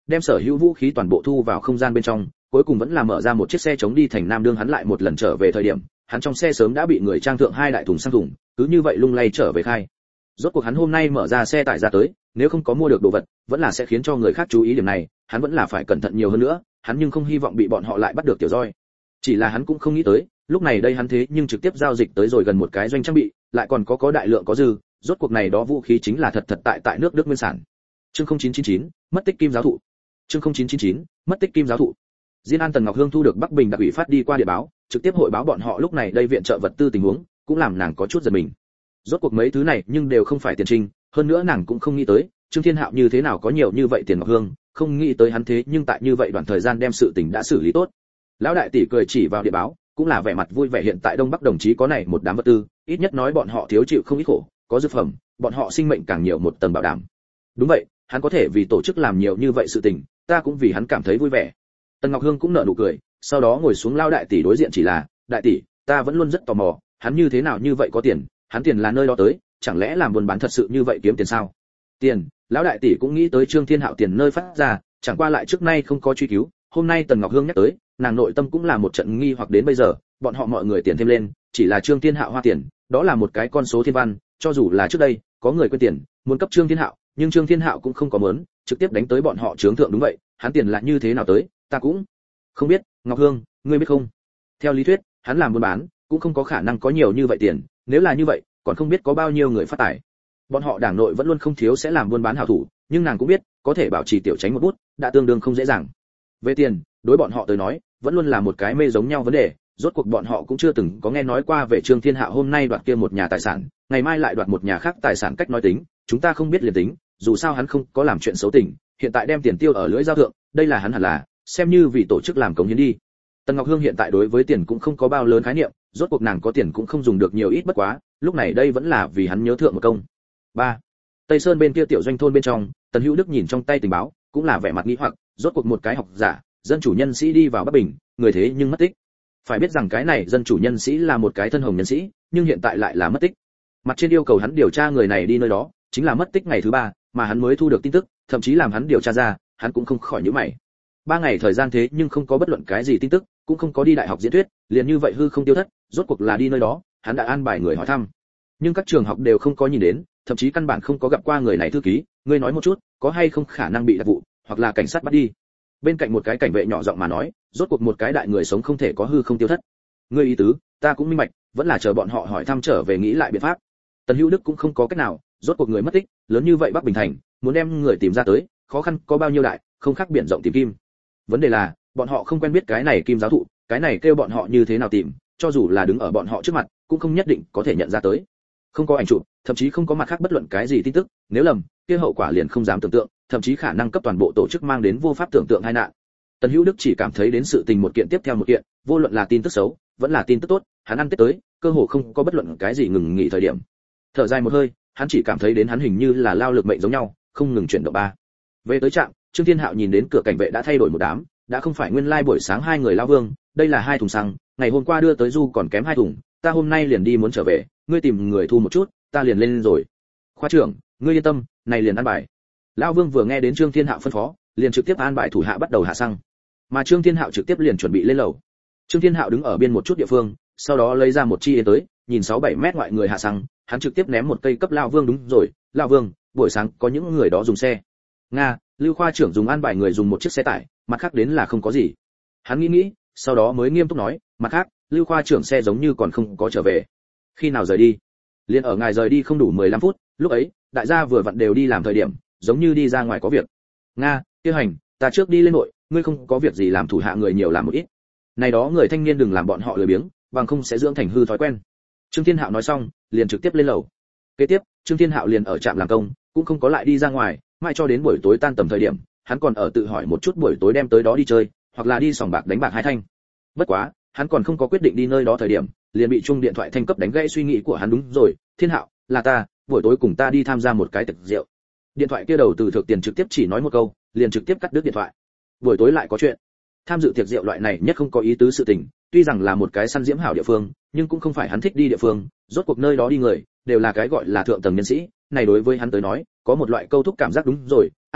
đem sở hữu vũ khí toàn bộ thu vào không gian bên trong, cuối cùng vẫn là mở ra một chiếc xe chống đi thành Nam Đương. Hắn lại một lần trở về thời điểm, hắn trong xe sớm đã bị người trang thượng 2 đại thùng xăng thùng, cứ như vậy lung lay trở về khai. Rốt cuộc hắn hôm nay mở ra xe tải ra tới, nếu không có mua được đồ vật, vẫn là sẽ khiến cho người khác chú ý điểm này, hắn vẫn là phải cẩn thận nhiều hơn nữa, hắn nhưng không hy vọng bị bọn họ lại bắt được tiểu roi. Chỉ là hắn cũng không nghĩ tới, lúc này đây hắn thế nhưng trực tiếp giao dịch tới rồi gần một cái doanh trang bị, lại còn có đại lượng có dư, rốt cuộc này đó vũ khí chính là thật tại nước Đức nguyên sản. Chương 0999, mất tích kim giáo thụ. Chương 0999, mất tích kim giáo thụ. Diên An Tần Ngọc Hương thu được Bắc Bình đặc ủy phát đi qua địa báo, trực tiếp hội báo bọn họ lúc này đây viện trợ vật tư tình huống, cũng làm nàng có chút giật mình. Rốt cuộc mấy thứ này nhưng đều không phải tiền trinh, hơn nữa nàng cũng không nghĩ tới, Trương Thiên Hạo như thế nào có nhiều như vậy tiền Ngọc Hương, không nghĩ tới hắn thế nhưng tại như vậy đoạn thời gian đem sự tình đã xử lý tốt. Lão đại tỷ cười chỉ vào địa báo, cũng là vẻ mặt vui vẻ, hiện tại Đông Bắc đồng chí có này một đám vật tư, ít nhất nói bọn họ thiếu chịu không ít khổ, có dược phẩm, bọn họ sinh mệnh càng nhiều một tầng bảo đảm. Đúng vậy, hắn có thể vì tổ chức làm nhiều như vậy sự tình, ta cũng vì hắn cảm thấy vui vẻ. Tần Ngọc Hương cũng nở nụ cười, sau đó ngồi xuống lao đại tỷ đối diện, chỉ là, đại tỷ, ta vẫn luôn rất tò mò, hắn như thế nào như vậy có tiền, hắn tiền là nơi đó tới, chẳng lẽ làm buôn bán thật sự như vậy kiếm tiền sao? Tiền, lão đại tỷ cũng nghĩ tới Trương Thiên Hạo tiền nơi phát ra, chẳng qua lại trước nay không có truy cứu, hôm nay Tần Ngọc Hương nhắc tới, nàng nội tâm cũng là một trận nghi hoặc, đến bây giờ, bọn họ mọi người tiền thêm lên, chỉ là Trương Thiên Hạo hoa tiền, đó là một cái con số thiên văn, cho dù là trước đây, có người quên tiền, muốn cấp Trương Thiên Hạo, nhưng Trương Thiên Hạo cũng không có muốn, trực tiếp đánh tới bọn họ chướng thượng. Đúng vậy, hắn tiền là như thế nào tới, ta cũng không biết. Ngọc Hương, ngươi biết không? Theo lý thuyết, hắn làm buôn bán, cũng không có khả năng có nhiều như vậy tiền, nếu là như vậy, còn không biết có bao nhiêu người phát tài. Bọn họ đảng nội vẫn luôn không thiếu sẽ làm buôn bán hảo thủ, nhưng nàng cũng biết, có thể bảo trì tiểu tránh một bút, đã tương đương không dễ dàng. Về tiền, đối bọn họ tới nói, vẫn luôn là một cái mê giống nhau vấn đề, rốt cuộc bọn họ cũng chưa từng có nghe nói qua về Trương Thiên Hạo hôm nay đoạt kia một nhà tài sản, ngày mai lại đoạt một nhà khác tài sản, cách nói tính, chúng ta không biết liền tính, dù sao hắn không có làm chuyện xấu tình, hiện tại đem tiền tiêu ở lưỡi dao thượng, đây là hắn hẳn là xem như vì tổ chức làm cống hiến đi. Tần Ngọc Hương hiện tại đối với tiền cũng không có bao lớn khái niệm, rốt cuộc nàng có tiền cũng không dùng được nhiều ít, bất quá, lúc này đây vẫn là vì hắn nhớ thượng một công. 3. Tây Sơn bên kia tiểu doanh thôn bên trong, Tần Hữu Đức nhìn trong tay tình báo, cũng là vẻ mặt nghi hoặc, rốt cuộc một cái học giả, dân chủ nhân sĩ đi vào Bắc Bình, người thế nhưng mất tích. Phải biết rằng cái này dân chủ nhân sĩ là một cái thân hồng nhân sĩ, nhưng hiện tại lại là mất tích. Mặt trên yêu cầu hắn điều tra người này đi nơi đó, chính là mất tích ngày thứ 3, mà hắn mới thu được tin tức, thậm chí làm hắn điều tra ra, hắn cũng không khỏi nhíu mày. 3 ngày thời gian thế nhưng không có bất luận cái gì tin tức, cũng không có đi đại học diễn thuyết, liền như vậy hư không tiêu thất, rốt cuộc là đi nơi đó, hắn đã an bài người hỏi thăm. Nhưng các trường học đều không có nhìn đến, thậm chí căn bản không có gặp qua người này thư ký, ngươi nói một chút, có hay không khả năng bị đặc vụ, hoặc là cảnh sát bắt đi. Bên cạnh một cái cảnh vệ nhỏ giọng mà nói, rốt cuộc một cái đại người sống không thể có hư không tiêu thất. Ngươi ý tứ, ta cũng minh bạch, vẫn là chờ bọn họ hỏi thăm trở về nghĩ lại biện pháp. Tần Hữu Đức cũng không có cách nào, rốt cuộc người mất tích, lớn như vậy Bắc Bình thành, muốn đem người tìm ra tới, khó khăn có bao nhiêu đại, không khác biển rộng tìm kim. Vấn đề là, bọn họ không quen biết cái này kim giáo thụ, cái này kêu bọn họ như thế nào tìm, cho dù là đứng ở bọn họ trước mặt, cũng không nhất định có thể nhận ra tới. Không có ảnh chụp, thậm chí không có mặt khác bất luận cái gì tin tức, nếu lầm, kia hậu quả liền không dám tưởng tượng, thậm chí khả năng cấp toàn bộ tổ chức mang đến vô pháp tưởng tượng tai nạn. Tần Hữu Đức chỉ cảm thấy đến sự tình một kiện tiếp theo một kiện, vô luận là tin tức xấu, vẫn là tin tức tốt, hắn ăn Tết tới, cơ hồ không có bất luận cái gì ngừng nghỉ thời điểm. Thở dài một hơi, hắn chỉ cảm thấy đến hắn hình như là lao lực mệnh giống nhau, không ngừng chuyển động ba. Về tới trạm, Trương Thiên Hạo nhìn đến cửa cảnh vệ đã thay đổi một đám, đã không phải nguyên lai buổi sáng 2 người lao vương, đây là 2 thùng xăng, ngày hôm qua đưa tới Du còn kém 2 thùng, ta hôm nay liền đi muốn trở về, ngươi tìm người thu một chút, ta liền lên rồi. Khoa trưởng, ngươi yên tâm, này liền an bài. Lão Vương vừa nghe đến Trương Thiên Hạo phân phó, liền trực tiếp an bài thủ hạ bắt đầu hạ xăng. Mà Trương Thiên Hạo trực tiếp liền chuẩn bị lên lầu. Trương Thiên Hạo đứng ở bên một chút địa phương, sau đó lấy ra một chi yến tới, nhìn 6-7 mét ngoại người hạ xăng, hắn trực tiếp ném một cây cấp Lão Vương. Đúng rồi, Lão Vương, buổi sáng có những người đó dùng xe. Nga, Lưu khoa trưởng dùng an bài người dùng một chiếc xe tải, mặt khác đến là không có gì. Hắn nghĩ, sau đó mới nghiêm túc nói, mặt khác, Lưu khoa trưởng xe giống như còn không có trở về. Khi nào rời đi? Liên ở ngài rời đi không đủ 15 phút, lúc ấy, đại gia vừa vặn đều đi làm thời điểm, giống như đi ra ngoài có việc. Nga, kia hành, ta trước đi lên nội, ngươi không có việc gì làm thủ hạ người nhiều làm một ít. Này đó người thanh niên đừng làm bọn họ lười biếng, bằng không sẽ dưỡng thành hư thói quen. Trương Thiên Hạo nói xong, liền trực tiếp lên lầu. Kế tiếp, Trương Thiên Hạo liền ở trạm làm công, cũng không có lại đi ra ngoài, mãi cho đến buổi tối tan tầm thời điểm, hắn còn ở tự hỏi một chút buổi tối đem tới đó đi chơi, hoặc là đi sòng bạc đánh bạc hai thanh. Bất quá, hắn còn không có quyết định đi nơi đó thời điểm, liền bị chuông điện thoại thanh cấp đánh gãy suy nghĩ của hắn. Đúng rồi, Thiên Hạo, là ta, buổi tối cùng ta đi tham gia một cái tiệc rượu. Điện thoại kia đầu từ Thượng Tiền trực tiếp chỉ nói một câu, liền trực tiếp cắt đứt điện thoại. Buổi tối lại có chuyện. Tham dự tiệc rượu loại này nhất không có ý tứ sự tình, tuy rằng là một cái săn diễm hảo địa phương, nhưng cũng không phải hắn thích đi địa phương, rốt cuộc nơi đó đi người đều là cái gọi là thượng tầng nhân sĩ, này đối với hắn tới nói, có một loại câu thúc cảm giác. Đúng rồi, An tỷ,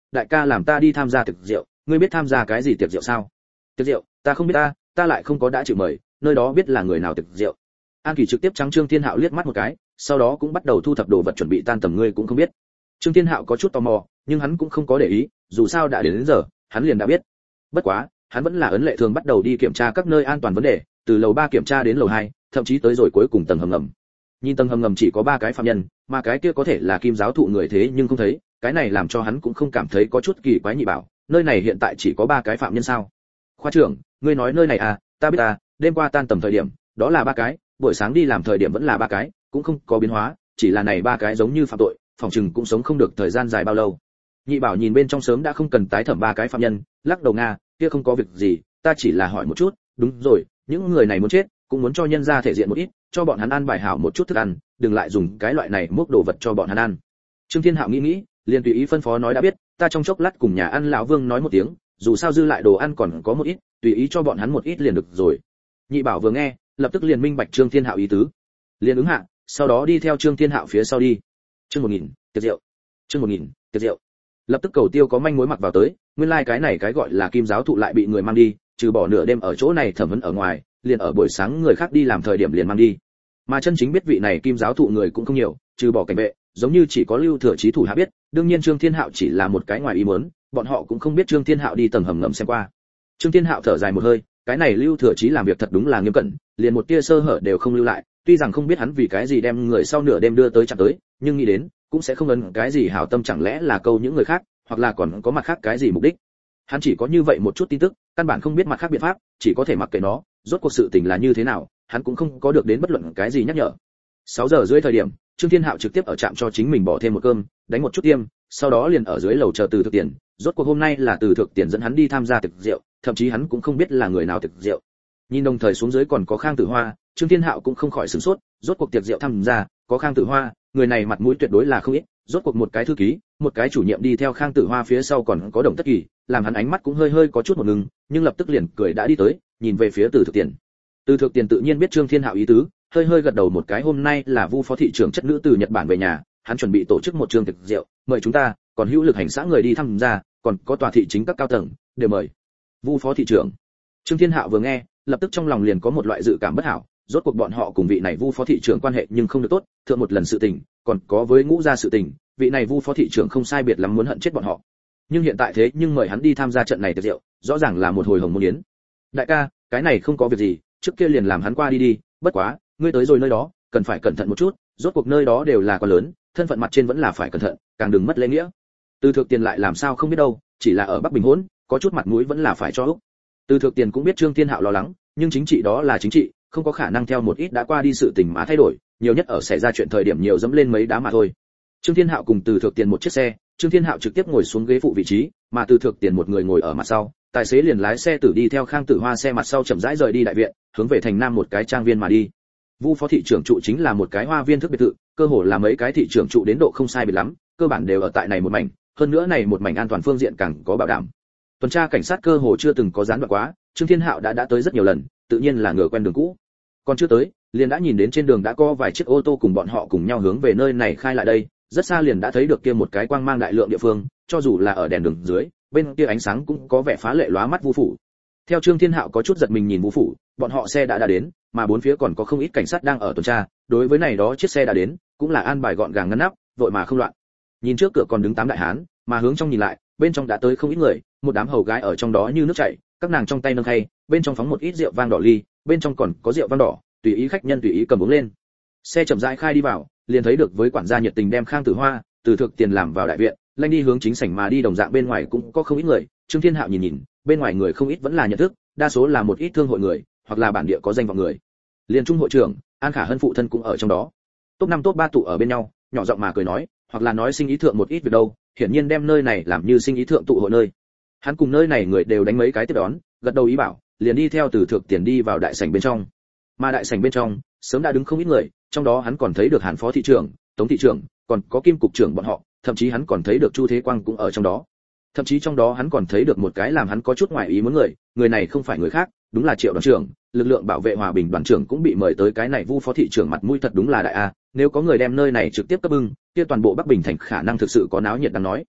đại ca làm ta đi tham gia tiệc rượu, ngươi biết tham gia cái gì tiệc rượu sao? Tiệc rượu, ta không biết ta lại không có đã chịu mời, nơi đó biết là người nào tiệc rượu. An Kỳ trực tiếp trắng Trương Thiên Hạo liếc mắt một cái, sau đó cũng bắt đầu thu thập đồ vật chuẩn bị tan tầm, ngươi cũng không biết. Trương Thiên Hạo có chút tò mò, nhưng hắn cũng không có để ý, dù sao đã đến giờ, hắn liền đã biết. Bất quá, hắn vẫn là ấn lệ thường bắt đầu đi kiểm tra các nơi an toàn vấn đề, từ lầu 3 kiểm tra đến lầu 2, thậm chí tới rồi cuối cùng tầng hầm ngầm. Nhìn tầng hầm ngầm chỉ có 3 cái phạm nhân, mà cái kia có thể là Kim giáo thụ người thế nhưng không thấy, cái này làm cho hắn cũng không cảm thấy có chút kỳ quái. Nhị bảo, nơi này hiện tại chỉ có 3 cái phạm nhân sao? Khoa trưởng, ngươi nói nơi này à, ta biết à, đêm qua tan tầm thời điểm, đó là 3 cái, buổi sáng đi làm thời điểm vẫn là 3 cái, cũng không có biến hóa, chỉ là này 3 cái giống như phạm tội, phòng trừng cũng sống không được thời gian dài bao lâu. Nhị bảo nhìn bên trong sớm đã không cần tái thẩm 3 cái phạm nhân, lắc đầu nga, kia không có việc gì, ta chỉ là hỏi một chút, đúng rồi, những người này muốn chết, cũng muốn cho nhân gia thể diện một ít, cho bọn hắn ăn bài hảo một chút thức ăn, đừng lại dùng cái loại này múc đồ vật cho bọn hắn ăn. Trương Thiên Hạo nghĩ, liền tùy ý phân phó nói đã biết, ta trong chốc lát cùng nhà ăn lão Vương nói một tiếng, dù sao dư lại đồ ăn còn có một ít, tùy ý cho bọn hắn một ít liền được rồi. Nhị bảo vừa nghe, lập tức liền minh bạch Trương Thiên Hạo ý tứ, liền ứng hạ, sau đó đi theo Trương Thiên Hạo phía sau đi. Chương 1000, tiệc rượu. Chương 1000, tiệc rượu. Lập tức Cầu Tiêu có manh mối mặc vào tới, nguyên lai cái này cái gọi là Kim giáo thụ lại bị người mang đi, trừ bỏ nửa đêm ở chỗ này thẩm vấn ở ngoài, liền ở buổi sáng người khác đi làm thời điểm liền mang đi. Mà chân chính biết vị này Kim giáo thụ người cũng không nhiều, trừ bỏ cảnh vệ, giống như chỉ có Lưu Thừa Chí thủ hạ biết, đương nhiên Trương Thiên Hạo chỉ là một cái ngoài ý muốn, bọn họ cũng không biết Trương Thiên Hạo đi tầng hầm ngầm xem qua. Trương Thiên Hạo thở dài một hơi, cái này Lưu Thừa Chí làm việc thật đúng là nghiêm cẩn, liền một tia sơ hở đều không lưu lại, tuy rằng không biết hắn vì cái gì đem người sau nửa đêm đưa tới chặn tới, nhưng nghĩ đến cũng sẽ không ấn cái gì hảo tâm, chẳng lẽ là câu những người khác, hoặc là còn có mặt khác cái gì mục đích. Hắn chỉ có như vậy một chút tin tức, căn bản không biết mặt khác biện pháp, chỉ có thể mặc kệ nó, rốt cuộc sự tình là như thế nào, hắn cũng không có được đến bất luận cái gì nhắc nhở. 6 giờ rưỡi thời điểm, Trương Thiên Hạo trực tiếp ở trạm cho chính mình bỏ thêm một cơm, đánh một chút tiêm, sau đó liền ở dưới lầu chờ Từ Thực Tiền. Rốt cuộc hôm nay là Từ Thực Tiền dẫn hắn đi tham gia tiệc rượu, thậm chí hắn cũng không biết là người nào tiệc rượu. Nhìn đồng thời xuống dưới còn có Khang Tử Hoa, Trương Thiên Hạo cũng không khỏi sửng sốt, rốt cuộc tiệc rượu tham gia, có Khang Tử Hoa, người này mặt mũi tuyệt đối là không ít, rốt cuộc một cái thư ký, một cái chủ nhiệm đi theo Khang Tử Hoa phía sau còn có Đồng Tất Kỳ, làm hắn ánh mắt cũng hơi hơi có chút một ngừng, nhưng lập tức liền cười đã đi tới, nhìn về phía Từ Thực Tiền. Từ Thực Tiền tự nhiên biết Trương Thiên Hạo ý tứ, hơi hơi gật đầu một cái, hôm nay là Vu phó thị trưởng chất nữ từ Nhật Bản về nhà, hắn chuẩn bị tổ chức một trường tiệc rượu, mời chúng ta, còn hữu lực hành xã người đi tham gia, còn có tòa thị chính các cao tầng, đều mời. Vu phó thị trưởng. Trương Thiên Hạo vừa nghe, lập tức trong lòng liền có một loại dự cảm bất hảo, rốt cuộc bọn họ cùng vị này Vu phó thị trưởng quan hệ nhưng không được tốt, thượng một lần sự tình, còn có với Ngũ gia sự tình, vị này Vu phó thị trưởng không sai biệt lắm muốn hận chết bọn họ. Nhưng hiện tại thế nhưng mời hắn đi tham gia trận này tiệc rượu, rõ ràng là một hồi hồng môn yến. Đại ca, cái này không có việc gì, trước kia liền làm hắn qua đi đi, bất quá, ngươi tới rồi nơi đó, cần phải cẩn thận một chút, rốt cuộc nơi đó đều là quá lớn, thân phận mặt trên vẫn là phải cẩn thận, càng đừng mất lễ nghĩa. Từ Thực Tiền lại làm sao không biết đâu, chỉ là ở Bắc Bình hỗn, có chút mặt mũi vẫn là phải cho Úc. Từ Thực Tiền cũng biết Trương Thiên Hạo lo lắng, nhưng chính trị đó là chính trị, không có khả năng theo một ít đã qua đi sự tình mà thay đổi, nhiều nhất ở xảy ra chuyện thời điểm nhiều dẫm lên mấy đá mà thôi. Trương Thiên Hạo cùng Từ Thực Tiền một chiếc xe, Trương Thiên Hạo trực tiếp ngồi xuống ghế phụ vị trí, mà Từ Thực Tiền một người ngồi ở mặt sau, tài xế liền lái xe tử đi theo Khang Tử Hoa xe mặt sau chậm rãi rời đi đại viện, hướng về thành nam một cái trang viên mà đi. Vu phó thị trưởng trụ chính là một cái hoa viên thức biệt thự, cơ hồ là mấy cái thị trưởng trụ đến độ không sai biệt lắm, cơ bản đều ở tại này một mảnh, hơn nữa này một mảnh an toàn phương diện càng có bảo đảm. Tuần tra cảnh sát cơ hồ chưa từng có gián đoạn quá, Trương Thiên Hạo đã tới rất nhiều lần, tự nhiên là ngựa quen đường cũ. Còn chưa tới, liền đã nhìn đến trên đường đã có vài chiếc ô tô cùng bọn họ cùng nhau hướng về nơi này khai lại đây, rất xa liền đã thấy được kia một cái quang mang đại lượng địa phương, cho dù là ở đèn đường dưới, bên kia ánh sáng cũng có vẻ phá lệ lóa mắt Vu phủ. Theo Trương Thiên Hạo có chút giật mình nhìn Vu phủ, bọn họ xe đã đến, mà bốn phía còn có không ít cảnh sát đang ở tuần tra, đối với này đó chiếc xe đã đến, cũng là an bài gọn gàng ngăn nắp, vội mà không loạn. Nhìn trước cửa còn đứng 8 đại hán, mà hướng trong nhìn lại, bên trong đã tới không ít người, một đám hầu gái ở trong đó như nước chảy, các nàng trong tay nâng khay, bên trong phóng một ít rượu vang đỏ ly, bên trong còn có rượu vang đỏ, tùy ý khách nhân tùy ý cầm uống lên. Xe chậm rãi khai đi vào, liền thấy được với quản gia nhiệt tình đem Khang Tử Hoa, Từ Thực Tiền làm vào đại viện, lanh đi hướng chính sảnh mà đi, đồng dạng bên ngoài cũng có không ít người. Trương Thiên Hạo nhìn, bên ngoài người không ít vẫn là nhận thức, đa số là một ít thương hội người, hoặc là bản địa có danh vọng người. Liên trung hội trưởng An Khả Hân phụ thân cũng ở trong đó. Top 5 top 3 tụ ở bên nhau, nhỏ giọng mà cười nói, hoặc là nói sinh ý thượng một ít việc đâu, hiển nhiên đem nơi này làm như sinh ý thượng tụ hội nơi. Hắn cùng nơi này người đều đánh mấy cái tiếp đón, gật đầu ý bảo, liền đi theo Từ Thực Tiền đi vào đại sảnh bên trong. Mà đại sảnh bên trong, sớm đã đứng không ít người, trong đó hắn còn thấy được Hàn phó thị trưởng, Tống thị trưởng, còn có Kim cục trưởng bọn họ, thậm chí hắn còn thấy được Chu Thế Quang cũng ở trong đó. Thậm chí trong đó hắn còn thấy được một cái làm hắn có chút ngoài ý muốn người này không phải người khác, đúng là Triệu đoàn trưởng, lực lượng bảo vệ hòa bình đoàn trưởng cũng bị mời tới, cái này Vu phó thị trưởng mặt mũi thật đúng là đại a, nếu có người đem nơi này trực tiếp cấp bưng, kia toàn bộ Bắc Bình thành khả năng thực sự có náo nhiệt đang nói.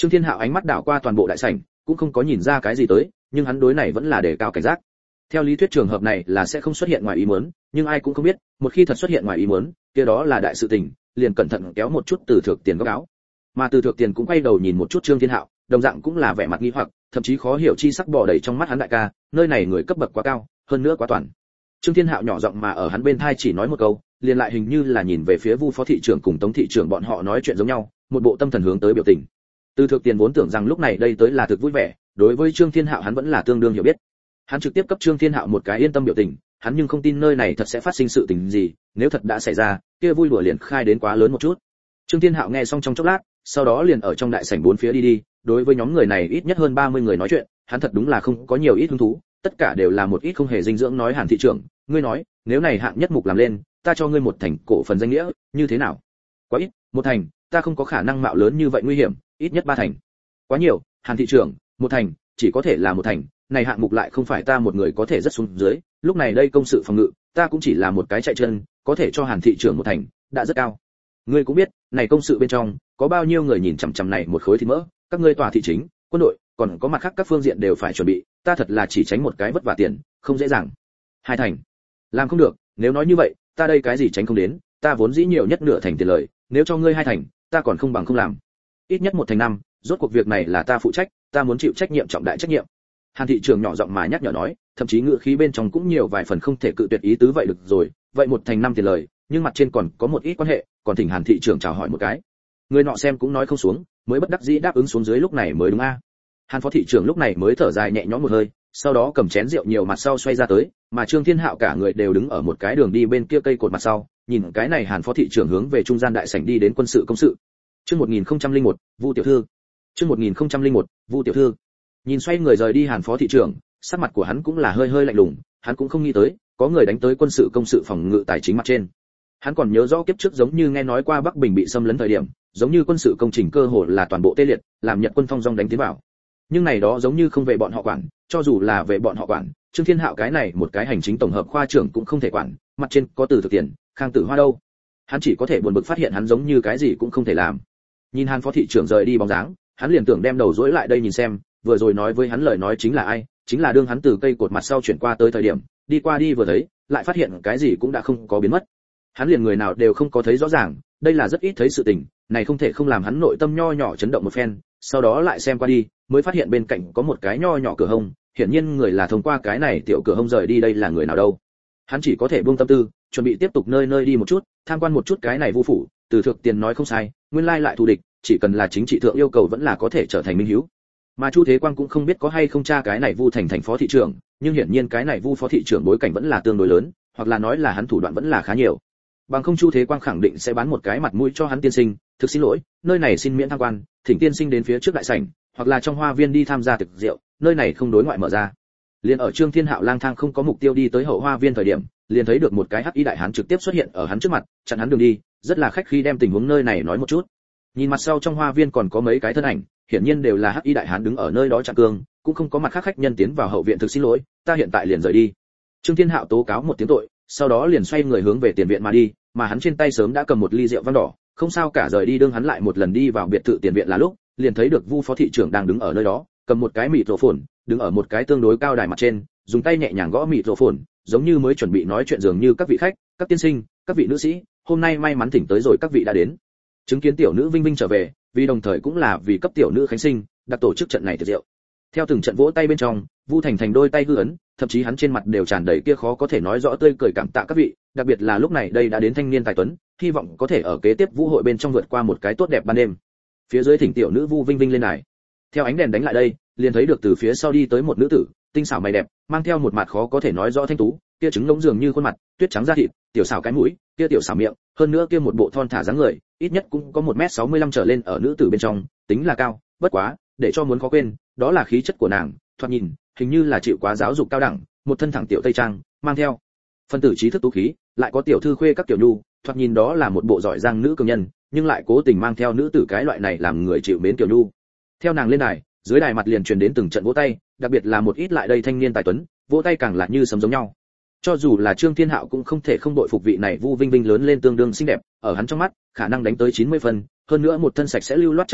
Trương Thiên Hạo ánh mắt đảo qua toàn bộ đại sảnh, cũng không có nhìn ra cái gì tới, nhưng hắn đối này vẫn là đề cao cảnh giác. Theo lý thuyết trường hợp này là sẽ không xuất hiện ngoài ý muốn, nhưng ai cũng không biết, một khi thật xuất hiện ngoài ý muốn, kia đó là đại sự tình, liền cẩn thận kéo một chút Từ Thược Tiền góc áo. Mà Từ Thược Tiền cũng quay đầu nhìn một chút Trương Thiên Hạo, đồng dạng cũng là vẻ mặt nghi hoặc, thậm chí khó hiểu chi sắc bò đầy trong mắt hắn đại ca, nơi này người cấp bậc quá cao, hơn nữa quá toàn. Trương Thiên Hạo nhỏ giọng mà ở hắn bên tai chỉ nói một câu, liền lại hình như là nhìn về phía Vu phó thị trưởng cùng Tống thị trưởng bọn họ nói chuyện giống nhau, một bộ tâm thần hướng tới biểu tình. Từ Thược Tiền vốn tưởng rằng lúc này đây tới là thực vui vẻ, đối với Trương Thiên Hạo hắn vẫn là tương đương hiểu biết. Hắn trực tiếp cấp Trương Thiên Hạo một cái yên tâm biểu tình, hắn nhưng không tin nơi này thật sẽ phát sinh sự tình gì, nếu thật đã xảy ra, kia vui đùa liền khai đến quá lớn một chút. Trương Thiên Hạo nghe xong trong chốc lát, sau đó liền ở trong đại sảnh bốn phía đi, đối với nhóm người này ít nhất hơn 30 người nói chuyện, hắn thật đúng là không có nhiều ít hứng thú, tất cả đều là một ít không hề dinh dưỡng nói Hàn thị trưởng, ngươi nói, nếu này hạng nhất mục làm lên, ta cho ngươi một thành cổ phần danh nghĩa, như thế nào? Quá ít, một thành, ta không có khả năng mạo lớn như vậy nguy hiểm, ít nhất 3 thành. Quá nhiều, Hàn thị trưởng, một thành, chỉ có thể là một thành, này hạng mục lại không phải ta một người có thể rất xuống dưới, lúc này đây công sự phòng ngự, ta cũng chỉ là một cái chạy chân, có thể cho Hàn thị trưởng một thành, đã rất cao. Ngươi cũng biết, này công sự bên trong, có bao nhiêu người nhìn chằm chằm này một khối thịt mỡ, các ngươi tòa thị chính, quân đội, còn có mặt khác các phương diện đều phải chuẩn bị, ta thật là chỉ tránh một cái vất vả tiền, không dễ dàng. 2 thành, làm không được, nếu nói như vậy, ta đây cái gì tránh không đến, ta vốn dĩ nhiều nhất nửa thành tiền lời, nếu cho ngươi 2 thành, ta còn không bằng không làm. Ít nhất 1 thành 5, rốt cuộc việc này là ta phụ trách, ta muốn chịu trách nhiệm trọng đại trách nhiệm. Hàn thị trưởng nhỏ giọng mà nhắc nhở nói, thậm chí ngữ khí bên trong cũng nhiều vài phần không thể cự tuyệt ý tứ vậy được rồi, vậy 1 thành 5 tiền lời, nhưng mặt trên còn có một ít quan hệ, còn thỉnh Hàn thị trưởng chào hỏi một cái. Người nọ xem cũng nói không xuống, mới bất đắc dĩ đáp ứng xuống dưới lúc này mới đúng a. Hàn phó thị trưởng lúc này mới thở dài nhẹ nhõm một hơi, sau đó cầm chén rượu nhiều mặt sau xoay ra tới, mà Trương Thiên Hạo cả người đều đứng ở một cái đường đi bên kia cây cột mặt sau, nhìn cái này Hàn phó thị trưởng hướng về trung gian đại sảnh đi đến quân sự công sự. Chương 1001, Vu tiểu thư. Chương 1001, Vu tiểu thư. Nhìn xoay người rời đi Hàn phó thị trưởng, sắc mặt của hắn cũng là hơi hơi lạnh lùng, hắn cũng không nghĩ tới, có người đánh tới quân sự công sự phòng ngự tài chính mặt trên. Hắn còn nhớ rõ kiếp trước giống như nghe nói qua Bắc Bình bị xâm lấn thời điểm, giống như quân sự công trình cơ hồ là toàn bộ tê liệt, làm Nhật quân phong dong đánh tiến vào. Nhưng này đó giống như không về bọn họ quản, cho dù là về bọn họ quản, Trương Thiên Hạo cái này một cái hành chính tổng hợp khoa trưởng cũng không thể quản, mặt trên có Từ Thực Tiền, Khang Tử Hoa đâu. Hắn chỉ có thể buồn bực phát hiện hắn giống như cái gì cũng không thể làm. Nhìn Hàn phó thị trưởng rời đi bóng dáng, hắn liền tưởng đem đầu dỗi lại đây nhìn xem, vừa rồi nói với hắn lời nói chính là ai, chính là đương hắn từ cây cột mặt sau chuyển qua tới thời điểm, đi qua đi vừa thấy, lại phát hiện cái gì cũng đã không có biến mất. Hắn liền người nào đều không có thấy rõ ràng, đây là rất ít thấy sự tình, này không thể không làm hắn nội tâm nho nhỏ chấn động một phen, sau đó lại xem qua đi, mới phát hiện bên cạnh có một cái nho nhỏ cửa hông, hiển nhiên người là thông qua cái này tiểu cửa hông rời đi, đây là người nào đâu. Hắn chỉ có thể buông tâm tư, chuẩn bị tiếp tục nơi nơi đi một chút, tham quan một chút cái này Vu phủ, Từ Thược Tiền nói không sai, nguyên lai lại thù địch, chỉ cần là chính trị thượng yêu cầu vẫn là có thể trở thành minh hữu. Mà Chu Thế Quang cũng không biết có hay không tra cái này Vu thành phó thị trưởng, nhưng hiển nhiên cái này Vu phó thị trưởng bối cảnh vẫn là tương đối lớn, hoặc là nói là hắn thủ đoạn vẫn là khá nhiều. Bằng không Chu Thế Quang khẳng định sẽ bán một cái mặt mũi cho hắn tiên sinh, thực xin lỗi, nơi này xin miễn tham quan, thỉnh tiên sinh đến phía trước đại sảnh, hoặc là trong hoa viên đi tham gia tiệc rượu, nơi này không đối ngoại mở ra. Liền ở Trương Thiên Hạo lang thang không có mục tiêu đi tới hậu hoa viên thời điểm, liền thấy được một cái hắc y đại hán trực tiếp xuất hiện ở hắn trước mặt, chặn hắn đường đi, rất là khách khí đem tình huống nơi này nói một chút. Nhìn mặt sau trong hoa viên còn có mấy cái thân ảnh, hiển nhiên đều là hắc y đại hán đứng ở nơi đó chặn cương, cũng không có mặt khác khách nhân tiến vào hậu viện, thực xin lỗi, ta hiện tại liền rời đi. Trương Thiên Hạo tố cáo một tiếng tội, sau đó liền xoay người hướng về tiền viện mà đi, mà hắn trên tay sớm đã cầm một ly rượu vang đỏ, không sao cả rời đi. Đương hắn lại một lần đi vào biệt thự tiền viện là lúc, liền thấy được Vu phó thị trưởng đang đứng ở nơi đó, cầm một cái mịt rổ phồn, đứng ở một cái tương đối cao đài mặt trên, dùng tay nhẹ nhàng gõ mịt rổ phồn, giống như mới chuẩn bị nói chuyện dường như các vị khách, các tiên sinh, các vị nữ sĩ, hôm nay may mắn thỉnh tới rồi các vị đã đến. Chứng kiến tiểu nữ Vinh Vinh trở về, vì đồng thời cũng là vì cấp tiểu nữ khánh sinh, đặc tổ chức trận này tiệc rượu. Theo từng trận vỗ tay bên trong, Vu Thành đôi tay hư ấn, thậm chí hắn trên mặt đều tràn đầy kia khó có thể nói rõ tươi cười cảm tạ các vị, đặc biệt là lúc này đây đã đến thanh niên tài tuấn, hy vọng có thể ở kế tiếp vũ hội bên trong vượt qua một cái tốt đẹp ban đêm. Phía dưới thỉnh tiểu nữ Vu Vinh Vinh lên đài. Theo ánh đèn đánh lại đây, liền thấy được từ phía sau đi tới một nữ tử, tinh xảo mày đẹp, mang theo một mặt khó có thể nói rõ thanh tú, kia trứng ngỗng dường như khuôn mặt, tuyết trắng da thịt, tiểu xảo cái mũi, kia tiểu xảo miệng, hơn nữa kia một bộ thon thả dáng người, ít nhất cũng có 1m65 trở lên ở nữ tử bên trong, tính là cao, bất quá, để cho muốn khó quên, đó là khí chất của nàng, thoạt nhìn, hình như là chịu quá giáo dục cao đẳng, một thân thẳng tiểu tây trang, mang theo phân tử trí thức tú khí, lại có tiểu thư khuê các tiểu nhu, thoạt nhìn đó là một bộ giỏi giang nữ cường nhân, nhưng lại cố tình mang theo nữ tử cái loại này làm người chịu mến tiểu nhu. Theo nàng lên đài, dưới đài mặt liền truyền đến từng trận vỗ tay, đặc biệt là một ít lại đây thanh niên tài tuấn, vỗ tay càng là như sấm giống nhau. Cho dù là Trương Thiên Hạo cũng không thể không đội phục vị này Vu Vinh Vinh lớn lên tương đương xinh đẹp, ở hắn trong mắt, khả năng đánh tới 90 phân, hơn nữa một thân sạch sẽ lưu loát trang điểm,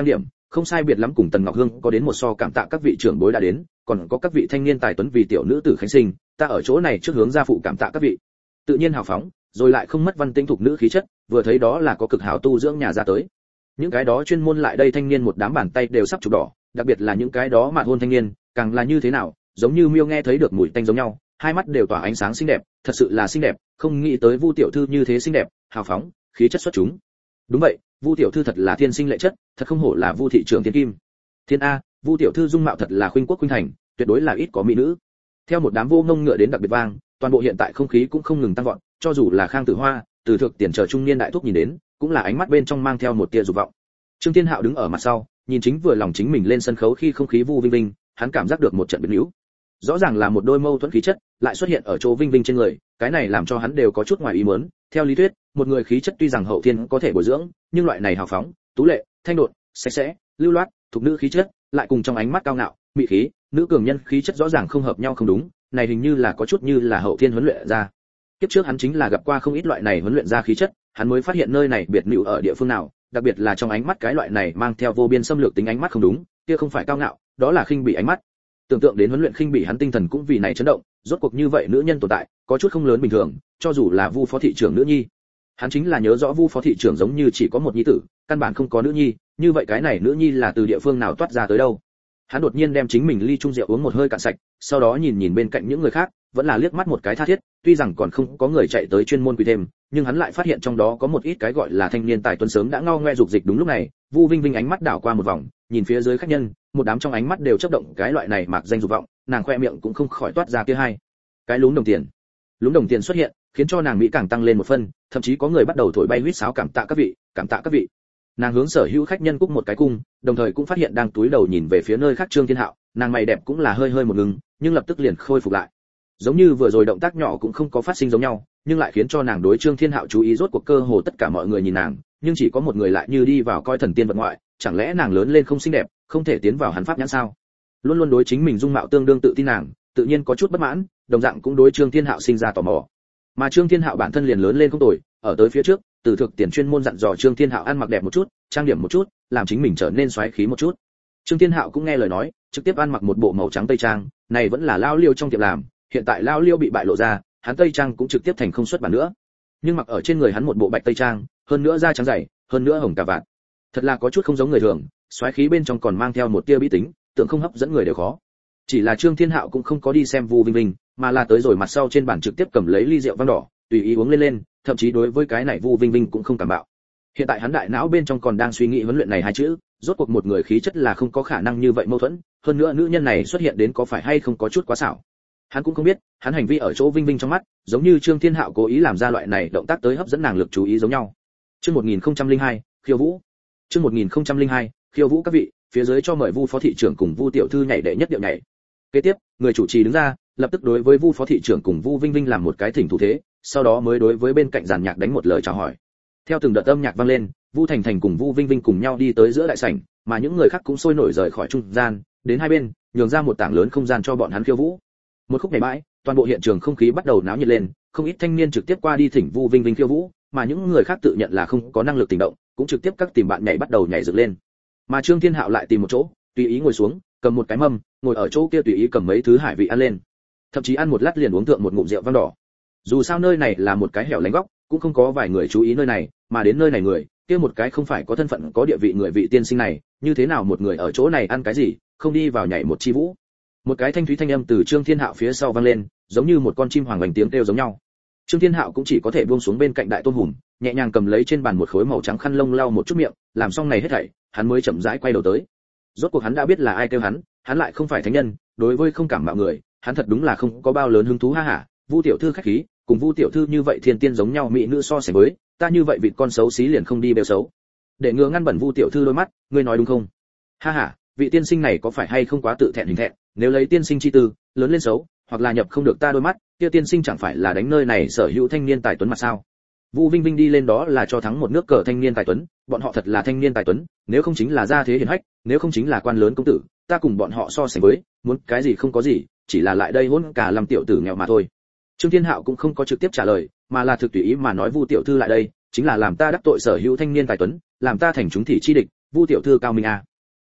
không sai biệt lắm cùng Tần Ngọc Hương có đến một so, cảm tạ các vị trưởng bối đã đến, còn có các vị thanh niên tài tuấn vì tiểu nữ tử khánh sinh, ta ở chỗ này trước hướng gia phụ cảm tạ các vị. Tự nhiên hào phóng, rồi lại không mất văn tinh thuộc nữ khí chất, vừa thấy đó là có cực hảo tu dưỡng nhà ra tới. Những cái đó chuyên môn lại đây thanh niên một đám bàn tay đều sắp chụp đỏ, đặc biệt là những cái đó mạn hôn thanh niên, càng là như thế nào, giống như miêu nghe thấy được mùi tanh giống nhau, hai mắt đều tỏa ánh sáng xinh đẹp, thật sự là xinh đẹp, không nghĩ tới Vu tiểu thư như thế xinh đẹp, hào phóng, khí chất xuất chúng. Đúng vậy, Vu tiểu thư thật là thiên sinh lệ chất, thật không hổ là Vu thị trưởng thiên kim. Thiên a, Vu tiểu thư dung mạo thật là khuynh quốc khuynh thành, tuyệt đối là ít có mỹ nữ. Theo một đám vô ngông ngựa đến đặc biệt vang, toàn bộ hiện tại không khí cũng không ngừng tăng vọt, cho dù là Khang Tử Hoa, Từ Thực tiền chờ trung niên đại thúc nhìn đến, cũng là ánh mắt bên trong mang theo một tia dục vọng. Trương Thiên Hạo đứng ở mặt sau, nhìn chính vừa lòng chính mình lên sân khấu khi không khí Vu Vinh Vinh, hắn cảm giác được một trận biến hữu. Rõ ràng là một đôi mâu thuẫn khí chất, lại xuất hiện ở chỗ Vinh Vinh trên người, cái này làm cho hắn đều có chút ngoài ý muốn. Theo lý thuyết, một người khí chất tuy rằng hậu thiên có thể bồi dưỡng, nhưng loại này hào phóng, tú lệ, thanh đột, sạch sẽ, lưu loát, thuộc nữ khí chất, lại cùng trong ánh mắt cao ngạo, mị khí, nữ cường nhân khí chất rõ ràng không hợp nhau không đúng, này hình như là có chút như là hậu thiên huấn luyện ra. Kiếp trước hắn chính là gặp qua không ít loại này huấn luyện ra khí chất, hắn mới phát hiện nơi này biệt nữ ở địa phương nào, đặc biệt là trong ánh mắt cái loại này mang theo vô biên xâm lược tính ánh mắt không đúng, kia không phải cao ngạo, đó là khinh bỉ ánh mắt. Tưởng tượng đến huấn luyện khinh bỉ hắn tinh thần cũng vì này chấn động, rốt cuộc như vậy nữ nhân tồn tại, có chút không lớn bình thường, cho dù là Vu phó thị trưởng nữ nhi. Hắn chính là nhớ rõ Vu phó thị trưởng giống như chỉ có một nhi tử, căn bản không có nữ nhi, như vậy cái này nữ nhi là từ địa phương nào toát ra tới đâu? Hắn đột nhiên đem chính mình ly chung rượu uống một hơi cạn sạch, sau đó nhìn nhìn bên cạnh những người khác, vẫn là liếc mắt một cái tha thiết, tuy rằng còn không có người chạy tới chuyên môn quy thêm, nhưng hắn lại phát hiện trong đó có một ít cái gọi là thanh niên tài tuấn sớm đã ngao ngoe dục dịch. Đúng lúc này, Vu Vinh Vinh ánh mắt đảo qua một vòng, nhìn phía dưới khách nhân, một đám trong ánh mắt đều chớp động cái loại này mạc danh dục vọng, nàng khoe miệng cũng không khỏi toát ra kia hai cái lúm đồng tiền. Lúm đồng tiền xuất hiện, khiến cho nàng mỹ càng tăng lên một phân, thậm chí có người bắt đầu thổi bay huýt sáo cảm tạ các vị, cảm tạ các vị. Nàng hướng sở hữu khách nhân cúc một cái cung, đồng thời cũng phát hiện đang túi đầu nhìn về phía nơi khác Trương Thiên Hạo, nàng mày đẹp cũng là hơi hơi một ngừng, nhưng lập tức liền khôi phục lại. Giống như vừa rồi động tác nhỏ cũng không có phát sinh giống nhau, nhưng lại khiến cho nàng đối Trương Thiên Hạo chú ý, rốt cuộc cơ hồ tất cả mọi người nhìn nàng, nhưng chỉ có một người lại như đi vào coi thần tiên vật ngoại, chẳng lẽ nàng lớn lên không xinh đẹp, không thể tiến vào hắn pháp nhãn sao? Luôn luôn đối chính mình dung mạo tương đương tự tin nàng, tự nhiên có chút bất mãn, đồng dạng cũng đối Trương Thiên Hạo sinh ra tò mò. Mà Trương Thiên Hạo bản thân liền lớn lên không tồi, ở tới phía trước, Từ Thực tiền chuyên môn dặn dò Trương Thiên Hạo ăn mặc đẹp một chút, trang điểm một chút, làm chính mình trở nên xoáy khí một chút. Trương Thiên Hạo cũng nghe lời nói, trực tiếp ăn mặc một bộ màu trắng tây trang, này vẫn là lao liêu trong tiệm làm, hiện tại lao liêu bị bại lộ ra, hắn tây trang cũng trực tiếp thành không xuất bản nữa. Nhưng mặc ở trên người hắn một bộ bạch tây trang, hơn nữa da trắng dày, hơn nữa hồng cà vạt, thật là có chút không giống người thường, xoáy khí bên trong còn mang theo một tia bí tính, tưởng không hấp dẫn người đều khó. Chỉ là Trương Thiên Hạo cũng không có đi xem Vu Vinh Vinh, mà là tới rồi mặt sau trên bàn trực tiếp cầm lấy ly rượu vang đỏ, tùy ý uống lên, thậm chí đối với cái này Vu Vinh Vinh cũng không cảm bạo. Hiện tại hắn đại não bên trong còn đang suy nghĩ huấn luyện này hai chữ, rốt cuộc một người khí chất là không có khả năng như vậy mâu thuẫn, hơn nữa nữ nhân này xuất hiện đến có phải hay không có chút quá xảo. Hắn cũng không biết, hắn hành vi ở chỗ Vinh Vinh trong mắt, giống như Trương Thiên Hạo cố ý làm ra loại này động tác tới hấp dẫn nàng lực chú ý giống nhau. Chương 1002, khiêu vũ. Chương 1002, khiêu vũ các vị, phía dưới cho mời Vu phó thị trưởng cùng Vu tiểu thư nhảy đệ nhất điệu nhảy. Kế tiếp, người chủ trì đứng ra, lập tức đối với Vu phó thị trưởng cùng Vu Vinh Vinh làm một cái thỉnh thủ thế, sau đó mới đối với bên cạnh dàn nhạc đánh một lời chào hỏi. Theo từng đợt âm nhạc vang lên, Vu Thành Thành cùng Vu Vinh Vinh cùng nhau đi tới giữa đại sảnh, mà những người khác cũng sôi nổi rời khỏi trung gian, đến hai bên, nhường ra một tảng lớn không gian cho bọn hắn khiêu vũ. Một khúc nhảy bãi, toàn bộ hiện trường không khí bắt đầu náo nhiệt lên, không ít thanh niên trực tiếp qua đi thỉnh Vu Vinh Vinh khiêu vũ, mà những người khác tự nhận là không có năng lực tình động, cũng trực tiếp các tìm bạn nhảy bắt đầu nhảy dựng lên. Mà Trương Thiên Hạo lại tìm một chỗ, tùy ý ngồi xuống, cầm một cái mâm, ngồi ở chỗ kia tùy ý cầm mấy thứ hải vị ăn lên, thậm chí ăn một lát liền uống thượng một ngụm rượu vang đỏ. Dù sao nơi này là một cái hẻo lánh góc, cũng không có vài người chú ý nơi này, mà đến nơi này người, kia một cái không phải có thân phận có địa vị người vị tiên sinh này, như thế nào một người ở chỗ này ăn cái gì, không đi vào nhảy một chi vũ. Một cái thanh thúy thanh âm từ Trương Thiên Hạo phía sau vang lên, giống như một con chim hoàng oanh tiếng kêu giống nhau. Trương Thiên Hạo cũng chỉ có thể buông xuống bên cạnh đại tôn hùm, nhẹ nhàng cầm lấy trên bàn một khối màu trắng khăn lông lau một chút miệng, làm xong này hết thảy, hắn mới chậm rãi quay đầu tới. Rốt cuộc hắn đã biết là ai kêu hắn lại không phải thánh nhân, đối với không cảm mạo người, hắn thật đúng là không có bao lớn hứng thú ha hả. Vu tiểu thư khách khí, cùng Vu tiểu thư như vậy thiên tiên giống nhau mỹ nữ so sánh với, ta như vậy vịt con xấu xí liền không đi bêu xấu. Để ngừa ngăn bẩn Vu tiểu thư đôi mắt, ngươi nói đúng không? Ha hả, vị tiên sinh này có phải hay không quá tự thẹn hình thẹn, nếu lấy tiên sinh chi tư, lớn lên xấu, hoặc là nhập không được ta đôi mắt, kia tiên sinh chẳng phải là đánh nơi này sở hữu thanh niên tài tuấn mặt sao? Vu Vinh Vinh đi lên đó là cho thắng một nước cờ thanh niên tài tuấn, bọn họ thật là thanh niên tài tuấn, nếu không chính là gia thế hiển hách, nếu không chính là quan lớn công tử, ta cùng bọn họ so sánh với, muốn cái gì không có gì, chỉ là lại đây hôn cả làm tiểu tử nghèo mà thôi. Trương Thiên Hạo cũng không có trực tiếp trả lời, mà là thực tùy ý mà nói Vu tiểu thư lại đây, chính là làm ta đắc tội sở hữu thanh niên tài tuấn, làm ta thành chúng thị chi địch, Vu tiểu thư cao minh à.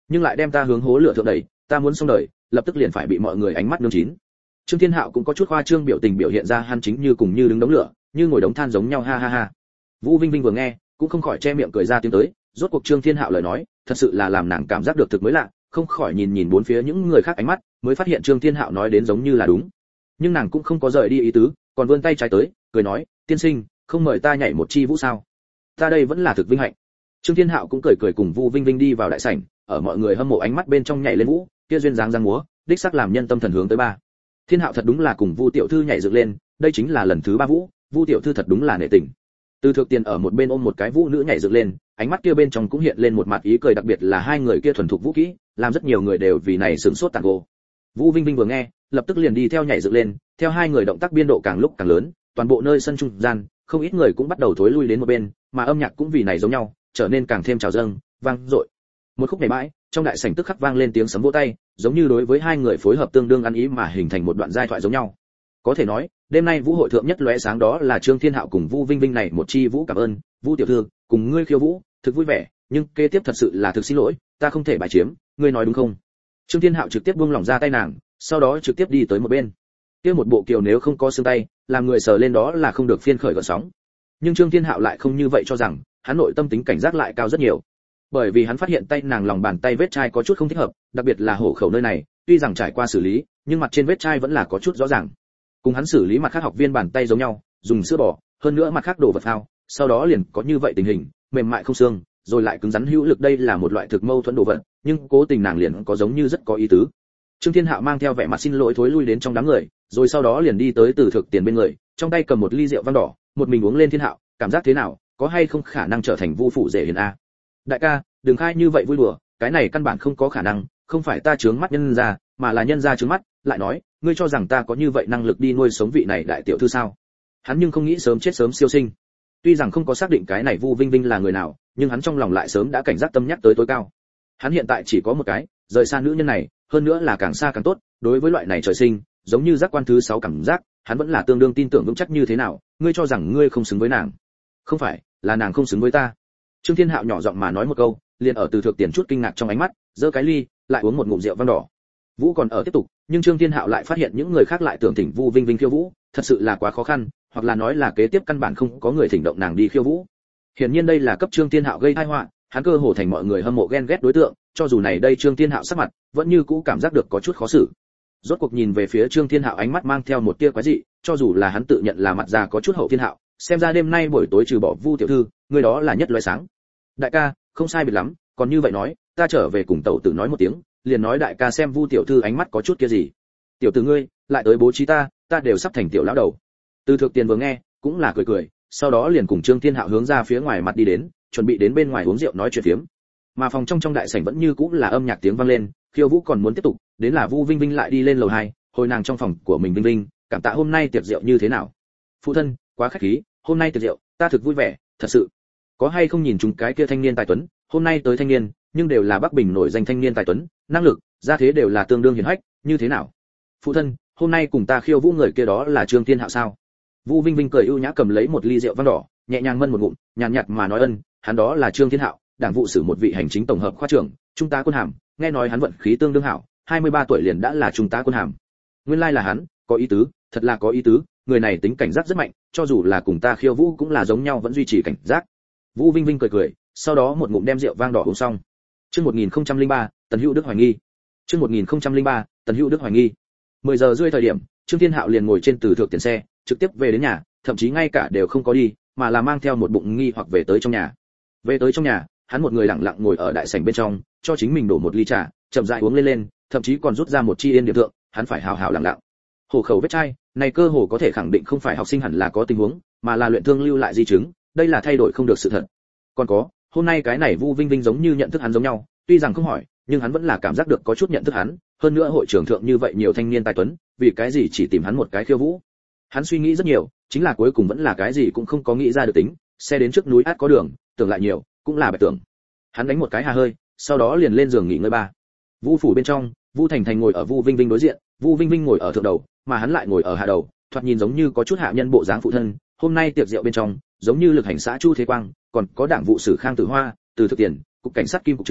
nhưng lại đem ta hướng hố lửa thượng đẩy, ta muốn xong đời, lập tức liền phải bị mọi người ánh mắt nướng chín. Trương Thiên Hạo cũng có chút khoa trương biểu tình biểu hiện ra hắn chính như cùng như đứng đống lửa, như ngồi đống than giống nhau, ha ha ha. Vũ Vinh Vinh vừa nghe, cũng không khỏi che miệng cười ra tiếng tới, rốt cuộc Trương Thiên Hạo lời nói, thật sự là làm nàng cảm giác được thực mới lạ, không khỏi nhìn nhìn bốn phía những người khác ánh mắt, mới phát hiện Trương Thiên Hạo nói đến giống như là đúng. Nhưng nàng cũng không có rời đi ý tứ, còn vươn tay trái tới, cười nói, tiên sinh, không mời ta nhảy một chi vũ sao? Ta đây vẫn là thực vinh hạnh. Trương Thiên Hạo cũng cười cười cùng Vu Vinh Vinh đi vào đại sảnh, ở mọi người hâm mộ ánh mắt bên trong nhảy lên vũ, kia duyên dáng giang múa, đích xác làm nhân tâm thần hướng tới ba. Thiên Hạo thật đúng là cùng Vu tiểu thư nhảy dựng lên, đây chính là lần thứ 3 vũ, Vu tiểu thư thật đúng là nể tình. Từ Thược Tiền ở một bên ôm một cái vũ nữ nhảy dựng lên, ánh mắt kia bên trong cũng hiện lên một mặt ý cười, đặc biệt là hai người kia thuần thục vũ kỹ, làm rất nhiều người đều vì này sửng sốt tàn gồ. Vu Vinh Vinh vừa nghe, lập tức liền đi theo nhảy dựng lên, theo hai người động tác biên độ càng lúc càng lớn, toàn bộ nơi sân trung gian, không ít người cũng bắt đầu thối lui đến một bên, mà âm nhạc cũng vì này giống nhau, trở nên càng thêm trào dâng, vang dội. Một khúc nhảy mãi, trong đại sảnh tức khắc vang lên tiếng sấm vỗ tay, giống như đối với hai người phối hợp tương đương ăn ý mà hình thành một đoạn giai thoại giống nhau. Có thể nói, đêm nay vũ hội thượng nhất lóe sáng đó là Trương Thiên Hạo cùng Vu Vinh Vinh này một chi vũ, cảm ơn, Vu tiểu thư, cùng ngươi khiêu vũ, thực vui vẻ, nhưng kế tiếp thật sự là thực xin lỗi, ta không thể bài chiếm, ngươi nói đúng không? Trương Thiên Hạo trực tiếp buông lỏng ra tay nàng, sau đó trực tiếp đi tới một bên. Kia một bộ kiều nếu không có xương tay, làm người sờ lên đó là không được phiên khởi gợn sóng. Nhưng Trương Thiên Hạo lại không như vậy cho rằng, hắn nội tâm tính cảnh giác lại cao rất nhiều. Bởi vì hắn phát hiện tay nàng lòng bàn tay vết chai có chút không thích hợp, đặc biệt là hổ khẩu nơi này, tuy rằng trải qua xử lý, nhưng mặt trên vết chai vẫn là có chút rõ ràng. Cùng hắn xử lý mặt khác học viên bàn tay giống nhau, dùng sữa bò, hơn nữa mặt khác đồ vật phao, sau đó liền có như vậy tình hình, mềm mại không xương, rồi lại cứng rắn hữu lực, đây là một loại thực mâu thuẫn đồ vật, nhưng cố tình nàng liền có giống như rất có ý tứ. Trương Thiên Hạo mang theo vẻ mặt xin lỗi thối lui đến trong đám người, rồi sau đó liền đi tới Từ Thược Tiền bên người, trong tay cầm một ly rượu vang đỏ, một mình uống lên. Thiên Hạo, cảm giác thế nào, có hay không khả năng trở thành Vu phụ rể hiền a? Đại ca, đừng khai như vậy vui đùa, cái này căn bản không có khả năng, không phải ta trướng mắt nhân gia, mà là nhân gia trướng mắt, lại nói, ngươi cho rằng ta có như vậy năng lực đi nuôi sống vị này đại tiểu thư sao? Hắn nhưng không nghĩ sớm chết sớm siêu sinh. Tuy rằng không có xác định cái này Vu Vinh Vinh là người nào, nhưng hắn trong lòng lại sớm đã cảnh giác tâm nhắc tới tối cao. Hắn hiện tại chỉ có một cái, rời xa nữ nhân này, hơn nữa là càng xa càng tốt, đối với loại này trời sinh, giống như giác quan thứ 6 cảm giác, hắn vẫn là tương đương tin tưởng vững chắc như thế nào, ngươi cho rằng ngươi không xứng với nàng? Không phải, là nàng không xứng với ta. Trương Thiên Hạo nhỏ giọng mà nói một câu, liền ở Từ Thược Tiền chút kinh ngạc trong ánh mắt, giơ cái ly, lại uống một ngụm rượu vang đỏ. Vũ còn ở tiếp tục, nhưng Trương Thiên Hạo lại phát hiện những người khác lại tưởng thỉnh Vu Vinh Vinh khiêu vũ, thật sự là quá khó khăn, hoặc là nói là kế tiếp căn bản không có người thỉnh động nàng đi khiêu vũ. Hiển nhiên đây là cấp Trương Thiên Hạo gây tai họa, hắn cơ hồ thành mọi người hâm mộ ghen ghét đối tượng, cho dù này đây Trương Thiên Hạo sắc mặt, vẫn như cũ cảm giác được có chút khó xử. Rốt cuộc nhìn về phía Trương Thiên Hạo ánh mắt mang theo một tia quái dị, cho dù là hắn tự nhận là mặt già có chút hậu Thiên Hạo, xem ra đêm nay buổi tối trừ bỏ Vu tiểu thư, người đó là nhất loé sáng. Đại ca, không sai biệt lắm, còn như vậy nói, ta trở về cùng tẩu tử nói một tiếng, liền nói đại ca xem Vu tiểu thư ánh mắt có chút kia gì. Tiểu tử ngươi, lại tới bố trí ta đều sắp thành tiểu lão đầu. Từ Thược Tiền vừa nghe, cũng là cười cười, sau đó liền cùng Trương Thiên Hạo hướng ra phía ngoài mặt đi đến, chuẩn bị đến bên ngoài uống rượu nói chuyện phiếm. Mà phòng trong đại sảnh vẫn như cũ là âm nhạc tiếng vang lên, khiêu vũ còn muốn tiếp tục, đến là Vu Vinh Vinh lại đi lên lầu 2, hồi nàng trong phòng của mình. Vinh Vinh, cảm tạ hôm nay tiệc rượu như thế nào? Phụ thân, quá khách khí, hôm nay tiệc rượu, ta thực vui vẻ, thật sự. Có hay không nhìn chúng cái kia thanh niên tài tuấn, hôm nay tới thanh niên, nhưng đều là Bắc Bình nổi danh thanh niên tài tuấn, năng lực, gia thế đều là tương đương hiển hách, như thế nào? Phụ thân, hôm nay cùng ta khiêu vũ người kia đó là Trương Thiên Hạo sao? Vu Vinh Vinh cười ưu nhã cầm lấy một ly rượu vang đỏ, nhẹ nhàng mân một ngụm, nhàn nhạt mà nói ân, hắn đó là Trương Thiên Hạo, đảng vụ sử một vị hành chính tổng hợp khoa trưởng, trung tá quân hàm, nghe nói hắn vận khí tương đương hảo, 23 tuổi liền đã là trung tá quân hàm. Nguyên lai là hắn, có ý tứ, thật là có ý tứ, người này tính cảnh giác rất mạnh, cho dù là cùng ta khiêu vũ cũng là giống nhau vẫn duy trì cảnh giác. Vũ Vinh Vinh cười cười, sau đó một ngụm đem rượu vang đỏ uống xong. Chương 1003, Tần Hữu Đức hoài nghi. Chương 1003, Tần Hữu Đức hoài nghi. 10 giờ rưỡi thời điểm, Trương Thiên Hạo liền ngồi trên Từ Thược Tiền xe, trực tiếp về đến nhà, thậm chí ngay cả đều không có đi, mà là mang theo một bụng nghi hoặc về tới trong nhà. Về tới trong nhà, hắn một người lặng lặng ngồi ở đại sảnh bên trong, cho chính mình đổ một ly trà, chậm rãi uống lên, thậm chí còn rút ra một chi yên điểm thượng, hắn phải hào hào lặng lặng. Hổ khẩu vết chai, này cơ hồ có thể khẳng định không phải học sinh hẳn là có tình huống, mà là luyện thương lưu lại di chứng, đây là thay đổi không được sự thật. Còn có, hôm nay cái này Vu Vinh Vinh giống như nhận thức hắn giống nhau, tuy rằng không hỏi, nhưng hắn vẫn là cảm giác được có chút nhận thức hắn, hơn nữa hội trưởng thượng như vậy nhiều thanh niên tài tuấn, vì cái gì chỉ tìm hắn một cái khiêu vũ? Hắn suy nghĩ rất nhiều, chính là cuối cùng vẫn là cái gì cũng không có nghĩ ra được tính, xe đến trước núi át có đường, tưởng lại nhiều, cũng là bạch tưởng. Hắn đánh một cái hà hơi, sau đó liền lên giường nghỉ ngơi ba. Vu phủ bên trong, Vu Thành Thành ngồi ở Vu Vinh Vinh đối diện, Vu Vinh Vinh ngồi ở thượng đầu, mà hắn lại ngồi ở hạ đầu, thoạt nhìn giống như có chút hạ nhân bộ dáng phụ thân. Hôm nay tiệc rượu bên trong, giống như lực hành xã Chu Thế Quang, còn có đảng vụ sử Khang Tử Hoa, Từ Thực Tiền, cục cảnh sát Kim cục trưởng,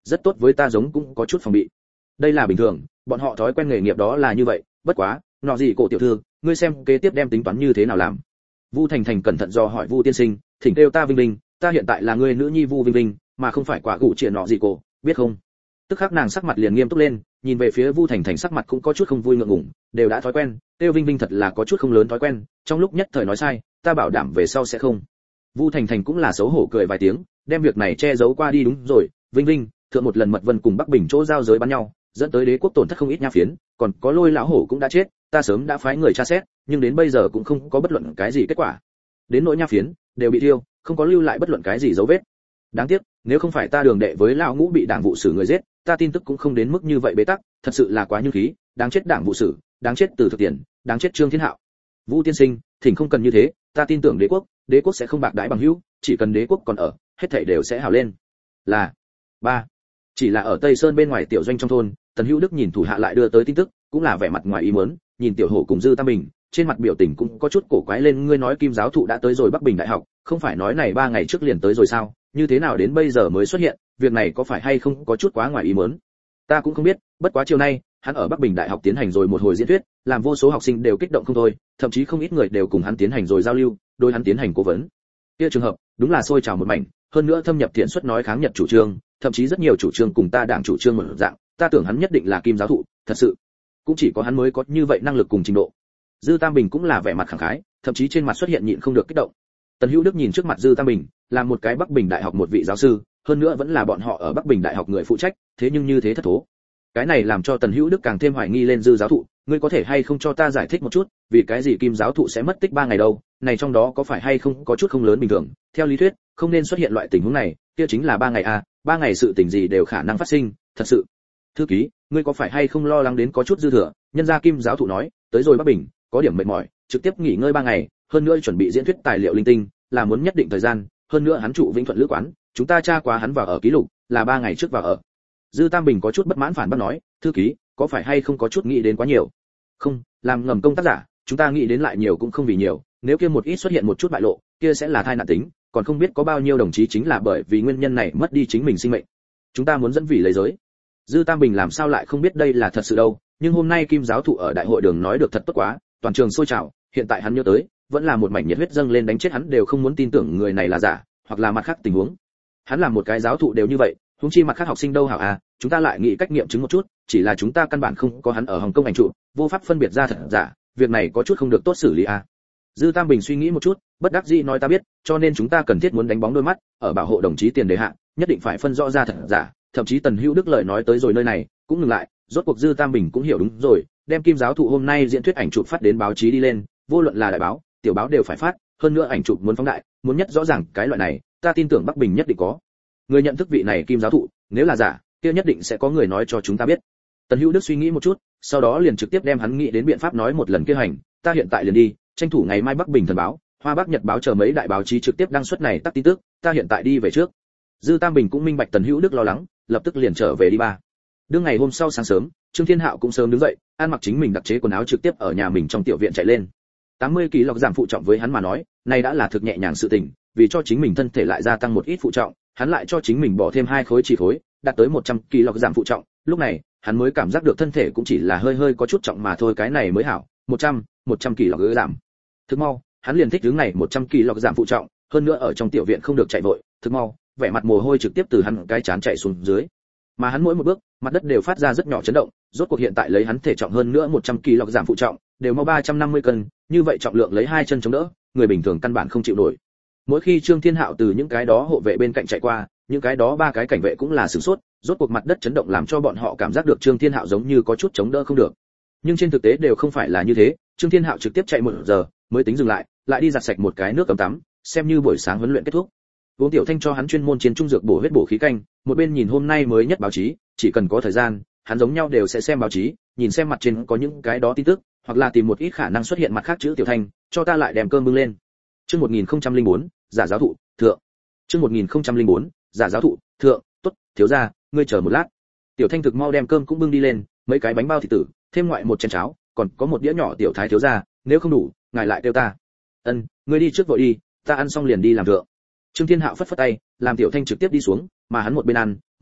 rất tốt với ta giống cũng có chút phòng bị. Đây là bình thường, bọn họ thói quen nghề nghiệp đó là như vậy, bất quá, nọ gì cổ tiểu thư, ngươi xem kế tiếp đem tính toán như thế nào làm. Vu Thành Thành cẩn thận do hỏi Vu tiên sinh, thỉnh kêu ta Vinh Vinh, ta hiện tại là người nữ nhi Vu Vinh Vinh, mà không phải quả gụ triển nọ gì cổ, biết không? Tức khắc nàng sắc mặt liền nghiêm túc lên, nhìn về phía Vu Thành Thành sắc mặt cũng có chút không vui ngượng ngùng, đều đã thói quen, kêu Vinh Vinh thật là có chút không lớn thói quen, trong lúc nhất thời nói sai, ta bảo đảm về sau sẽ không. Vu Thành Thành cũng là xấu hổ cười vài tiếng, đem việc này che giấu qua đi. Đúng rồi, Vinh Vinh, thượng một lần Mật Vân cùng Bắc Bình chỗ giao giới bắn nhau, dẫn tới đế quốc tổn thất không ít nha phiến, còn có Lôi lão hổ cũng đã chết, ta sớm đã phái người tra xét, nhưng đến bây giờ cũng không có bất luận cái gì kết quả. Đến nỗi nha phiến đều bị thiêu, không có lưu lại bất luận cái gì dấu vết. Đáng tiếc, nếu không phải ta đường đệ với lão ngũ bị đảng vụ xử người giết, ta tin tức cũng không đến mức như vậy bế tắc, thật sự là quá như khí, đáng chết đảng vụ xử, đáng chết Từ Thực Tiền, đáng chết Trương Thiên Hạo. Vũ tiên sinh, thỉnh không cần như thế, ta tin tưởng đế quốc sẽ không bạc đãi bằng hữu, chỉ cần đế quốc còn ở, hết thảy đều sẽ hào lên. Là ba. Chỉ là ở Tây Sơn bên ngoài tiểu doanh trong thôn, Tần Hữu Đức nhìn thủ hạ lại đưa tới tin tức, cũng là vẻ mặt ngoài ý muốn, nhìn tiểu hổ cùng Dư Tam Bình, trên mặt biểu tình cũng có chút cổ quái lên. Ngươi nói Kim giáo thụ đã tới rồi Bắc Bình đại học, không phải nói này 3 ngày trước liền tới rồi sao, như thế nào đến bây giờ mới xuất hiện, việc này có phải hay không có chút quá ngoài ý muốn. Ta cũng không biết, bất quá chiều nay, hắn ở Bắc Bình đại học tiến hành rồi một hồi diễn thuyết, làm vô số học sinh đều kích động không thôi, thậm chí không ít người đều cùng hắn tiến hành rồi giao lưu, đối hắn tiến hành cố vấn. Kia trường hợp, đúng là sôi trào một mảnh, hơn nữa thâm nhập thiện xuất nói kháng Nhật chủ trương, thậm chí rất nhiều chủ trương cùng ta đảng chủ trương một dạng, ta tưởng hắn nhất định là Kim giáo thụ, thật sự, cũng chỉ có hắn mới có như vậy năng lực cùng trình độ. Dư Tam Bình cũng là vẻ mặt khẳng khái, thậm chí trên mặt xuất hiện nhịn không được kích động. Tần Hữu Đức nhìn trước mặt Dư Tam Bình, là một cái Bắc Bình đại học một vị giáo sư, hơn nữa vẫn là bọn họ ở Bắc Bình đại học người phụ trách, thế nhưng như thế thất thố. Cái này làm cho Tần Hữu Đức càng thêm hoài nghi lên Dư giáo thụ, ngươi có thể hay không cho ta giải thích một chút, vì cái gì Kim giáo thụ sẽ mất tích 3 ngày đâu, này trong đó có phải hay không có chút không lớn bình thường, theo lý thuyết, không nên xuất hiện loại tình huống này, kia chính là 3 ngày à, 3 ngày sự tình gì đều khả năng phát sinh, thật sự. Thư ký, ngươi có phải hay không lo lắng đến có chút dư thừa, nhân gia Kim giáo thụ nói, tới rồi Bắc Bình, có điểm mệt mỏi, trực tiếp nghỉ ngơi 3 ngày, hơn nữa chuẩn bị diễn thuyết tài liệu linh tinh, là muốn nhất định thời gian, hơn nữa hắn trụ Vĩnh Thuận Lữ quán, chúng ta tra quá hắn vào ở ký lục, là 3 ngày trước vào ở. Dư Tam Bình có chút bất mãn phản bác nói, thư ký, có phải hay không có chút nghĩ đến quá nhiều? Không, làm ngầm công tác giả, chúng ta nghĩ đến lại nhiều cũng không vì nhiều, nếu kia một ít xuất hiện một chút bại lộ, kia sẽ là tai nạn tính, còn không biết có bao nhiêu đồng chí chính là bởi vì nguyên nhân này mất đi chính mình sinh mệnh. Chúng ta muốn dẫn vì lấy giới. Dư Tam Bình làm sao lại không biết đây là thật sự đâu, nhưng hôm nay Kim giáo thụ ở đại hội đường nói được thật tốt quá, toàn trường sôi trào, hiện tại hắn nhớ tới, vẫn là một mảnh nhiệt huyết dâng lên, đánh chết hắn đều không muốn tin tưởng người này là giả, hoặc là mặt khác tình huống. Hắn làm một cái giáo thụ đều như vậy, huống chi mặt khác học sinh đâu hảo à, chúng ta lại nghĩ cách nghiệm chứng một chút, chỉ là chúng ta căn bản không có hắn ở Hồng Kông ảnh trụ, vô pháp phân biệt ra thật giả, việc này có chút không được tốt xử lý à. Dư Tam Bình suy nghĩ một chút, bất đắc dĩ nói ta biết, cho nên chúng ta cần thiết muốn đánh bóng đôi mắt, ở bảo hộ đồng chí tiền đề hạ, nhất định phải phân rõ ra thật giả, thậm chí Tần Hữu Đức lời nói tới rồi nơi này, cũng ngừng lại, rốt cuộc Dư Tam Bình cũng hiểu đúng rồi, đem Kim giáo thụ hôm nay diễn thuyết ảnh chụp phát đến báo chí đi lên, vô luận là đại báo, tiểu báo đều phải phát, hơn nữa ảnh chụp muốn phóng đại, muốn nhất rõ ràng cái loại này, ta tin tưởng Bắc Bình nhất định có người nhận thức vị này Kim giáo thụ, nếu là giả, kia nhất định sẽ có người nói cho chúng ta biết. Tần Hữu Đức suy nghĩ một chút, sau đó liền trực tiếp đem hắn nghĩ đến biện pháp nói một lần kia hành, ta hiện tại liền đi, tranh thủ ngày mai Bắc Bình Thần báo, Hoa Bắc Nhật báo chờ mấy đại báo chí trực tiếp đăng xuất này tắt tin tức, ta hiện tại đi về trước. Dư Tam Bình cũng minh bạch Tần Hữu Đức lo lắng, lập tức liền trở về đi ba. Đương ngày hôm sau sáng sớm, Trương Thiên Hạo cũng sớm đứng dậy, ăn mặc chính mình đặc chế quần áo trực tiếp ở nhà mình trong tiểu viện chạy lên. 80 kg giảm phụ trọng với hắn mà nói, này đã là thực nhẹ nhàng sự tình, vì cho chính mình thân thể lại gia tăng một ít phụ trọng, hắn lại cho chính mình bỏ thêm 2 khối chỉ khối, đạt tới 100 kg giảm phụ trọng, lúc này, hắn mới cảm giác được thân thể cũng chỉ là hơi hơi có chút trọng mà thôi, cái này mới hảo, 100 kg giảm. Thực mau, hắn liền thích hướng này 100 kg giảm phụ trọng, hơn nữa ở trong tiểu viện không được chạy vội, thực mau, vẻ mặt mồ hôi trực tiếp từ hắn cái trán chạy xuống dưới. Mà hắn mỗi một bước, mặt đất đều phát ra rất nhỏ chấn động, rốt cuộc hiện tại lấy hắn thể trọng hơn nữa 100 kg giảm phụ trọng, đều mau 350 cân, như vậy trọng lượng lấy 2 chân chống đỡ, người bình thường căn bản không chịu nổi. Mỗi khi Trương Thiên Hạo từ những cái đó hộ vệ bên cạnh chạy qua, những cái đó 3 cái cảnh vệ cũng là sửng sốt, rốt cuộc mặt đất chấn động làm cho bọn họ cảm giác được Trương Thiên Hạo giống như có chút chống đỡ không được. Nhưng trên thực tế đều không phải là như thế, Trương Thiên Hạo trực tiếp chạy 1 giờ, mới tính dừng lại đi giặt sạch một cái nước cầm tắm, xem như buổi sáng huấn luyện kết thúc. Uống tiểu thanh cho hắn chuyên môn chiến trung dược bổ huyết bổ khí canh, một bên nhìn hôm nay mới nhất báo chí, chỉ cần có thời gian, hắn giống nhau đều sẽ xem báo chí, nhìn xem mặt trên có những cái đó tin tức, hoặc là tìm một ít khả năng xuất hiện mặt khác chữ tiểu thanh, cho ta lại đem cơm bưng lên. Chương 1004, giả giáo thụ, thượng. Chương 1004, giả giáo thụ, thượng, tốt, thiếu gia, ngươi chờ một lát. Tiểu thanh thực mau đem cơm cũng bưng đi lên, mấy cái bánh bao thịt tử, thêm ngoại một chén cháo, còn có một đĩa nhỏ tiểu thái thiếu gia, nếu không đủ, ngài lại kêu ta. Ân, ngươi đi trước vội đi, ta ăn xong liền đi làm thượng. Trương Thiên Hạo phất phất tay, làm tiểu thanh trực tiếp đi xuống, mà hắn một bên ăn,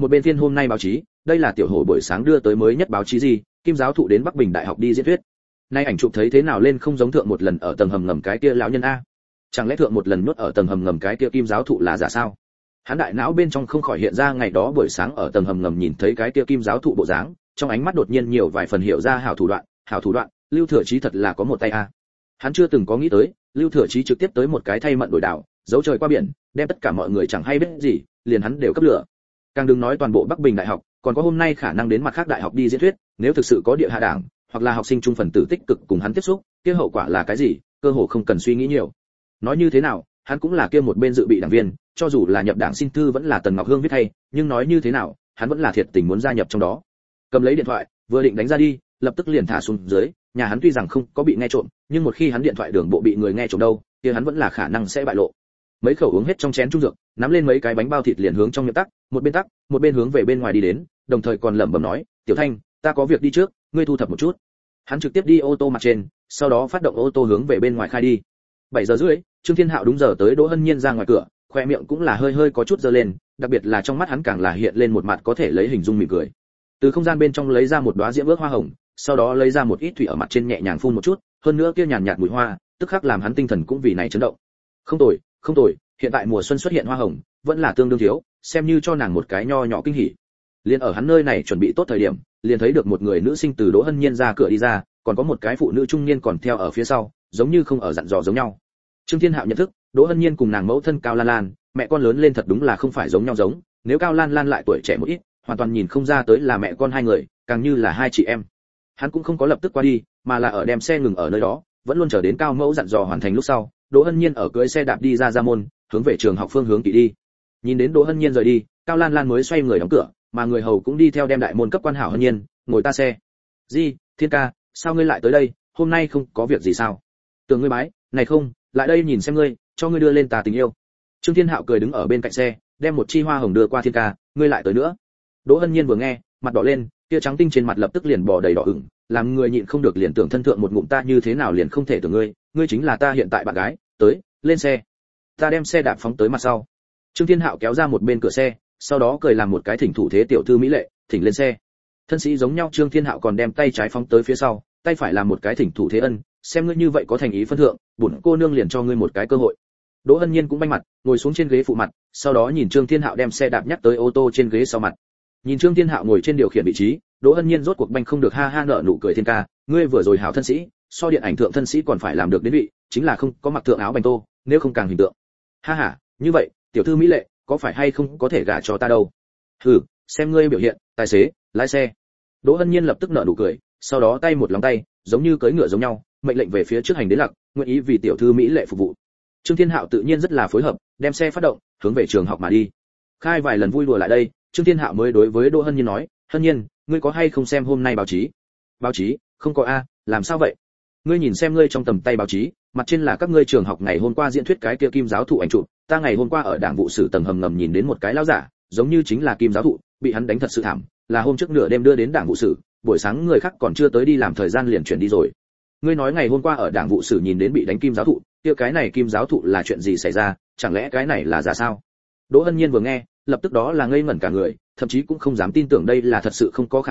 một bên phiên hôm nay báo chí, đây là tiểu hổ buổi sáng đưa tới mới nhất báo chí gì, Kim giáo thụ đến Bắc Bình Đại học đi diễn thuyết. Nay ảnh chụp thấy thế nào lên không giống thượng một lần ở tầng hầm ngầm cái kia lão nhân a. Chẳng lẽ thượng một lần nuốt ở tầng hầm ngầm cái kia Kim giáo thụ là giả sao? Hắn đại não bên trong không khỏi hiện ra ngày đó buổi sáng ở tầng hầm ngầm nhìn thấy cái kia Kim giáo thụ bộ dáng, trong ánh mắt đột nhiên nhiều vài phần hiểu ra hảo thủ đoạn, Lưu Thừa Chí thật là có một tay a. Hắn chưa từng có nghĩ tới, Lưu Thừa Chí trực tiếp tới một cái thay mận đổi đảo, giấu trời qua biển, đem tất cả mọi người chẳng hay biết gì, liền hắn đều cấp lửa. Càng đừng nói toàn bộ Bắc Bình Đại học, còn có hôm nay khả năng đến mặt khác đại học đi diễn thuyết, nếu thực sự có địa hạ đảng, hoặc là học sinh trung phần tử tích cực cùng hắn tiếp xúc, kia hậu quả là cái gì, cơ hồ không cần suy nghĩ nhiều. Nói như thế nào, hắn cũng là kia một bên dự bị đảng viên, cho dù là nhập đảng xin thư vẫn là Tần Ngọc Hương viết thay, nhưng nói như thế nào, hắn vẫn là thiệt tình muốn gia nhập trong đó. Cầm lấy điện thoại, vừa định đánh ra đi, lập tức liền thả xuống dưới, nhà hắn tuy rằng không có bị nghe trộm, nhưng một khi hắn điện thoại đường bộ bị người nghe trộm đâu, kia hắn vẫn là khả năng sẽ bại lộ. Mấy khẩu uống hết trong chén trung dược, nắm lên mấy cái bánh bao thịt liền hướng trong miệng tắc, một bên hướng về bên ngoài đi đến, đồng thời còn lẩm bẩm nói, "Tiểu Thanh, ta có việc đi trước, ngươi thu thập một chút." Hắn trực tiếp đi ô tô mặt trên, sau đó phát động ô tô hướng về bên ngoài khai đi. 7 giờ rưỡi, Trương Thiên Hạo đúng giờ tới Đỗ Hân Nhiên ra ngoài cửa, khoe miệng cũng là hơi có chút giơ lên, đặc biệt là trong mắt hắn càng là hiện lên một mặt có thể lấy hình dung mỉm cười. Từ không gian bên trong lấy ra một đóa diễm ước hoa hồng, sau đó lấy ra một ít thủy ở mặt trên nhẹ nhàng phun một chút, hơn nữa kia nhàn nhạt mùi hoa, tức khắc làm hắn tinh thần cũng vì này chấn động. Không tồi, hiện tại mùa xuân xuất hiện hoa hồng, vẫn là tương đương thiếu, xem như cho nàng một cái nho nhỏ kinh hỉ. Liên ở hắn nơi này chuẩn bị tốt thời điểm, liền thấy được một người nữ sinh từ Đỗ Hân Nhiên ra cửa đi ra, còn có một cái phụ nữ trung niên còn theo ở phía sau, giống như không ở dặn dò giống nhau. Trương Thiên Hạo nhận thức, Đỗ Hân Nhiên cùng nàng mẫu thân Cao Lan Lan, mẹ con lớn lên thật đúng là không phải giống nhau giống, nếu Cao Lan Lan lại tuổi trẻ một ít, hoàn toàn nhìn không ra tới là mẹ con hai người, càng như là hai chị em. Hắn cũng không có lập tức qua đi, mà là ở đem xe ngừng ở nơi đó, vẫn luôn chờ đến Cao mẫu dặn dò hoàn thành lúc sau, Đỗ Hân Nhiên ở cưỡi xe đạp đi ra môn, hướng về trường học phương hướng kỵ đi. Nhìn đến Đỗ Hân Nhiên rời đi, Cao Lan Lan mới xoay người đóng cửa, mà người hầu cũng đi theo đem đại môn cấp quan hảo Hân Nhiên, ngồi ta xe. "Di, Thiên ca, sao ngươi lại tới đây, hôm nay không có việc gì sao?" "Tưởng ngươi bái, này không, lại đây nhìn xem ngươi, cho ngươi đưa lên tà tình yêu." Trương Thiên Hạo cười đứng ở bên cạnh xe, đem một chi hoa hồng đưa qua Thiên ca, "Ngươi lại tới nữa." Đỗ Hân Nhiên vừa nghe, mặt đỏ lên, kia trắng tinh trên mặt lập tức liền bò đầy đỏ ửng, làm người nhịn không được liền tưởng thân thượng một ngụm ta như thế nào liền không thể tưởng ngươi chính là ta hiện tại bạn gái, tới, lên xe. Ta đem xe đạp phóng tới mặt sau. Trương Thiên Hạo kéo ra một bên cửa xe, sau đó cười làm một cái thỉnh thủ thế tiểu thư mỹ lệ, thỉnh lên xe. Thân sĩ giống nhau Trương Thiên Hạo còn đem tay trái phóng tới phía sau, tay phải làm một cái thỉnh thủ thế ân, xem ngươi như vậy có thành ý phân thượng, bổn cô nương liền cho ngươi một cái cơ hội. Đỗ Hân Nhiên cũng banh mặt, ngồi xuống trên ghế phụ mặt, sau đó nhìn Trương Thiên Hạo đem xe đạp nhắc tới ô tô trên ghế sau mặt. Nhìn Trương Thiên Hạo ngồi trên điều khiển vị trí, Đỗ Hân Nhiên rốt cuộc banh không được ha ha nở nụ cười Thiên ca, ngươi vừa rồi hảo thân sĩ, so điện ảnh thượng thân sĩ còn phải làm được đến vị, chính là không có mặc thượng áo bành tô, nếu không càng hình tượng. Ha ha, như vậy, tiểu thư mỹ lệ, có phải hay không có thể gả cho ta đâu? Hừ, xem ngươi biểu hiện, tài xế, lái xe. Đỗ Hân Nhiên lập tức nở nụ cười, sau đó tay một lòng tay, giống như cưỡi ngựa giống nhau, mệnh lệnh về phía trước hành đến lạc, nguyện ý vì tiểu thư mỹ lệ phục vụ. Trương Thiên Hạo tự nhiên rất là phối hợp, đem xe phát động, hướng về trường học mà đi. Khai vài lần vui đùa lại đây, Trương Thiên Hạo mới đối với Đỗ Hân Nhiên nói, "Hân Nhiên, ngươi có hay không xem hôm nay báo chí?" "Báo chí? Không có a, làm sao vậy?" "Ngươi nhìn xem ngươi trong tầm tay báo chí, mặt trên là các ngươi trường học ngày hôm qua diễn thuyết cái kia Kim giáo thụ ảnh chụp, ta ngày hôm qua ở đảng vụ sử tầng hầm ngầm nhìn đến một cái lão giả, giống như chính là Kim giáo thụ, bị hắn đánh thật sự thảm, là hôm trước nửa đêm đưa đến đảng vụ sử, buổi sáng người khác còn chưa tới đi làm thời gian liền chuyển đi rồi. Ngươi nói ngày hôm qua ở đảng vụ sử nhìn đến bị đánh Kim giáo thụ, kia cái này Kim giáo thụ là chuyện gì xảy ra, chẳng lẽ cái này là giả sao?" Đỗ Hân Nhiên vừa nghe, lập tức đó là ngây ngẩn cả người, thậm chí cũng không dám tin tưởng đây là thật sự, không có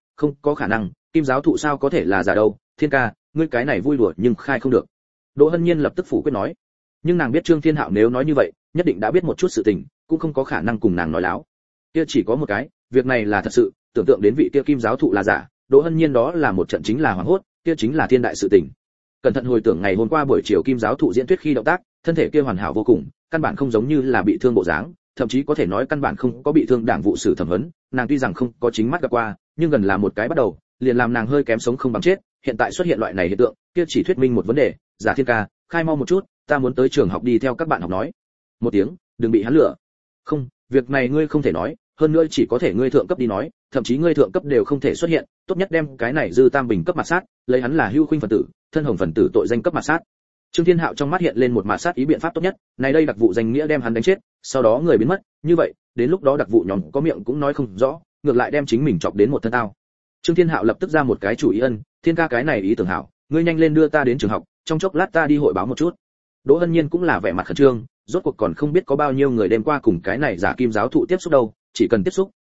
khả năng, Kim giáo thụ sao có thể là giả đâu, Thiên ca, ngươi cái này vui đùa nhưng khai không được. Đỗ Hân Nhiên lập tức phủ quyết nói, nhưng nàng biết Trương Thiên Hạo nếu nói như vậy, nhất định đã biết một chút sự tình, cũng không có khả năng cùng nàng nói láo. Kia chỉ có một cái, việc này là thật sự, tưởng tượng đến vị kia Kim giáo thụ là giả, Đỗ Hân Nhiên đó là một trận chính là hoảng hốt, kia chính là thiên đại sự tình. Cẩn thận hồi tưởng ngày hôm qua buổi chiều Kim giáo thụ diễn thuyết khi động tác, thân thể kia hoàn hảo vô cùng, căn bản không giống như là bị thương bộ dáng, thậm chí có thể nói căn bản không có bị thương đảng vụ sử thẩm vấn, nàng tuy rằng không có chính mắt gặp qua, nhưng gần là một cái bắt đầu, liền làm nàng hơi kém sống không bằng chết, hiện tại xuất hiện loại này hiện tượng, kia chỉ thuyết minh một vấn đề, giả Thiên ca, khai mau một chút, ta muốn tới trường học đi theo các bạn học nói. Một tiếng, đừng bị hắn lừa. Không, việc này ngươi không thể nói, hơn nữa chỉ có thể ngươi thượng cấp đi nói, thậm chí ngươi thượng cấp đều không thể xuất hiện, tốt nhất đem cái này Dư Tam Bình cấp mặt sát, lấy hắn là hưu khuynh phần tử, thân hồng phần tử tội danh cấp mặt sát. Trương Thiên Hạo trong mắt hiện lên một mạt sát ý biện pháp tốt nhất, này đây đặc vụ danh nghĩa đem hắn đánh chết, sau đó người biến mất, như vậy, đến lúc đó đặc vụ nhóm có miệng cũng nói không rõ, ngược lại đem chính mình chọc đến một thân tao. Trương Thiên Hạo lập tức ra một cái chủ ý ân, Thiên ca cái này ý tưởng hảo, ngươi nhanh lên đưa ta đến trường học, trong chốc lát ta đi hội báo một chút. Đỗ Hân Nhiên cũng là vẻ mặt khẩn trương, rốt cuộc còn không biết có bao nhiêu người đêm qua cùng cái này giả Kim giáo thụ tiếp xúc đâu, chỉ cần tiếp xúc,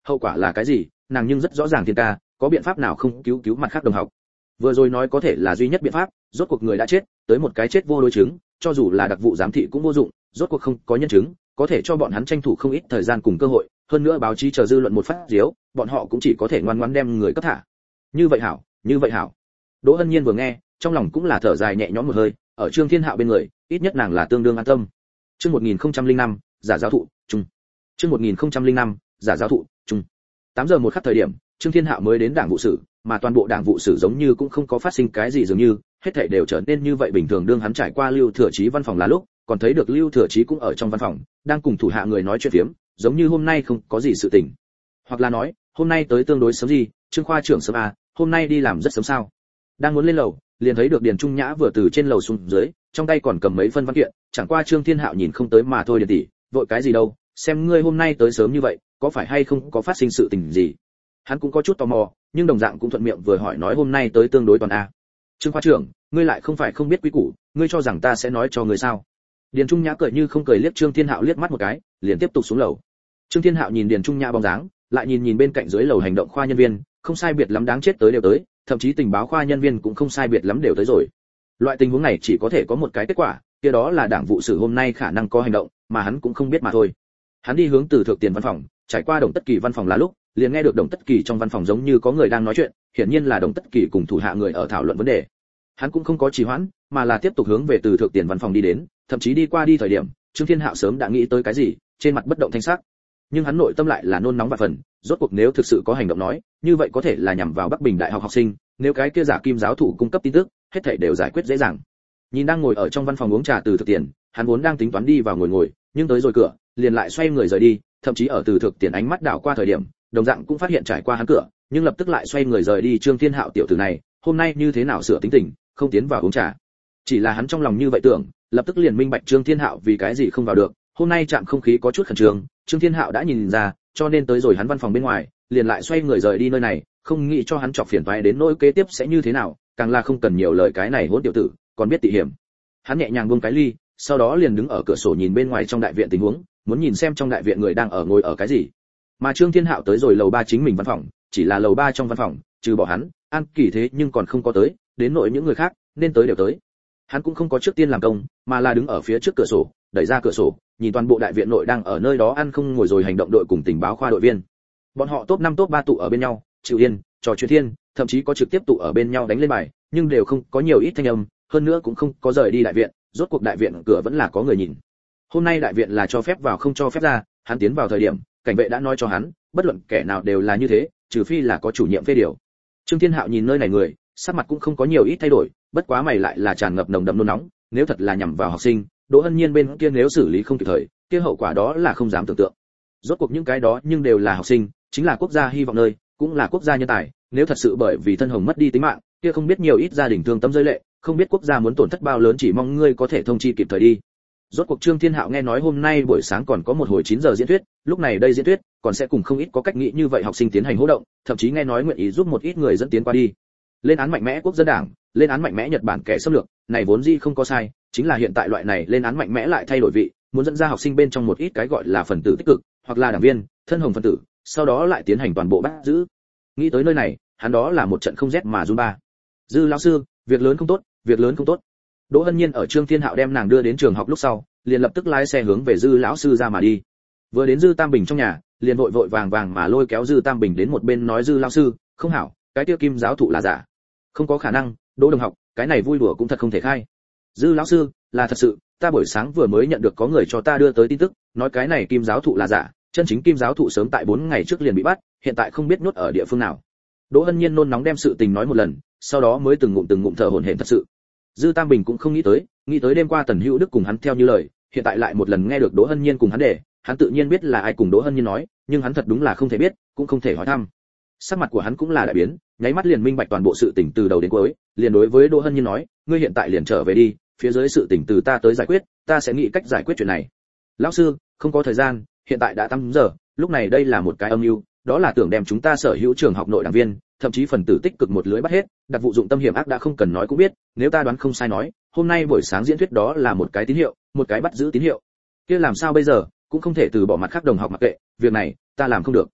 hậu quả là cái gì, nàng nhưng rất rõ ràng. Thiên ca có biện pháp nào không cứu cứu mặt khác đồng học? Vừa rồi nói có thể là duy nhất biện pháp, rốt cuộc người đã chết, tới một cái chết vô đối chứng, cho dù là đặc vụ giám thị cũng vô dụng, rốt cuộc không có nhân chứng, có thể cho bọn hắn tranh thủ không ít thời gian cùng cơ hội, hơn nữa báo chí chờ dư luận một phát diếu, bọn họ cũng chỉ có thể ngoan ngoãn đem người cấp thả. Như vậy hảo, như vậy hảo. Đỗ Hân Nhiên vừa nghe, trong lòng cũng là thở dài nhẹ nhõm một hơi, ở Trương Thiên Hạo bên người, ít nhất nàng là tương đương an tâm. Chương 1005, giả giáo thụ, trung. Chương 1005, giả giáo thụ, trung. 8 giờ một khắc thời điểm, Trương Thiên Hạo mới đến đảng vụ sử, mà toàn bộ đảng vụ sử giống như cũng không có phát sinh cái gì dường như, hết thảy đều trở nên như vậy bình thường. Đương hắn trải qua Lưu Thừa Chí văn phòng là lúc, còn thấy được Lưu Thừa Chí cũng ở trong văn phòng, đang cùng thủ hạ người nói chuyện phiếm, giống như hôm nay không có gì sự tình. Hoặc là nói, hôm nay tới tương đối sớm gì, Trương khoa trưởng sớm à, hôm nay đi làm rất sớm sao? Đang muốn lên lầu, liền thấy được Điền Trung Nhã vừa từ trên lầu xuống dưới, trong tay còn cầm mấy phân văn kiện, chẳng qua Trương Thiên Hạo nhìn không tới mà thôi. Điền tỷ, vội cái gì đâu, xem ngươi hôm nay tới sớm như vậy, có phải hay không có phát sinh sự tình gì? Hắn cũng có chút tò mò, nhưng đồng dạng cũng thuận miệng vừa hỏi nói hôm nay tới tương đối toàn a. Trương khoa trưởng, ngươi lại không phải không biết quý củ, ngươi cho rằng ta sẽ nói cho ngươi sao? Điền Trung Nhã cười như không cười liếc Trương Thiên Hạo liếc mắt một cái, liền tiếp tục xuống lầu. Trương Thiên Hạo nhìn Điền Trung Nhã bóng dáng, lại nhìn bên cạnh dưới lầu hành động khoa nhân viên, không sai biệt lắm đáng chết tới đều tới, thậm chí tình báo khoa nhân viên cũng không sai biệt lắm đều tới rồi. Loại tình huống này chỉ có thể có một cái kết quả, kia đó là đảng vụ sử hôm nay khả năng có hành động, mà hắn cũng không biết mà thôi. Hắn đi hướng Từ Thượng Tiền văn phòng, trải qua Đồng Tất Kỳ văn phòng là lúc, liền nghe được Đồng Tất Kỳ trong văn phòng giống như có người đang nói chuyện, hiển nhiên là Đồng Tất Kỳ cùng thủ hạ người ở thảo luận vấn đề. Hắn cũng không có trì hoãn, mà là tiếp tục hướng về Từ Thượng Tiền văn phòng đi đến, thậm chí đi qua đi thời điểm, Trương Thiên Hạo sớm đã nghĩ tới cái gì, trên mặt bất động thanh sắc. Nhưng hắn nội tâm lại là nôn nóng và phần, rốt cuộc nếu thực sự có hành động nói, như vậy có thể là nhằm vào Bắc Bình Đại học học sinh, nếu cái kia giả kim giáo thủ cung cấp tin tức, hết thảy đều giải quyết dễ dàng. Nhìn đang ngồi ở trong văn phòng uống trà Từ Thượng Tiền, hắn vốn đang tính toán đi vào ngồi, nhưng tới rồi cửa, liền lại xoay người rời đi, thậm chí ở Từ Thượng Tiền ánh mắt đảo qua thời điểm, đồng dạng cũng phát hiện trải qua hắn cửa, nhưng lập tức lại xoay người rời đi. Trương Thiên Hạo tiểu tử này, hôm nay như thế nào sửa tính tình, không tiến vào uống trà. Chỉ là hắn trong lòng như vậy tưởng, lập tức liền minh bạch Trương Thiên Hạo vì cái gì không vào được. Hôm nay chạm không khí có chút khẩn trương, Trương Thiên Hạo đã nhìn ra, cho nên tới rồi hắn văn phòng bên ngoài, liền lại xoay người rời đi nơi này, không nghĩ cho hắn chọc phiền toái đến nỗi kế tiếp sẽ như thế nào, càng là không cần nhiều lời cái này hỗn tiểu tử, còn biết tỉ hiểm. Hắn nhẹ nhàng buông cái ly, sau đó liền đứng ở cửa sổ nhìn bên ngoài trong đại viện tình huống, muốn nhìn xem trong đại viện người đang ở ngồi ở cái gì. Mà Trương Thiên Hạo tới rồi lầu 3 chính mình văn phòng, chỉ là lầu 3 trong văn phòng, trừ bỏ hắn, An Kỳ thế nhưng còn không có tới, đến nội những người khác nên tới đều tới. Hắn cũng không có trước tiên làm công, mà là đứng ở phía trước cửa sổ, đẩy ra cửa sổ, nhìn toàn bộ đại viện nội đang ở nơi đó ăn không ngồi rồi hành động đội cùng tình báo khoa đội viên. Bọn họ top 5 top 3 tụ ở bên nhau, chịu yên, trò chuyện thiên, thậm chí có trực tiếp tụ ở bên nhau đánh lên bài, nhưng đều không có nhiều ít thanh âm, hơn nữa cũng không có rời đi đại viện, rốt cuộc đại viện cửa vẫn là có người nhìn. Hôm nay đại viện là cho phép vào không cho phép ra, hắn tiến vào thời điểm, cảnh vệ đã nói cho hắn, bất luận kẻ nào đều là như thế, trừ phi là có chủ nhiệm phê điều. Trương Thiên Hạo nhìn nơi này người, sắc mặt cũng không có nhiều ít thay đổi, bất quá mày lại là tràn ngập nồng đậm nôn nóng, nếu thật là nhằm vào học sinh, Đỗ Hân Nhiên bên kia nếu xử lý không kịp thời, kia hậu quả đó là không dám tưởng tượng. Rốt cuộc những cái đó nhưng đều là học sinh, chính là quốc gia hy vọng nơi, cũng là quốc gia nhân tài, nếu thật sự bởi vì thân hồng mất đi tính mạng, kia không biết nhiều ít gia đình thương tâm rơi lệ, không biết quốc gia muốn tổn thất bao lớn, chỉ mong ngươi có thể thông chi kịp thời đi. Rốt cuộc Trương Thiên Hạo nghe nói hôm nay buổi sáng còn có một hồi 9 giờ diễn thuyết, lúc này đây diễn thuyết còn sẽ cùng không ít có cách nghĩ như vậy học sinh tiến hành hỗ động, thậm chí nghe nói nguyện ý giúp một ít người dẫn tiến qua đi. Lên án mạnh mẽ quốc dân đảng, lên án mạnh mẽ Nhật Bản kẻ xâm lược, này vốn dĩ không có sai, chính là hiện tại loại này lên án mạnh mẽ lại thay đổi vị, muốn dẫn ra học sinh bên trong một ít cái gọi là phần tử tích cực, hoặc là đảng viên, thân hồng phần tử, sau đó lại tiến hành toàn bộ bắt giữ. Nghĩ tới nơi này, hắn đó là một trận không rét mà run ba. Dư lão sư, việc lớn không tốt, việc lớn không tốt. Đỗ Hân Nhiên ở Trương Thiên Hạo đem nàng đưa đến trường học lúc sau, liền lập tức lái xe hướng về Dư lão sư ra mà đi. Vừa đến Dư Tam Bình trong nhà, liền vội vội vàng vàng mà lôi kéo Dư Tam Bình đến một bên nói Dư lão sư, không hảo, cái tiêu kim giáo thụ là giả. Không có khả năng, Đỗ đồng học, cái này vui đùa cũng thật không thể khai. Dư lão sư, là thật sự, ta buổi sáng vừa mới nhận được có người cho ta đưa tới tin tức, nói cái này kim giáo thụ là giả, chân chính kim giáo thụ sớm tại 4 ngày trước liền bị bắt, hiện tại không biết nhốt ở địa phương nào. Đỗ Hân Nhiên nôn nóng đem sự tình nói một lần, sau đó mới từng ngụm thở hổn hển thật sự. Dư Tam Bình cũng không nghĩ tới đêm qua Tần Hữu Đức cùng hắn theo như lời, hiện tại lại một lần nghe được Đỗ Hân Nhiên cùng hắn để, hắn tự nhiên biết là ai cùng Đỗ Hân Nhiên nói, nhưng hắn thật đúng là không thể biết, cũng không thể hỏi thăm. Sắc mặt của hắn cũng là đại biến, nháy mắt liền minh bạch toàn bộ sự tình từ đầu đến cuối, liền đối với Đỗ Hân Nhiên nói, ngươi hiện tại liền trở về đi, phía dưới sự tình từ ta tới giải quyết, ta sẽ nghĩ cách giải quyết chuyện này. Lão sư, không có thời gian, hiện tại đã 8 giờ, lúc này đây là một cái âm mưu, đó là tưởng đem chúng ta sở hữu trường học nội đảng viên, thậm chí phần tử tích cực một lưới bắt hết, đặc vụ dụng tâm hiểm ác đã không cần nói cũng biết, nếu ta đoán không sai nói, hôm nay buổi sáng diễn thuyết đó là một cái tín hiệu, một cái bắt giữ tín hiệu. Kia làm sao bây giờ, cũng không thể từ bỏ mặt khác đồng học mặc kệ, việc này ta làm không được.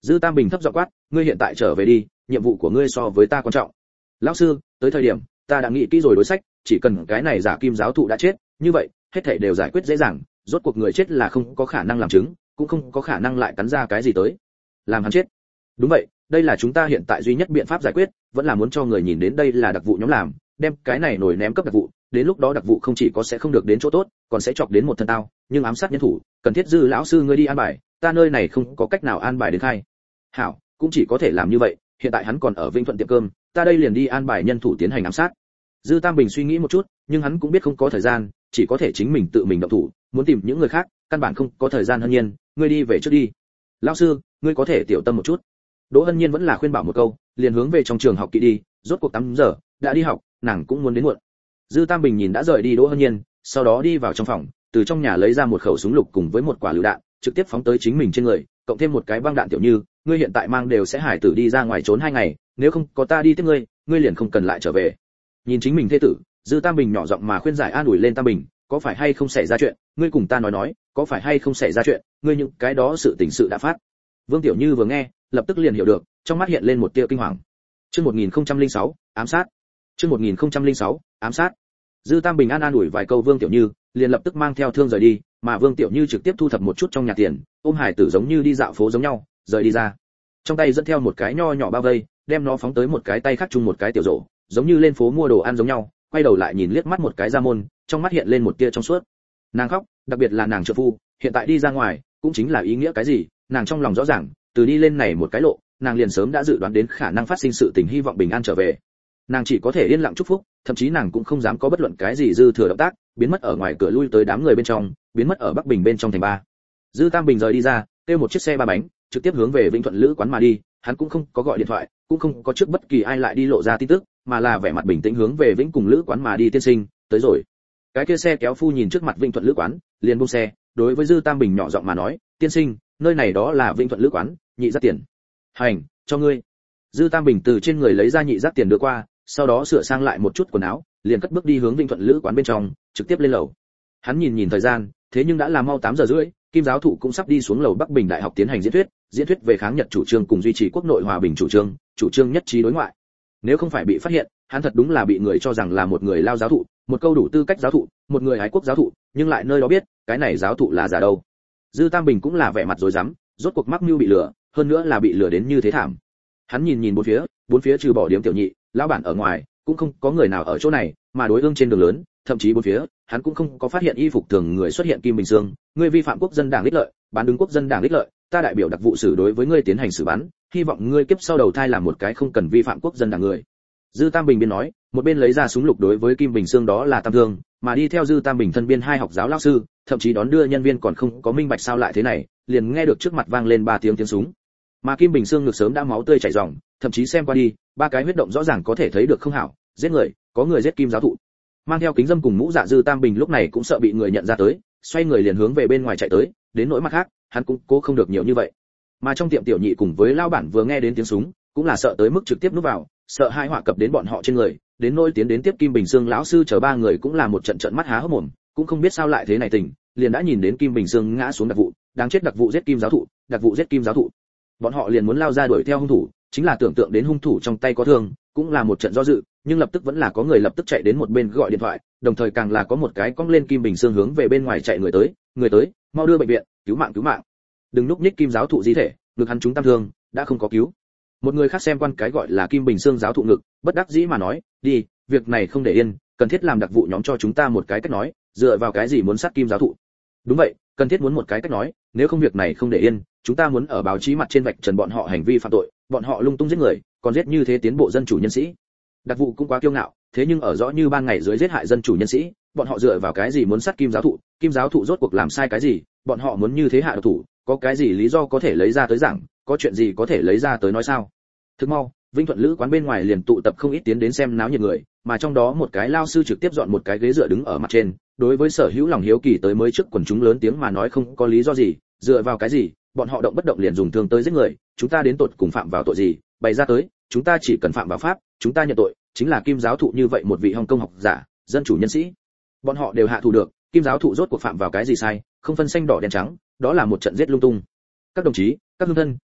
Dư Tam Bình thấp giọng quát, ngươi hiện tại trở về đi, nhiệm vụ của ngươi so với ta quan trọng. Lão sư, tới thời điểm ta đã nghĩ kỹ rồi đối sách, chỉ cần cái này giả kim giáo thụ đã chết, như vậy hết thảy đều giải quyết dễ dàng, rốt cuộc người chết là không có khả năng làm chứng, cũng không có khả năng lại cắn ra cái gì tới làm hắn chết. Đúng vậy, đây là chúng ta hiện tại duy nhất biện pháp giải quyết, vẫn là muốn cho người nhìn đến đây là đặc vụ nhóm làm, đem cái này nổi ném cấp đặc vụ, đến lúc đó đặc vụ không chỉ có sẽ không được đến chỗ tốt, còn sẽ chọc đến một thân tao, nhưng ám sát nhân thủ, cần thiết Dư lão sư ngươi đi an bài, ta nơi này không có cách nào an bài đến khai. Hảo, cũng chỉ có thể làm như vậy, hiện tại hắn còn ở Vĩnh Thuận tiệm cơm, ta đây liền đi an bài nhân thủ tiến hành ám sát. Dư Tam Bình suy nghĩ một chút, nhưng hắn cũng biết không có thời gian, chỉ có thể chính mình tự mình động thủ, muốn tìm những người khác, căn bản không có thời gian. Hân Nhiên, ngươi đi về trước đi. Lão sư, ngươi có thể tiểu tâm một chút. Đỗ Hân Nhiên vẫn là khuyên bảo một câu, liền hướng về trong trường học kỵ đi, rốt cuộc 8 giờ, đã đi học, nàng cũng muốn đến muộn. Dư Tam Bình nhìn đã rời đi Đỗ Hân Nhiên, sau đó đi vào trong phòng, từ trong nhà lấy ra một khẩu súng lục cùng với một quả lựu đạn, trực tiếp phóng tới chính mình trên người, cộng thêm một cái băng đạn. Tiểu Như, ngươi hiện tại mang đều sẽ hải tử đi ra ngoài trốn 2 ngày, nếu không có ta đi tiếp ngươi, ngươi liền không cần lại trở về. Nhìn chính mình thê tử, Dư Tam Bình nhỏ giọng mà khuyên giải an ủi lên Tam Bình, có phải hay không xảy ra chuyện, ngươi cùng ta nói, có phải hay không xảy ra chuyện, ngươi những cái đó sự tình sự đã phát. Vương Tiểu Như vừa nghe, lập tức liền hiểu được, trong mắt hiện lên một tia kinh hoàng. Chương 1006, ám sát. Chương 1006, ám sát. Dư Tam Bình an ủi vài câu Vương Tiểu Như, liền lập tức mang theo thương rời đi, mà Vương Tiểu Như trực tiếp thu thập một chút trong nhà tiền, ôm hải tử giống như đi dạo phố giống nhau, rời đi ra. Trong tay dẫn theo một cái nho nhỏ bao vây, đem nó phóng tới một cái tay khác chung một cái tiểu rổ, giống như lên phố mua đồ ăn giống nhau, quay đầu lại nhìn liếc mắt một cái ra môn, trong mắt hiện lên một tia trong suốt. Nàng khóc, đặc biệt là nàng trợ phu, hiện tại đi ra ngoài, cũng chính là ý nghĩa cái gì, nàng trong lòng rõ ràng, từ đi lên này một cái lộ, nàng liền sớm đã dự đoán đến khả năng phát sinh sự tình, hy vọng bình an trở về. Nàng chỉ có thể yên lặng chúc phúc, thậm chí nàng cũng không dám có bất luận cái gì dư thừa động tác, biến mất ở ngoài cửa lui tới đám người bên trong, biến mất ở Bắc Bình bên trong thành ba. Dư Tam Bình rời đi ra, kêu một chiếc xe ba bánh, trực tiếp hướng về Vĩnh Thuận Lữ quán mà đi, hắn cũng không có gọi điện thoại, cũng không có trước bất kỳ ai lại đi lộ ra tin tức, mà là vẻ mặt bình tĩnh hướng về Vĩnh cùng Lữ quán mà đi. Tiên sinh, tới rồi. Cái kia xe kéo phu nhìn trước mặt Vĩnh Thuận Lữ quán, liền buông xe, đối với Dư Tam Bình nhỏ giọng mà nói, tiên sinh, nơi này đó là Vĩnh Thuận Lữ quán, nhị giác tiền. Hành, cho ngươi. Dư Tam Bình từ trên người lấy ra nhị giác tiền đưa qua, sau đó sửa sang lại một chút quần áo, liền cất bước đi hướng Vĩnh Thuận Lữ quán bên trong, trực tiếp lên lầu. Hắn nhìn thời gian, thế nhưng đã là mau 8 giờ rưỡi, Kim giáo thụ cũng sắp đi xuống lầu Bắc Bình Đại học tiến hành diễn thuyết về kháng Nhật chủ trương cùng duy trì quốc nội hòa bình chủ trương nhất trí đối ngoại. Nếu không phải bị phát hiện, hắn thật đúng là bị người cho rằng là một người lao giáo thụ, một câu đủ tư cách giáo thụ, một người ái quốc giáo thụ, nhưng lại nơi đó biết, cái này giáo thụ là giả đâu. Dư Tam Bình cũng là vẻ mặt rối rắm, rốt cuộc mắc mưu bị lừa, hơn nữa là bị lừa đến như thế thảm. Hắn nhìn bốn phía trừ bỏ Điếm Tiểu Nhị, lão bản ở ngoài, cũng không có người nào ở chỗ này, mà đối ương trên đường lớn, thậm chí bốn phía, hắn cũng không có phát hiện y phục thường người xuất hiện. Kim Bình Sương, ngươi vi phạm quốc dân đảng ích lợi, bán đứng quốc dân đảng ích lợi, ta đại biểu đặc vụ xử đối với ngươi tiến hành xử bắn, hy vọng ngươi kiếp sau đầu thai làm một cái không cần vi phạm quốc dân đảng người. Dư Tam Bình biên nói, một bên lấy ra súng lục đối với Kim Bình Sương đó là tam thương, mà đi theo Dư Tam Bình thân biên hai học giáo lão sư, thậm chí đón đưa nhân viên còn không có minh bạch sao lại thế này, liền nghe được trước mặt vang lên 3 tiếng súng. Mà Kim Bình Sương ngực sớm đã máu tươi chảy ròng, thậm chí xem qua đi, 3 cái huyết động rõ ràng có thể thấy được không hảo, giết người, có người giết Kim giáo thụ. Mang theo kính dâm cùng mũ dạ Dư Tam Bình lúc này cũng sợ bị người nhận ra tới, xoay người liền hướng về bên ngoài chạy tới, đến nỗi mặt khác, hắn cũng cố không được nhiều như vậy. Mà trong tiệm Tiểu Nhị cùng với lão bản vừa nghe đến tiếng súng, cũng là sợ tới mức trực tiếp núp vào, sợ hai họa cập đến bọn họ trên người, đến nỗi tiến đến tiếp Kim Bình Sương lão sư chờ 3 người cũng là một trận trợn mắt há hốc mồm, cũng không biết sao lại thế này tình, liền đã nhìn đến Kim Bình Sương ngã xuống đặc vụ, đáng chết đặc vụ giết Kim giáo thụ, đặc vụ giết Kim giáo thụ. Bọn họ liền muốn lao ra đuổi theo hung thủ, chính là tưởng tượng đến hung thủ trong tay có thương, cũng là một trận do dự, nhưng lập tức vẫn là có người lập tức chạy đến một bên gọi điện thoại, đồng thời càng là có một cái cong lên Kim Bình Sương hướng về bên ngoài chạy người tới, mau đưa bệnh viện, cứu mạng. Đừng núp nhích Kim giáo thụ di thể, ngực hắn chúng tam thương, đã không có cứu. Một người khác xem quan cái gọi là Kim Bình Sương giáo thụ ngực, bất đắc dĩ mà nói, đi, việc này không để yên, cần thiết làm đặc vụ nhóm cho chúng ta một cái cách nói, dựa vào cái gì muốn sát Kim giáo thụ? Đúng vậy, cần thiết muốn một cái cách nói, nếu không việc này không để yên, chúng ta muốn ở báo chí mặt trên vạch trần bọn họ hành vi phạm tội, bọn họ lung tung giết người, còn giết như thế tiến bộ dân chủ nhân sĩ. Đặc vụ cũng quá kiêu ngạo, thế nhưng ở rõ như ban ngày dưới giết hại dân chủ nhân sĩ, bọn họ dựa vào cái gì muốn sát Kim giáo thụ? Kim giáo thụ rốt cuộc làm sai cái gì? Bọn họ muốn như thế hạ độc thủ, có cái gì lý do có thể lấy ra tới giảng, có chuyện gì có thể lấy ra tới nói sao? Thức mau, Vĩnh Thuận Lữ quán bên ngoài liền tụ tập không ít tiến đến xem náo nhiệt người, mà trong đó một cái lao sư trực tiếp dọn một cái ghế dựa đứng ở mặt trên, đối với sở hữu lòng hiếu kỳ tới mới trước quần chúng lớn tiếng mà nói không có lý do gì, dựa vào cái gì, bọn họ động bất động liền dùng thương tới giết người, chúng ta đến tột cùng phạm vào tội gì, bày ra tới, chúng ta chỉ cần phạm vào pháp, chúng ta nhận tội, chính là Kim giáo thụ như vậy một vị Hồng Kông học giả, dân chủ nhân sĩ. Bọn họ đều hạ thủ được, Kim giáo thụ rốt cuộc phạm vào cái gì sai, không phân xanh đỏ đen trắng, đó là một trận giết lung tung. Các đồng chí, các hương thân,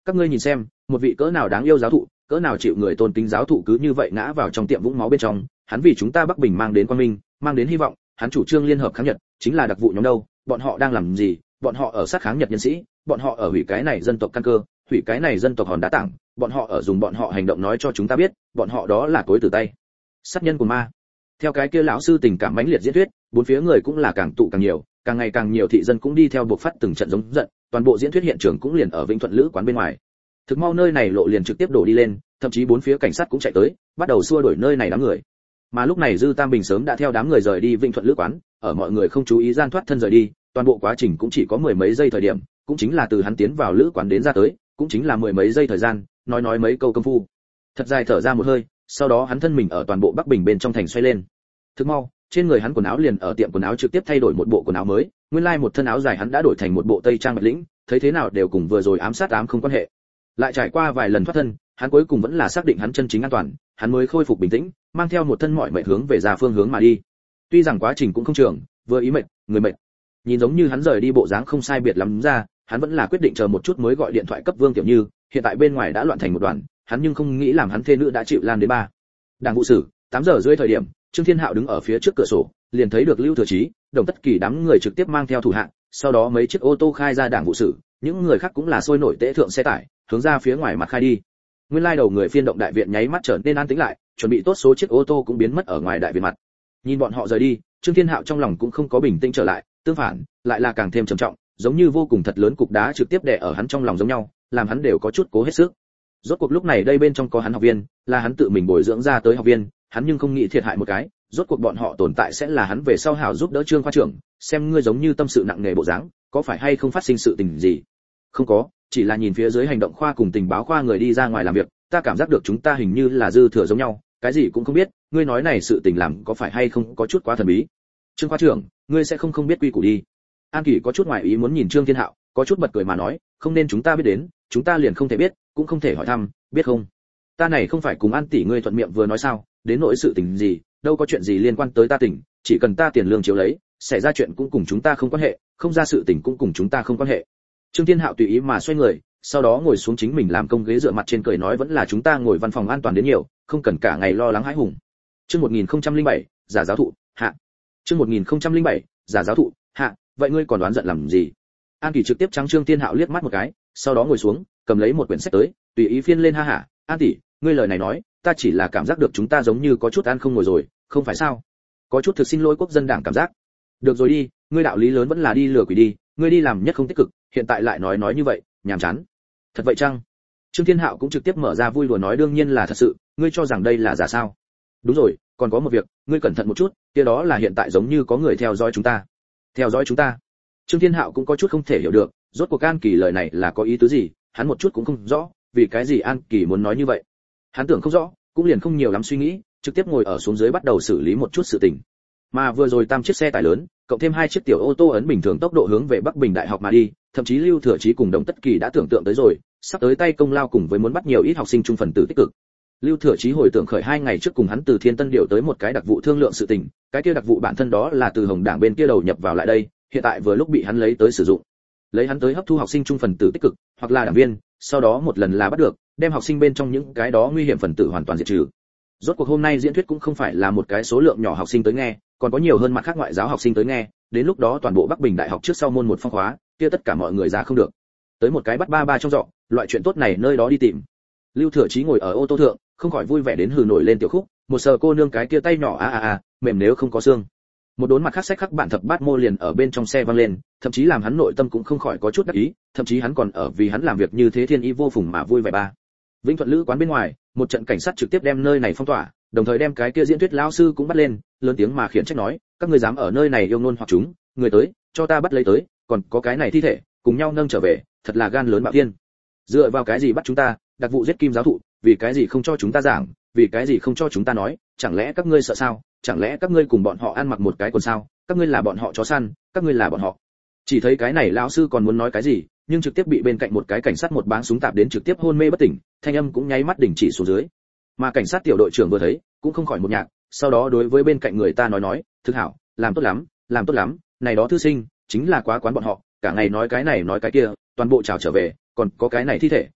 Các ngươi nhìn xem, một vị cỡ nào đáng yêu giáo thụ, cỡ nào chịu người tôn kính giáo thụ cứ như vậy ngã vào trong tiệm vũng máu bên trong, hắn vì chúng ta Bắc Bình mang đến quang minh, mang đến hy vọng, hắn chủ trương liên hợp kháng Nhật, chính là đặc vụ nhóm đâu, bọn họ đang làm gì? Bọn họ ở sát kháng Nhật nhân sĩ, bọn họ ở hủy cái này dân tộc căn cơ, hủy cái này dân tộc hòn đá tảng, bọn họ ở dùng bọn họ hành động nói cho chúng ta biết, bọn họ đó là cối từ tay. Sát nhân của ma. Theo cái kia lão sư tình cảm mãnh liệt diễn thuyết, bốn phía người cũng là càng tụ càng nhiều, càng ngày càng nhiều thị dân cũng đi theo buộc phát từng trận giống giận, toàn bộ diễn thuyết hiện trường cũng liền ở Vĩnh Thuận Lữ quán bên ngoài. Thực mau nơi này lộ liền trực tiếp đổ đi lên, thậm chí bốn phía cảnh sát cũng chạy tới, bắt đầu xua đuổi nơi này đám người. Mà lúc này Dư Tam Bình sớm đã theo đám người rời đi Vĩnh Thuận Lữ quán, ở mọi người không chú ý gian thoát thân rời đi, toàn bộ quá trình cũng chỉ có mười mấy giây thời điểm, cũng chính là từ hắn tiến vào lữ quán đến ra tới, cũng chính là mười mấy giây thời gian, nói mấy câu công phu. Thật dài thở ra một hơi, sau đó hắn thân mình ở toàn bộ Bắc Bình bên trong thành xoay lên. Thực mau, trên người hắn quần áo liền ở tiệm quần áo trực tiếp thay đổi một bộ quần áo mới, nguyên lai một thân áo dài hắn đã đổi thành một bộ tây trang bạch lĩnh, thấy thế nào đều cùng vừa rồi ám sát ám không quan hệ. Lại trải qua vài lần thoát thân, hắn cuối cùng vẫn là xác định hắn chân chính an toàn, hắn mới khôi phục bình tĩnh, mang theo một thân mọi mệt hướng về ra phương hướng mà đi. Tuy rằng quá trình cũng không trường, vừa ý mệt, người mệt. Nhìn giống như hắn rời đi bộ dáng không sai biệt lắm ra, hắn vẫn là quyết định chờ một chút mới gọi điện thoại cấp Vương Tiểu Như, hiện tại bên ngoài đã loạn thành một đoàn, hắn nhưng không nghĩ làm hắn thê nữ đã chịu lan đến ba. Đảng vụ sử, 8 giờ rưỡi thời điểm, Trương Thiên Hạo đứng ở phía trước cửa sổ, liền thấy được Lưu Thừa Chí, Đồng Tất Kỳ đám người trực tiếp mang theo thủ hạ, sau đó mấy chiếc ô tô khai ra đảng vụ sử, những người khác cũng là sôi nổi tễ thượng xe tải, hướng ra phía ngoài mặt khai đi. Nguyên lai đầu người phiên động đại viện nháy mắt trở nên an tĩnh lại, chuẩn bị tốt số chiếc ô tô cũng biến mất ở ngoài đại viện mặt. Nhìn bọn họ rời đi, Trương Thiên Hạo trong lòng cũng không có bình tĩnh trở lại, tương phản, lại là càng thêm trầm trọng, giống như vô cùng thật lớn cục đá trực tiếp đè ở hắn trong lòng giống nhau, làm hắn đều có chút cố hết sức. Rốt cuộc lúc này đây bên trong có hắn học viên, là hắn tự mình bồi dưỡng ra tới học viên, hắn nhưng không nghĩ thiệt hại một cái, rốt cuộc bọn họ tồn tại sẽ là hắn về sau hảo giúp đỡ Trương khoa trưởng, xem ngươi giống như tâm sự nặng nề bộ dáng, có phải hay không phát sinh sự tình gì? Không có, chỉ là nhìn phía dưới hành động khoa cùng tình báo khoa người đi ra ngoài làm việc, ta cảm giác được chúng ta hình như là dư thừa giống nhau, cái gì cũng không biết, ngươi nói này sự tình làm có phải hay không có chút quá thần bí. Trương khoa trưởng, ngươi sẽ không biết quy củ đi. An Kỳ có chút ngoài ý muốn nhìn Trương Thiên Hạo, có chút bật cười mà nói, không nên chúng ta biết đến, chúng ta liền không thể biết, cũng không thể hỏi thăm, biết không? Ta này không phải cùng An tỷ ngươi thuận miệng vừa nói sao, đến nỗi sự tình gì, đâu có chuyện gì liên quan tới ta tỉnh, chỉ cần ta tiền lương chiếu lấy, xảy ra chuyện cũng cùng chúng ta không quan hệ, không ra sự tình cũng cùng chúng ta không quan hệ. Trương Thiên Hạo tùy ý mà xoay người, sau đó ngồi xuống chính mình làm công ghế dựa mặt trên cười nói vẫn là chúng ta ngồi văn phòng an toàn đến nhiều, không cần cả ngày lo lắng hãi hùng. Chương 1007, giả giáo thụ, hạ. Chương 1007, giả giáo thụ, hạ, vậy ngươi còn đoán giận làm gì? An Kỳ trực tiếp trắng Trương Thiên Hạo liếc mắt một cái, sau đó ngồi xuống, cầm lấy một quyển sách tới, tùy ý phiên lên ha hả, An tỷ, ngươi lời này nói, ta chỉ là cảm giác được chúng ta giống như có chút ăn không ngồi rồi, không phải sao? Có chút thực xin lỗi quốc dân đảng cảm giác. Được rồi đi, ngươi đạo lý lớn vẫn là đi lừa quỷ đi, ngươi đi làm nhất không tích cực, hiện tại lại nói như vậy, nhàm chán. Thật vậy chăng? Trương Thiên Hạo cũng trực tiếp mở ra vui đùa nói đương nhiên là thật sự, ngươi cho rằng đây là giả sao? Đúng rồi, còn có một việc, ngươi cẩn thận một chút, kia đó là hiện tại giống như có người theo dõi chúng ta. Theo dõi chúng ta? Trương Thiên Hạo cũng có chút không thể hiểu được, rốt cuộc An Kỳ lời này là có ý tứ gì, hắn một chút cũng không rõ, vì cái gì An Kỳ muốn nói như vậy. Hắn tưởng không rõ, cũng liền không nhiều lắm suy nghĩ, trực tiếp ngồi ở xuống dưới bắt đầu xử lý một chút sự tình. Mà vừa rồi 8 chiếc xe tải lớn, cộng thêm 2 chiếc tiểu ô tô ấn bình thường tốc độ hướng về Bắc Bình Đại học mà đi, thậm chí Lưu Thừa Chí cùng Đồng Tất Kỳ đã tưởng tượng tới rồi, sắp tới tay công lao cùng với muốn bắt nhiều ít học sinh trung phần tử tích cực. Lưu Thừa Chí hồi tưởng khởi 2 ngày trước cùng hắn từ Thiên Tân điều tới một cái đặc vụ thương lượng sự tình, cái kia đặc vụ bản thân đó là từ Hồng Đảng bên kia đầu nhập vào lại đây, hiện tại vừa lúc bị hắn lấy tới sử dụng. Lấy hắn tới hấp thu học sinh trung phần tử tích cực, hoặc là đảng viên, sau đó một lần là bắt được, đem học sinh bên trong những cái đó nguy hiểm phần tử hoàn toàn diệt trừ. Rốt cuộc hôm nay diễn thuyết cũng không phải là một cái số lượng nhỏ học sinh tới nghe, còn có nhiều hơn mặt khác ngoại giáo học sinh tới nghe, đến lúc đó toàn bộ Bắc Bình Đại học trước sau môn một phong khóa, kia tất cả mọi người ra không được. Tới một cái bắt ba trong rọ, loại chuyện tốt này nơi đó đi tìm. Lưu Thừa Chí ngồi ở ô tô thượng, không khỏi vui vẻ đến hừ nổi lên tiểu khúc, một sờ cô nương cái kia tay nhỏ mềm nếu không có xương. Một đốn mặt khác sách khắc bản thập bát mô liền ở bên trong xe vang lên, thậm chí làm hắn nội tâm cũng không khỏi có chút đắc ý, thậm chí hắn còn ở vì hắn làm việc như thế thiên ý vô phùng mà vui vẻ ba. Vĩnh Thuận Lữ quán bên ngoài, một trận cảnh sát trực tiếp đem nơi này phong tỏa, đồng thời đem cái kia diễn thuyết lão sư cũng bắt lên, lớn tiếng mà khiển trách nói, các ngươi dám ở nơi này yêu ngôn hoặc chúng, người tới, cho ta bắt lấy tới, còn có cái này thi thể, cùng nhau nâng trở về, thật là gan lớn bạo thiên. Dựa vào cái gì bắt chúng ta, đặc vụ giết Kim giáo thụ, vì cái gì không cho chúng ta giảng, vì cái gì không cho chúng ta nói, chẳng lẽ các ngươi sợ sao? Chẳng lẽ các ngươi cùng bọn họ ăn mặc một cái quần sao? Các ngươi là bọn họ chó săn, các ngươi là bọn họ. Chỉ thấy cái này lão sư còn muốn nói cái gì, nhưng trực tiếp bị bên cạnh một cái cảnh sát một báng súng tạp đến trực tiếp hôn mê bất tỉnh, thanh âm cũng nháy mắt đình chỉ xuống dưới. Mà cảnh sát tiểu đội trưởng vừa thấy, cũng không khỏi một nhạc, sau đó đối với bên cạnh người ta nói, thực hảo, làm tốt lắm, này đó thư sinh, chính là quá quán bọn họ, cả ngày nói cái này nói cái kia, toàn bộ trào trở về, còn có cái này thi thể,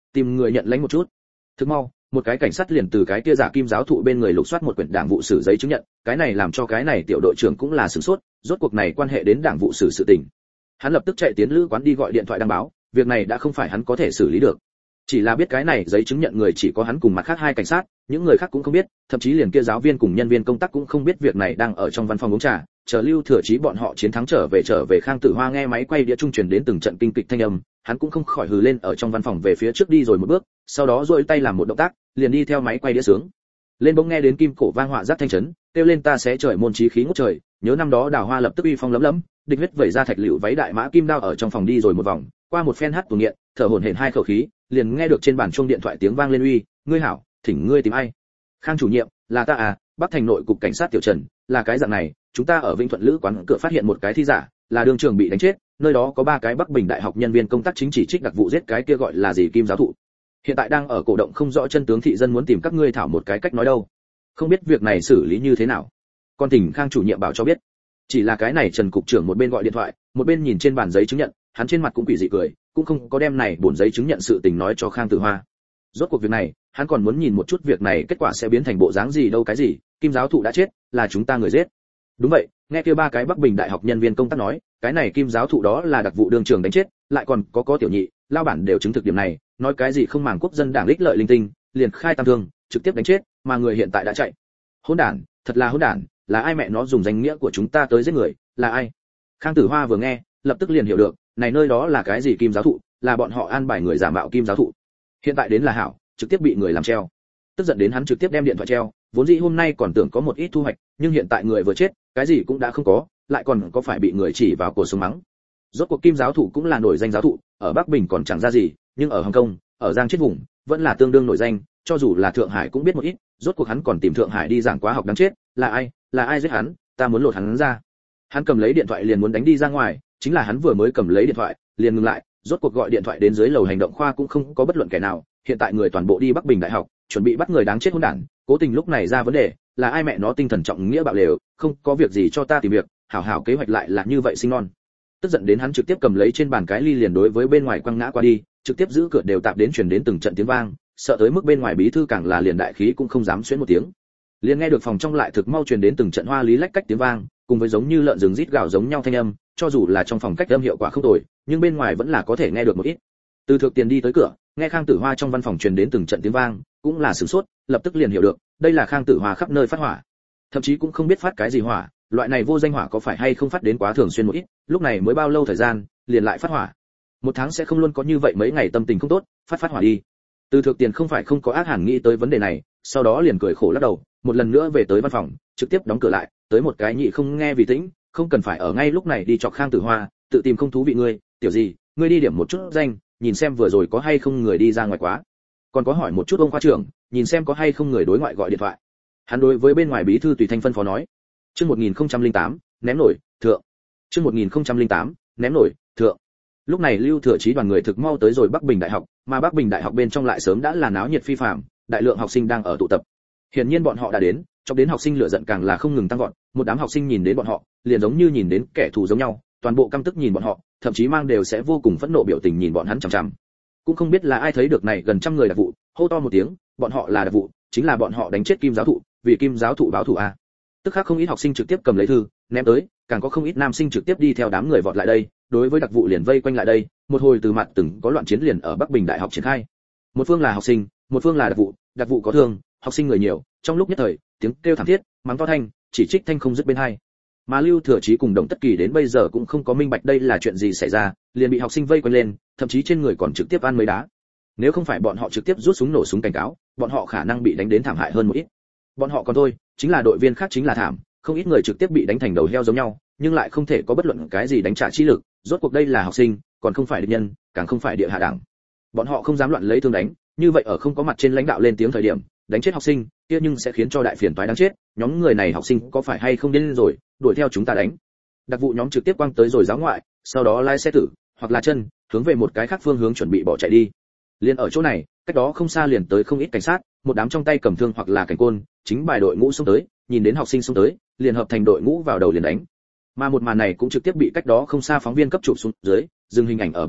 tìm người nhận lãnh một chút. Thức mau, một cái cảnh sát liền từ cái kia giả kim giáo thụ bên người lục soát một quyển đảng vụ sử giấy chứng nhận, cái này làm cho cái này tiểu đội trưởng cũng là sửng sốt, rốt cuộc này quan hệ đến đảng vụ sử sự tình. Hắn lập tức chạy tiến lữ quán đi gọi điện thoại đăng báo, việc này đã không phải hắn có thể xử lý được. Chỉ là biết cái này giấy chứng nhận người chỉ có hắn cùng mặt khác hai cảnh sát, những người khác cũng không biết, thậm chí liền kia giáo viên cùng nhân viên công tác cũng không biết việc này đang ở trong văn phòng uống trà, chờ Lưu Thừa Chí bọn họ chiến thắng trở về Khang Tử Hoa nghe máy quay đĩa trung truyền đến từng trận kinh kịch thanh âm, hắn cũng không khỏi hừ lên ở trong văn phòng về phía trước đi rồi một bước, sau đó duỗi tay làm một động tác, liền đi theo máy quay đĩa sướng. Lên bỗng nghe đến kim cổ vang họa giác thanh chấn, kêu lên ta sẽ trời môn chí khí ngút trời, nhớ năm đó Đào Hoa lập tức uy phong lấm lấm, địch huyết vẩy ra thạch liễu váy đại mã kim đao ở trong phòng đi rồi một vòng, qua một phen hát tuồng nghiện, thở hổn hển hai khẩu khí, liền nghe được trên bàn chuông điện thoại tiếng vang lên uy, ngươi hảo, thỉnh ngươi tìm ai? Khang chủ nhiệm, là ta à, Bắc Thành nội cục cảnh sát tiểu Trần, là cái dạng này, chúng ta ở Vinh Thuận Lữ quán cửa phát hiện một cái thi giả, là đường trưởng bị đánh chết, nơi đó có 3 cái Bắc Bình đại học nhân viên công tác chính chỉ trích đặc vụ giết cái kia gọi là gì kim giáo thụ. Hiện tại đang ở cổ động không rõ chân tướng thị dân muốn tìm các ngươi thảo một cái cách nói đâu. Không biết việc này xử lý như thế nào. Con tỉnh Khang chủ nhiệm bảo cho biết. Chỉ là cái này Trần cục trưởng một bên gọi điện thoại, một bên nhìn trên bản giấy chứng nhận, hắn trên mặt cũng quỷ dị cười, cũng không có đem này bổn giấy chứng nhận sự tình nói cho Khang Tử Hoa. Rốt cuộc việc này, hắn còn muốn nhìn một chút việc này kết quả sẽ biến thành bộ dáng gì đâu cái gì, kim giáo thụ đã chết, là chúng ta người giết. Đúng vậy, nghe kia 3 cái Bắc Bình đại học nhân viên công tác nói, cái này kim giáo thụ đó là đặc vụ đường trường đánh chết, lại còn có tiểu nhị, lao bản đều chứng thực điểm này, nói cái gì không màng quốc dân đảng ích lợi linh tinh, liền khai tam thương, trực tiếp đánh chết, mà người hiện tại đã chạy. Hỗn đản, thật là hỗn đản, là ai mẹ nó dùng danh nghĩa của chúng ta tới giết người, là ai? Khang Tử Hoa vừa nghe, lập tức liền hiểu được, này nơi đó là cái gì kim giáo thụ, là bọn họ an bài người giả mạo kim giáo thụ. Hiện tại đến là hảo, trực tiếp bị người làm treo. Tức giận đến hắn trực tiếp đem điện thoại treo, vốn dĩ hôm nay còn tưởng có một ít thu hoạch, nhưng hiện tại người vừa chết, cái gì cũng đã không có, lại còn có phải bị người chỉ vào cổ sống mắng. Rốt cuộc kim giáo thụ cũng là nổi danh giáo thụ, ở Bắc Bình còn chẳng ra gì, nhưng ở Hồng Kông, ở Giang Chiết vùng, vẫn là tương đương nổi danh, cho dù là Thượng Hải cũng biết một ít, rốt cuộc hắn còn tìm Thượng Hải đi giảng khóa học đáng chết, là ai giết hắn, ta muốn lột hắn ra. Hắn cầm lấy điện thoại liền muốn đánh đi ra ngoài, chính là hắn vừa mới cầm lấy điện thoại, liền ngừng lại, rốt cuộc gọi điện thoại đến dưới lầu hành động khoa cũng không có bất luận kẻ nào, hiện tại người toàn bộ đi Bắc Bình đại học, chuẩn bị bắt người đáng chết hỗn đản, cố tình lúc này ra vấn đề, là ai mẹ nó tinh thần trọng nghĩa bạo lều, không có việc gì cho ta tìm việc, hảo hảo kế hoạch lại là như vậy sinh non. Tức giận đến hắn trực tiếp cầm lấy trên bàn cái ly liền đối với bên ngoài quăng ngã qua đi, trực tiếp giữ cửa đều tạp đến truyền đến từng trận tiếng vang, sợ tới mức bên ngoài bí thư càng là liền đại khí cũng không dám xuyến một tiếng. Liền nghe được phòng trong lại thực mau truyền đến từng trận hoa lý lách cách tiếng vang, cùng với giống như lợn rừng rít gào giống nhau thanh âm, cho dù là trong phòng cách âm hiệu quả không tồi, nhưng bên ngoài vẫn là có thể nghe được một ít. Từ Thượng Tiền đi tới cửa, nghe Khang Tử Hoa trong văn phòng truyền đến từng trận tiếng vang, cũng là sửng sốt, lập tức liền hiểu được, đây là Khang Tử Hoa khắp nơi phát hỏa. Thậm chí cũng không biết phát cái gì hỏa, loại này vô danh hỏa có phải hay không phát đến quá thường xuyên một ít, lúc này mới bao lâu thời gian, liền lại phát hỏa. Một tháng sẽ không luôn có như vậy mấy ngày tâm tình không tốt, phát hỏa đi. Từ Thượng Tiền không phải không có ác hẳn nghĩ tới vấn đề này, sau đó liền cười khổ lắc đầu, một lần nữa về tới văn phòng, trực tiếp đóng cửa lại, tới một cái nhị không nghe vì tĩnh, không cần phải ở ngay lúc này đi chọc Khang Tử Hoa, tự tìm không thú vị ngươi, tiểu gì, ngươi đi điểm một chút danh, nhìn xem vừa rồi có hay không người đi ra ngoài quá. Còn có hỏi một chút ông khoa trưởng, nhìn xem có hay không người đối ngoại gọi điện thoại. Hắn đối với bên ngoài bí thư tùy thanh phân phó nói. Chương 1008, ném nổi, thượng. Chương 1008, ném nổi, thượng. Lúc này Lưu Thừa Chí đoàn người thực mau tới rồi Bắc Bình Đại học, mà Bắc Bình Đại học bên trong lại sớm đã là náo nhiệt phi phàm, đại lượng học sinh đang ở tụ tập. Hiển nhiên bọn họ đã đến, chọc đến học sinh lửa giận càng là không ngừng tăng vọt, một đám học sinh nhìn đến bọn họ, liền giống như nhìn đến kẻ thù giống nhau, toàn bộ căm tức nhìn bọn họ, thậm chí mang đều sẽ vô cùng phẫn nộ biểu tình nhìn bọn hắn chằm chằm. Cũng không biết là ai thấy được này gần trăm người đặc vụ, hô to một tiếng, bọn họ là đặc vụ, chính là bọn họ đánh chết kim giáo thụ, vì kim giáo thụ báo thù a. Tức khắc không ít học sinh trực tiếp cầm lấy thư, ném tới, càng có không ít nam sinh trực tiếp đi theo đám người vọt lại đây, đối với đặc vụ liền vây quanh lại đây, một hồi từ mặt từng có loạn chiến liền ở Bắc Bình Đại học triển khai. Một phương là học sinh, một phương là đặc vụ có thương, học sinh người nhiều, trong lúc nhất thời, tiếng kêu thảm thiết, mắng to thanh, chỉ trích thanh không dứt bên hai. Mà Lưu Thừa Chí cùng Đồng Tất Kỳ đến bây giờ cũng không có minh bạch đây là chuyện gì xảy ra, liền bị học sinh vây quanh lên, thậm chí trên người còn trực tiếp ăn mấy đá. Nếu không phải bọn họ trực tiếp rút súng nổ súng cảnh cáo, bọn họ khả năng bị đánh đến thảm hại hơn một ít. Bọn họ còn thôi, chính là đội viên khác chính là thảm, không ít người trực tiếp bị đánh thành đầu heo giống nhau, nhưng lại không thể có bất luận cái gì đánh trả chi lực, rốt cuộc đây là học sinh, còn không phải địch nhân, càng không phải địa hạ đảng. Bọn họ không dám loạn lấy thương đánh, như vậy ở không có mặt trên lãnh đạo lên tiếng thời điểm, đánh chết học sinh, kia nhưng sẽ khiến cho đại phiền toái đáng chết, nhóm người này học sinh có phải hay không điên rồi, đuổi theo chúng ta đánh. Đặc vụ nhóm trực tiếp quăng tới rồi giáo ngoại, sau đó lái xe tử, hoặc là chân, hướng về một cái khác phương hướng chuẩn bị bỏ chạy đi. Liên ở chỗ này, cách đó không xa liền tới không ít cảnh sát, một đám trong tay cầm thương hoặc là cảnh côn, chính bài đội ngũ xông tới, nhìn đến học sinh xông tới, liền hợp thành đội ngũ vào đầu liền đánh. Mà một màn này cũng trực tiếp bị cách đó không xa phóng viên cấp chụp xuống dưới, dừng hình ảnh ở bên nhau,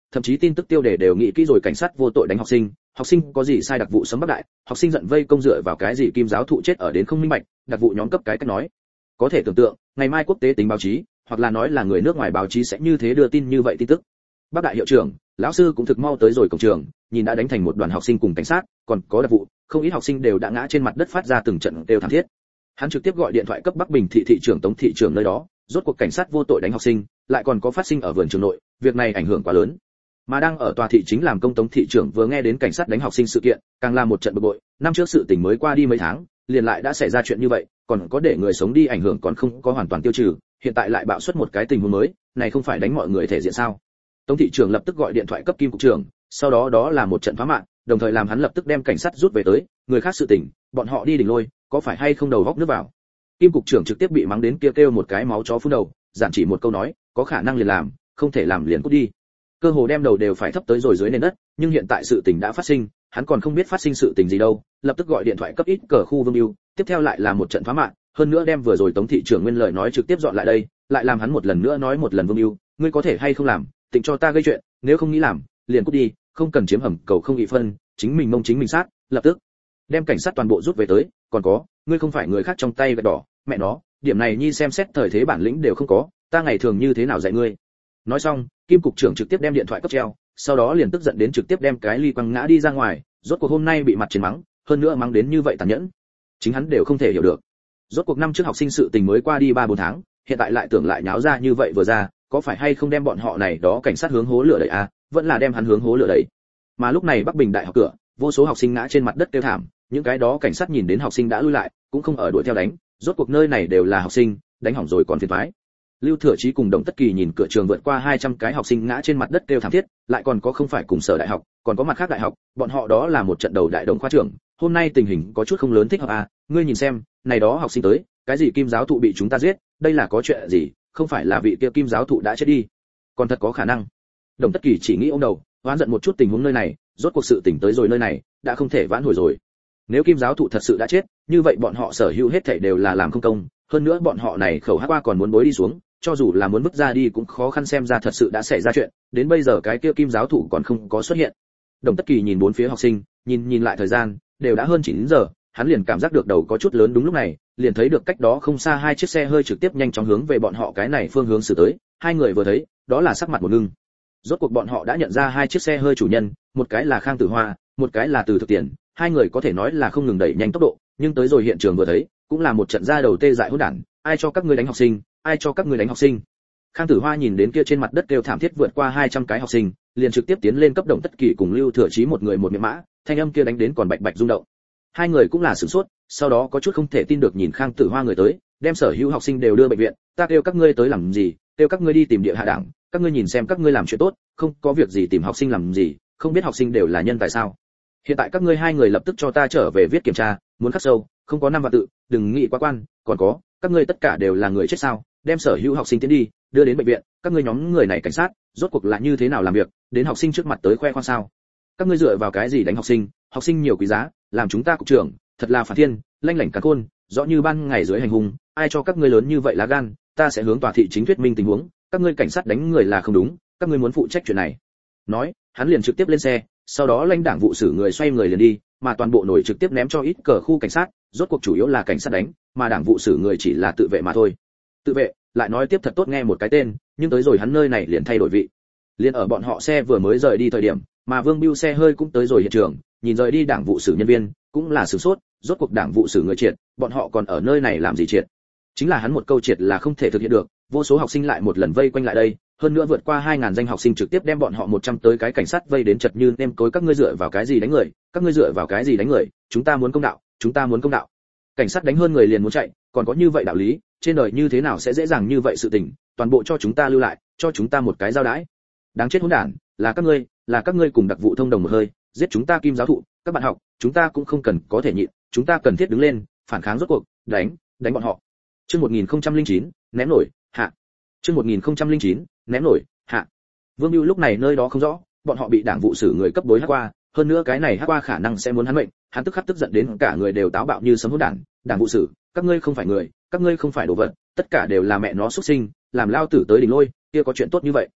thậm chí tin tức tiêu đề đều nghĩ kỹ rồi, cảnh sát vô tội đánh học sinh có gì sai, đặc vụ sấm Bắc Đại, học sinh giận vây công dựa vào cái gì, Kim giáo thụ chết ở đến không minh bạch, đặc vụ nhóm cấp cái cách nói. Có thể tưởng tượng, ngày mai quốc tế tính báo chí, hoặc là nói là người nước ngoài báo chí sẽ như thế đưa tin như vậy tin tức. Bắc Đại hiệu trưởng, lão sư cũng thực mau tới rồi cổng trường, nhìn đã đánh thành một đoàn học sinh cùng cảnh sát, còn có đặc vụ, không ít học sinh đều đã ngã trên mặt đất phát ra từng trận kêu thảm thiết. Hắn trực tiếp gọi điện thoại cấp Bắc Bình thị thị trưởng Tống thị trưởng nơi đó, rốt cuộc cảnh sát vô tội đánh học sinh, lại còn có phát sinh ở vườn trường nội, việc này ảnh hưởng quá lớn. Mà đang ở tòa thị chính làm công Tống thị trưởng vừa nghe đến cảnh sát đánh học sinh sự kiện, càng là một trận bực bội, năm trước sự tình mới qua đi mấy tháng, liền lại đã xảy ra chuyện như vậy, còn có để người sống đi ảnh hưởng còn không có hoàn toàn tiêu trừ, hiện tại lại bạo xuất một cái tình huống mới, này không phải đánh mọi người thể diện sao? Tống thị trưởng lập tức gọi điện thoại cấp Kim cục trưởng, sau đó là một trận phá mạng, đồng thời làm hắn lập tức đem cảnh sát rút về tới, người khác sự tình, bọn họ đi đỉnh lôi, có phải hay không đầu góc nước vào. Kim cục trưởng trực tiếp bị mắng đến kêu một cái máu chó phun đầu, giản chỉ một câu nói, có khả năng liền làm, không thể làm liền cút đi. Cơ hồ đem đầu đều phải thấp tới rồi dưới nền đất, nhưng hiện tại sự tình đã phát sinh, hắn còn không biết phát sinh sự tình gì đâu, lập tức gọi điện thoại cấp ít cờ khu Vương Bưu, tiếp theo lại là một trận phá mạng, hơn nữa đem vừa rồi Tống thị trưởng nguyên lời nói trực tiếp dọn lại đây, lại làm hắn một lần nữa nói một lần Vương Bưu, ngươi có thể hay không làm, tịnh cho ta gây chuyện, nếu không nghĩ làm, liền cút đi, không cần chiếm hầm cầu không nghị phân, chính mình mông chính mình sát, lập tức đem cảnh sát toàn bộ rút về tới, còn có, ngươi không phải người khác trong tay vạch đỏ, mẹ nó, điểm này nhi xem xét thời thế bản lĩnh đều không có, ta ngày thường như thế nào dạy ngươi. Nói xong, Kim cục trưởng trực tiếp đem điện thoại cấp treo, sau đó liền tức giận đến trực tiếp đem cái ly quăng ngã đi ra ngoài, rốt cuộc hôm nay bị mặt trên mắng, hơn nữa mắng đến như vậy tàn nhẫn, chính hắn đều không thể hiểu được. Rốt cuộc năm trước học sinh sự tình mới qua đi 3-4 tháng, hiện tại lại tưởng lại nháo ra như vậy vừa ra, có phải hay không đem bọn họ này đó cảnh sát hướng hố lửa đẩy à, vẫn là đem hắn hướng hố lửa đẩy. Mà lúc này Bắc Bình đại học cửa, vô số học sinh ngã trên mặt đất kêu thảm, những cái đó cảnh sát nhìn đến học sinh đã lui lại, cũng không ở đuổi theo đánh, rốt cuộc nơi này đều là học sinh, đánh hỏng rồi còn phiền toái. Lưu Thừa Chí cùng Đồng Tất Kỳ nhìn cửa trường vượt qua 200 cái học sinh ngã trên mặt đất kêu thảm thiết, lại còn có không phải cùng sở đại học, còn có mặt khác đại học, bọn họ đó là một trận đầu đại đồng khoa trưởng, hôm nay tình hình có chút không lớn thích hợp à, ngươi nhìn xem, này đó học sinh tới, cái gì Kim giáo thụ bị chúng ta giết, đây là có chuyện gì, không phải là vị kia Kim giáo thụ đã chết đi, còn thật có khả năng. Đồng Tất Kỳ chỉ nghĩ ôm đầu, oán giận một chút tình huống nơi này, rốt cuộc sự tình tới rồi nơi này, đã không thể vãn hồi rồi. Nếu Kim giáo thụ thật sự đã chết, như vậy bọn họ sở hữu hết thảy đều là làm không công, hơn nữa bọn họ này khẩu hắc qua còn muốn bối đi xuống, cho dù là muốn bước ra đi cũng khó khăn, xem ra thật sự đã xảy ra chuyện, đến bây giờ cái kia Kim giáo thụ còn không có xuất hiện. Đồng Tất Kỳ nhìn bốn phía học sinh, nhìn lại thời gian, đều đã hơn 9 giờ, hắn liền cảm giác được đầu có chút lớn, đúng lúc này, liền thấy được cách đó không xa hai chiếc xe hơi trực tiếp nhanh chóng hướng về bọn họ cái này phương hướng xử tới, hai người vừa thấy, đó là sắc mặt một ngưng. Rốt cuộc bọn họ đã nhận ra hai chiếc xe hơi chủ nhân, một cái là Khang Tử Hoa, một cái là Từ Thực Tiền, hai người có thể nói là không ngừng đẩy nhanh tốc độ, nhưng tới rồi hiện trường vừa thấy, cũng là một trận ra đầu tê dại hỗn đản, ai cho các ngươi đánh học sinh, ai cho các ngươi đánh học sinh. Khang Tử Hoa nhìn đến kia trên mặt đất kêu thảm thiết vượt qua 200 cái học sinh, liền trực tiếp tiến lên cấp Đồng Tất Kỳ cùng Lưu Thừa Chí một người một miệng mã, thanh âm kia đánh đến còn bạch bạch rung động. Hai người cũng là sửng sốt, sau đó có chút không thể tin được nhìn Khang Tử Hoa người tới, đem sở hữu học sinh đều đưa bệnh viện, ta kêu các ngươi tới làm gì, kêu các ngươi đi tìm địa hạ đảng, các ngươi nhìn xem các ngươi làm chuyện tốt, không có việc gì tìm học sinh làm gì, không biết học sinh đều là nhân tài sao? Hiện tại các ngươi hai người lập tức cho ta trở về viết kiểm tra, muốn khắc sâu, không có năm vạn tự, đừng nghĩ quá quan, còn có, các ngươi tất cả đều là người chết sao? Đem sở hữu học sinh tiến đi, đưa đến bệnh viện, các ngươi nhóm người này cảnh sát, rốt cuộc là như thế nào làm việc, đến học sinh trước mặt tới khoe khoang sao? Các ngươi dựa vào cái gì đánh học sinh nhiều quý giá, làm chúng ta cục trưởng, thật là phản thiên, lanh lảnh càn khôn, rõ như ban ngày dưới hành hung, ai cho các ngươi lớn như vậy lá gan, ta sẽ hướng tòa thị chính thuyết minh tình huống, các ngươi cảnh sát đánh người là không đúng, các ngươi muốn phụ trách chuyện này. Nói, hắn liền trực tiếp lên xe, sau đó lãnh đảng vụ xử người xoay người liền đi, mà toàn bộ nổi trực tiếp ném cho ít cờ khu cảnh sát, rốt cuộc chủ yếu là cảnh sát đánh, mà đảng vụ xử người chỉ là tự vệ mà thôi. Tự vệ, lại nói tiếp thật tốt nghe một cái tên, nhưng tới rồi hắn nơi này liền thay đổi vị. Liên ở bọn họ xe vừa mới rời đi thời điểm, mà Vương Bưu xe hơi cũng tới rồi hiện trường, nhìn rời đi đảng vụ xử nhân viên, cũng là sửng sốt, rốt cuộc đảng vụ xử người triệt, bọn họ còn ở nơi này làm gì triệt? Chính là hắn một câu triệt là không thể thực hiện được, vô số học sinh lại một lần vây quanh lại đây, hơn nữa vượt qua 2000 danh học sinh trực tiếp đem bọn họ 100 tới cái cảnh sát vây đến chật như nêm cối, các ngươi dựa vào cái gì đánh người, các ngươi dựa vào cái gì đánh người, chúng ta muốn công đạo, chúng ta muốn công đạo. Cảnh sát đánh hơn người liền muốn chạy, còn có như vậy đạo lý, trên đời như thế nào sẽ dễ dàng như vậy sự tình, toàn bộ cho chúng ta lưu lại, cho chúng ta một cái giao đãi. Đáng chết hỗn đản, là các ngươi cùng đặc vụ thông đồng một hơi, giết chúng ta Kim giáo thụ, các bạn học, chúng ta cũng không cần có thể nhịn, chúng ta cần thiết đứng lên, phản kháng rốt cuộc, đánh bọn họ. Chương 1009, ném nổi, hạ. Chương 1009, ném nổi, hạ. Vương Bưu lúc này nơi đó không rõ, bọn họ bị đảng vụ xử người cấp bối hắc qua, hơn nữa cái này hắc qua khả năng sẽ muốn hắn mệnh, hắn tức khắc tức giận đến cả người đều táo bạo như sấm hỗn đản, đảng vụ xử, các ngươi không phải người, các ngươi không phải đồ vật, tất cả đều là mẹ nó xuất sinh, làm lao tử tới đỉnh lôi, kia có chuyện tốt như vậy.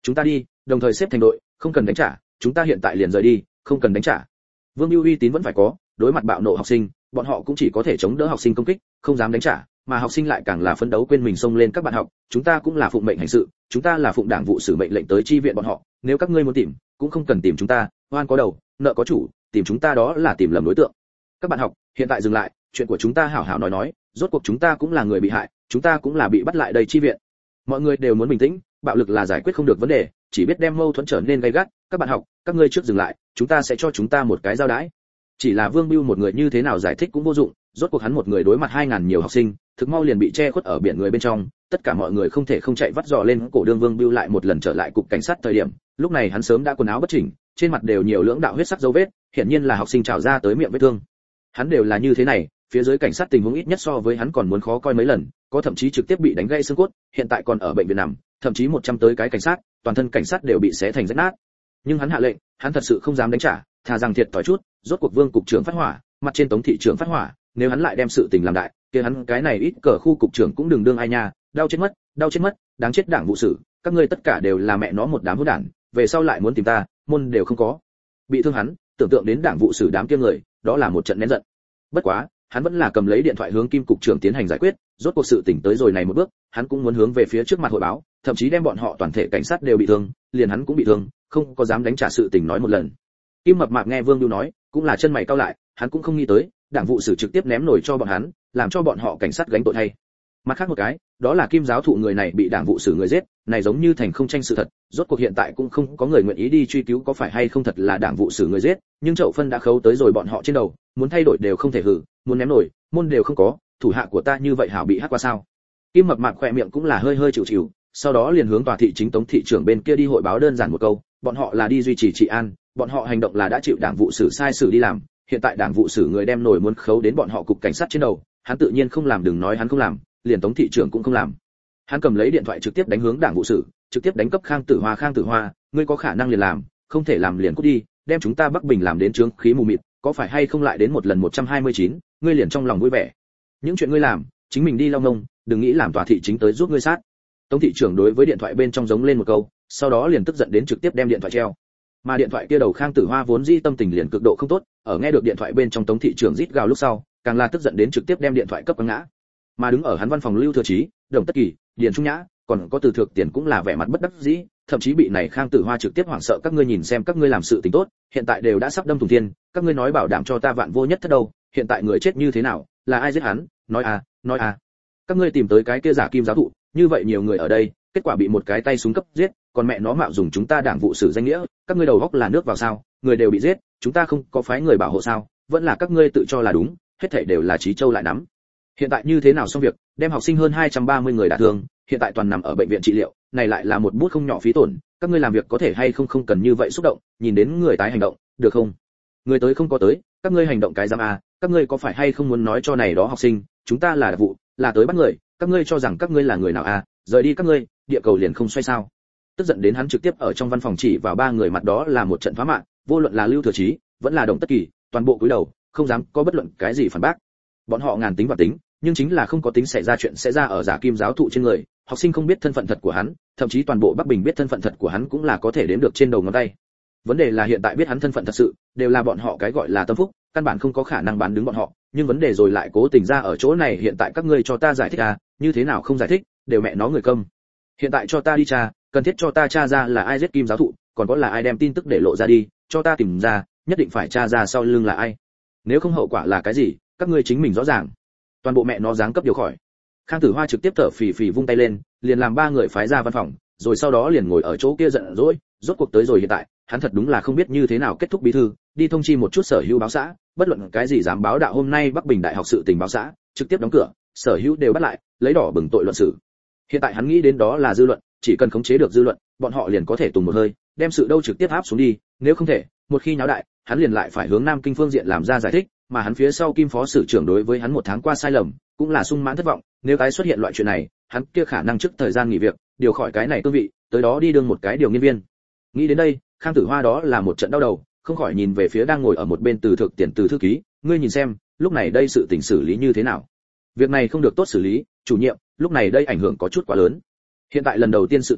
Chúng ta đi, đồng thời xếp thành đội, không cần đánh trả, chúng ta hiện tại liền rời đi, không cần đánh trả. Vương Bưu uy tín vẫn phải có, đối mặt bạo nộ học sinh, bọn họ cũng chỉ có thể chống đỡ học sinh công kích, không dám đánh trả, mà học sinh lại càng là phấn đấu quên mình xông lên các bạn học, chúng ta cũng là phụng mệnh hành sự, chúng ta là phụng đảng vụ sử mệnh lệnh tới chi viện bọn họ, nếu các ngươi muốn tìm, cũng không cần tìm chúng ta, oan có đầu, nợ có chủ, tìm chúng ta đó là tìm lầm đối tượng. Các bạn học, hiện tại dừng lại, chuyện của chúng ta hảo hảo nói, rốt cuộc chúng ta cũng là người bị hại, chúng ta cũng là bị bắt lại đây chi viện. Mọi người đều muốn bình tĩnh, bạo lực là giải quyết không được vấn đề, chỉ biết đem mâu thuẫn trở nên gay gắt. Các bạn học, các ngươi trước dừng lại, chúng ta sẽ cho chúng ta một cái giao đãi. Chỉ là Vương Bưu một người như thế nào giải thích cũng vô dụng, rốt cuộc hắn một người đối mặt 2000 nhiều học sinh, thực mau liền bị che khuất ở biển người bên trong, tất cả mọi người không thể không chạy vắt dò lên cổ đường. Vương Bưu lại một lần trở lại cục cảnh sát thời điểm, lúc này hắn sớm đã quần áo bất chỉnh, trên mặt đều nhiều lưỡng đạo huyết sắc dấu vết, hiển nhiên là học sinh trào ra tới miệng vết thương. Hắn đều là như thế này, phía dưới cảnh sát tình huống ít nhất so với hắn còn muốn khó coi mấy lần, có thậm chí trực tiếp bị đánh gãy xương cốt, hiện tại còn ở bệnh viện nằm, thậm chí 100 tới cái cảnh sát, toàn thân cảnh sát đều bị xé thành rách nát. Nhưng hắn hạ lệnh, hắn thật sự không dám đánh trả, thà rằng thiệt thòi chút, rốt cuộc Vương cục trưởng phát hỏa, mặt trên Tống thị trưởng phát hỏa, nếu hắn lại đem sự tình làm đại, kia hắn cái này ít cờ khu cục trưởng cũng đừng đương ai nha, đau chết mất, đáng chết đảng vụ sử, các ngươi tất cả đều là mẹ nó một đám hỗn đản, về sau lại muốn tìm ta, môn đều không có. Bị thương hắn, tưởng tượng đến đảng vụ sử đám kia người, đó là một trận nén giận. Bất quá, hắn vẫn là cầm lấy điện thoại hướng Kim cục trưởng tiến hành giải quyết, rốt cuộc sự tình tới rồi này một bước, hắn cũng muốn hướng về phía trước mặt hội báo, thậm chí đem bọn họ toàn thể cảnh sát đều bị thương, liền hắn cũng bị thương, không có dám đánh trả sự tình nói một lần. Kim Mập Mạp nghe Vương Bưu nói, cũng là chân mày cau lại, hắn cũng không nghĩ tới, đảng vụ sử trực tiếp ném nổi cho bọn hắn, làm cho bọn họ cảnh sát gánh tội thay. Mặt khác một cái, đó là Kim giáo thụ người này bị đảng vụ sử người giết, này giống như thành không tranh sự thật, rốt cuộc hiện tại cũng không có người nguyện ý đi truy cứu có phải hay không thật là đảng vụ sử người giết, nhưng chậu phân đã khấu tới rồi bọn họ trên đầu, muốn thay đổi đều không thể hử, muốn ném nổi, môn đều không có, thủ hạ của ta như vậy hảo bị hắc qua sao? Kim Mập Mạp khỏe miệng cũng là hơi chịu chịu, sau đó liền hướng tòa thị chính Tống thị trưởng bên kia đi hội báo đơn giản một câu, bọn họ là đi duy trì trị an, bọn họ hành động là đã chịu đảng vụ sử sai sử đi làm, hiện tại đảng vụ sử người đem nổi muốn khấu đến bọn họ cục cảnh sát trên đầu, hắn tự nhiên không làm, đừng nói hắn không làm, liền Tống thị trưởng cũng không làm. Hắn cầm lấy điện thoại trực tiếp đánh hướng đảng vụ sử, trực tiếp đánh cấp Khang Tử Hoa, ngươi có khả năng liền làm, không thể làm liền cút đi, đem chúng ta Bắc Bình làm đến trướng khí mù mịt, có phải hay không lại đến một lần 129, ngươi liền trong lòng vui vẻ. Những chuyện ngươi làm, chính mình đi lau nông, đừng nghĩ làm tòa thị chính tới giúp ngươi sát. Tống thị trưởng đối với điện thoại bên trong giống lên một câu, sau đó liền tức giận đến trực tiếp đem điện thoại treo. Mà điện thoại kia đầu Khang Tử Hoa vốn dĩ tâm tình liền cực độ không tốt, ở nghe được điện thoại bên trong Tống thị trưởng rít gào lúc sau, càng là tức giận đến trực tiếp đem điện thoại cấp quăng ngã. Mà đứng ở hắn văn phòng Lưu Thừa Chí, Đồng Tất Kỳ, Điền Trung Nhã, còn có Từ Thược Tiền cũng là vẻ mặt bất đắc dĩ, thậm chí bị này Khang Tử Hoa trực tiếp hoảng sợ, các ngươi nhìn xem các ngươi làm sự tình tốt, hiện tại đều đã sắp đâm thủng thiên, các ngươi nói bảo đảm cho ta vạn vô nhất thất đâu, hiện tại người chết như thế nào, là ai giết hắn, nói à. Các ngươi tìm tới cái kia giả Kim giáo thụ, như vậy nhiều người ở đây, kết quả bị một cái tay súng cấp giết, còn mẹ nó mạo dùng chúng ta đảng vụ sử danh nghĩa, các ngươi đầu góc là nước vào sao, người đều bị giết, chúng ta không có phái người bảo hộ sao, vẫn là các ngươi tự cho là đúng, hết thảy đều là Chí Châu lại nắm. Hiện tại như thế nào xong việc, đem học sinh hơn 230 người đả thương, hiện tại toàn nằm ở bệnh viện trị liệu, này lại là một bút không nhỏ phí tổn, các ngươi làm việc có thể hay không cần như vậy xúc động, nhìn đến người tái hành động, được không? Người tới không có tới, các ngươi hành động cái giám à, các ngươi có phải hay không muốn nói cho này đó học sinh, chúng ta là đặc vụ, là tới bắt người, các ngươi cho rằng các ngươi là người nào à, rời đi các ngươi, địa cầu liền không xoay sao? Tức giận đến hắn trực tiếp ở trong văn phòng chỉ vào ba người mặt đó là một trận phá mạng, vô luận là Lưu Thừa Chí, vẫn là Đồng Tất Kỳ, toàn bộ cúi đầu, không dám có bất luận cái gì phản bác. Bọn họ ngàn tính và tính, nhưng chính là không có tính xảy ra chuyện sẽ ra ở giả Kim giáo thụ trên người, học sinh không biết thân phận thật của hắn, thậm chí toàn bộ Bắc Bình biết thân phận thật của hắn cũng là có thể đếm được trên đầu ngón tay. Vấn đề là hiện tại biết hắn thân phận thật sự, đều là bọn họ cái gọi là tâm phúc, căn bản không có khả năng bán đứng bọn họ, nhưng vấn đề rồi lại cố tình ra ở chỗ này, hiện tại các ngươi cho ta giải thích à, như thế nào không giải thích, đều mẹ nó người câm. Hiện tại cho ta đi tra, cần thiết cho ta tra ra là ai giết Kim giáo thụ, còn có là ai đem tin tức để lộ ra đi, cho ta tìm ra, nhất định phải tra ra sau lưng là ai. Nếu không hậu quả là cái gì, các ngươi chính mình rõ ràng. Toàn bộ mẹ nó giáng cấp điều khỏi. Khang Tử Hoa trực tiếp thở phì phì vung tay lên, liền làm ba người phái ra văn phòng, rồi sau đó liền ngồi ở chỗ kia giận dỗi, rốt cuộc tới rồi hiện tại, hắn thật đúng là không biết như thế nào kết thúc bí thư, đi thông chi một chút sở hữu báo xã, bất luận cái gì dám báo đạo hôm nay Bắc Bình Đại học sự tình báo xã, trực tiếp đóng cửa, sở hữu đều bắt lại, lấy đỏ bừng tội luận xử. Hiện tại hắn nghĩ đến đó là dư luận, chỉ cần khống chế được dư luận, bọn họ liền có thể tùng một hơi, đem sự đâu trực tiếp áp xuống đi, nếu không thể, một khi nháo đại, hắn liền lại phải hướng Nam Kinh phương diện làm ra giải thích, mà hắn phía sau Kim phó sử trưởng đối với hắn một tháng qua sai lầm, cũng là sung mãn thất vọng, nếu tái xuất hiện loại chuyện này, hắn kia khả năng trước thời gian nghỉ việc, điều khỏi cái này cương vị, tới đó đi đương một cái điều nghiên viên. Nghĩ đến đây, Khang Tử Hoa đó là một trận đau đầu, không khỏi nhìn về phía đang ngồi ở một bên Từ Thược Tiền Từ thư ký, ngươi nhìn xem, lúc này đây sự tình xử lý như thế nào? Việc này không được tốt xử lý, chủ nhiệm, lúc này đây ảnh hưởng có chút quá lớn. Hiện tại lần đầu tiên sự tình,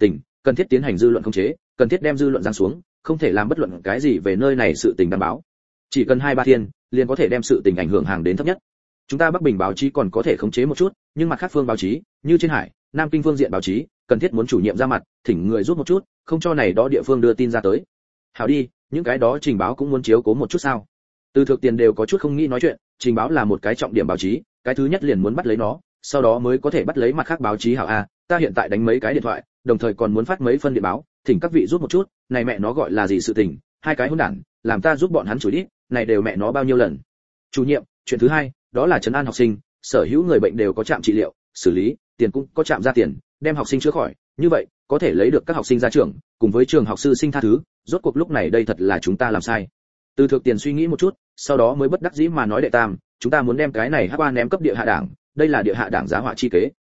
cần thiết tiến hành dư luận khống chế, cần thiết đem dư luận giáng xuống, không thể làm bất luận cái gì về nơi này sự tình đảm bảo. Chỉ cần 2-3 thiên, liền có thể đem sự tình ảnh hưởng hàng đến thấp nhất. Chúng ta Bắc Bình báo chí còn có thể khống chế một chút, nhưng mặt khác phương báo chí, như trên Hải, Nam Kinh phương diện báo chí, cần thiết muốn chủ nhiệm ra mặt, thỉnh người giúp một chút, không cho này đó địa phương đưa tin ra tới. Hảo đi, những cái đó trình báo cũng muốn chiếu cố một chút sao? Từ Thược Tiền đều có chút không nghĩ nói chuyện, trình báo là một cái trọng điểm báo chí, cái thứ nhất liền muốn bắt lấy nó, sau đó mới có thể bắt lấy mặt khác báo chí. Hảo a, ta hiện tại đánh mấy cái điện thoại, đồng thời còn muốn phát mấy phân điện báo, thỉnh các vị giúp một chút, này mẹ nó gọi là gì sự tình, hai cái hỗn đản, làm ta giúp bọn hắn chửi đi, này đều mẹ nó bao nhiêu lần. Chủ nhiệm, chuyện thứ hai, đó là trấn an học sinh, sở hữu người bệnh đều có trạm trị liệu, xử lý, tiền cũng có trạm ra tiền, đem học sinh chữa khỏi, như vậy, có thể lấy được các học sinh ra trường, cùng với trường học sư sinh tha thứ, rốt cuộc lúc này đây thật là chúng ta làm sai. Từ Thược Tiền suy nghĩ một chút, sau đó mới bất đắc dĩ mà nói đệ tam, chúng ta muốn đem cái này hắc qua ném cấp địa hạ đảng, đây là địa hạ đảng giá họa chi kế,